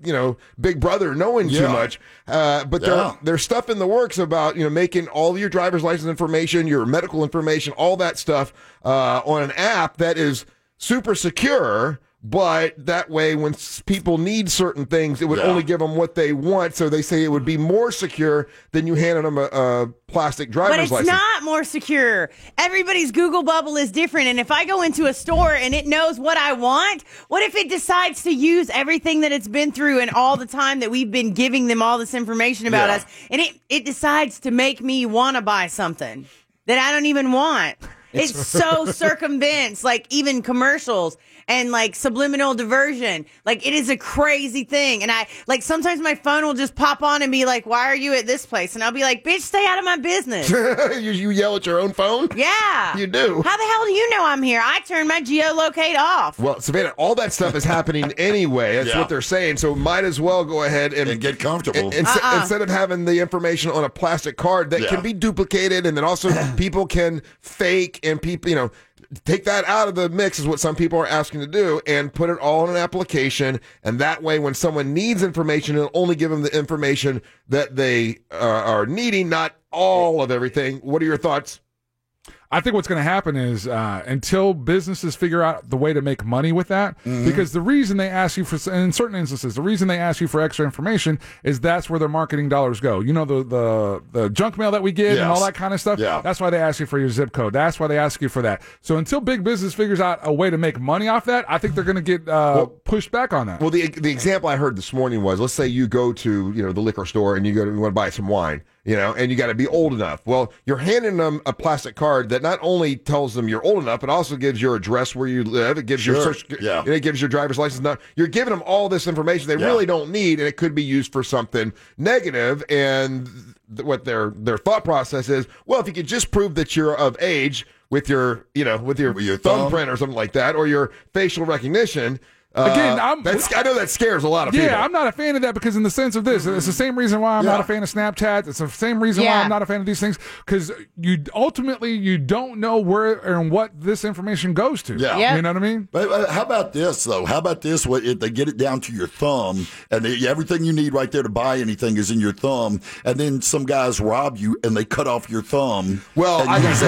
S3: Big Brother knowing too
S16: Yeah.
S3: much. But there's stuff in the works about making all your driver's license information, your medical information, all that stuff on an app that is super secure, but that way when people need certain things, it would only give them what they want. So they say it would be more secure than you handing them a plastic driver's
S5: But it's
S3: license.
S5: not more secure. Everybody's Google bubble is different. And if I go into a store and it knows what I want, what if it decides to use everything that it's been through and all the time that we've been giving them all this information about us, and it decides to make me want to buy something that I don't even want? It's so circumvents, like even commercials and like subliminal diversion. Like it is a crazy thing. And sometimes my phone will just pop on and be like, why are you at this place? And I'll be like, bitch, stay out of my business.
S3: You yell at your own phone?
S5: Yeah.
S3: You do.
S5: How the hell do you know I'm here? I turned my geolocate off.
S3: Well, Savannah, all that stuff is happening anyway. That's what they're saying. So might as well go ahead and
S16: get comfortable.
S3: Instead of having the information on a plastic card that can be duplicated, and then also people can fake, and people, take that out of the mix is what some people are asking to do, and put it all in an application. And that way, when someone needs information, it'll only give them the information that they are needing, not all of everything. What are your thoughts?
S6: I think what's going to happen is until businesses figure out the way to make money with that, because the reason they ask you for, in certain instances, the reason they ask you for extra information is that's where their marketing dollars go. The junk mail that we get and all that kind of stuff. Yeah. That's why they ask you for your zip code. That's why they ask you for that. So until big business figures out a way to make money off that, I think they're going to get pushed back on that.
S3: Well, the example I heard this morning was, let's say you go to the liquor store and you want to buy some wine. And you got to be old enough. Well, you're handing them a plastic card that not only tells them you're old enough, it also gives your address where you live. It gives your social, it gives your driver's license. Now, you're giving them all this information they really don't need, and it could be used for something negative. And what their thought process is, well, if you could just prove that you're of age with your thumbprint or something like that, or your facial recognition.
S6: Again,
S3: I know that scares a lot of people.
S6: Yeah, I'm not a fan of that because in the sense of this, it's the same reason why I'm not a fan of Snapchat. It's the same reason why I'm not a fan of these things, because you don't know where and what this information goes to.
S16: Yeah.
S6: You know what I mean?
S16: But how about this, though? How about this? If they get it down to your thumb, and everything you need right there to buy anything is in your thumb, and then some guys rob you and they cut off your thumb.
S3: Well,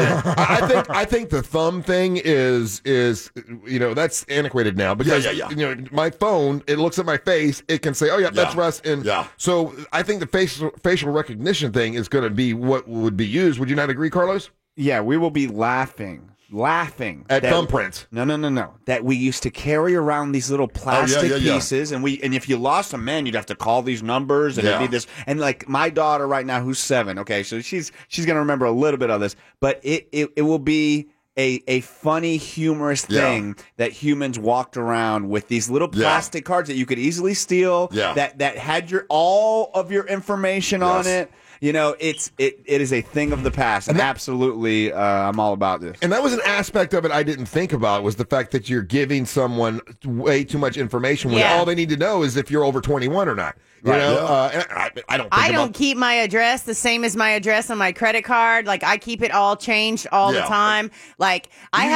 S3: I think the thumb thing is that's antiquated now, because my phone, it looks at my face, it can say, oh yeah, that's Russ, and so I think the facial recognition thing is going to be what would be used. Would you not agree, Carlos?
S4: Yeah, we will be laughing
S3: at thumbprints.
S4: No. That we used to carry around these little plastic pieces, and if you lost a man, you'd have to call these numbers, and it'd be this. And like my daughter right now, who's 7, okay, so she's gonna remember a little bit of this, but it will be a funny, humorous thing that humans walked around with these little plastic cards that you could easily steal. That had all of your information on it. You know, it is a thing of the past, and absolutely, I'm all about this.
S3: And that was an aspect of it I didn't think about, was the fact that you're giving someone way too much information when all they need to know is if you're over 21 or not. You know, and I don't
S5: keep my address the same as my address on my credit card. Like, I keep it all changed all the time. Like,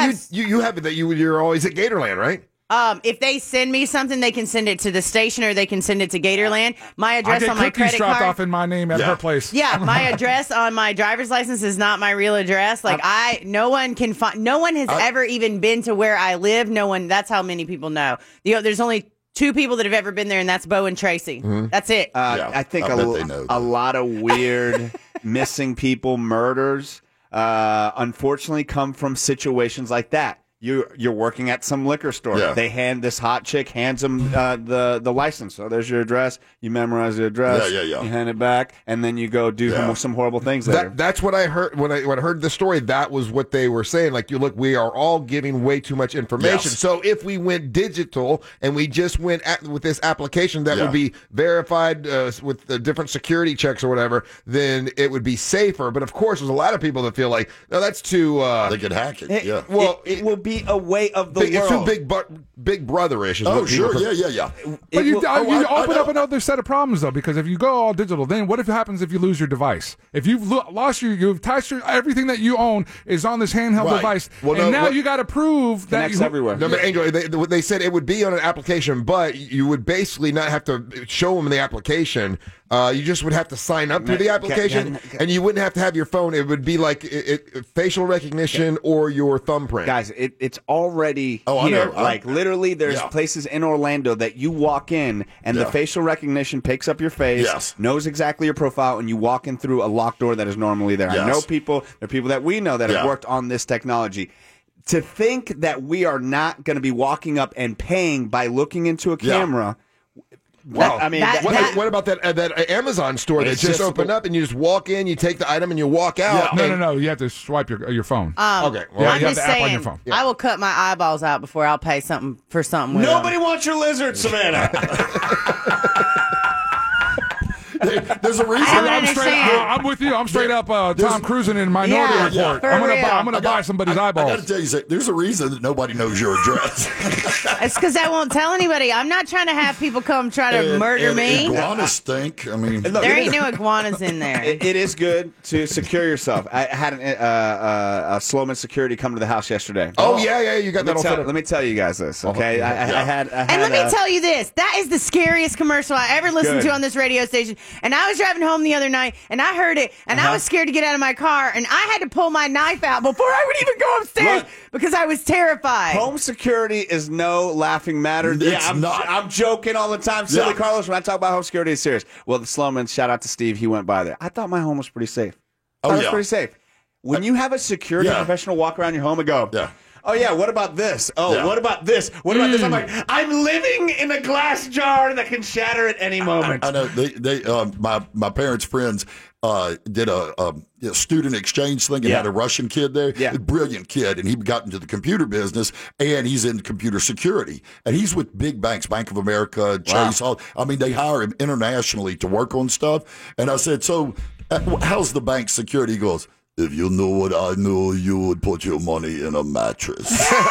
S3: you have it that you're always at Gatorland, right?
S5: If they send me something, they can send it to the station or they can send it to Gatorland. My address on my credit
S6: dropped
S5: card
S6: off in my name at her place.
S5: Yeah, my address on my driver's license is not my real address. Like, no one can find. No one has ever even been to where I live. No one. That's how many people know. There's only 2 people that have ever been there, and that's Bo and Tracy. That's it.
S4: I think a lot of weird missing people murders, unfortunately, come from situations like that. You're working at some liquor store.
S16: Yeah.
S4: This hot chick hands them the license. So there's your address. You memorize the address.
S16: Yeah.
S4: You hand it back, and then you go do some horrible things later.
S3: That's what I heard when I heard the story. That was what they were saying. Like, we are all giving way too much information.
S16: Yes.
S3: So if we went digital and we just went with this application that would be verified with the different security checks or whatever, then it would be safer. But of course, there's a lot of people that feel like, no, that's too.
S16: They could hack it.
S3: Well,
S4: it will be a way of the world.
S3: It's too big brother-ish.
S16: Oh, sure. Yeah.
S6: But you open up another set of problems, though, because if you go all digital, then what happens if you lose your device? If you've lost you've attached everything that you own is on this handheld device, now you got to prove that
S4: connects everywhere.
S3: No, but Angel, they said it would be on an application, but you would basically not have to show them the application. You just would have to sign up through the application, and you wouldn't have to have your phone. It would be like facial recognition or your thumbprint.
S4: Guys, it's already here. Like, literally, there's places in Orlando that you walk in, and the facial recognition picks up your face, knows exactly your profile, and you walk in through a locked door that is normally there. I know people, there are people that we know that have worked on this technology. To think that we are not going to be walking up and paying by looking into a camera...
S3: Well, what about that Amazon store that just opened up and you just walk in, you take the item, and you walk out?
S6: No. You have to swipe your phone.
S3: Okay.
S5: Well, I'm
S6: you
S5: just
S6: have the app on your
S5: saying,
S6: phone.
S5: I will cut my eyeballs out before I'll pay something for something. With
S4: Nobody wants your lizard, Savannah.
S16: There's a reason.
S6: I'm with you. I'm straight up Tom Cruise in Minority Report. I'm gonna buy somebody's eyeballs.
S16: I got to tell you, there's a reason that nobody knows your address.
S5: It's because I won't tell anybody. I'm not trying to have people come try to murder me.
S16: Iguanas stink. I mean,
S5: there ain't no iguanas in there.
S4: It is good to secure yourself. I had a Sloman security come to the house yesterday.
S3: Oh yeah, you got that all set up.
S4: Let me tell you guys this, okay? I had
S5: and let me tell you this. That is the scariest commercial I ever listened to on this radio station. And I was driving home the other night, and I heard it, and I was scared to get out of my car, and I had to pull my knife out before I would even go upstairs because I was terrified.
S4: Home security is no laughing matter. I'm joking all the time. Silly Carlos, when I talk about home security, it's serious. Well, the Slowman, shout out to Steve, he went by there. I thought my home was pretty safe. It was pretty safe. When you have a security professional walk around your home and go, oh, yeah, what about this? Oh, what about this? What about this? I'm like, I'm living in a glass jar that can shatter at any moment.
S16: I know. My parents' friends did a student exchange thing and had a Russian kid there. A brilliant kid, and he got into the computer business, and he's in computer security. And he's with big banks, Bank of America, Chase. They hire him internationally to work on stuff. And I said, so how's the bank security? He goes, if you knew what I knew, you would put your money in a mattress.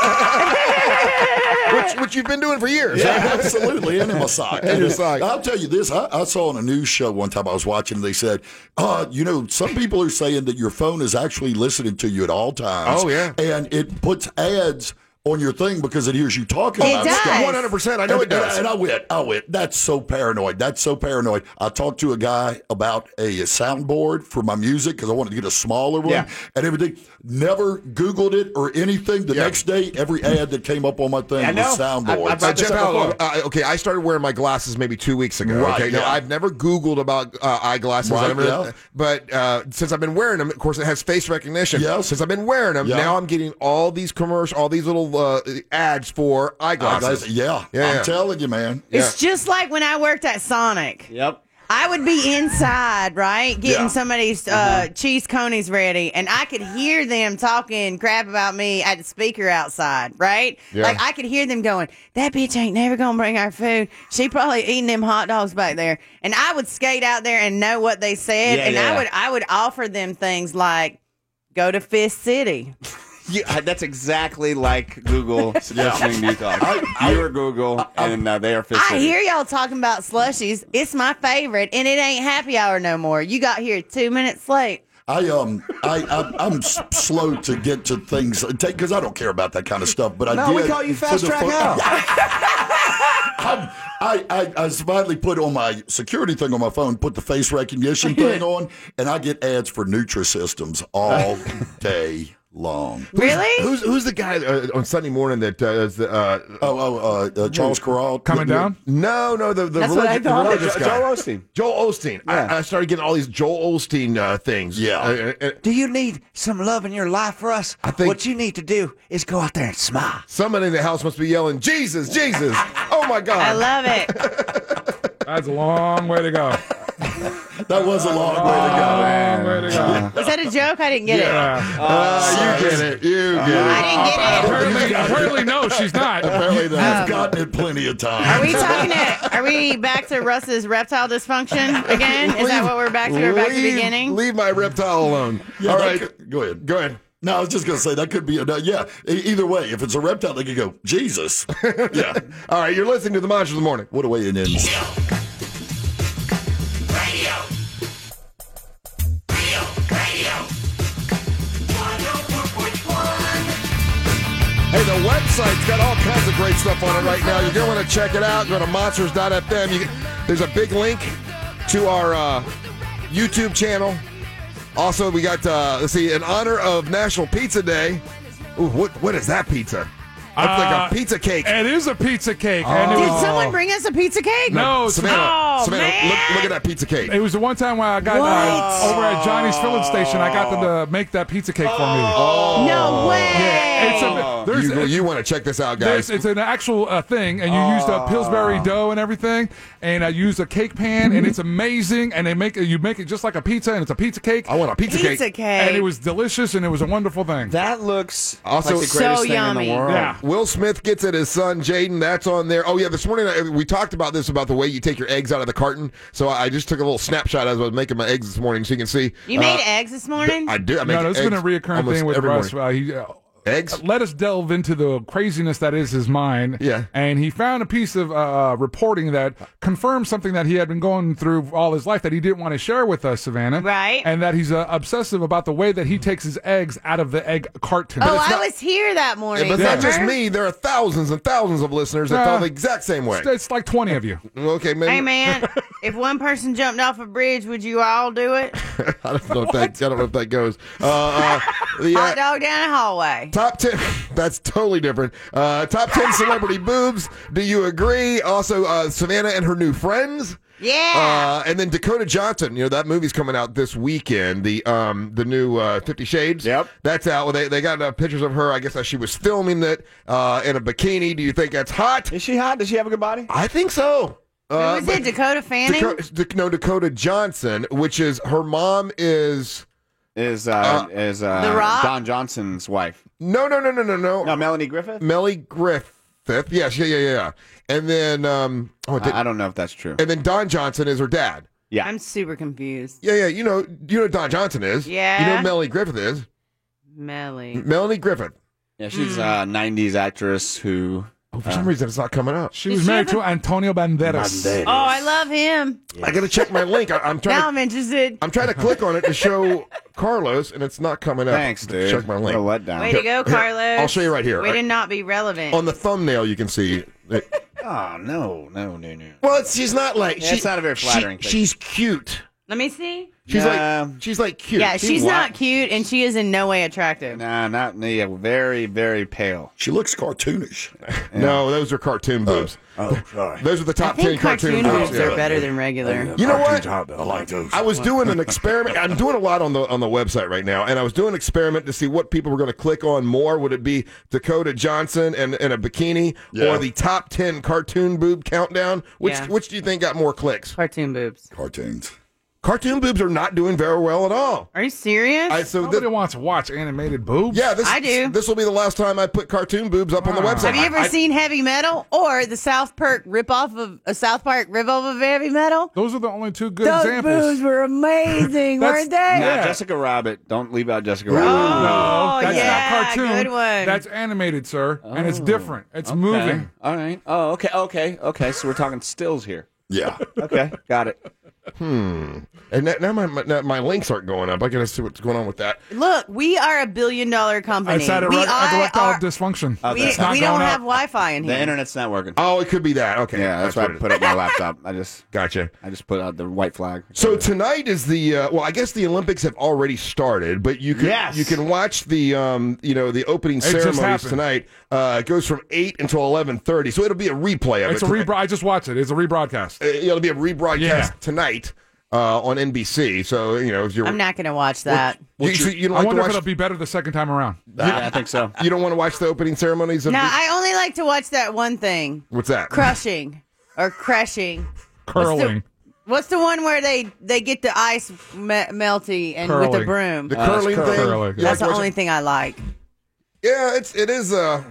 S3: which you've been doing for years.
S16: Yeah, absolutely. And in my sock. I'll tell you this. I saw on a news show one time I was watching, they said, some people are saying that your phone is actually listening to you at all times.
S3: Oh, yeah.
S16: And it puts ads on your thing because it hears you talking about stuff.
S3: 100%. I know it does.
S16: And I went, that's so paranoid. I talked to a guy about a soundboard for my music because I wanted to get a smaller one and everything. Never Googled it or anything. The next day, every ad that came up on my thing was soundboards.
S3: Okay, I started wearing my glasses maybe 2 weeks ago.
S16: Right,
S3: okay, now I've never Googled about eyeglasses. But since I've been wearing them, of course, it has face recognition.
S16: Yes.
S3: Since I've been wearing them, now I'm getting all these commercials, all these little ads for eyeglasses.
S16: I'm telling you, man.
S5: It's just like when I worked at Sonic.
S4: Yep.
S5: I would be inside, right, getting
S3: Yeah.
S5: somebody's cheese conies ready, and I could hear them talking crap about me at the speaker outside, right?
S3: Yeah.
S5: Like, I could hear them going, that bitch ain't never going to bring our food. She probably eating them hot dogs back there. And I would skate out there and know what they said, and I would offer them things like, go to Fist City.
S4: Yeah, that's exactly like Google suggesting you talk. You are Google, and they are Fist
S5: I
S4: City.
S5: hear y'all talking about slushies. It's my favorite, and it ain't happy hour no more. You got here 2 minutes late.
S16: I'm slow to get to things because I don't care about that kind of stuff. But
S4: No,
S16: I did.
S4: we call you Fast Track Al.
S16: I finally put on my security thing on my phone, put the face recognition thing on, and I get ads for Nutrisystems all day long.
S5: Really?
S3: Who's the guy on Sunday morning that does the
S16: Charles Corral
S6: Coming down?
S3: No, the
S5: That's what I thought.
S3: religious guy.
S4: Joel Osteen.
S3: Joel Osteen.
S4: Yeah.
S3: I started getting all these Joel Osteen things.
S16: Yeah.
S4: Do you need some love in your life for us?
S3: I think-
S4: what you need to do is go out there and smile.
S3: Somebody in the house must be yelling, Jesus, Jesus. Oh, my God.
S5: I love it.
S6: That's a long way to go.
S16: That was a long way
S6: Long way to go.
S5: Was that a joke? I didn't get it.
S3: You get it. You get it.
S5: I didn't get it.
S6: Apparently, no, she's not.
S16: Apparently, I've gotten it plenty of times.
S5: Are we back to Russ's reptile dysfunction again? Is that what we're back to? We're back to the beginning?
S3: Leave my reptile alone.
S16: Yeah,
S3: All
S16: that
S3: right.
S16: Go ahead.
S3: Go ahead.
S16: No, I was just going to say that could be either way. If it's a reptile, they could go, Jesus. Yeah.
S3: All right. You're listening to the Monsters of the Morning.
S16: What a way it ends.
S3: Hey, the website's got all kinds of great stuff on it right now. You're going to want to check it out. Go to monsters.fm. There's a big link to our YouTube channel. Also, we got, in honor of National Pizza Day. Ooh, what is that pizza? That's like a pizza cake.
S6: It is a pizza cake.
S5: Did someone bring us a pizza cake?
S6: No,
S3: Savannah,
S5: man.
S3: look at that pizza cake.
S6: It was the one time when I got over at Johnny's filling station. I got them to make that pizza cake for me.
S5: No way.
S6: Yeah,
S3: You want to check this out, guys.
S6: It's an actual thing, and you used a Pillsbury dough and everything, and I used a cake pan, and it's amazing. And you make it just like a pizza, and it's a pizza cake.
S3: I want a pizza cake.
S6: And it was delicious, and it was a wonderful thing.
S4: That looks
S3: Also,
S4: like the greatest
S5: so
S4: thing
S5: yummy.
S4: in the world.
S6: Yeah.
S3: Will Smith gets it, his son Jaden. That's on there. Oh yeah, this morning we talked about this, about the way you take your eggs out of the carton. So I just took a little snapshot as I was making my eggs this morning, so you can see.
S5: You made eggs this morning?
S3: I do. I make
S6: This has been a
S3: eggs
S6: reoccurring
S3: almost
S6: thing with
S3: every
S6: Russ.
S3: morning. Eggs?
S6: Let us delve into the craziness that is his mind.
S3: Yeah.
S6: And he found a piece of reporting that confirms something that he had been going through all his life that he didn't want to share with us, Savannah.
S5: Right.
S6: And that he's obsessive about the way that he takes his eggs out of the egg carton.
S5: Oh, I was here that morning.
S3: But it's not
S5: remember?
S3: just me. There are thousands and thousands of listeners that felt the exact same way.
S6: It's like 20 of you.
S3: Okay, man.
S5: Hey, man, if one person jumped off a bridge, would you all do it?
S3: I don't know if that goes.
S5: Hot dog down the hallway.
S3: Top 10. That's totally different. Top 10 celebrity boobs. Do you agree? Also, Savannah and her new friends.
S5: Yeah.
S3: And then Dakota Johnson. That movie's coming out this weekend. The new 50 Shades.
S4: Yep.
S3: That's out. They got pictures of her. I guess as she was filming it in a bikini. Do you think that's hot?
S4: Is she hot? Does she have a good body?
S3: I think so.
S5: Who was it? Dakota Fanning?
S3: Dakota Johnson, which is her mom is
S4: The
S5: Rock?
S4: Don Johnson's wife.
S3: No,
S4: Melanie Griffith?
S3: Melanie Griffith. Yes, yeah. And then
S4: I don't know if that's true.
S3: And then Don Johnson is her dad.
S4: Yeah.
S5: I'm super confused.
S3: Yeah. You know who Don Johnson is.
S5: Yeah.
S3: You know who Melanie Griffith is. Melanie Griffith.
S4: Yeah, she's a 90s actress who...
S3: for some reason, it's not coming up.
S6: She was married to Antonio Banderas.
S5: Oh, I love him.
S3: I got to check my link. I'm trying.
S5: Now I'm interested.
S3: I'm trying to click on it to show Carlos, and it's not coming up.
S4: Thanks, dude.
S3: Check my link.
S4: What a letdown.
S5: Way to go,
S3: Here,
S5: Carlos.
S3: I'll show you right here.
S5: Way to not be relevant.
S3: On the thumbnail, you can see.
S4: Oh, no.
S3: Well, she's not like.
S4: Yeah, it's not a very flattering thing.
S3: She's cute.
S5: Let me see.
S3: She's like cute.
S5: Yeah, she's not cute, and she is in no way attractive.
S4: Nah, not me. Very, very pale.
S16: She looks cartoonish.
S3: No, those are cartoon boobs.
S16: Oh, sorry.
S3: Those are the top 10 cartoon
S5: boobs
S3: boobs.
S5: are better than regular.
S3: You know what?
S16: I like those.
S3: I was doing an experiment. I'm doing a lot on the website right now, and I was doing an experiment to see what people were going to click on more. Would it be Dakota Johnson and a bikini, or the top 10 cartoon boob countdown? Which do you think got more clicks?
S5: Cartoon boobs.
S16: Cartoons.
S3: Cartoon boobs are not doing very well at all.
S5: Are you serious?
S6: Nobody wants to watch animated boobs.
S3: Yeah,
S5: I do.
S3: This will be the last time I put cartoon boobs up on the website.
S5: Have you ever seen Heavy Metal or the South Park ripoff of Heavy Metal?
S6: Those are the only two good
S5: Those
S6: examples.
S5: boobs were amazing, weren't they?
S4: Nah, Jessica Rabbit. Don't leave out Jessica Rabbit.
S6: No, that's
S5: yeah,
S6: not cartoon.
S5: good one.
S6: That's animated, sir, and it's different. It's moving.
S4: All right. Oh, okay. So we're talking stills here.
S16: Yeah.
S4: Okay, got it.
S3: And now my links aren't going up. I gotta see what's going on with that.
S5: Look, we are a $1 billion company.
S6: It's had erectile dysfunction.
S5: We don't have Wi-Fi in here.
S4: The internet's not working.
S3: Oh, it could be that. Okay,
S4: Yeah, that's why I put up my laptop. I just
S3: gotcha.
S4: I just put out the white flag.
S3: So tonight is the well, I guess the Olympics have already started, but you can watch the the opening ceremonies tonight. It goes from 8 until 11:30, so it'll be a replay of
S6: It's
S3: it.
S6: I just watched it. It's a rebroadcast.
S3: It'll be a rebroadcast tonight on NBC. So if you're,
S5: I'm not going to watch that.
S3: You don't
S6: I
S3: like
S6: wonder
S3: to
S6: if
S3: watch.
S6: it'll be better the second time around.
S4: I think so.
S3: You don't want to watch the opening ceremonies of
S5: No,
S3: the,
S5: I only like to watch that one thing.
S3: what's that?
S5: Crushing or crashing.
S6: Curling.
S5: What's the one where they get the ice melty and with the
S6: Curling.
S5: broom?
S3: The curling thing.
S6: curling.
S3: You
S5: That's
S3: like
S5: the
S3: watching-
S5: only thing I like.
S3: Yeah, it is.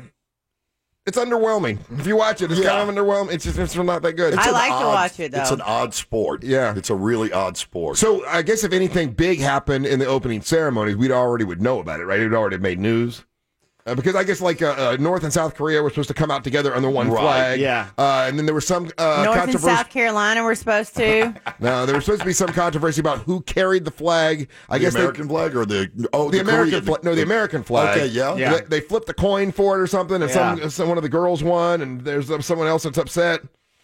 S3: It's underwhelming. If you watch it, it's kind of underwhelming. It's not that good.
S5: I like to watch it, though.
S16: It's an odd sport.
S3: Yeah.
S16: It's a really odd sport.
S3: So I guess if anything big happened in the opening ceremonies, we'd already would know about it, right? It would already made news. Because I guess North and South Korea were supposed to come out together under one flag.
S4: Yeah.
S3: And then there was some
S5: North
S3: controversy.
S5: and South Carolina were supposed to.
S3: No, there was supposed to be some controversy about who carried the flag. I guess
S16: the American flag or the
S3: American
S16: Korean-
S3: flag. No, the American flag.
S16: Okay, yeah.
S3: They flipped the coin for it or something, and one of the girls won, and there's someone else that's upset.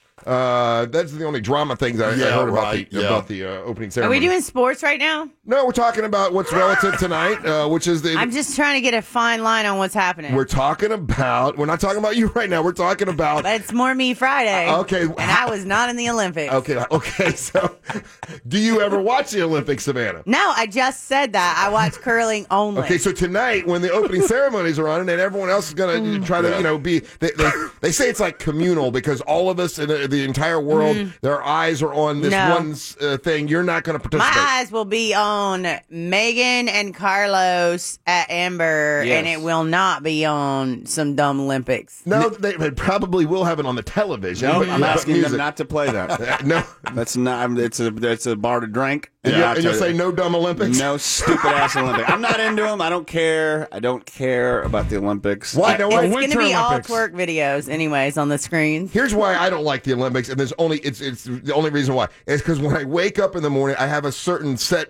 S3: That's the only drama things I heard about the opening
S5: Are
S3: ceremony.
S5: we doing sports right now?
S3: No, we're talking about what's relative tonight, which is the.
S5: I'm just trying to get a fine line on what's happening.
S3: We're talking about. We're not talking about you right now. We're talking about.
S5: But it's More Me Friday.
S3: Okay.
S5: And I was not in the Olympics.
S3: Okay. So, do you ever watch the Olympics, Savannah?
S5: No, I just said that. I watch curling only.
S3: Okay, so tonight when the opening ceremonies are on, and everyone else is going to try to, be. They say it's like communal because all of us in the entire world, their eyes are on this one thing. You're not going to participate.
S5: My eyes will be on Megan and Carlos at Amber, and it will not be on some dumb Olympics.
S3: No, they probably will have it on the television.
S4: No,
S3: but
S4: I'm asking
S3: music.
S4: them not to play that.
S3: No,
S4: that's not. It's a bar to drink.
S3: And you'll say no dumb Olympics.
S4: No stupid ass Olympics. I'm not into them. I don't care. I don't care about the Olympics.
S3: Why?
S5: It's going to be all twerk videos, anyways, on the screens.
S3: Here's why I don't like the Olympics, and there's only it's the only reason why is because when I wake up in the morning, I have a certain set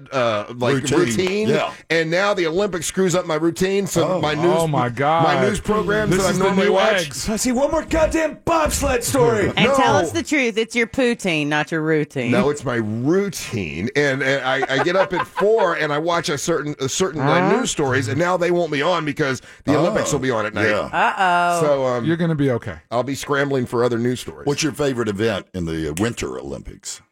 S3: routine.
S16: Yeah.
S3: And now the Olympics screws up my routine. So my news,
S6: oh my God,
S3: my news programs
S6: this
S3: that I
S6: is
S3: normally
S6: the new
S3: watch.
S6: eggs.
S4: I see one more goddamn bobsled story.
S5: And tell us the truth. It's your poutine, not your routine.
S3: No, it's my routine, and I get up at 4 and I watch a certain news stories, and now they won't be on because the Olympics will be on at night.
S16: Yeah.
S5: Uh-oh.
S3: So
S6: you're going to be okay.
S3: I'll be scrambling for other news stories.
S16: What's your favorite event in the Winter Olympics?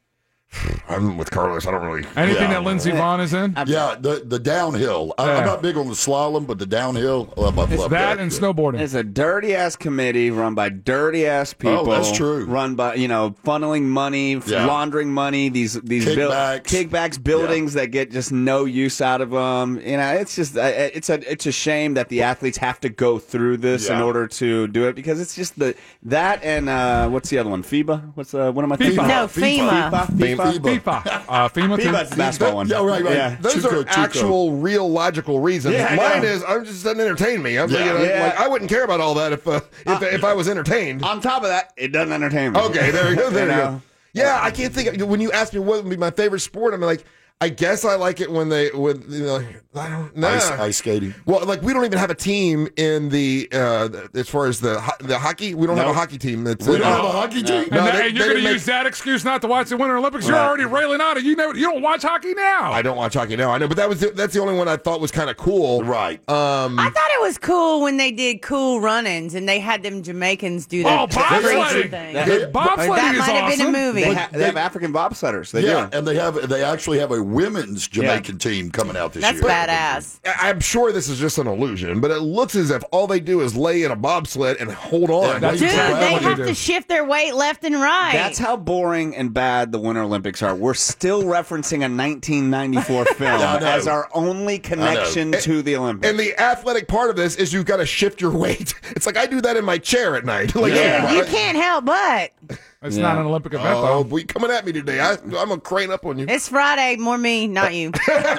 S3: I'm with Carlos. I don't really.
S6: Anything that Lindsey Vonn is in?
S16: Yeah, the downhill. I'm not big on the slalom, but the downhill, I love
S6: It's that and snowboarding.
S4: It's a dirty ass committee run by dirty ass people.
S16: Oh, that's true.
S4: Run by funneling money, laundering money. These kickbacks, buildings that get just no use out of them. It's just it's a shame that the athletes have to go through this in order to do it because it's just that and what's the other one? FIBA. What am I thinking?
S5: No, FEMA.
S6: FIFA.
S4: FIBA's the basketball one.
S16: Yeah, right.
S3: Yeah. Those are actual, real, logical reasons.
S4: Yeah,
S3: Mine is I'm just doesn't entertain me. Like, I wouldn't care about all that if I was entertained.
S4: On top of that, it doesn't entertain me.
S3: Okay, there you go. There you go. Yeah, I can't think. When you ask me what would be my favorite sport, I'm like, I guess I like it when I don't know.
S16: Ice skating.
S3: Well, like we don't even have a team in the as far as the hockey. We don't have a hockey team. We
S16: don't have a hockey team.
S3: No,
S6: and you're going to use that excuse not to watch the Winter Olympics. You're already railing on it. You don't watch hockey now.
S3: I don't watch hockey now. I know, but that's the only one I thought was kind of cool.
S16: Right.
S5: I thought it was cool when they did Cool Runnings and they had them Jamaicans do that crazy thing.
S6: Bobsledding
S5: that
S6: is
S5: might have been a
S6: awesome.
S5: movie.
S4: They have African bobsledders. They do.
S16: And they actually have a women's Jamaican team coming out this year.
S5: That's badass.
S3: I'm sure this is just an illusion, but it looks as if all they do is lay in a bobsled and hold on.
S5: Dude, they have to shift their weight left and right.
S4: That's how boring and bad the Winter Olympics are. We're still referencing a 1994 film as our only connection to the Olympics.
S3: And the athletic part of this is you've got to shift your weight. It's like I do that in my chair at night. Like,
S5: you can't help but.
S6: It's not an Olympic event, though.
S3: You coming at me today. I'm going to crane up on you.
S5: It's Friday. More me, not you.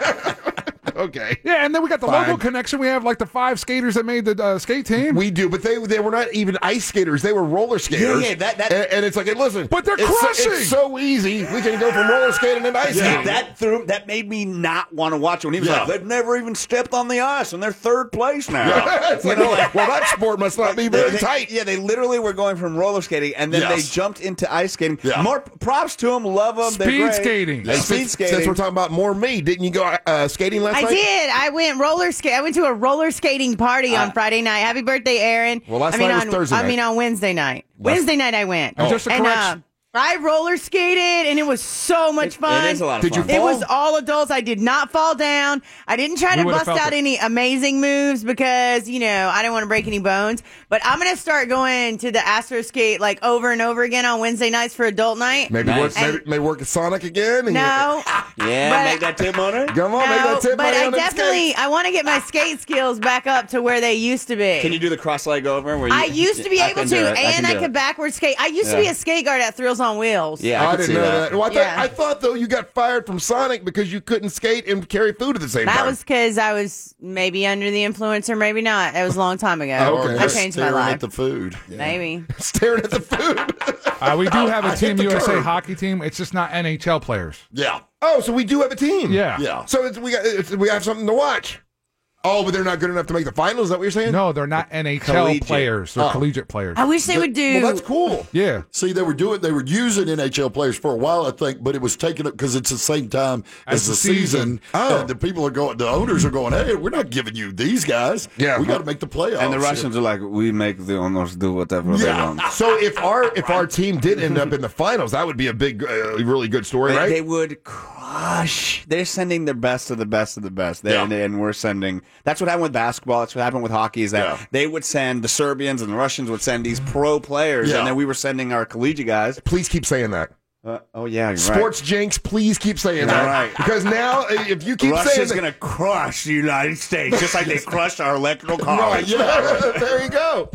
S3: Okay.
S6: Yeah, and then we got the local connection. We have like the 5 skaters that made the skate team.
S3: We do, but they were not even ice skaters. They were roller skaters.
S4: Yeah,
S3: and it's like, hey, listen.
S6: But they're crushing.
S3: It's so easy. We can go from roller skating to ice skating.
S4: That made me not want to watch it. When he was like, they've never even stepped on the ice, and they're third place now.
S3: It's like, well, that sport must not be very tight.
S4: Yeah, they literally were going from roller skating, and then they jumped into ice skating.
S3: Yeah.
S4: More props to them. Love them.
S6: Speed skating.
S4: Yeah. Speed skating.
S3: Since we're talking about more me, didn't you go skating last night?
S5: I did. I went to a roller skating party on Friday night. Happy birthday, Aaron.
S3: Well, last night was Thursday night.
S5: on Wednesday night. Wednesday night I went.
S6: Just a correction.
S5: I roller skated, and it was so much fun.
S4: It is a lot of fun.
S3: Did you fall?
S5: It was all adults. I did not fall down. I didn't try to bust out any amazing moves because, I didn't want to break any bones. But I'm going to start going to the Astro Skate like over and over again on Wednesday nights for adult night.
S3: Maybe work at Sonic again? And
S5: No.
S4: Make that tip on it.
S3: Come on, make that tip
S5: but
S3: money
S5: I
S3: on them
S5: definitely,
S3: skates.
S5: I want to get my skate skills back up to where they used to be.
S4: Can you do the cross leg over?
S5: I used to be able to, and I could backward skate. I used to be a skate guard at Thrills on Wheels.
S4: Yeah,
S3: I didn't know that. Well,
S5: Yeah.
S3: I thought, though, you got fired from Sonic because you couldn't skate and carry food at the same time.
S5: That was because I was maybe under the influence or maybe not. It was a long time ago.
S3: Okay.
S5: I changed my
S16: Staring
S5: life.
S16: at the food.
S5: Maybe.
S3: Staring at the food.
S6: We do have a Team
S3: the
S6: USA
S3: curve.
S6: hockey team. It's just not NHL players.
S16: Yeah.
S3: Oh, so we do have a team.
S6: Yeah.
S3: So we have something to watch. Oh, but they're not good enough to make the finals? Is that what you're saying?
S6: No, they're not NHL
S4: Collegiate.
S6: players. They're collegiate players.
S5: I wish they would do.
S3: Well, that's cool.
S6: Yeah.
S16: See, they were using NHL players for a while, I think, but it was taken up because it's the same time as the season.
S3: Oh.
S16: And the owners are going, hey, we're not giving you these guys.
S3: Yeah.
S16: We got to make the playoffs.
S4: And the Russians are like, we make the owners do whatever they want.
S3: So if our team did end up in the finals, that would be a big, really good story, right?
S4: They would crush. They're sending their best of the best of the best. And we're sending. That's what happened with basketball. That's what happened with hockey. Is that they would send the Serbians and the Russians would send these pro players, and then we were sending our collegiate guys.
S3: Please keep saying that.
S4: Oh yeah, you're
S3: Sports jinx, please keep saying that.
S4: Right.
S3: Because now, if you keep saying
S4: Russia's
S3: that,
S4: going to crush the United States, just like they crushed our electoral college.
S3: Right, yeah, there you go.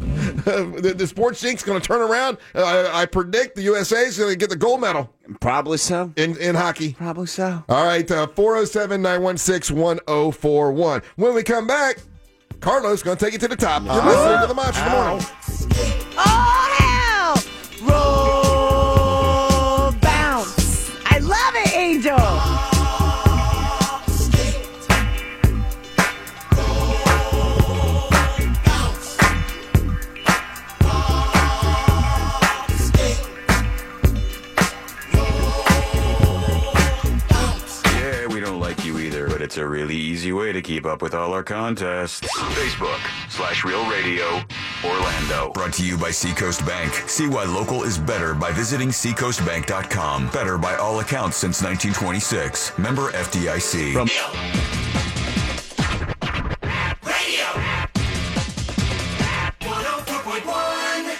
S3: The sports jinx going to turn around. I predict the USA is going to get the gold medal.
S4: Probably so.
S3: In hockey.
S4: Probably so.
S3: All right, 407-916-1041. When we come back, Carlos going to take it to the top. You're listening to the Monster in the Morning.
S5: Oh, hell! Roll, bounce. I love it, Angel.
S1: Yeah, we don't like you either, but it's a really easy way to keep up with all our contests. Facebook/Real Radio Orlando. Brought to you by Seacoast Bank. See why local is better by visiting seacoastbank.com. Better by all accounts since 1926. Member FDIC.
S15: Radio 104.1.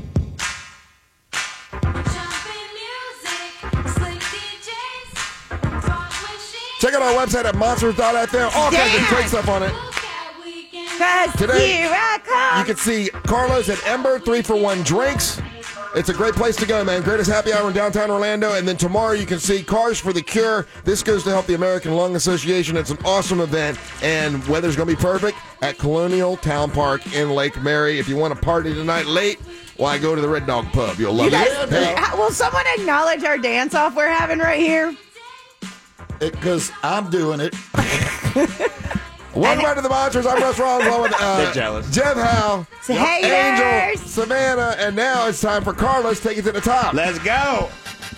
S3: Check out our website at monsters.fm. All kinds of great stuff on it.
S5: Today, here I come.
S3: You can see Carlos at Ember, 3-for-1 drinks. It's a great place to go, man. Greatest happy hour in downtown Orlando. And then tomorrow you can see Cars for the Cure. This goes to help the American Lung Association. It's an awesome event. And weather's going to be perfect at Colonial Town Park in Lake Mary. If you want to party tonight late, why go to the Red Dog Pub? You'll love
S5: You
S3: it.
S5: guys, will someone acknowledge our dance-off we're having right here?
S16: Because I'm doing it.
S3: Welcome back to the Monsters. I'm Russ Rollins along with
S4: They're jealous.
S3: Jeff Howe,
S5: Haters.
S3: Angel, Savannah, and now it's time for Carlos to take it to the top.
S4: Let's go.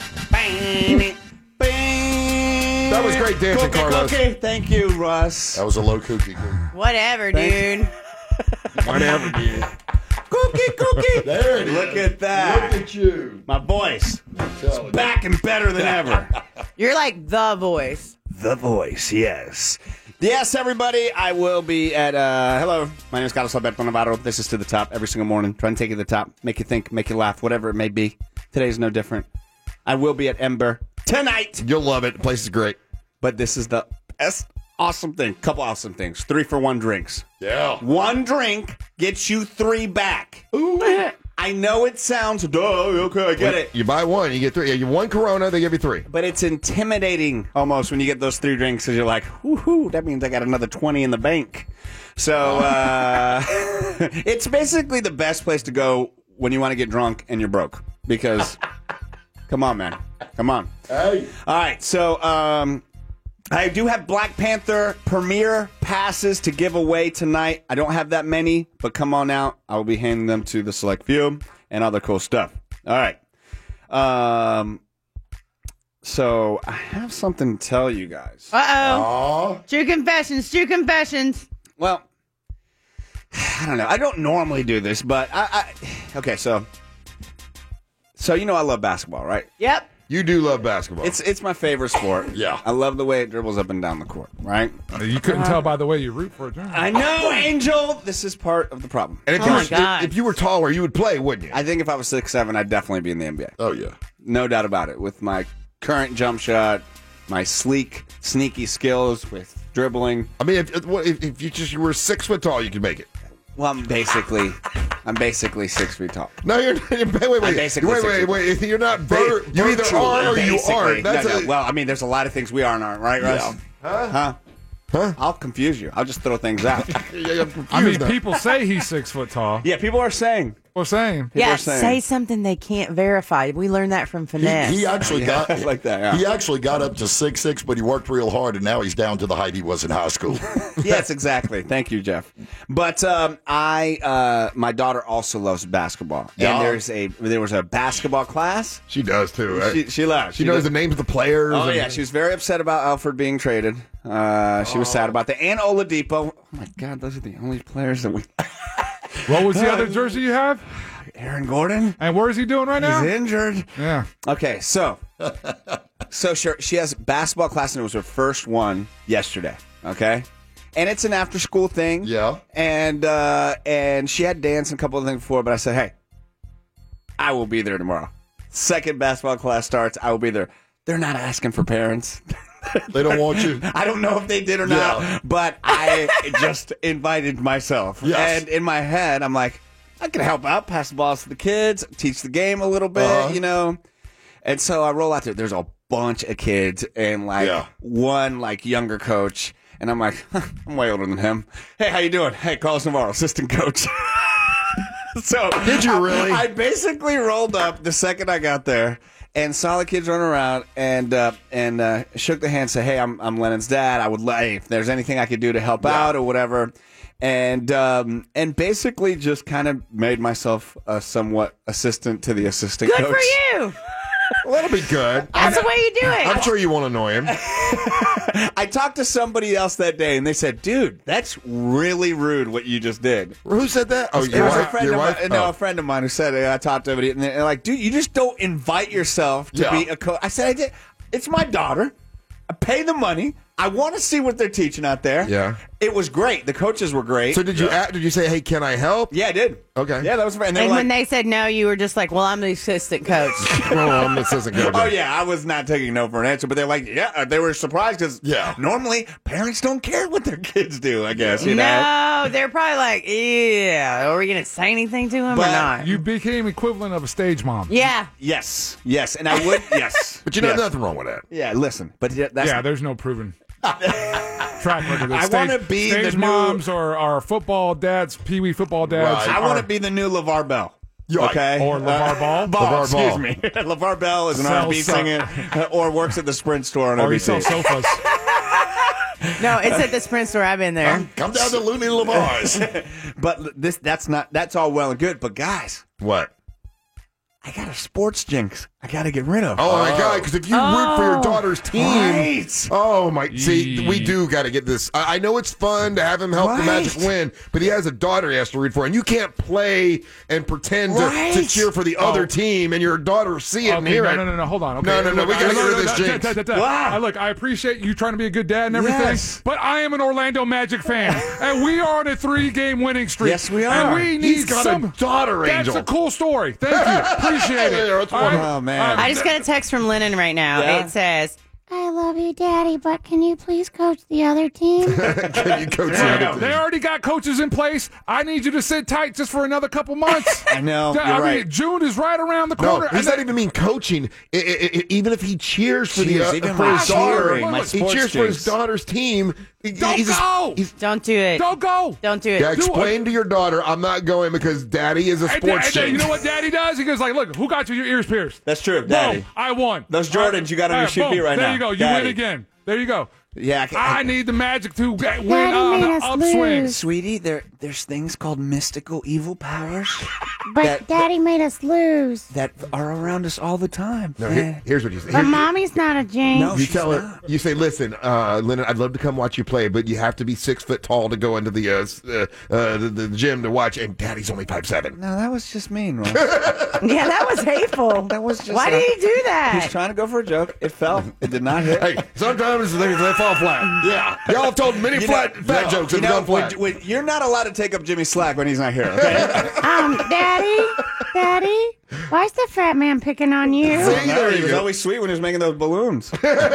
S3: That was great dancing, Carlos.
S4: Cookie. Thank you, Russ.
S16: That was a low cookie.
S5: Whatever, dude.
S3: Whatever, dude.
S4: Cookie.
S16: There it is.
S4: Look at that.
S16: Look at you.
S4: My voice is back and better than ever.
S5: You're like the voice.
S4: The voice, yes. Yes, everybody, I will be at, hello, my name is Carlos Alberto Navarro. This is To the Top every single morning. Trying to take you to the top, make you think, make you laugh, whatever it may be. Today's no different. I will be at Ember tonight.
S3: You'll love it. The place is great.
S4: But this is the best awesome thing. Couple awesome things. 3 for 1 drinks.
S16: Yeah.
S4: 1 drink gets you 3 back. Ooh. I know it sounds, okay, I get it.
S3: You buy 1, you get 3. You 1 Corona, they give you 3.
S4: But it's intimidating almost when you get those 3 drinks because you're like, whoo, that means I got another 20 in the bank. So it's basically the best place to go when you want to get drunk and you're broke. Because, come on, man. Come on.
S16: Hey.
S4: All right, so I do have Black Panther premiere passes to give away tonight. I don't have that many, but come on out. I will be handing them to the select few and other cool stuff. All right. So I have something to tell you guys.
S5: Uh-oh. True confessions.
S4: Well, I don't know. I don't normally do this, but okay, so you know I love basketball, right?
S5: Yep.
S3: You do love basketball.
S4: It's my favorite sport.
S16: Yeah.
S4: I love the way it dribbles up and down the court, right?
S6: You couldn't tell by the way you root for it.
S4: I know, Angel. This is part of the problem.
S3: And if you were taller, you would play, wouldn't you?
S4: I think if I was 6'7", I'd definitely be in the NBA.
S16: Oh, yeah.
S4: No doubt about it. With my current jump shot, my sleek, sneaky skills with dribbling.
S3: I mean, if you were 6 foot tall, you could make it.
S4: Well, I'm basically 6 feet tall.
S3: No, you're wait. You're not. You either are or you aren't.
S4: Well, I mean, there's a lot of things we are and aren't, right, Russ?
S3: Yeah.
S4: Huh? I'll confuse you. I'll just throw things out.
S6: I mean, people say he's 6 foot tall.
S4: Yeah, people are saying.
S5: Say something they can't verify. We learned that from Finesse.
S16: He actually got
S4: like that. Yeah.
S16: He actually got up to 6'6", but he worked real hard, and now he's down to the height he was in high school.
S4: Yes, exactly. Thank you, Jeff. But my daughter also loves basketball, and there was a basketball class.
S3: She does too. Right?
S4: She loves.
S3: She knows the names of the players.
S4: Oh yeah, she was very upset about Alfred being traded. She was sad about that. And Oladipo. Oh my God, those are the only players that we.
S6: What was the other jersey you have?
S4: Aaron Gordon.
S6: And where is he doing right now?
S4: He's injured.
S6: Yeah.
S4: Okay, so she has basketball class, and it was her first one yesterday. Okay, and it's an after-school thing.
S16: Yeah.
S4: And she had dance and a couple of things before, but I said, hey, I will be there tomorrow. Second basketball class starts, I will be there. They're not asking for parents.
S16: They don't want you.
S4: I don't know if they did or not, but I just invited myself.
S16: Yes.
S4: And in my head, I'm like, I can help out, pass the balls to the kids, teach the game a little bit, you know. And so I roll out there. There's a bunch of kids and one younger coach. And I'm like, I'm way older than him. Hey, how you doing? Hey, Carlos Navarro, assistant coach. So
S3: did you really?
S4: I basically rolled up the second I got there. And saw the kids run around and shook the hand, said, "Hey, I'm Lennon's dad. I would if there's anything I could do to help out or whatever." And basically just kind of made myself a somewhat assistant to the assistant coach.
S5: Good for you.
S3: Well, that'll be good.
S5: That's the way you do it.
S3: I'm sure you won't annoy him.
S4: I talked to somebody else that day, and they said, "Dude, that's really rude what you just did."
S3: Who said that? Oh,
S4: your wife? No, a friend of mine who said it. I talked to him, and they're like, "Dude, you just don't invite yourself to be a coach." I said, "I did. It's my daughter. I pay the money. I want to see what they're teaching out there."
S3: Yeah.
S4: It was great. The coaches were great.
S3: So did you say, "Hey, can I help?"
S4: Yeah, I did.
S3: Okay.
S4: Yeah, that was great.
S5: And when they said no, you were just like, "Well, I'm the assistant coach."
S3: Well, I'm the assistant coach.
S4: Oh yeah, I was not taking no for an answer, but they're like, yeah, they were surprised because normally parents don't care what their kids do. I guess you know.
S5: No, they're probably like, yeah. Are we gonna say anything to him or not?
S6: You became equivalent of a stage mom.
S5: Yeah.
S4: Yes, and I would. Yes,
S3: but you know nothing wrong with that.
S4: Yeah, listen, but that's
S6: there's no proven track record.
S4: I want to be
S6: stage
S4: the
S6: moms or football dads, pee-wee football dads.
S4: Right. I want to be the new LeVar Bell. Okay,
S6: Or LeVar Ball.
S4: Ball.
S3: LeVar Ball.
S4: Excuse me. LeVar Bell is an
S6: Sells
S4: R&B singer, or works at the Sprint store on
S6: Or he
S4: NBC.
S6: sells sofas.
S5: No, it's at the Sprint store. I've been there.
S16: Come down to Looney Lamar's.
S4: But that's all well and good. But guys,
S3: What?
S4: I got a sports jinx I got to get rid of.
S3: Oh, my God, because if you root for your daughter's team.
S4: Right.
S3: Oh, my. See, we do got to get this. I know it's fun to have him help the Magic win, but he has a daughter he has to root for, and you can't play and pretend to cheer for the other team, and your daughter see it and hear it.
S6: No, hold on. Okay.
S3: No, we got to get rid of this jinx.
S6: Wow. Look, I appreciate you trying to be a good dad and everything, but I am an Orlando Magic fan, and we are on a 3-game winning streak.
S4: Yes, we are.
S6: And we need
S3: He's got a daughter, Angel.
S6: That's a cool story. Thank you. Appreciate it.
S4: Oh, man.
S5: I just got a text from Lennon right now.
S4: Yeah?
S5: It says,
S19: I love you, Daddy, but can you please coach the other team?
S3: Can you coach the other team?
S6: They already got coaches in place. I need you to sit tight just for another couple months.
S4: I know. You're
S6: I mean,
S4: right.
S6: June is right around the
S3: No,
S6: corner.
S3: he's not even mean coaching. Even if he cheers for
S4: Cheers,
S3: the
S4: even
S3: for
S4: my
S3: his daughter,
S4: cheering, my
S3: he
S4: sports
S3: cheers for his
S4: jinx.
S3: daughter's team.
S6: Don't go.
S5: don't do it.
S6: Don't go.
S5: Don't do it.
S3: Yeah, explain to your daughter, I'm not going because Daddy is a sports
S6: and
S3: jinx.
S6: you know what Daddy does? He goes like, look, who got your ears pierced?
S4: That's true, Daddy.
S6: Boom, I won.
S4: Those Jordans you got on your shoe
S6: boom,
S4: feet right
S6: there
S4: now.
S6: you go. You
S4: Daddy.
S6: win again. There you go.
S4: Yeah,
S6: I need the Magic to win
S19: Daddy
S6: on
S19: made
S6: the
S19: us
S6: upswing.
S19: lose.
S4: Sweetie, there's things called mystical evil powers
S19: But Daddy made us lose.
S4: that are around us all the time.
S3: No, here's what you say.
S19: But Mommy's not a jinx.
S4: No,
S3: You tell her. You say, "Listen, Lennon, I'd love to come watch you play, but you have to be 6 foot tall to go into the gym to watch." And Daddy's only 5'7".
S4: No, that was just mean, Ross.
S5: Yeah, that was hateful.
S4: That was just.
S5: Why did he do that?
S4: He's trying to go for a joke. It fell. It did not hit.
S3: Hey, sometimes they fall flat. Yeah, y'all have told many fat jokes and gone flat.
S4: You're not allowed to take up Jimmy's slack when he's not here. Okay?
S19: Daddy, why's the fat man picking on you?
S4: No, he was always sweet when he was making those balloons.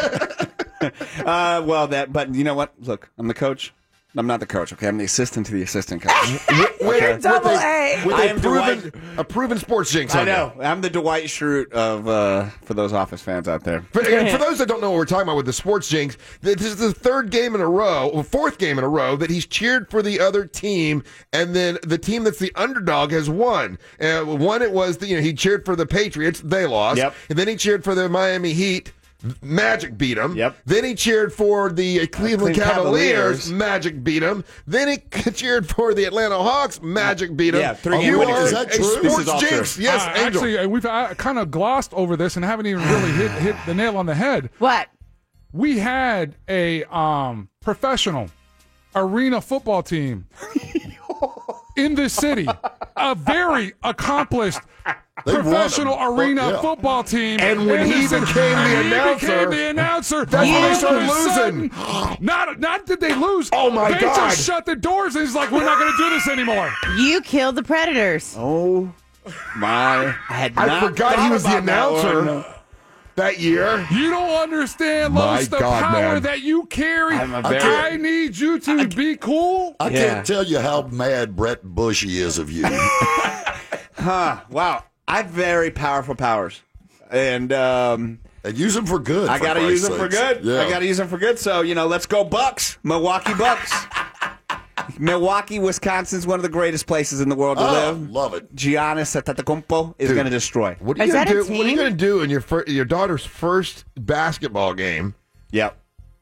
S4: But you know what? Look, I'm the coach. I'm not the coach, okay? I'm the assistant to the assistant coach.
S5: You're double A.
S3: With a proven sports jinx.
S4: I know. I'm the Dwight Schrute of for those Office fans out there.
S3: For those that don't know what we're talking about with the sports jinx, this is the fourth game in a row that he's cheered for the other team, and then the team that's the underdog has won. One, it was he cheered for the Patriots, they lost.
S4: Yep.
S3: And then he cheered for the Miami Heat. Magic beat him.
S4: Yep.
S3: Then he cheered for the Cleveland Cavaliers.
S4: Cavaliers.
S3: Magic beat him. Then he cheered for the Atlanta Hawks. Magic beat him.
S4: Yeah, 3
S3: You
S4: winning
S3: are
S4: streak.
S3: a sports
S4: all
S3: jinx.
S4: true.
S3: Yes, Angel.
S6: Actually, we've kind of glossed over this and haven't even really hit the nail on the head.
S5: What?
S6: We had a professional arena football team in this city, a very accomplisted professional arena football team.
S3: And when he became the announcer,
S6: that's
S3: when
S6: all
S3: they
S6: of
S3: started
S6: a sudden,
S3: losing.
S6: Not did they lose.
S3: Oh, my
S6: they
S3: God.
S6: just shut the doors and he's like, we're not going to do this anymore.
S5: You killed the Predators.
S4: Oh, my.
S3: I forgot he was the announcer that year.
S6: You don't understand,
S3: My
S6: Los, the
S3: God,
S6: power
S3: man.
S6: that you carry.
S4: I'm a very-
S6: I need you to be cool.
S16: I can't tell you how mad Brett Bushy is of you.
S4: Wow. I have very powerful powers. And
S16: use them for good.
S4: I got to use them for good.
S16: Yeah.
S4: I got to use them for good. So, let's go Bucks. Milwaukee Bucks. Milwaukee, Wisconsin's one of the greatest places in the world to live.
S16: Love it.
S4: Giannis Antetokounmpo is going to destroy.
S3: What are you going to do? What are you going to do in your daughter's first basketball game?
S4: Yep.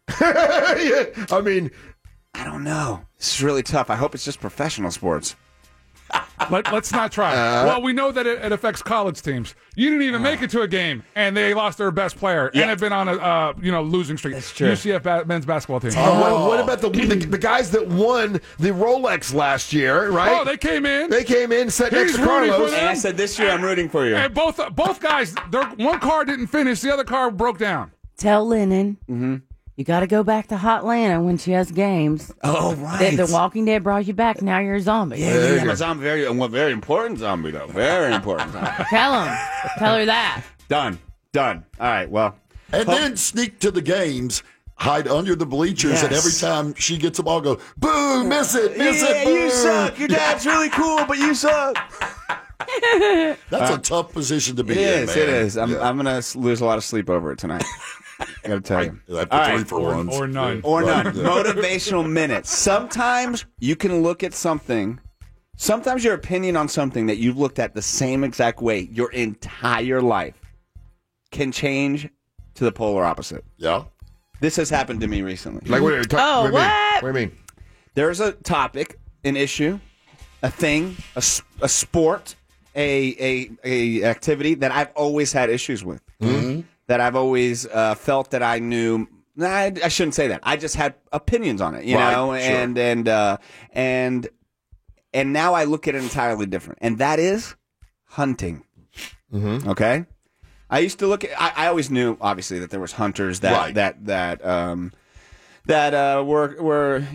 S3: I mean,
S4: I don't know. This is really tough. I hope it's just professional sports.
S6: Let's not try. Well, we know that it affects college teams. You didn't even make it to a game, and they lost their best player, and have been on a losing streak.
S4: That's true.
S6: UCF men's basketball team.
S3: What about the guys that won the Rolex last year, right?
S6: Oh, they came in.
S3: Sat next
S6: He's
S3: to
S6: rooting for
S3: Carlos.
S6: them.
S4: And I said, this year I'm rooting for you.
S6: And both guys, one car didn't finish, the other car broke down.
S5: Tell Lennon. You got to go back to Hotlanta when she has games.
S4: Oh, right.
S5: The Walking Dead brought you back. Now you're a zombie.
S4: Yeah, I'm a zombie. Very important zombie, though. Very important zombie.
S5: Tell her that.
S4: Done. All right, well.
S16: And then sneak to the games, hide under the bleachers, and every time she gets the ball, go, boo, miss it, boo.
S4: You suck. Your dad's really cool, but you suck.
S16: That's a tough position to be in, man.
S4: It is. I'm going to lose a lot of sleep over it tonight. I got to tell you.
S16: After 3 for 1s.
S6: Or none.
S4: Or none. Motivational minutes. Sometimes you can look at something Sometimes your opinion on something that you've looked at the same exact way your entire life can change to the polar opposite.
S16: Yeah.
S4: This has happened to me recently.
S3: Like, what do you mean?
S4: There's a topic, an issue, a thing, a sport, a activity that I've always had issues with.
S16: Mm-hmm.
S4: That I've always felt that I knew. I shouldn't say that. I just had opinions on it, you know,
S16: sure.
S4: and now I look at it entirely different, and that is hunting.
S3: Mm-hmm.
S4: Okay, I used to look at. I always knew, obviously, that there was hunters that were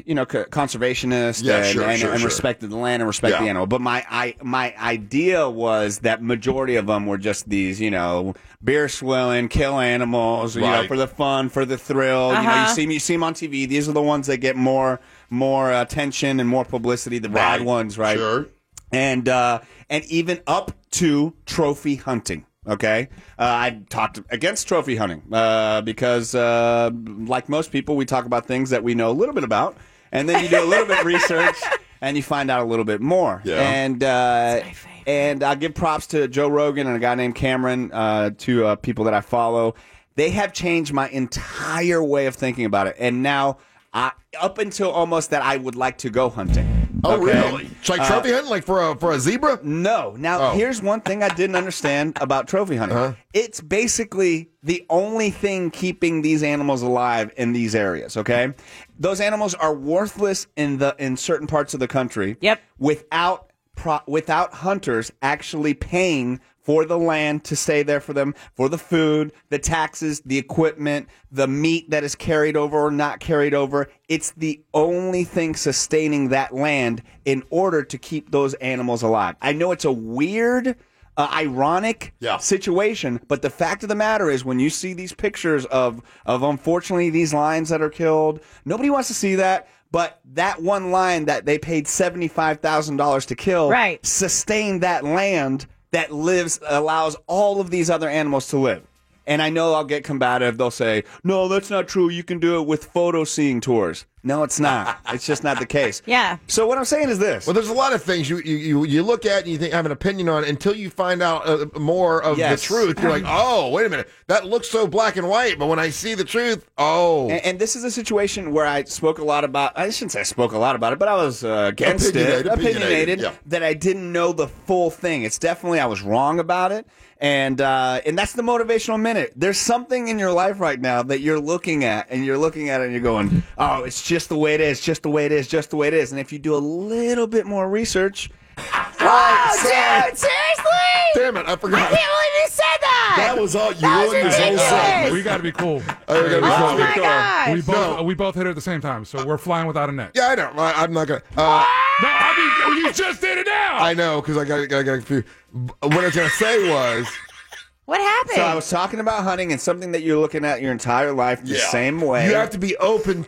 S4: conservationists and respected the land and respect the animal. But my idea was that majority of them were just these, beer swilling, kill animals, for the fun, for the thrill. You see them on TV. These are the ones that get more attention and more publicity. The bad ones, right?
S16: Sure.
S4: And even up to trophy hunting. Okay, I talked against trophy hunting because, like most people, we talk about things that we know a little bit about, and then you do a little bit of research, and you find out a little bit more.
S16: Yeah.
S4: And I give props to Joe Rogan and a guy named Cameron, two people that I follow. They have changed my entire way of thinking about it, and now up until almost that I would like to go hunting.
S3: Oh, really? It's like trophy hunting, like for a zebra?
S4: No. Now, here's one thing I didn't understand about trophy hunting. It's basically the only thing keeping these animals alive in these areas, okay? Those animals are worthless in certain parts of the country.
S5: Yep.
S4: Without hunters actually paying for the land to stay there for them, for the food, the taxes, the equipment, the meat that is carried over or not carried over. It's the only thing sustaining that land in order to keep those animals alive. I know it's a weird, ironic situation, but the fact of the matter is when you see these pictures of unfortunately these lions that are killed, nobody wants to see that. But that one lion that they paid $75,000 to kill sustained that land that allows all of these other animals to live. And I know I'll get combative. They'll say, no, that's not true. You can do it with photo seeing tours. No, it's not. It's just not the case.
S5: Yeah.
S4: So what I'm saying is this.
S3: Well, there's a lot of things you look at and you think have an opinion on until you find out more of the truth. You're like, oh, wait a minute. That looks so black and white. But when I see the truth,
S4: And this is a situation where I spoke a lot about, I shouldn't say I spoke a lot about it, but I was against opinionated that I didn't know the full thing. It's definitely, I was wrong about it. And that's the motivational minute. There's something in your life right now that you're looking at, and you're going, oh, it's just the way it is, just the way it is, just the way it is. And if you do a little bit more research,
S5: dude, seriously?
S3: Damn it, I forgot.
S5: I can't believe you said that.
S16: That was all. You ruined this whole segment.
S6: We got to be cool.
S5: Oh my gosh.
S6: We both hit it at the same time, so we're flying without a net.
S3: Yeah, I know. I'm not gonna.
S6: No, I mean you just did it now.
S3: I know because I got confused. What I was gonna say was.
S5: What happened?
S4: So I was talking about hunting and something that you're looking at your entire life the same way.
S3: You have to be open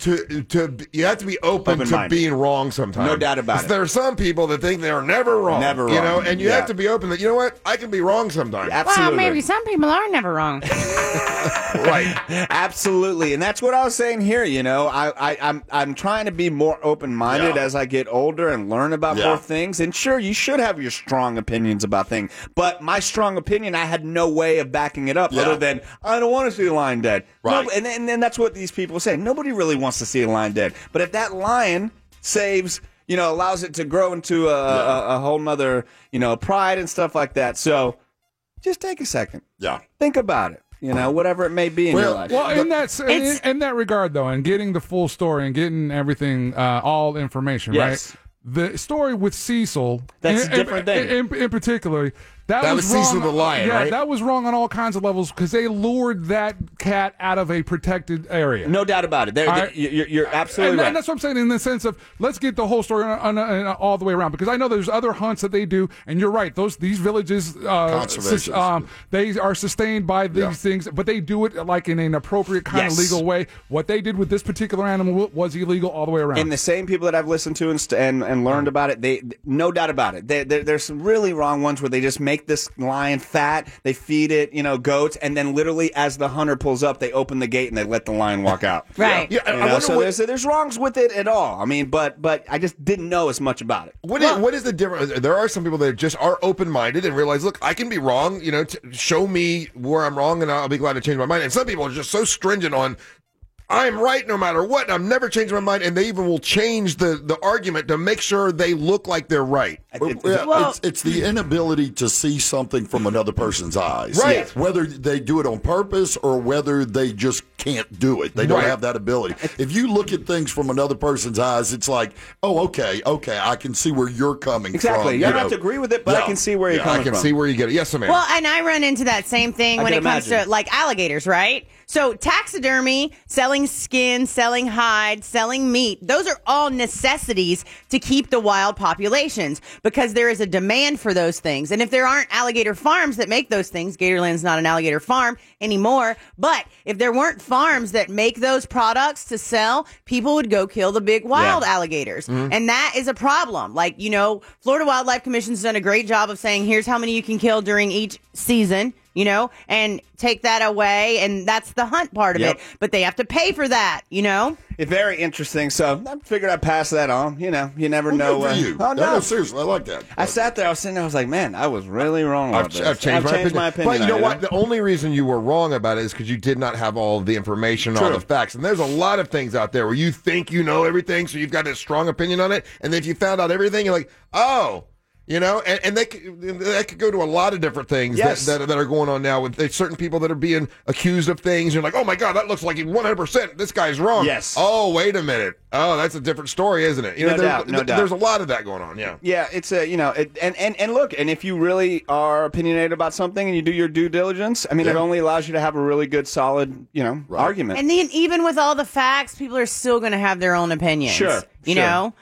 S3: to being wrong sometimes.
S4: No doubt about it.
S3: There are some people that think they're never wrong.
S4: Never wrong.
S3: And you have to be open that, you know what? I can be wrong sometimes.
S4: Absolutely.
S5: Well, maybe some people are never wrong.
S3: Right.
S4: Absolutely. And that's what I was saying here, I'm trying to be more open-minded as I get older and learn about more things. And sure, you should have your strong opinions about things. But my strong opinion, I had no way of backing it up other than, I don't want to see a lion dead.
S3: Right.
S4: No, and then that's what these people say. Nobody really wants to see a lion dead. But if that lion saves, allows it to grow into a whole nother, pride and stuff like that. So just take a second.
S16: Yeah.
S4: Think about it. Whatever it may be in your life.
S6: Well, in that regard, though, and getting the full story and getting everything, all information, right? The story with Cecil,
S4: that's a different thing.
S6: In particular, that was
S3: Cecil
S6: wrong,
S3: the lion,
S6: yeah,
S3: right?
S6: that was wrong on all kinds of levels because they lured that cat out of a protected area.
S4: No doubt about it. You're absolutely right.
S6: And that's what I'm saying in the sense of let's get the whole story all the way around because I know there's other hunts that they do, and you're right. These villages, they are sustained by these things, but they do it like in an appropriate kind of legal way. What they did with this particular animal was illegal all the way around.
S4: And the same people that I've listened to and learned about it, they no doubt about it. There's some really wrong ones where they just make make this lion fat. They feed it, goats, and then literally as the hunter pulls up, they open the gate and they let the lion walk out.
S5: Right.
S3: Yeah, I wonder
S4: so there's wrongs with it at all. I mean, but I just didn't know as much about it.
S3: What is the difference? There are some people that just are open-minded and realize, look, I can be wrong. Show me where I'm wrong, and I'll be glad to change my mind. And some people are just so stringent on, I'm right no matter what, and I'm never changing my mind, and they even will change the argument to make sure they look like they're right.
S16: It's the inability to see something from another person's eyes.
S3: Right.
S16: Whether they do it on purpose or whether they just can't do it. They don't have that ability. If you look at things from another person's eyes, it's like, oh, okay, I can see where you're coming from.
S4: Exactly. You don't have to agree with it, but I can see where you're coming from.
S3: I can see where you get it. Yes, Amanda.
S5: Well, and I run into that same thing when it comes to like alligators, right? So taxidermy, selling skin, selling hide, selling meat, those are all necessities to keep the wild populations because there is a demand for those things. And if there aren't alligator farms that make those things, Gatorland's not an alligator farm anymore, but if there weren't farms that make those products to sell, people would go kill the big wild alligators. Mm-hmm. And that is a problem. Like, Florida Wildlife Commission's done a great job of saying, here's how many you can kill during each season. And take that away, and that's the hunt part of it. But they have to pay for that,
S4: It's very interesting. So I figured I'd pass that on. You never know.
S16: Good for you.
S4: Oh, no,
S16: seriously, I like that.
S4: I sat there, I was sitting there, I was like, man, I was really wrong about this.
S3: I've changed my opinion. But you know what?
S4: The
S3: only reason you were wrong about it is because you did not have all of the information, all the facts. And there's a lot of things out there where you think you know everything, so you've got a strong opinion on it. And then if you found out everything, you're like, oh. And that could go to a lot of different things that are going on now with certain people that are being accused of things. You're like, oh my God, that looks like 100%. This guy's wrong.
S4: Yes.
S3: Oh, wait a minute. Oh, that's a different story, isn't it?
S4: No doubt.
S3: There's a lot of that going on. Yeah.
S4: Yeah. It's and look, and if you really are opinionated about something and you do your due diligence, I mean, it only allows you to have a really good, solid, argument.
S5: And then even with all the facts, people are still going to have their own opinions.
S4: Sure.
S5: You know?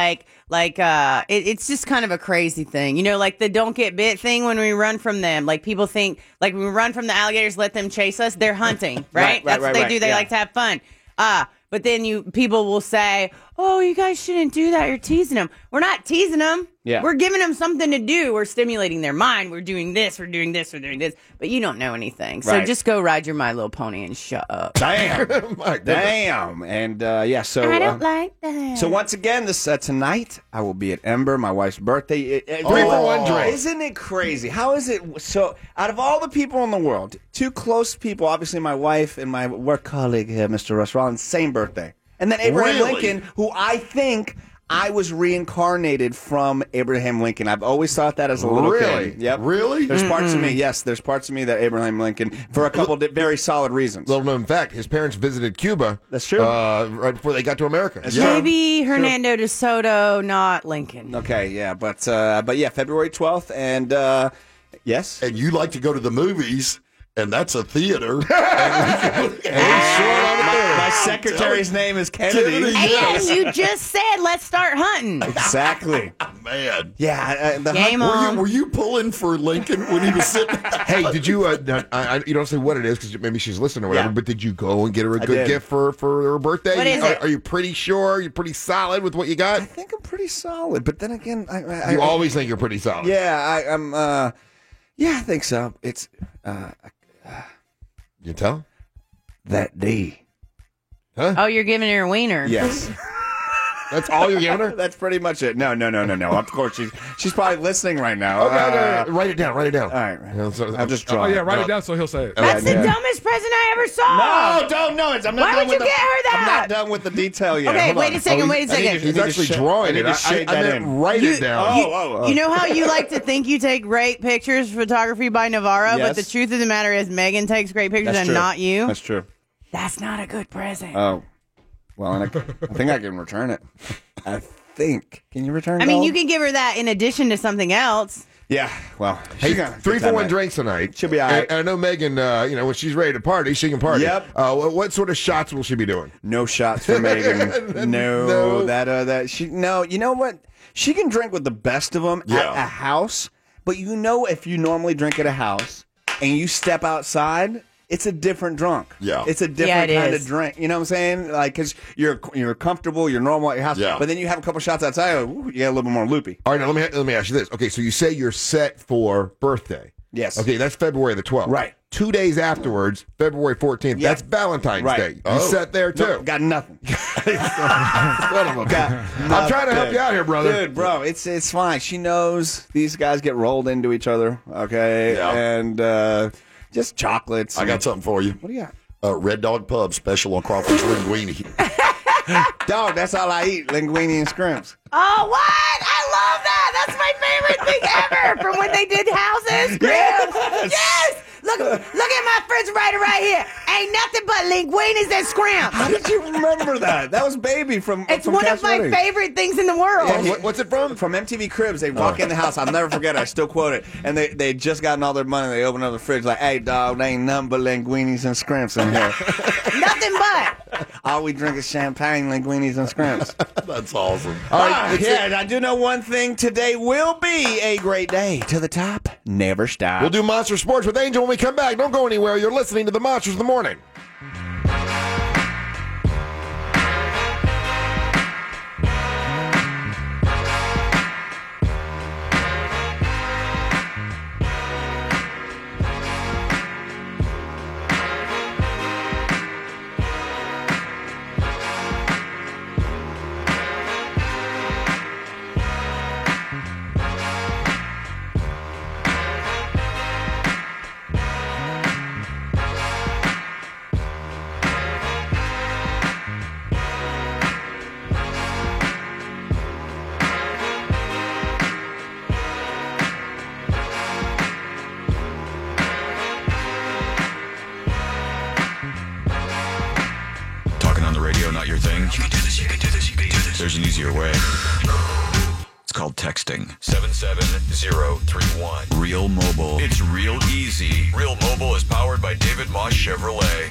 S5: It's just kind of a crazy thing, like the don't get bit thing when we run from them. Like people think, like when we run from the alligators, let them chase us. They're hunting, right? That's what they do. They like to have fun. But then people will say, oh, you guys shouldn't do that. You're teasing them. We're not teasing them.
S4: Yeah.
S5: We're giving them something to do. We're stimulating their mind. We're doing this. We're doing this. We're doing this. But you don't know anything. So just go ride your My Little Pony and shut up.
S4: Damn. Damn. And so.
S5: I don't like that.
S4: So once again, this tonight, I will be at Ember, my wife's birthday.
S3: 3-for-1 drink.
S4: Isn't it crazy? How is it? So out of all the people in the world, two close people, obviously my wife and my work colleague here, Mr. Russ Rollins, same birthday. And then Abraham Lincoln, who I think I was reincarnated from Abraham Lincoln. I've always thought that as a little kid. Yep.
S16: Really?
S4: There's parts of me, yes, there's parts of me that Abraham Lincoln, for a couple of very solid reasons.
S3: Little known fact, his parents visited Cuba.
S4: That's true.
S3: Right before they got to America.
S5: Maybe Hernando de Soto, not Lincoln.
S4: Okay, yeah, but yeah, February 12th, and yes.
S16: And you like to go to the movies. And that's a theater.
S4: My secretary's name is Kennedy.
S5: And you just said, let's start hunting.
S4: Exactly.
S16: Man.
S4: Yeah.
S5: Game on.
S16: Were you pulling for Lincoln when he was sitting?
S3: Hey, did you, you don't say what it is because maybe she's listening or whatever, but did you go and get her a good gift for her birthday?
S5: What is it?
S3: Are you pretty sure? You're pretty solid with what you got?
S4: I think I'm pretty solid, but then again,
S3: you always think you're pretty solid.
S4: Yeah, I'm, I think so. It's,
S3: you tell?
S4: That D.
S3: Huh?
S5: Oh, you're giving her a wiener.
S4: Yes.
S3: That's all you're giving her?
S4: That's pretty much it. No. Of course, she's probably listening right now.
S3: Okay, write it down. All right.
S4: I'll just draw.
S6: Oh, yeah, write it down so he'll say it.
S5: That's the dumbest present I ever saw.
S4: No.
S5: Why would you get her that?
S4: I'm not done with the detail yet.
S5: Okay, wait a second.
S3: He's actually drawing it. I meant write it down.
S5: You know how you like to think you take great pictures, photography by Navarro, but the truth of the matter is Megan takes great pictures and not you?
S4: That's true.
S5: That's not a good present.
S4: Oh. Well, and I think I can return it. I think. Can you return it?
S5: I mean, you can give her that in addition to something else.
S4: Yeah, well.
S3: Hey, 3-for-1 drinks tonight.
S4: She'll be all right.
S3: And I know Megan, when she's ready to party, she can party.
S4: Yep.
S3: What sort of shots will she be doing?
S4: No shots for Megan. No. You know what? She can drink with the best of them at a house, but if you normally drink at a house and you step outside, it's a different drunk.
S16: Yeah.
S4: It's a different
S5: it
S4: kind
S5: is.
S4: of drink. You know what I'm saying? Like, because you're comfortable, you're normal at your house,
S16: Yeah.
S4: but then you have a couple shots outside, you get a little bit more loopy.
S3: All right, now let me ask you this. Okay, so you say you're set for birthday.
S4: Yes.
S3: Okay, that's February the 12th.
S4: Right.
S3: 2 days afterwards, February 14th.
S4: Yeah.
S3: That's Valentine's
S4: Right.
S3: Day. You
S4: Oh.
S3: set there too.
S4: Nope, got nothing.
S3: Son of a- I'm trying to help you out here, brother.
S4: Dude, bro, it's fine. She knows these guys get rolled into each other, okay?
S16: Yeah.
S4: And just chocolates.
S16: I got something for you.
S4: What do you got?
S16: Red Dog Pub special on crawfish linguine.
S4: Dog, that's all I eat, linguine and scrimps.
S5: Oh, what? I love that. That's my favorite thing ever. From when they did houses. Yes. Look at my refrigerator right here. Ain't nothing but linguinis and scrimps.
S4: How did you remember that? That was Baby from
S5: It's
S4: from
S5: one
S4: Cash
S5: of my
S4: Money.
S5: favorite things in the world.
S4: Yeah,
S3: What's it from?
S4: From MTV Cribs. They walk in the house. I'll never forget it. I still quote it. And they just gotten all their money. They open up the fridge like, hey, dog, there ain't nothing but linguinis and scrimps in here.
S5: Nothing but.
S4: All we drink is champagne, linguinis, and scrimps.
S16: That's awesome.
S4: And I do know one thing. Today will be a great day. To the top, never stop.
S3: We'll do Monster Sports with Angel when we come back. Don't go anywhere. You're listening to the Monsters of the Morning.
S1: Talking on the radio, not your thing? You can do this, you can do this, you can do this. There's an easier way. It's called texting. 77031. Real Mobile. It's real easy. Real Mobile is powered by David Moss Chevrolet.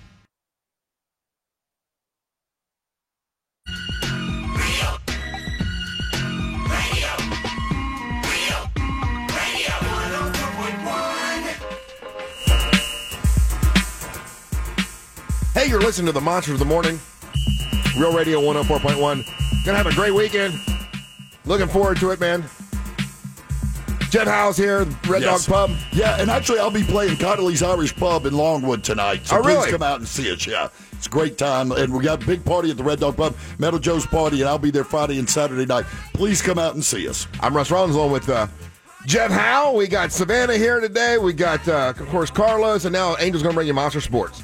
S3: Hey, you're listening to the Monsters of the Morning. Real Radio 104.1. Gonna have a great weekend. Looking forward to it, man. Jeff Howe's here, Red
S16: Yes.
S3: Dog Pub.
S16: Yeah, and actually I'll be playing Connolly's Irish Pub in Longwood tonight. So
S3: Oh,
S16: please
S3: really?
S16: come out and see us. Yeah, it's a great time. And we got a big party at the Red Dog Pub, Metal Joe's party, and I'll be there Friday and Saturday night. Please come out and see us.
S3: I'm Russ Rollins along with Jeff Howe. We got Savannah here today. We got, of course, Carlos. And now Angel's going to bring you Monster Sports.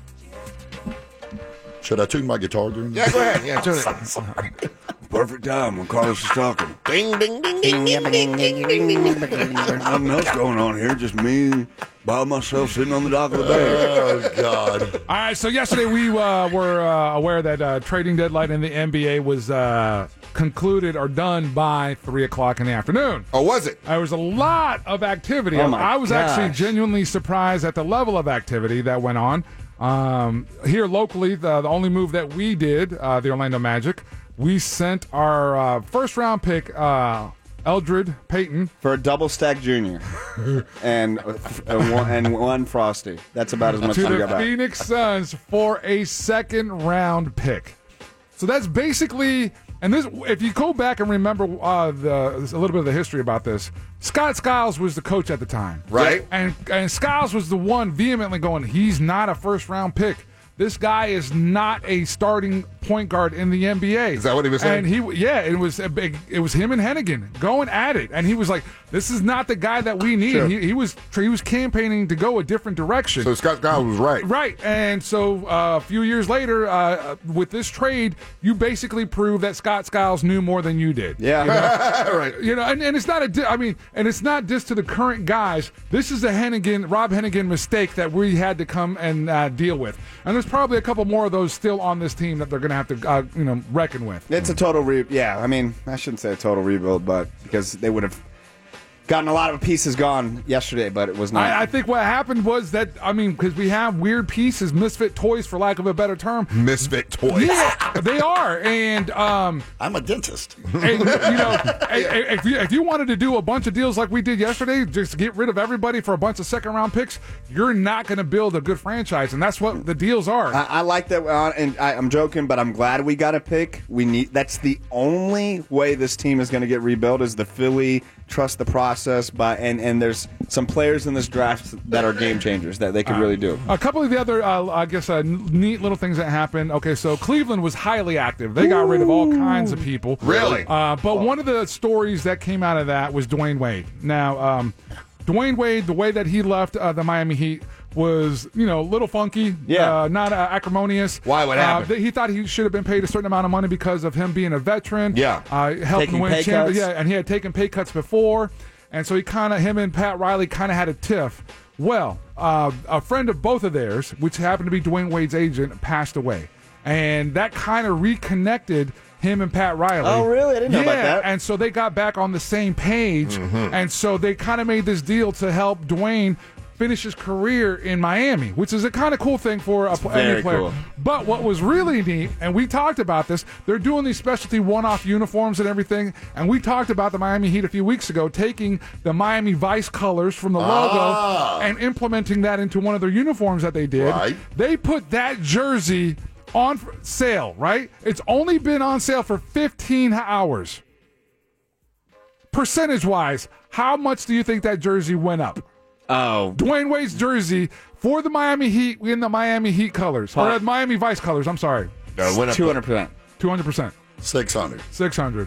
S16: Should I tune my guitar during
S3: Yeah,
S16: this?
S3: go ahead. Yeah, tune it.
S4: Perfect time when Carlos is talking.
S3: Ding, ding, ding, ding, ding, ding, ding, ding, ding.
S4: Nothing else going on here, just me by myself sitting on the dock of the bay.
S16: Oh, God.
S6: All right, so yesterday we were aware that trading deadline in the NBA was concluded or done by 3 o'clock in the afternoon.
S3: Oh, was it?
S6: There was a lot of activity.
S4: Oh, my
S6: I was actually
S4: gosh.
S6: genuinely surprised at the level of activity that went on. Here locally, the only move that we did, the Orlando Magic, we sent our first-round pick, Eldred Payton.
S4: For a double stack junior and one Frosty. That's about as much
S6: to
S4: as you
S6: the
S4: got back.
S6: Phoenix Suns for a second-round pick. So that's basically, and this, if you go back and remember a little bit of the history about this, Scott Skiles was the coach at the time,
S3: Right.
S6: And Skiles was the one vehemently going, he's not a first-round pick. This guy is not a starting point guard in the NBA.
S3: Is that what he was saying?
S6: And it was a big. It was him and Hennigan going at it, and he was like, "This is not the guy that we need."
S3: Sure.
S6: He was campaigning to go a different direction.
S3: So Scott Skiles was right.
S6: Right, and so a few years later, with this trade, you basically prove that Scott Skiles knew more than you did.
S4: Yeah.
S3: Right.
S6: You know, and it's not and it's not just to the current guys. This is a Rob Hennigan mistake that we had to come and deal with. And there's probably a couple more of those still on this team that they're going to have to, reckon with.
S4: It's a total I mean, I shouldn't say a total rebuild, but because they would have gotten a lot of pieces gone yesterday, but it was not.
S6: I think what happened was that, because we have weird pieces, misfit toys, for lack of a better term.
S3: Misfit toys.
S6: Yeah, they are. And
S16: I'm a dentist.
S6: And, if you wanted to do a bunch of deals like we did yesterday, just get rid of everybody for a bunch of second-round picks, you're not going to build a good franchise, and that's what the deals are.
S4: I like that, and I'm joking, but I'm glad we got a pick. That's the only way this team is going to get rebuilt is the Philly trust the process, and there's some players in this draft that are game changers that they could really do.
S6: A couple of the other, neat little things that happened. Okay, so Cleveland was highly active. They got rid of all kinds of people.
S3: Really?
S6: But one of the stories that came out of that was Dwayne Wade. Now, Dwayne Wade, the way that he left the Miami Heat was, a little funky, not acrimonious.
S3: Why? What happened?
S6: He thought he should have been paid a certain amount of money because of him being a veteran.
S3: Yeah.
S6: Helping win
S4: pay
S6: champions.
S4: cuts.
S6: Yeah, and he had taken pay cuts before. And so him and Pat Riley kind of had a tiff. Well, a friend of both of theirs, which happened to be Dwayne Wade's agent, passed away. And that kind of reconnected him and Pat Riley.
S4: Oh, really? I didn't know about that.
S6: And so they got back on the same page. And so they kind of made this deal to help Dwayne finish his career in Miami, which is a kind of cool thing for any player.
S4: Cool.
S6: But what was really neat, and we talked about this, they're doing these specialty one-off uniforms and everything, and we talked about the Miami Heat a few weeks ago, taking the Miami Vice colors from the logo and implementing that into one of their uniforms that they did.
S16: Right.
S6: They put that jersey on sale, right? It's only been on sale for 15 hours. Percentage-wise, how much do you think that jersey went up?
S4: Oh.
S6: Dwayne Wade's jersey for the Miami Heat in the Miami Heat colors. Or Miami Vice colors, I'm sorry.
S3: Went up
S4: 200%.
S6: 200%.
S16: 600.
S6: 600.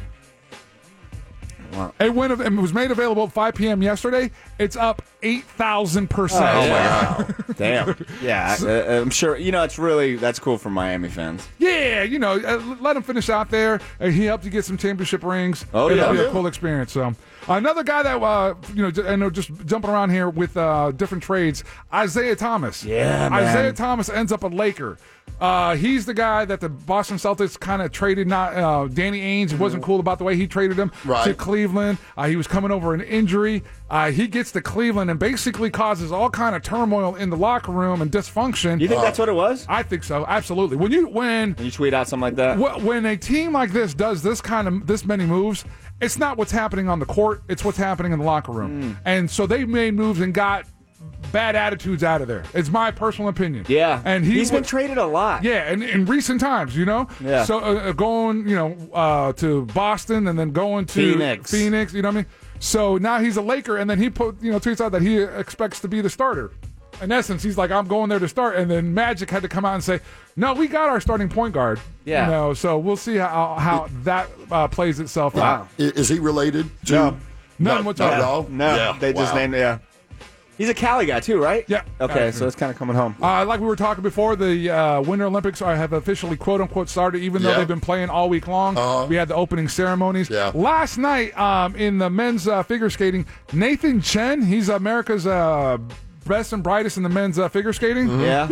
S4: Wow.
S6: It was made available at 5 p.m. yesterday. It's up 8,000%.
S4: Oh, my God. Damn. Yeah, I'm sure. That's cool for Miami fans.
S6: Yeah, let him finish out there. He helped you get some championship rings.
S4: Oh,
S6: It'll
S4: yeah.
S6: be a cool experience. So, another guy that, I know just jumping around here with different trades, Isaiah Thomas.
S4: Yeah, man.
S6: Isaiah Thomas ends up a Laker. He's the guy that the Boston Celtics kind of traded. Not Danny Ainge wasn't cool about the way he traded him to Cleveland. He was coming over an injury. He gets to Cleveland and basically causes all kind of turmoil in the locker room and dysfunction.
S4: You think that's what it was?
S6: I think so, absolutely. When you
S4: tweet out something like that,
S6: when a team like this does this many moves, it's not what's happening on the court; it's what's happening in the locker room. And so they made moves and got bad attitudes out of there. It's my personal opinion.
S4: Yeah,
S6: and
S4: he's been traded a lot.
S6: Yeah, and in recent times,
S4: Yeah.
S6: So going, to Boston and then going to Phoenix. You know what I mean? So now he's a Laker, and then he tweets out that he expects to be the starter. In essence, he's like, I'm going there to start, and then Magic had to come out and say, no, we got our starting point guard.
S4: Yeah.
S6: So we'll see how that plays itself out.
S16: Is he related to?
S6: None whatsoever.
S16: Not at all?
S4: No,
S16: Yeah.
S4: they just named it. He's a Cali guy too, right?
S6: Yeah.
S4: Okay, so it's kind of coming home.
S6: Like we were talking before, the Winter Olympics have officially quote-unquote started, even though they've been playing all week long. We had the opening ceremonies.
S16: Yeah.
S6: Last night in the men's figure skating, Nathan Chen, he's America's best and brightest in the men's figure skating.
S4: Yeah.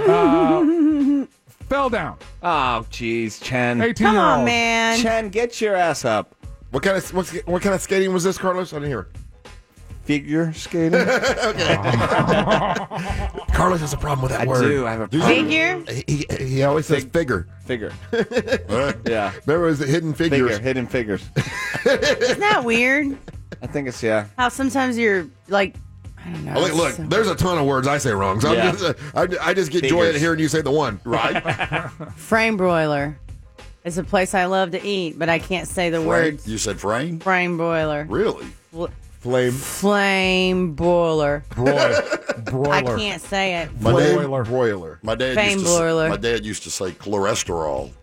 S6: Fell down.
S4: Oh, jeez, Chen.
S6: 18-year-old.
S5: Come on, man.
S4: Chen, get your ass up.
S3: What kind of skating was this, Carlos? I didn't hear it.
S4: Figure skating?
S3: Carlos has a problem with that word.
S4: I have a problem.
S5: Figure?
S3: He always says figure.
S4: Figure.
S3: Yeah. Remember, it was the hidden figures.
S4: Hidden figures.
S5: Isn't that weird?
S4: I think it's,
S5: How sometimes you're like, I don't know.
S3: Look, there's a ton of words I say wrong. So I just get joy out of hearing you say the one. Right?
S5: Frame broiler. It's a place I love to eat, but I can't say the words.
S16: You said frame?
S5: Frame broiler.
S16: Really?
S5: Flame broiler.
S6: Broiler.
S5: I can't say it.
S3: Broiler.
S16: My dad used to say cholesterol.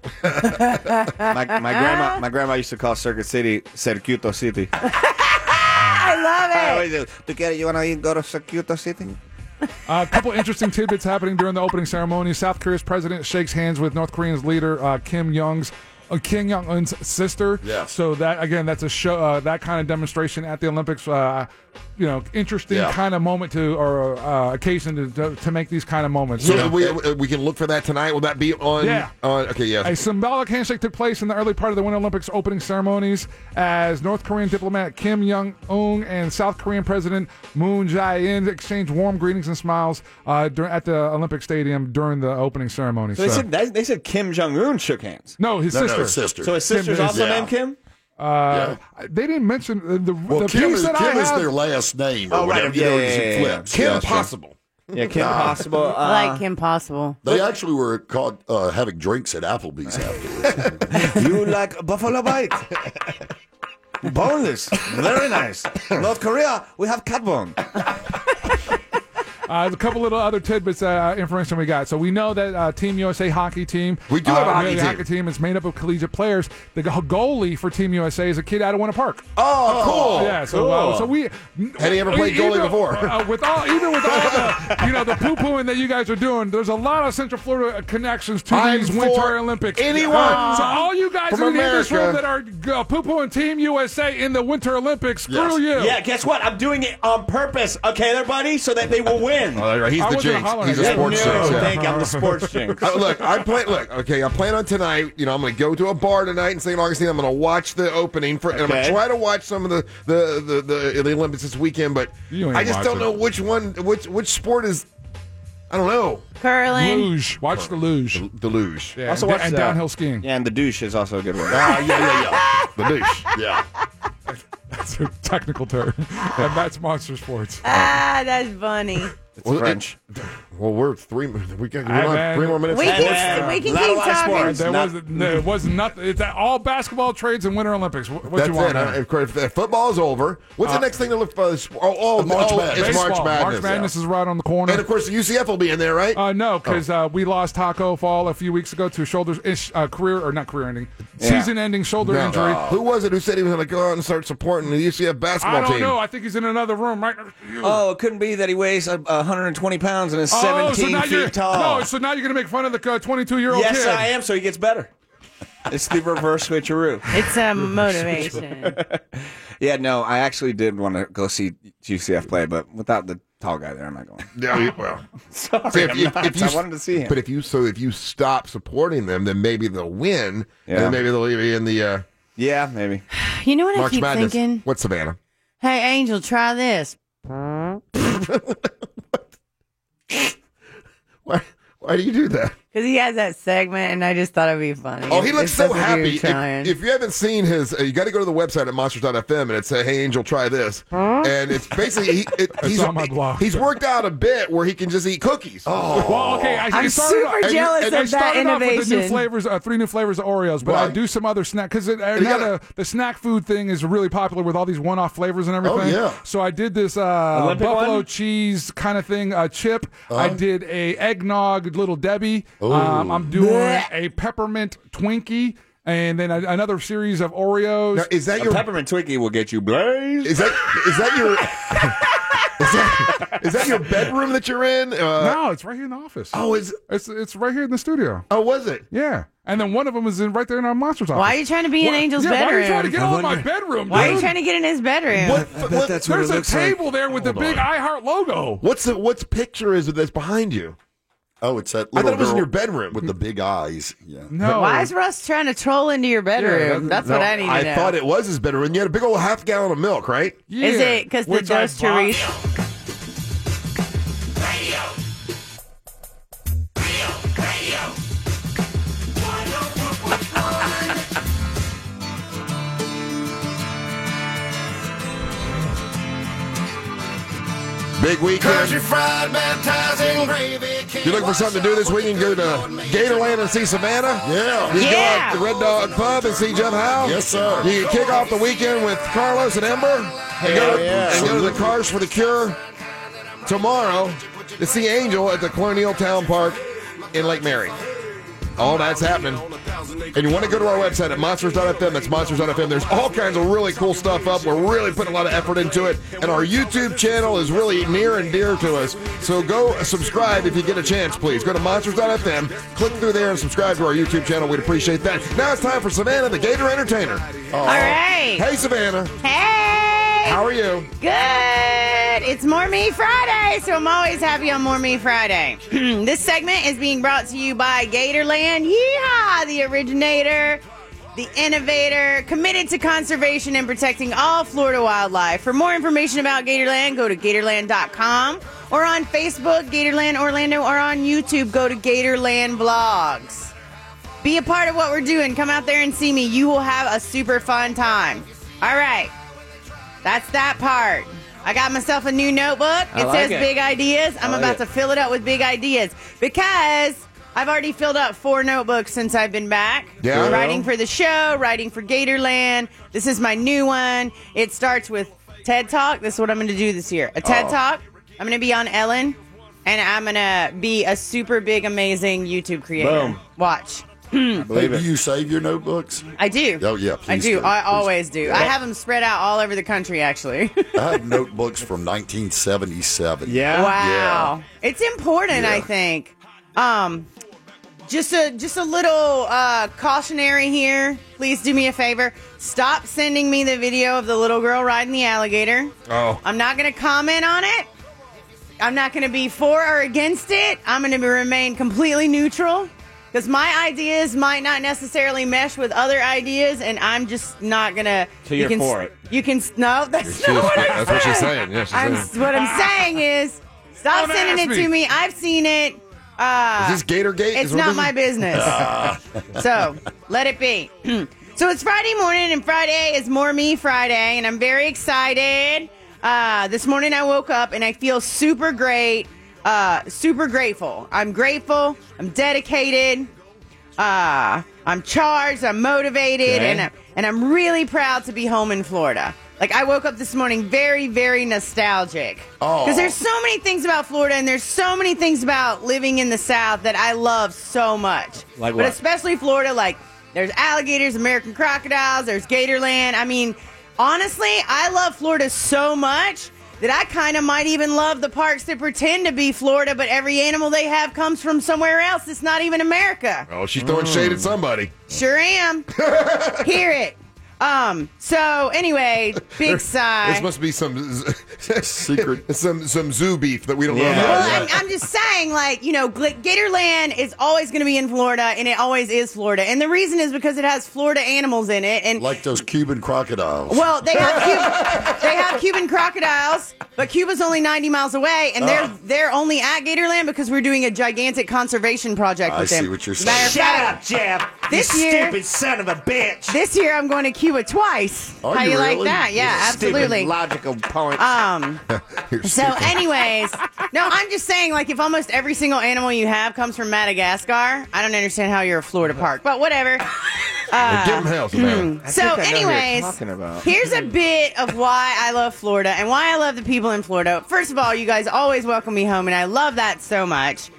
S4: my grandma used to call Circuit City Circuito City.
S5: I love it.
S4: You want to go to Circuito City?
S6: A couple interesting tidbits happening during the opening ceremony. South Korea's president shakes hands with North Korea's leader Kim Jong-un's Kim Jong-un's sister.
S3: Yes.
S6: So that again, that's a show. That kind of demonstration at the Olympics. Interesting kind of moment or occasion to make these kind of moments.
S3: So we can look for that tonight. Will that be on?
S6: Yeah.
S3: Okay. Yes.
S6: A symbolic handshake took place in the early part of the Winter Olympics opening ceremonies as North Korean diplomat Kim Jong-un and South Korean President Moon Jae-in exchanged warm greetings and smiles at the Olympic Stadium during the opening ceremony.
S4: So they said Kim Jong-un shook hands.
S6: No, his sister.
S16: his sister.
S4: So his sister's also named Kim?
S6: They didn't mention the
S16: Kim
S6: piece
S16: is,
S6: that
S16: Kim
S6: I
S16: is
S6: have.
S16: their last name.
S4: Oh, right.
S16: It flips.
S3: Kim Possible.
S4: Yeah, Kim Possible.
S5: I like Kim Possible.
S16: They actually were caught having drinks at Applebee's afterwards.
S4: You like Buffalo Bite? Boneless. Very nice. North Korea, we have cat bone.
S6: There's a couple little other tidbits information we got. So we know that Team USA hockey team.
S3: We do have a hockey team.
S6: Hockey team. It's made up of collegiate players. The goalie for Team USA is a kid out of Winter Park.
S3: Oh, cool.
S6: Yeah. So we
S3: had he ever played goalie before?
S6: Even with all the poo pooing that you guys are doing, there's a lot of Central Florida connections to these Winter Olympics.
S3: Anyone?
S6: So all you guys
S3: from
S6: in this room
S3: America
S6: that are poo pooing Team USA in the Winter Olympics, screw you.
S4: Yeah. Guess what? I'm doing it on purpose. Okay, there, buddy, so that they will win.
S3: Oh, he's the jinx. He's a sports jinx.
S4: Thank you. I'm the sports jinx.
S3: Look, I plan on tonight. I'm going to go to a bar tonight in St. Augustine. I'm going to watch the opening and I'm going to try to watch some of the Olympics this weekend. But I just don't know which sport is. I don't know.
S5: Curling.
S6: Luge. Watch the luge.
S3: The luge.
S6: Yeah,
S4: also watch
S6: downhill skiing.
S4: Yeah, and the douche is also a good one.
S3: Yeah. The douche. Yeah.
S6: That's a technical term. And that's Monster Sports.
S5: That's funny.
S4: It's French.
S3: We're 3 more minutes.
S5: We can keep talking.
S6: There was nothing. It's all basketball, trades, and Winter Olympics. What
S3: That's
S6: you want?
S3: If football is over, what's the next thing to look for? March Madness. It's March Madness.
S6: March Madness is right on the corner.
S3: And of course, the UCF will be in there, right?
S6: No, because we lost Taco Fall a few weeks ago to season-ending shoulder injury.
S3: Who was it who said he was going to go out and start supporting the UCF basketball team?
S6: I don't know. I think he's in another room right next to you.
S4: Oh, it couldn't be that he weighs 120 pounds and is 17 feet tall.
S6: No, so now you're going to make fun of the 22-year-old kid.
S4: Yes, I am, so he gets better. It's the reverse switcheroo.
S5: It's a motivation.
S4: Yeah, no, I actually did want to go see UCF play, but without the tall guy there, I'm not going.
S3: Yeah, well,
S4: sorry, I wanted to see him.
S3: But if you stop supporting them, then maybe they'll win, and then maybe they'll be in the.
S4: Yeah, maybe.
S5: You know what
S3: March
S5: I keep
S3: Madness.
S5: thinking?
S3: What's Savannah?
S5: Hey, Angel, try this.
S3: Why do you do that?
S5: Because he has that segment, and I just thought it'd be funny.
S3: Oh, he looks
S5: It's
S3: so
S5: supposed to
S3: happy.
S5: be trying.
S3: If you haven't seen his, you got to go to the website at monsters.fm and it says, "Hey, Angel, try this." And it's basically he's
S6: on my blog.
S3: He's worked out a bit where he can just eat cookies.
S6: Well, okay.
S5: I'm super jealous of that
S6: started off with the new
S5: innovation.
S6: flavors, 3 new flavors of Oreos, but I do some other snack because the snack food thing is really popular with all these one-off flavors and everything.
S3: Oh, yeah.
S6: So I did this buffalo cheese kind of thing, chip. I did a eggnog Little Debbie. I'm doing a peppermint Twinkie. And then another series of Oreos.
S3: Now, is that your
S4: peppermint Twinkie will get you blazed?
S3: Is that your is that your bedroom that you're in?
S6: No, it's right here in the office.
S3: Oh,
S6: it's right here in the studio.
S3: Oh, was it?
S6: Yeah. And then one of them is right there in our Monsters office.
S5: Why are you trying to be in Angel's bedroom?
S6: Why are you trying to get all in my bedroom, dude?
S5: Why are you trying to get in his bedroom?
S6: There's a table there with the big iHeart logo.
S3: What's picture is it that's behind you?
S16: Oh, it's that
S3: I
S16: little
S3: thought it was in
S16: girl
S3: your bedroom
S16: with the big eyes. Yeah.
S6: No.
S5: Why is Russ trying to troll into your bedroom? That's what I need to know.
S3: I thought it was his bedroom. And you had a big old half gallon of milk, right?
S6: Yeah.
S5: Is it because the Dos Teresa?
S3: Big weekend.
S15: Country fried baptizing gravy.
S3: If you're looking for something to do this weekend, go to Gatorland and see Savannah.
S16: Yeah.
S3: You can go out to the Red Dog Pub and see Jeff Howe.
S16: Yes, sir.
S3: You can kick off the weekend with Carlos and Ember. And go to the Cars for the Cure tomorrow to see Angel at the Colonial Town Park in Lake Mary. All that's happening. and you want to go to our website at monsters.fm, that's monsters.fm. There's all kinds of really cool stuff up. We're really putting a lot of effort into it, and our YouTube channel is really near and dear to us. So go subscribe if you get a chance, please. Go to monsters.fm, click through there, and subscribe to our YouTube channel. We'd appreciate that. Now it's time for Savannah, the Gator Entertainer.
S5: All right.
S3: Hey, Savannah.
S5: Hey.
S3: How are you?
S5: Good. It's More Me Friday, so I'm always happy on More Me Friday. This segment is being brought to you by Gatorland. Yeehaw! The originator, the innovator, committed to conservation and protecting all Florida wildlife. For more information about Gatorland, go to Gatorland.com or on Facebook, Gatorland Orlando, or on YouTube, go to Gatorland Vlogs. Be a part of what we're doing. Come out there and see me. You will have a super fun time. All right. That's that part. I got myself a new notebook. It says Big Ideas. I'm about to fill it up with big ideas because I've already filled up 4 notebooks since I've been back.
S3: Yeah.
S5: Writing for the show, writing for Gatorland. This is my new one. It starts with TED Talk. This is what I'm going to do this year. A TED Talk. I'm going to be on Ellen, and I'm going to be a super big, amazing YouTube creator.
S16: Boom.
S5: Watch.
S16: Do you save your notebooks?
S5: I do.
S16: Oh, yeah, please
S5: I do. I always do.
S16: Yeah.
S5: I have them spread out all over the country, actually.
S16: I have notebooks from 1977.
S5: Yeah? Wow.
S16: Yeah.
S5: It's important, I think. Just a little cautionary here. Please do me a favor. Stop sending me the video of the little girl riding the alligator.
S3: Oh.
S5: I'm not going to comment on it. I'm not going to be for or against it. I'm going to remain completely neutral. Because my ideas might not necessarily mesh with other ideas, and I'm just not going to...
S4: So you're for it.
S5: You can... No, that's not what I'm saying.
S3: That's what she's saying. Yeah, she's saying.
S5: What I'm saying is, stop
S3: Don't
S5: sending
S3: ask
S5: it to
S3: me.
S5: me. I've seen it.
S3: Is this Gatorgate?
S5: It's not my business. So, let it be. So, it's Friday morning, and Friday is More Me Friday, and I'm very excited. This morning I woke up, and I feel super great. Super grateful. I'm grateful. I'm dedicated. I'm charged. I'm motivated, and I'm really proud to be home in Florida. Like, I woke up this morning very, very nostalgic.
S16: Oh.
S5: Because there's so many things about Florida, and there's so many things about living in the South that I love so much.
S4: Like
S5: But
S4: what?
S5: especially Florida, like, there's alligators, American crocodiles, there's Gatorland. I mean, honestly, I love Florida so much that I kind of might even love the parks that pretend to be Florida, but every animal they have comes from somewhere else. It's not even America.
S3: Oh, she's throwing shade at somebody.
S5: Sure am. Hear it. So anyway, big sigh.
S3: This must be some
S16: secret,
S3: some zoo beef that we don't know about.
S5: Well, I'm just saying, like, you know, Gatorland is always going to be in Florida, and it always is Florida. And the reason is because it has Florida animals in it. And
S16: like those Cuban crocodiles.
S5: well, they have Cuban crocodiles, but Cuba's only 90 miles away, and they're only at Gatorland because we're doing a gigantic conservation project with them.
S16: I see what you're
S5: Matter
S16: saying.
S5: of
S15: Shut
S5: fact,
S15: up, Jeff.
S5: This
S15: you
S5: year-
S15: stupid son of a bitch.
S5: This year I'm going to Cuba twice.
S16: Are
S5: How
S16: you
S5: you like
S16: really?
S5: that? Yeah, absolutely.
S15: Stupid logical point.
S5: So anyways, no, I'm just saying, like, if almost every single animal you have comes from Madagascar, I don't understand how you're a Florida park, but whatever.
S3: Give them hell, Savannah.
S5: So anyways, here's a bit of why I love Florida and why I love the people in Florida. First of all, you guys always welcome me home, and I love that so much.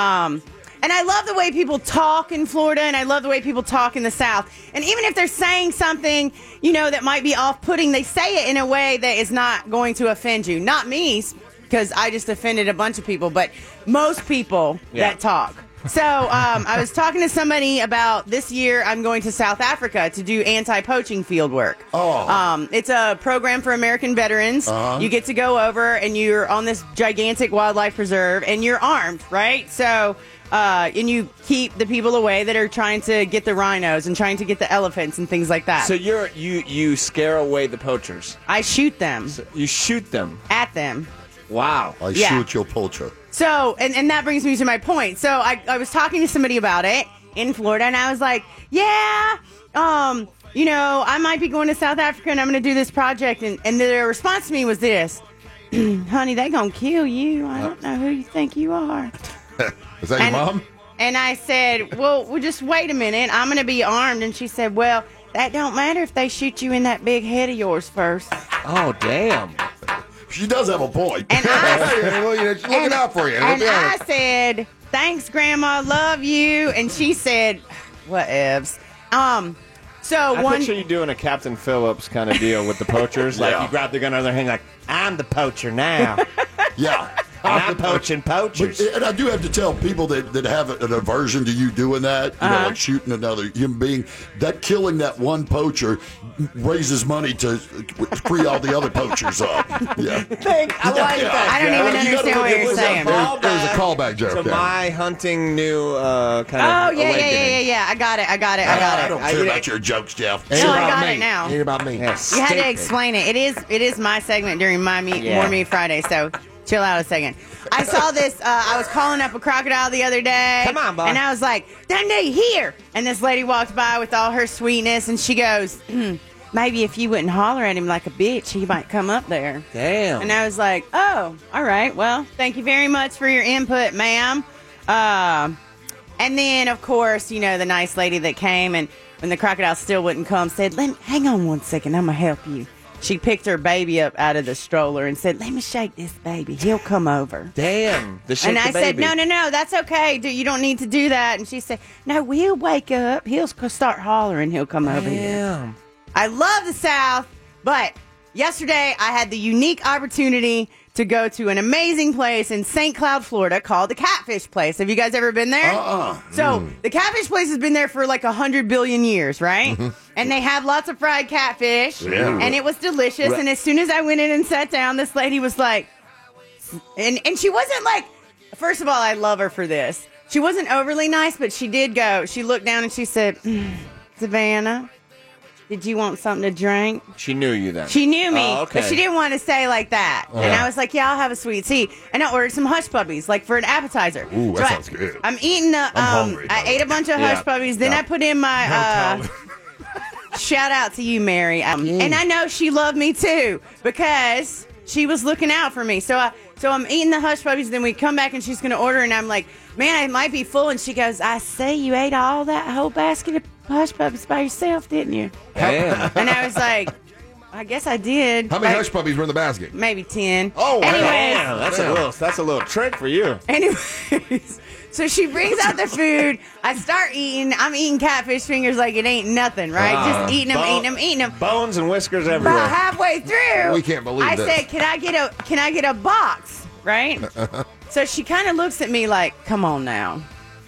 S5: And I love the way people talk in Florida, and I love the way people talk in the South. And even if they're saying something, you know, that might be off-putting, they say it in a way that is not going to offend you. Not me, because I just offended a bunch of people, but most people that talk. So I was talking to somebody about this year I'm going to South Africa to do anti-poaching field work. It's a program for American veterans. You get to go over, and you're on this gigantic wildlife preserve, and you're armed, right? So... and you keep the people away that are trying to get the rhinos and trying to get the elephants and things like that.
S4: So you scare away the poachers.
S5: I shoot them.
S4: So you shoot them.
S5: At them.
S4: Wow.
S16: I shoot your poacher.
S5: So, and that brings me to my point. So I was talking to somebody about it in Florida, and I was like, yeah, you know, I might be going to South Africa, and I'm going to do this project. And their response to me was this: honey, they going to kill you. I don't know who you think you are.
S3: Is that your mom?
S5: And I said, well, just wait a minute. I'm going to be armed. And she said, well, that don't matter if they shoot you in that big head of yours first.
S4: Oh, damn.
S16: She does have a point.
S5: And
S3: she's looking out for you.
S5: And I said, thanks, Grandma. Love you. And she said, Whatevs. So
S20: I picture you doing a Captain Phillips kind of deal with the poachers. Like you grab the gun out of their hand, like, I'm the poacher now.
S16: Yeah.
S20: I'm poaching poachers.
S16: But, and I do have to tell people that have an aversion to you doing that, you know, like shooting another human being, that killing that one poacher raises money to free all the other poachers up. Yeah.
S20: I like that.
S5: I don't even understand what you're saying.
S3: There was a callback joke.
S20: To my hunting new kind of
S5: awakening. Yeah. I got it.
S16: I don't care about your jokes, Jeff.
S5: No, I got it now.
S3: Ain't about me.
S20: Yeah,
S5: You had to explain it. It is my segment during my More Meat Friday, so chill out a second. I saw this. I was calling up a crocodile the other day.
S20: Come on, boy.
S5: And I was like, Dundee, here. And this lady walked by with all her sweetness, and she goes, maybe if you wouldn't holler at him like a bitch, he might come up there.
S20: Damn.
S5: And I was like, oh, all right. Well, thank you very much for your input, ma'am. And then, of course, you know, the nice lady that came, and when the crocodile still wouldn't come, said, hang on one second, I'm going to help you. She picked her baby up out of the stroller and said, let me shake this baby. He'll come over.
S20: Damn.
S5: And I said, no, that's okay. You don't need to do that. And she said, no, we'll wake up. He'll start hollering. He'll come over here. I love the South, but yesterday I had the unique opportunity to go to an amazing place in St. Cloud, Florida called the Catfish Place. Have you guys ever been there? So the Catfish Place has been there for like 100 billion years, right? And they have lots of fried catfish, and it was delicious. And as soon as I went in and sat down, this lady was like, and she wasn't like, first of all, I love her for this. She wasn't overly nice, but she did go. She looked down and she said, Savannah, did you want something to drink?
S20: She knew you then.
S5: She knew me,
S20: Oh, okay.
S5: but she didn't want to say like that. And I was like, yeah, I'll have a sweet tea. And I ordered some hush puppies, like for an appetizer.
S3: Ooh, that sounds good.
S5: I'm eating the,
S3: hungry,
S5: I ate a bunch of hush puppies. Then I put in my, shout out to you, Mary. And I know she loved me too, because she was looking out for me. So I'm eating the hush puppies. Then we come back and she's going to order. And I'm like, man, I might be full. And she goes, I say you ate all that whole basket of hush puppies by yourself, didn't you?
S20: Damn.
S5: And I was like, I guess I did.
S3: How many hush puppies were in the basket?
S5: Maybe 10.
S3: Oh, wow.
S20: Damn, that's a little trick for you.
S5: Anyways, so she brings out the food. I start eating. I'm eating catfish fingers like it ain't nothing, right? Just eating them.
S20: Bones and whiskers everywhere.
S5: About halfway through,
S3: We can't believe
S5: I
S3: this.
S5: said, "Can I get a box?" Right? So she kind of looks at me like, "Come on now,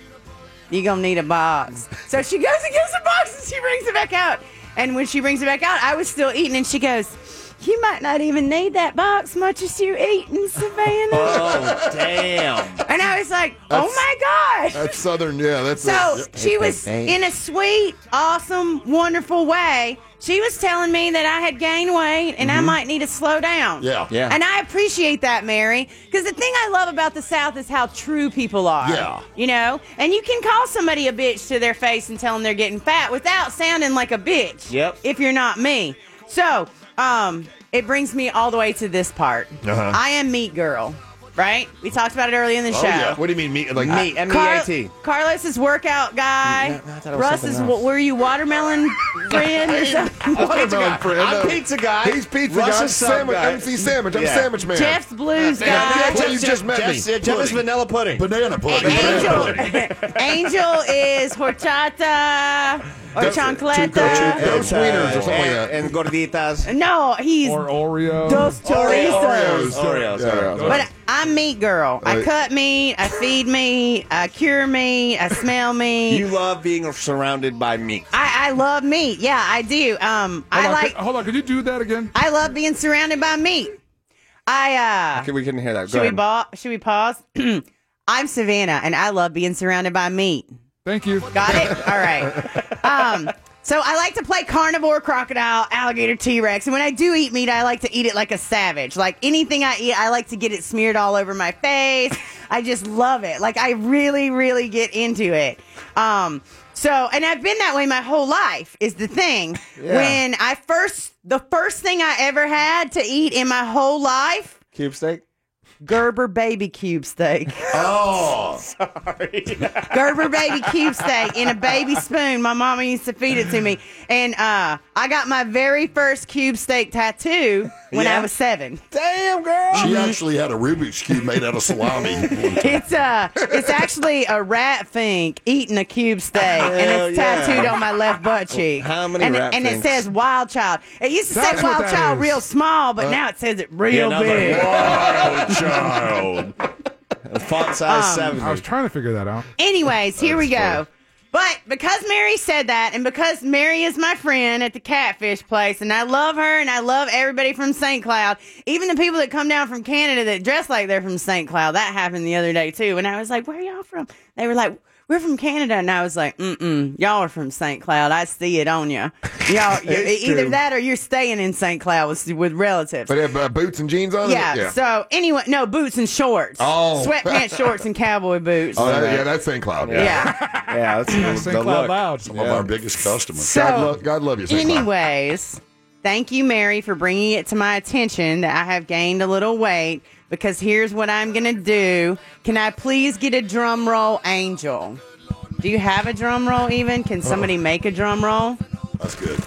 S5: you gonna need a box." So she goes and gets a box, and she brings it back out. And when she brings it back out, I was still eating, and she goes, "You might not even need that box much as you eating, Savannah."
S20: Oh, damn.
S5: And I was like, "Oh my gosh."
S3: That's Southern, yeah. That's
S5: So she was, in a sweet, awesome, wonderful way, she was telling me that I had gained weight and I might need to slow down.
S16: Yeah.
S5: And I appreciate that, Mary, because the thing I love about the South is how true people are.
S16: Yeah.
S5: You know? And you can call somebody a bitch to their face and tell them they're getting fat without sounding like a bitch.
S20: Yep.
S5: If you're not me. So, it brings me all the way to this part. I am Meat Girl. Right? We talked about it earlier in the show.
S3: Yeah. What do you mean meat? Like
S20: Meat, M-E-A-T.
S5: Carlos is workout guy.
S20: I thought it was
S5: Russ
S20: something
S5: is,
S20: else.
S5: were you watermelon friend or something?
S3: Watermelon friend.
S20: I'm pizza guy.
S3: He's pizza
S20: Russ
S3: guy.
S20: is sub
S3: Sandwich.
S20: guy.
S3: MC Sandwich. I'm
S20: Yeah.
S3: sandwich man.
S5: Jeff's blues
S3: Yeah,
S5: guy.
S3: well, you just met me.
S20: Jeff is vanilla pudding.
S16: Banana pudding.
S5: Angel is horchata or chancleta.
S3: Those wieners or something like that.
S20: And gorditas.
S5: No, he's
S6: Or Oreo.
S5: dos chorizos.
S20: Oreos.
S5: But I'm Meat Girl. I
S3: Right.
S5: cut meat, I feed meat, I cure meat, I smell meat.
S20: You love being surrounded by meat.
S5: I love meat. Yeah, I do.
S6: Hold on, could you do that again?
S5: I love being surrounded by meat.
S20: Okay, we couldn't hear that. Go ahead.
S5: Should we pause? I'm Savannah, and I love being surrounded by meat.
S6: Thank you.
S5: Got it? All right. So I like to play carnivore, crocodile, alligator, T-Rex. And when I do eat meat, I like to eat it like a savage. Like anything I eat, I like to get it smeared all over my face. I just love it. Like I really, really get into it. And I've been that way my whole life is the thing.
S20: Yeah.
S5: When the first thing I ever had to eat in my whole life,
S20: Cube steak?
S5: Gerber baby cube steak.
S16: Oh,
S20: sorry.
S5: Gerber baby cube steak in a baby spoon. My mama used to feed it to me. And I got my very first cube steak tattoo when I was 7.
S20: Damn, girl.
S16: She actually had a Rubik's Cube made out of salami.
S5: It's actually a rat fink eating a cube steak, and it's tattooed on my left butt cheek.
S20: How many rat
S5: And it
S20: finks?
S5: says Wild Child. It used to
S6: That's
S5: say
S6: what
S5: Wild
S6: that
S5: Child
S6: is.
S5: real small, but now it says it real big.
S4: Wild child.
S20: Font size 70.
S6: I was trying to figure that out.
S5: Anyways, here we go. But because Mary said that, and because Mary is my friend at the catfish place, and I love her, and I love everybody from St. Cloud, even the people that come down from Canada that dress like they're from St. Cloud, that happened the other day too. And I was like, where are y'all from? They were like, we're from Canada. And I was like, y'all are from St. Cloud. I see it on you. Y'all, either
S20: true.
S5: that or you're staying in St. Cloud with relatives.
S3: But they have boots and jeans on?
S5: Yeah, so anyway, no, boots and shorts.
S3: Oh.
S5: Sweatpants, shorts, and cowboy boots.
S3: Oh, that's St. Cloud.
S20: Yeah, that's
S6: St. Cloud loud.
S16: Some of our biggest customers.
S5: So,
S3: God love you, St. Cloud.
S5: anyways, thank you, Mary, for bringing it to my attention that I have gained a little weight, because here's what I'm going to do. Can I please get a drum roll, Angel? Do you have a drum roll even? Can somebody make a drum roll?
S16: That's good.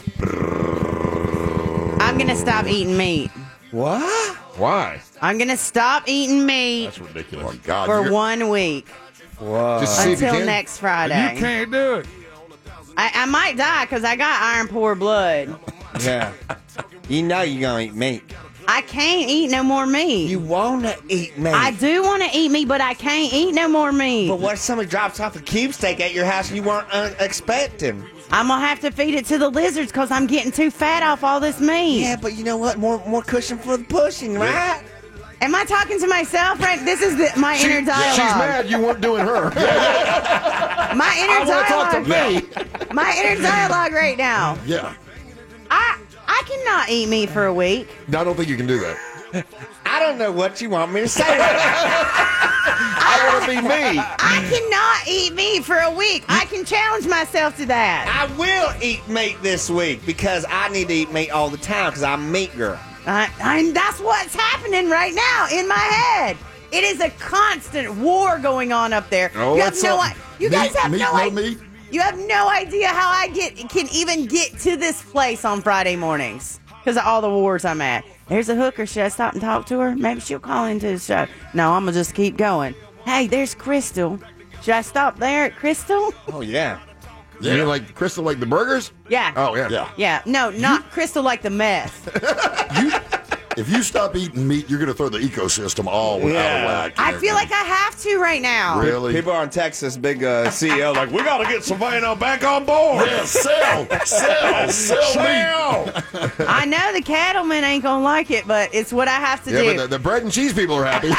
S5: I'm going to stop eating meat.
S20: What?
S3: Why?
S5: I'm going to stop eating meat
S16: That's ridiculous. Oh, God.
S5: for 1 week
S20: Whoa.
S3: Just see if you
S5: until
S3: can.
S5: next Friday.
S6: You can't do it.
S5: I might die because I got iron poor blood.
S20: Yeah. You know you're going to eat meat.
S5: I can't eat no more meat.
S20: You want to eat meat.
S5: I do want to eat meat, but I can't eat no more meat.
S20: But what if somebody drops off a cube steak at your house and you weren't expecting?
S5: I'm going to have to feed it to the lizards because I'm getting too fat off all this meat.
S20: Yeah, but you know what? More cushion for the pushing, right?
S5: Am I talking to myself, Frank? This is my inner dialogue.
S3: She's mad you weren't doing her.
S5: My inner
S3: Talk to
S5: dialogue.
S3: me.
S5: My inner dialogue right now.
S16: Yeah.
S5: I cannot eat meat for a week.
S3: I don't think you can do that.
S20: I don't know what you want me to say.
S3: I want to be me.
S5: I cannot eat meat for a week. I can challenge myself to that.
S20: I will eat meat this week because I need to eat meat all the time because I'm a meat girl.
S5: That's what's happening right now in my head. It is a constant war going on up there.
S3: Oh,
S5: You have
S3: that's
S5: no
S3: something.
S5: You guys have
S16: meat,
S5: no
S16: no
S5: idea.
S16: meat.
S5: You have no idea how I can even get to this place on Friday mornings because of all the wars I'm at. There's a hooker. Should I stop and talk to her? Maybe she'll call into the show. No, I'm going to just keep going. Hey, there's Crystal. Should I stop there at Crystal?
S20: Oh, yeah.
S3: You mean like Crystal, like the burgers?
S5: Yeah.
S3: Oh, yeah.
S5: Yeah. No, not Crystal like the meth.
S16: If you stop eating meat, you're going to throw the ecosystem all out of whack.
S5: I feel like I have to right now.
S16: Really?
S20: People are in Texas, big CEO, like, we got to get Savannah back on board.
S16: Yeah, sell meat.
S5: I know the cattlemen ain't going to like it, but it's what I have to
S3: Yeah,
S5: do.
S3: but the bread and cheese people are happy.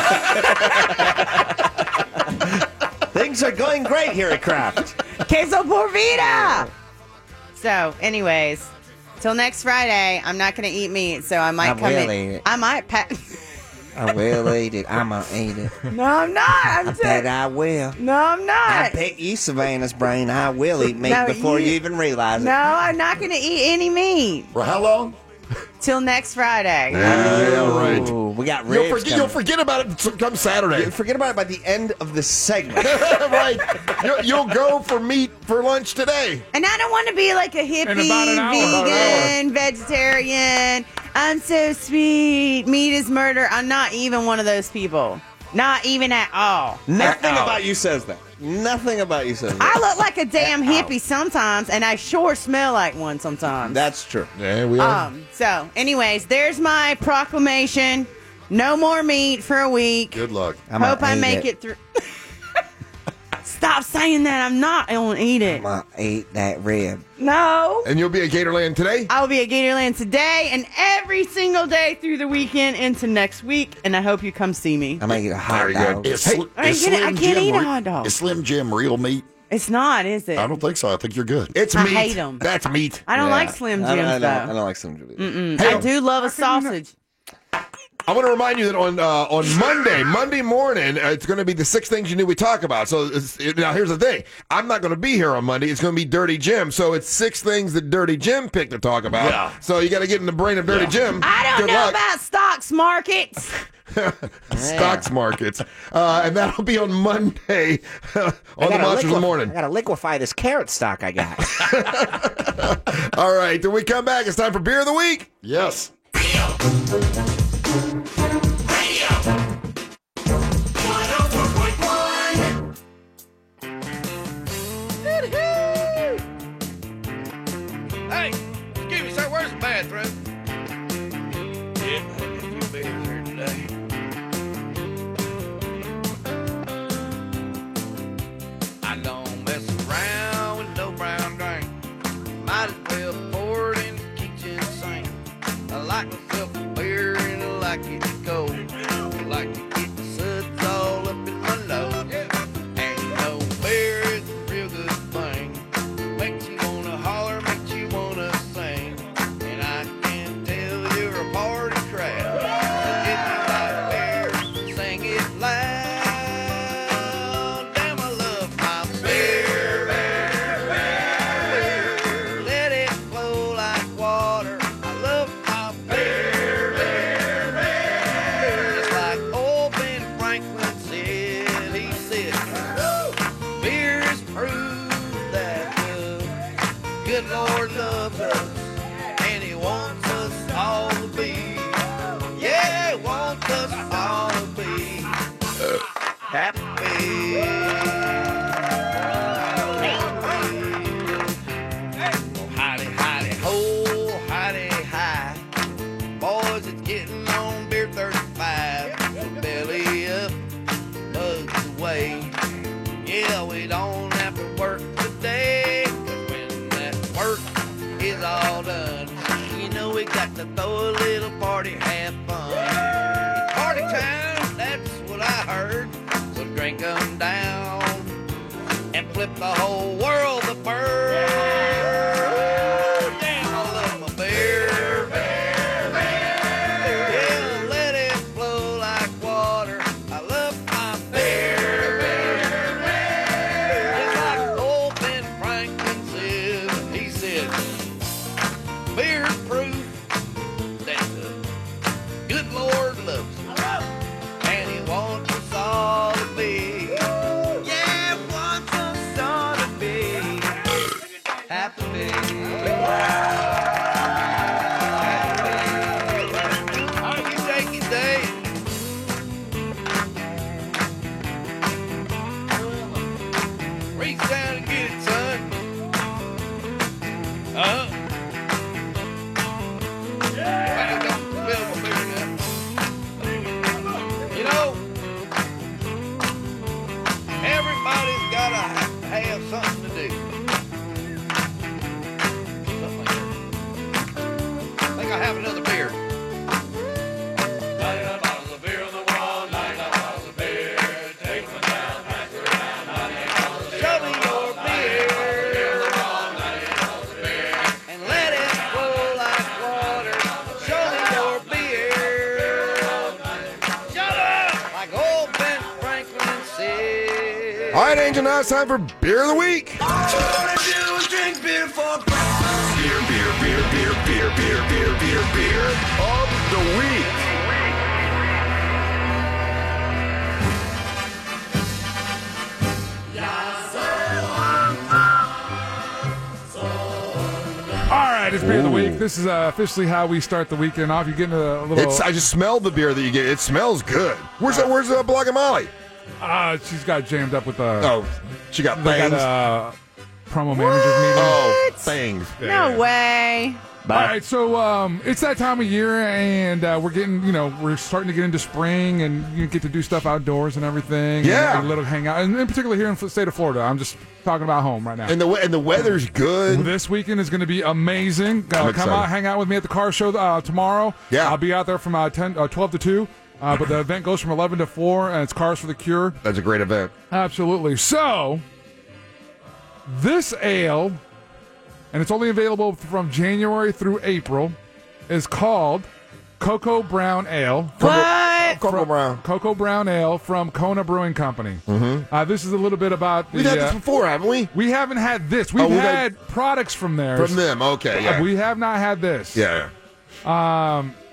S20: Things are going great here at Kraft.
S5: Queso por vida. So, anyways, till next Friday, I'm not going to eat meat, so I might
S20: I
S5: come
S20: will
S5: in.
S20: eat it.
S5: I might
S20: I will eat it. I'm going to eat it.
S5: No, I'm not.
S20: I bet I will.
S5: No, I'm
S20: I
S5: not.
S20: bet you, Savannah's brain, I will eat meat
S5: No,
S20: before
S5: you-
S20: you even realize it.
S5: No, I'm not going to eat any meat
S16: For how long?
S5: till next Friday.
S3: Yeah, right.
S20: Ooh, we got
S3: You'll
S20: ribs
S3: forget, about it come Saturday.
S20: Forget about it by the end of the segment.
S3: Right. You'll go for meat for lunch today.
S5: And I don't want to be like a hippie,
S6: In about an hour.
S5: vegan, vegetarian. I'm so sweet. Meat is murder. I'm not even one of those people. Not even at all.
S20: Nothing about you says that. Nothing about you says that.
S5: I look like a damn hippie sometimes, and I sure smell like one sometimes.
S20: That's true.
S3: Yeah, we are.
S5: So, anyways, there's my proclamation. No more meat for a week.
S16: Good luck.
S5: Hope I make it through. Stop saying that. I'm not going to eat it.
S20: I'm gonna eat that rib.
S5: No.
S3: And you'll be at Gatorland today?
S5: I will be at Gatorland today and every single day through the weekend into next week, and I hope you come see me.
S20: I'm gonna eat a hot
S3: Very
S20: dog.
S3: good.
S16: Is
S5: I
S16: Slim
S5: can't
S16: Jim
S5: eat a
S16: re-
S5: hot dog.
S16: Is Slim Jim real meat?
S5: It's not, is it?
S16: I don't think so. I think you're good.
S3: It's
S5: I
S3: meat.
S5: hate 'em.
S3: That's meat.
S5: I don't
S20: Yeah.
S5: like Slim
S20: I
S5: Jims,
S20: don't
S5: though.
S20: like Slim Jim.
S5: I do love a sausage.
S3: I want to remind you that on Monday morning, it's going to be the 6 things you knew we talk about. So now here's the thing. I'm not going to be here on Monday. It's going to be Dirty Jim. So it's 6 things that Dirty Jim picked to talk about.
S16: Yeah.
S3: So you got to get in the brain of Dirty Jim.
S5: I don't
S3: Good
S5: know
S3: luck.
S5: about stocks markets.
S3: stocks markets. And that'll be on Monday on the Monsters in the Morning.
S20: I got to liquefy this carrot stock I got.
S3: All right, then we come back. It's time for Beer of the Week.
S16: Yes.
S21: Hey, excuse me, sir, where's the bathroom? Yeah, I had a few beers here today. I don't mess around with no brown drink. Might as well pour it in the kitchen sink. I like myself a beer and I like it cold. I like to get the suds all up in my nose. And you know beer is a real good thing. Makes you wanna holler, makes you wanna sing. And I can tell you're a party crowd. So if you like beer, sing it loud. Damn, I love my beer. Let it flow like water. I love my beer. Just like old Ben Franklin said, he said, beer is proof that the good Lord loves us, and he wants us all to be. Yeah, he wants us all to be happy. Hidey, hidey, ho, hidey, hi. Boys, it's getting on beer 35. So belly up, mugs away. Yeah, we don't have to work today. 'Cause when that work is all done, you know we got to throw a little party, have fun. It's party time, that's what I heard. So drink 'em down and flip the whole world the bird. Damn, I love my beer. Yeah, let it flow like water. I love my beer. Just like old Ben Franklin said, he said, beer's proof that the good Lord loves us, and he wants us all to be. Yeah, wants us all to be happy. How you take it, Dave? Reach down and get it, son. I don't spill my beer now. You know, everybody's got to have something to do. Something like that. I think I'll have another beer. Light up bottles of beer on the wall, light up bottles of beer. Take one down, pass it around, show me your beer. And let it flow like water. Show me your beer. Shut up! Like old Ben Franklin said.
S3: All right, Angel, now it's time for Beer of the Week.
S21: All I wanna do is drink beer for breakfast.
S1: Beer of the Week.
S6: All right, it's Beer of the Week. This is officially how we start the weekend off. You're getting a little.
S3: I just smelled the beer that you get. It smells good. Where's Blog and Molly?
S6: She's got jammed up with
S3: she got
S6: they
S3: bangs.
S6: got promo managers meeting.
S3: Oh, bangs.
S5: No way.
S6: All right, so it's that time of year, and we're starting to get into spring, and you get to do stuff outdoors and everything.
S3: Yeah.
S6: and a little hangout, and in particular here in the state of Florida. I'm just talking about home right now.
S3: And the weather's good.
S6: This weekend is going to be amazing. Come
S3: excited.
S6: out, hang out with me at the car show tomorrow.
S3: Yeah.
S6: I'll be out there from 12 to 2. But the event goes from 11 to 4, and it's Cars for the Cure.
S3: That's a great event.
S6: Absolutely. So, this ale, and it's only available from January through April, is called Cocoa Brown Ale. Cocoa Brown Ale from Kona Brewing Company.
S3: Mm-hmm.
S6: This is a little bit about the...
S3: We've had this before, haven't we?
S6: We haven't had this. We've had products from there.
S3: From them, okay, yeah.
S6: We have not had this.
S3: Yeah.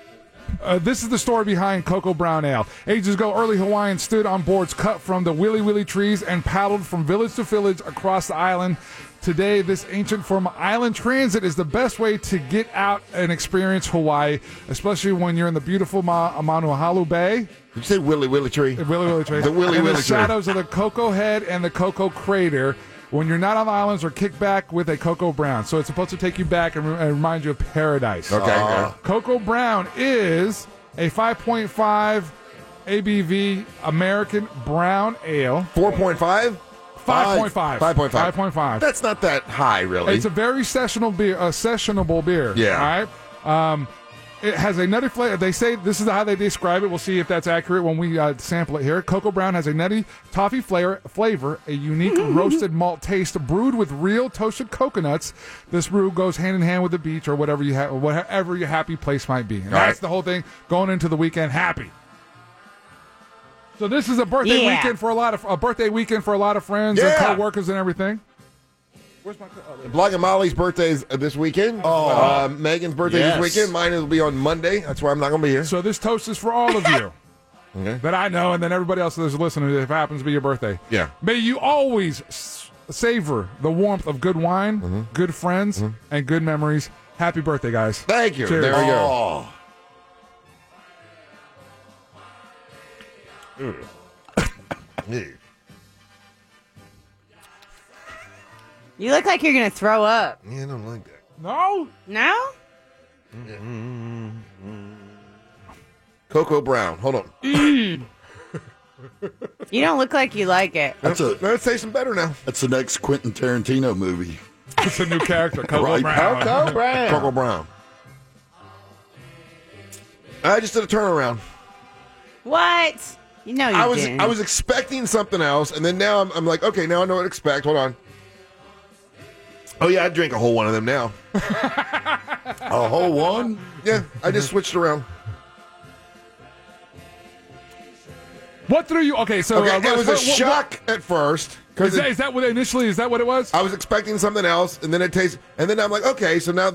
S6: This is the story behind Cocoa Brown Ale. Ages ago, early Hawaiians stood on boards cut from the willy willy trees and paddled from village to village across the island. Today, this ancient form of island transit is the best way to get out and experience Hawaii, especially when you're in the beautiful Manahalu Bay.
S3: Did you say willy willy tree?
S6: Willy willy tree.
S3: The willy
S6: in
S3: willy
S6: the
S3: tree.
S6: shadows of the Cocoa Head and the Cocoa Crater. When you're not on the islands, or kick back with a Cocoa Brown. So it's supposed to take you back and remind you of paradise.
S3: Okay.
S6: Cocoa Brown is a 5.5 ABV American brown ale.
S3: 4.5?
S6: 5.5. 5.5.
S3: That's not that high, really.
S6: It's a very sessionable beer.
S3: Yeah.
S6: All right. It has a nutty flavor. They say this is how they describe it. We'll see if that's accurate when we sample it here. Cocoa Brown has a nutty toffee flavor, a unique roasted malt taste brewed with real toasted coconuts. This brew goes hand in hand with the beach or whatever your happy place might be. And that's the whole thing. Going into the weekend happy. So this is a birthday weekend for a lot of friends and coworkers and everything. Where's my
S3: Blog and Molly's birthday's this weekend. Megan's birthday this weekend. Mine will be on Monday. That's why I'm not going to be here.
S6: So this toast is for all of you that I know, and then everybody else that's listening if it happens to be your birthday.
S3: Yeah.
S6: May you always savor the warmth of good wine, good friends, and good memories. Happy birthday, guys.
S3: Thank you.
S6: Cheers.
S3: There we go.
S5: You look like you're going to throw up.
S3: Yeah, I don't like that.
S6: No?
S5: No?
S3: Cocoa Brown. Hold on.
S5: You don't look like you like it.
S3: Let's say some better now.
S16: That's the next Quentin Tarantino movie.
S6: It's a new character, Cocoa
S16: Right.
S6: Brown.
S20: Cocoa Brown.
S3: Cocoa Brown. I just did a turnaround.
S5: What? You know you didn't.
S3: I was expecting something else, and then now I'm like, okay, now I know what to expect. Hold on. Oh, yeah, I'd drink a whole one of them now.
S16: A whole one?
S3: Yeah, I just switched around.
S6: What threw you? Okay, so
S3: it was a shock at first.
S6: Is that what initially? Is that what it was?
S3: I was expecting something else, and then it tastes, and then I'm like, okay, so now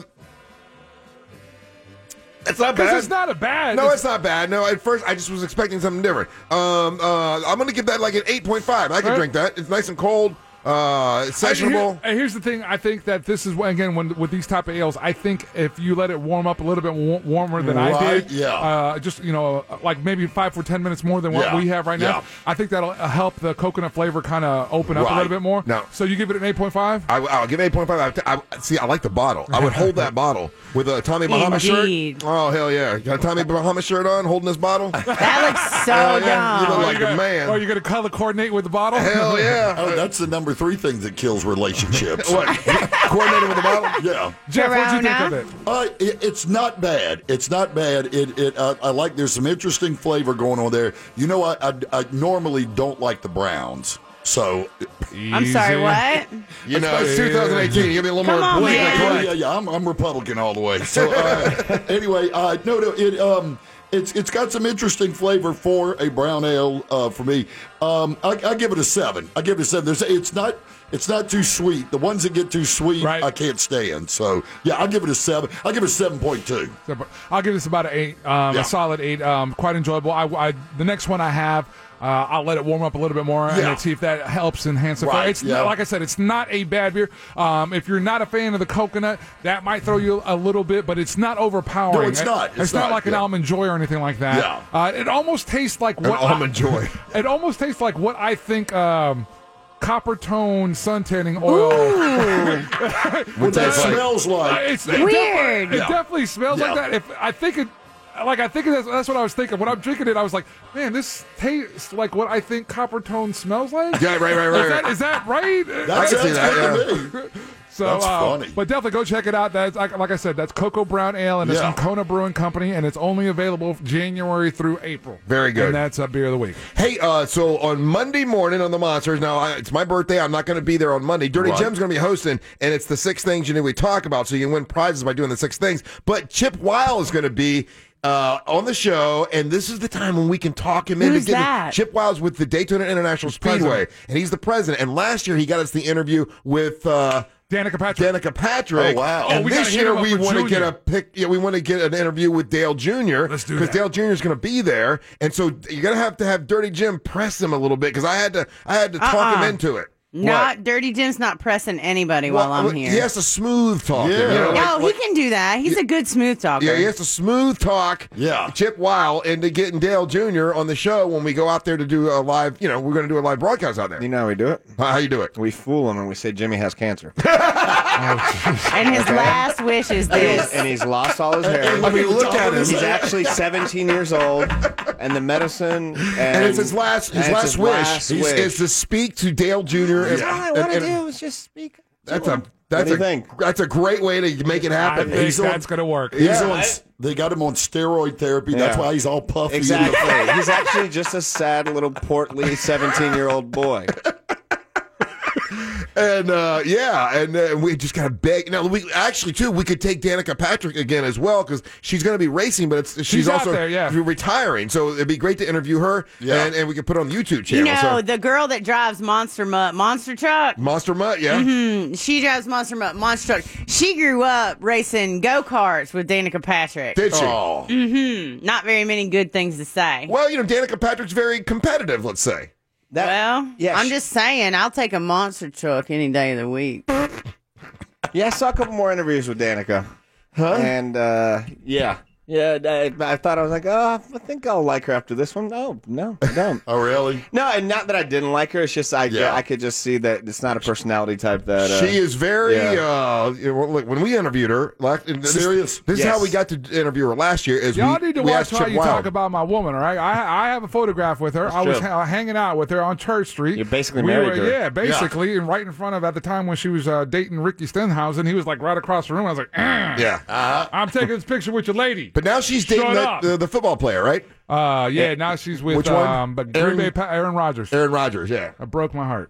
S3: it's not bad.
S6: Because it's not a bad.
S3: No, it's not bad. No, at first I just was expecting something different. I'm gonna give that like an 8.5. I can drink that. It's nice and cold. It's sessionable.
S6: Here's the thing. I think that this is again with these type of ales. I think if you let it warm up a little bit warmer than I did, just like maybe 5 or 10 minutes more than what we have right now. I think that'll help the coconut flavor kind of open up a little bit more.
S3: No.
S6: So you give it an 8.5?
S3: I'll give it 8.5. See, I like the bottle. I would hold that bottle with a Tommy Bahama shirt. Oh hell yeah! Got a Tommy Bahama shirt on, holding this bottle.
S5: That looks so dumb.
S3: You look like a man.
S6: Oh, you're gonna color coordinate with the bottle?
S3: Hell yeah!
S16: Oh, that's the number 3 thing that kills relationships.
S3: What? Coordinated with the bottle?
S16: Yeah.
S6: Jeff, what'd you think of it?
S16: It's not bad. It's not bad. I like. There's some interesting flavor going on there. You know, I normally don't like the browns. So,
S5: I'm sorry, what?
S3: You know, it's 2018. You gotta be a little more politically correct.
S16: Yeah. I'm Republican all the way. So anyway, it's got some interesting flavor for a brown ale for me. I give it a 7. I give it a 7. It's not too sweet. The ones that get too sweet, I can't stand. So yeah, I'll give it a 7. I'll give it a 7.2.
S6: I'll give this about an 8. A solid 8. Quite enjoyable. The next one I have. I'll let it warm up a little bit more and see if that helps enhance it. It's like I said, it's not a bad beer. If you're not a fan of the coconut, that might throw you a little bit, but it's not overpowering.
S16: No, it's not.
S6: It's not like an Almond Joy or anything like that. It almost tastes like what
S3: Almond Joy.
S6: It almost tastes like what I think. Copper tone sun tanning oil.
S16: What that smells like.
S6: It's
S5: weird.
S6: It definitely smells like that. That's what I was thinking. When I'm drinking it, I was like, man, this tastes like what I think copper tone smells like.
S3: Yeah, right.
S6: Is that right?
S3: I can see that, yeah.
S6: So,
S16: that's funny.
S6: But definitely go check it out. That's like I said, that's Cocoa Brown Ale, and it's from Kona Brewing Company, and it's only available January through April.
S3: Very good.
S6: And that's a beer of the week.
S3: Hey, so on Monday morning on the Monsters, now it's my birthday. I'm not going to be there on Monday. Dirty Jim's going to be hosting, and it's the 6 things you need we talk about, so you can win prizes by doing the 6 things. But Chip Weil is going to be on the show, and this is the time when we can talk him into
S5: Who's that?
S3: Chip Wiles with the Daytona International Speedway, and he's the president. And last year he got us the interview with
S6: Danica Patrick.
S3: Oh, wow.
S6: Oh,
S3: And
S6: we gotta
S3: this
S6: hit
S3: year
S6: him up
S3: we
S6: for
S3: want to get
S6: Junior.
S3: a pick. Yeah, we want to get an interview with Dale Jr.
S6: Let's do
S3: because
S6: that.
S3: Dale Jr. is going to be there, and so you're going to have Dirty Jim press him a little bit because I had to talk him into it.
S5: Not Dirty Jim's not pressing anybody while I'm here.
S3: He has to smooth talk.
S16: Yeah.
S3: him, you know,
S5: he can do that. He's a good smooth talker.
S3: Yeah, he has to smooth talk.
S16: Yeah.
S3: Chip Weil into getting Dale Jr. on the show when we go out there to do a live. You know, we're going to do a live broadcast out there.
S20: You know how we do it?
S3: How you do it?
S20: We fool him and we say Jimmy has cancer.
S5: And his last wish is this.
S20: And he's lost all his hair.
S3: I mean, look at him.
S20: He's actually 17 years old, and the medicine.
S3: And it's his last wish is to speak to Dale Jr.
S20: All I want to do is just speak.
S3: That's
S20: What do you think?
S3: That's a great way to make it happen.
S6: I think that's going to work.
S16: They got him on steroid therapy. That's why he's all puffy.
S20: Exactly. He's actually just a sad little portly 17-year-old boy.
S3: And we just got to beg. Now we actually too we could take Danica Patrick again as well because she's going to be racing, but she's
S6: out
S3: also
S6: there,
S3: retiring. So it'd be great to interview her, and we could put it on the YouTube channel.
S5: You know,
S3: so.
S5: the girl that drives Monster Truck.
S3: Monster Mutt, yeah.
S5: Mm-hmm. She drives Monster Truck. She grew up racing go-karts with Danica Patrick.
S3: Did she?
S5: Oh. Mm-hmm. Not very many good things to say.
S3: Well, you know, Danica Patrick's very competitive, let's say.
S5: I'm just saying, I'll take a Monster Truck any day of the week.
S20: Yeah, I saw a couple more interviews with Danica.
S3: Huh?
S20: And, I thought I was like, I think I'll like her after this one. No, I don't.
S16: Oh, really?
S20: No, and not that I didn't like her. It's just I could just see that it's not a personality type that...
S3: she is very... look, when we interviewed her...
S16: Serious?
S3: This is how we got to interview her last year.
S6: Y'all need to
S3: we
S6: watch
S3: asked
S6: how
S3: Chip
S6: you
S3: Wild.
S6: talk about my woman, all right? I have a photograph with her.
S20: That's
S6: I was
S20: true.
S6: hanging out with her on Church Street.
S20: You basically married her.
S6: Yeah, basically. And right in front of, at the time when she was dating Ricky Stenhausen, he was like right across the room. I was like,
S3: Yeah.
S6: I'm taking this picture with your lady.
S3: But now she's dating the football player, right?
S6: Now she's with
S3: Which one?
S6: but Green Bay Aaron Rodgers.
S3: Aaron Rodgers, yeah.
S6: It broke my heart.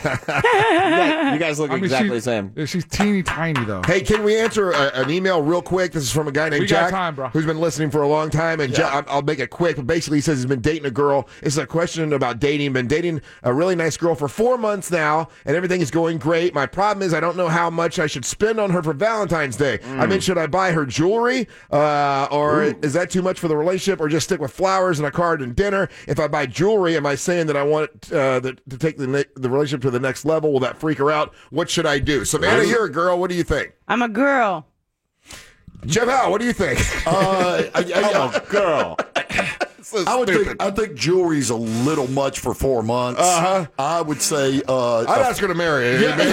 S20: You guys look exactly the same.
S6: She's teeny tiny though.
S3: Hey, can we answer an email real quick? This is from a guy named
S6: We got
S3: Jack,
S6: time, bro.
S3: who's been listening for a long time. And Jack, I'll make it quick. But basically, he says he's been dating a girl. It's a question about dating. Been dating a really nice girl for 4 months now, and everything is going great. My problem is I don't know how much I should spend on her for Valentine's Day. I mean, should I buy her jewelry, or is that too much for the relationship, or just stick with flowers and a card and dinner? If I buy jewelry, am I saying that I want to take the relationship to the next level? Will that freak her out? What should I do? Savannah, you're a girl. What do you think?
S5: I'm a girl.
S3: Jeff Howe, what do you think?
S20: I'm a girl.
S3: So
S16: I think jewelry's a little much for 4 months. I would say
S3: I'd ask her to marry you.
S6: That's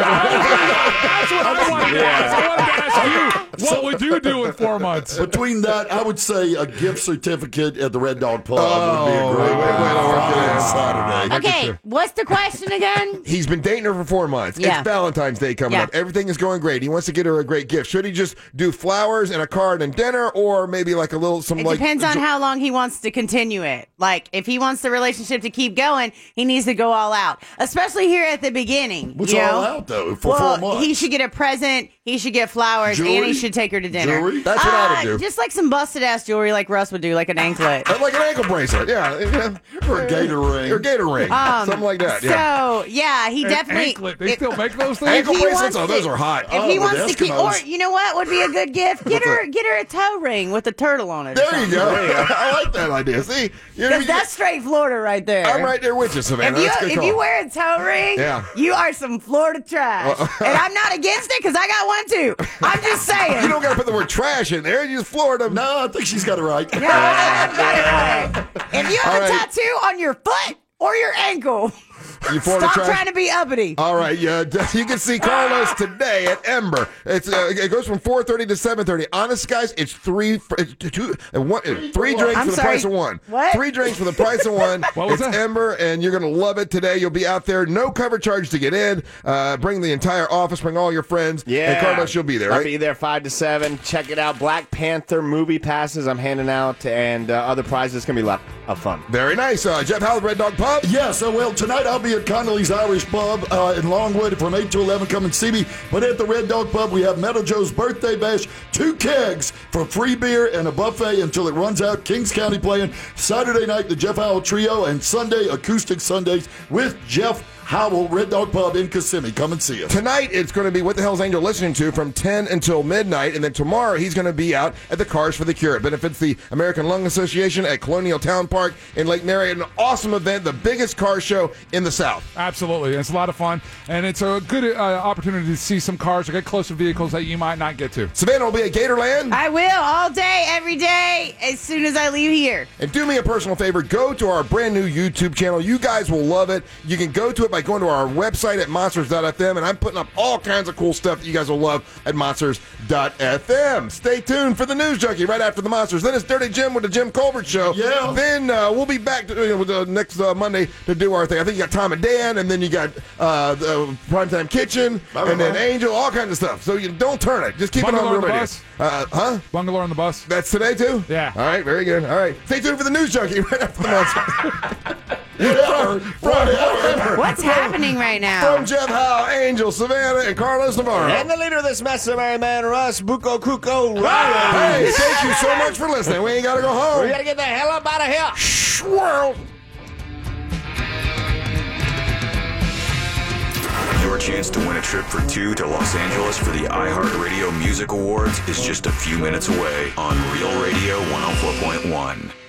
S6: what I wanted to ask. I wanted to ask you. What would you do in 4 months?
S16: Between that, I would say a gift certificate at the Red Dog Pub would be a great way to Friday and Saturday.
S5: Okay, what's the question again?
S3: He's been dating her for 4 months.
S5: Yeah.
S3: It's Valentine's Day coming
S5: Yeah.
S3: up. Everything is going great. He wants to get her a great gift. Should he just do flowers and a card and dinner, or maybe like a little
S5: It depends on how long he wants to continue it. Like, if he wants the relationship to keep going, he needs to go all out. Especially here at the beginning.
S16: What's
S5: you know?
S16: all out, though, for 4 months?
S5: He should get a present, he should get flowers, and
S16: Jewelry?
S5: he should take her to dinner.
S16: Jewelry?
S3: That's what I would do.
S5: Just like some busted-ass jewelry like Russ would do, like an anklet.
S3: Like an ankle bracelet, yeah.
S16: Or a gator ring.
S3: Or gator ring. Something like that, yeah.
S5: So, yeah, he
S6: An
S5: definitely...
S6: anklet. They still make those things?
S3: Ankle
S5: If he
S3: bracelets?
S5: wants
S3: Oh, those
S5: to-
S3: are hot.
S5: If he
S16: Oh,
S5: wants
S16: the
S5: to keep... Or,
S16: Eskimos.
S5: you know what would be a good gift? Get her a toe ring with a turtle on it.
S3: There you go. I like that idea. See?
S5: Because that's straight Florida right there.
S3: I'm right there with you, Savannah. That's a good
S5: If
S3: call.
S5: you wear a toe ring,
S3: Yeah.
S5: you are some Florida trash. And I'm not against it because I got one too. I'm just saying.
S3: You don't got to put the word trash in there. You just Florida.
S16: No, I think she's got it right.
S5: No, I got it right. If you have
S3: All
S5: a
S3: right.
S5: tattoo on your foot or your ankle,
S3: You Florida
S5: stop
S3: trash?
S5: trying to be uppity.
S3: All right, yeah, you can see Carlos today at Ember. It goes from 4:30 to 7:30. Honest guys, it's three drinks
S5: I'm
S3: for the
S5: sorry.
S3: price of one.
S5: What?
S3: 3 drinks for the price of one.
S6: What was
S3: it's
S6: that?
S3: Ember, and you're gonna love it today. You'll be out there, no cover charge to get in. Bring the entire office, bring all your friends.
S20: Yeah.
S3: And Carlos, you'll be there,
S20: I'll
S3: right?
S20: be there 5 to 7. Check it out. Black Panther movie passes I'm handing out, and other prizes. It's going to be a lot. of fun.
S3: Very nice. Jeff Howell, Red Dog Pub?
S16: Yes, well, tonight I'll be at Connolly's Irish Pub in Longwood from 8 to 11. Come and see me. But at the Red Dog Pub, we have Meadow Joe's Birthday Bash, 2 kegs for free beer and a buffet until it runs out. Kings County playing Saturday night, the Jeff Howell Trio, and Sunday, Acoustic Sundays with Jeff Howell, Red Dog Pub in Kissimmee. Come and see us.
S3: Tonight, it's going to be What the Hell's Angel Listening To from 10 until midnight. And then tomorrow, he's going to be out at the Cars for the Cure. It benefits the American Lung Association at Colonial Town Park in Lake Mary. An awesome event, the biggest car show in the South.
S6: Absolutely. It's a lot of fun. And it's a good opportunity to see some cars or get close to vehicles that you might not get to.
S3: Savannah will be at Gatorland.
S5: I will, all day, every day, as soon as I leave here.
S3: And do me a personal favor. Go to our brand new YouTube channel. You guys will love it. You can go to it by going to our website at monsters.fm, and I'm putting up all kinds of cool stuff that you guys will love at monsters.fm. Stay tuned for the News Junkie right after the Monsters. Then it's Dirty Jim with the Jim Colbert Show.
S16: Yeah.
S3: Then we'll be back with next Monday to do our thing. I think you got Tom and Dan, and then you got the Primetime Kitchen, and then Angel, all kinds of stuff. So you don't turn it. Just keep it on Real Radio.
S6: Bungalow on the Bus.
S3: That's today, too?
S6: Yeah.
S3: All right, very good. All right. Stay tuned for the News Junkie right after the Monsters.
S5: What's happening right now?
S3: From Jeff Howell, Angel, Savannah, and Carlos Navarro.
S20: And the leader of this mess, the merry man, Russ Buko Kuko Riley.
S3: Hey, thank you so much for listening. We ain't got to go home.
S20: We got to get the hell up out of here.
S3: Swirl.
S1: Your chance to win a trip for 2 to Los Angeles for the iHeartRadio Music Awards is just a few minutes away on Real Radio 104.1.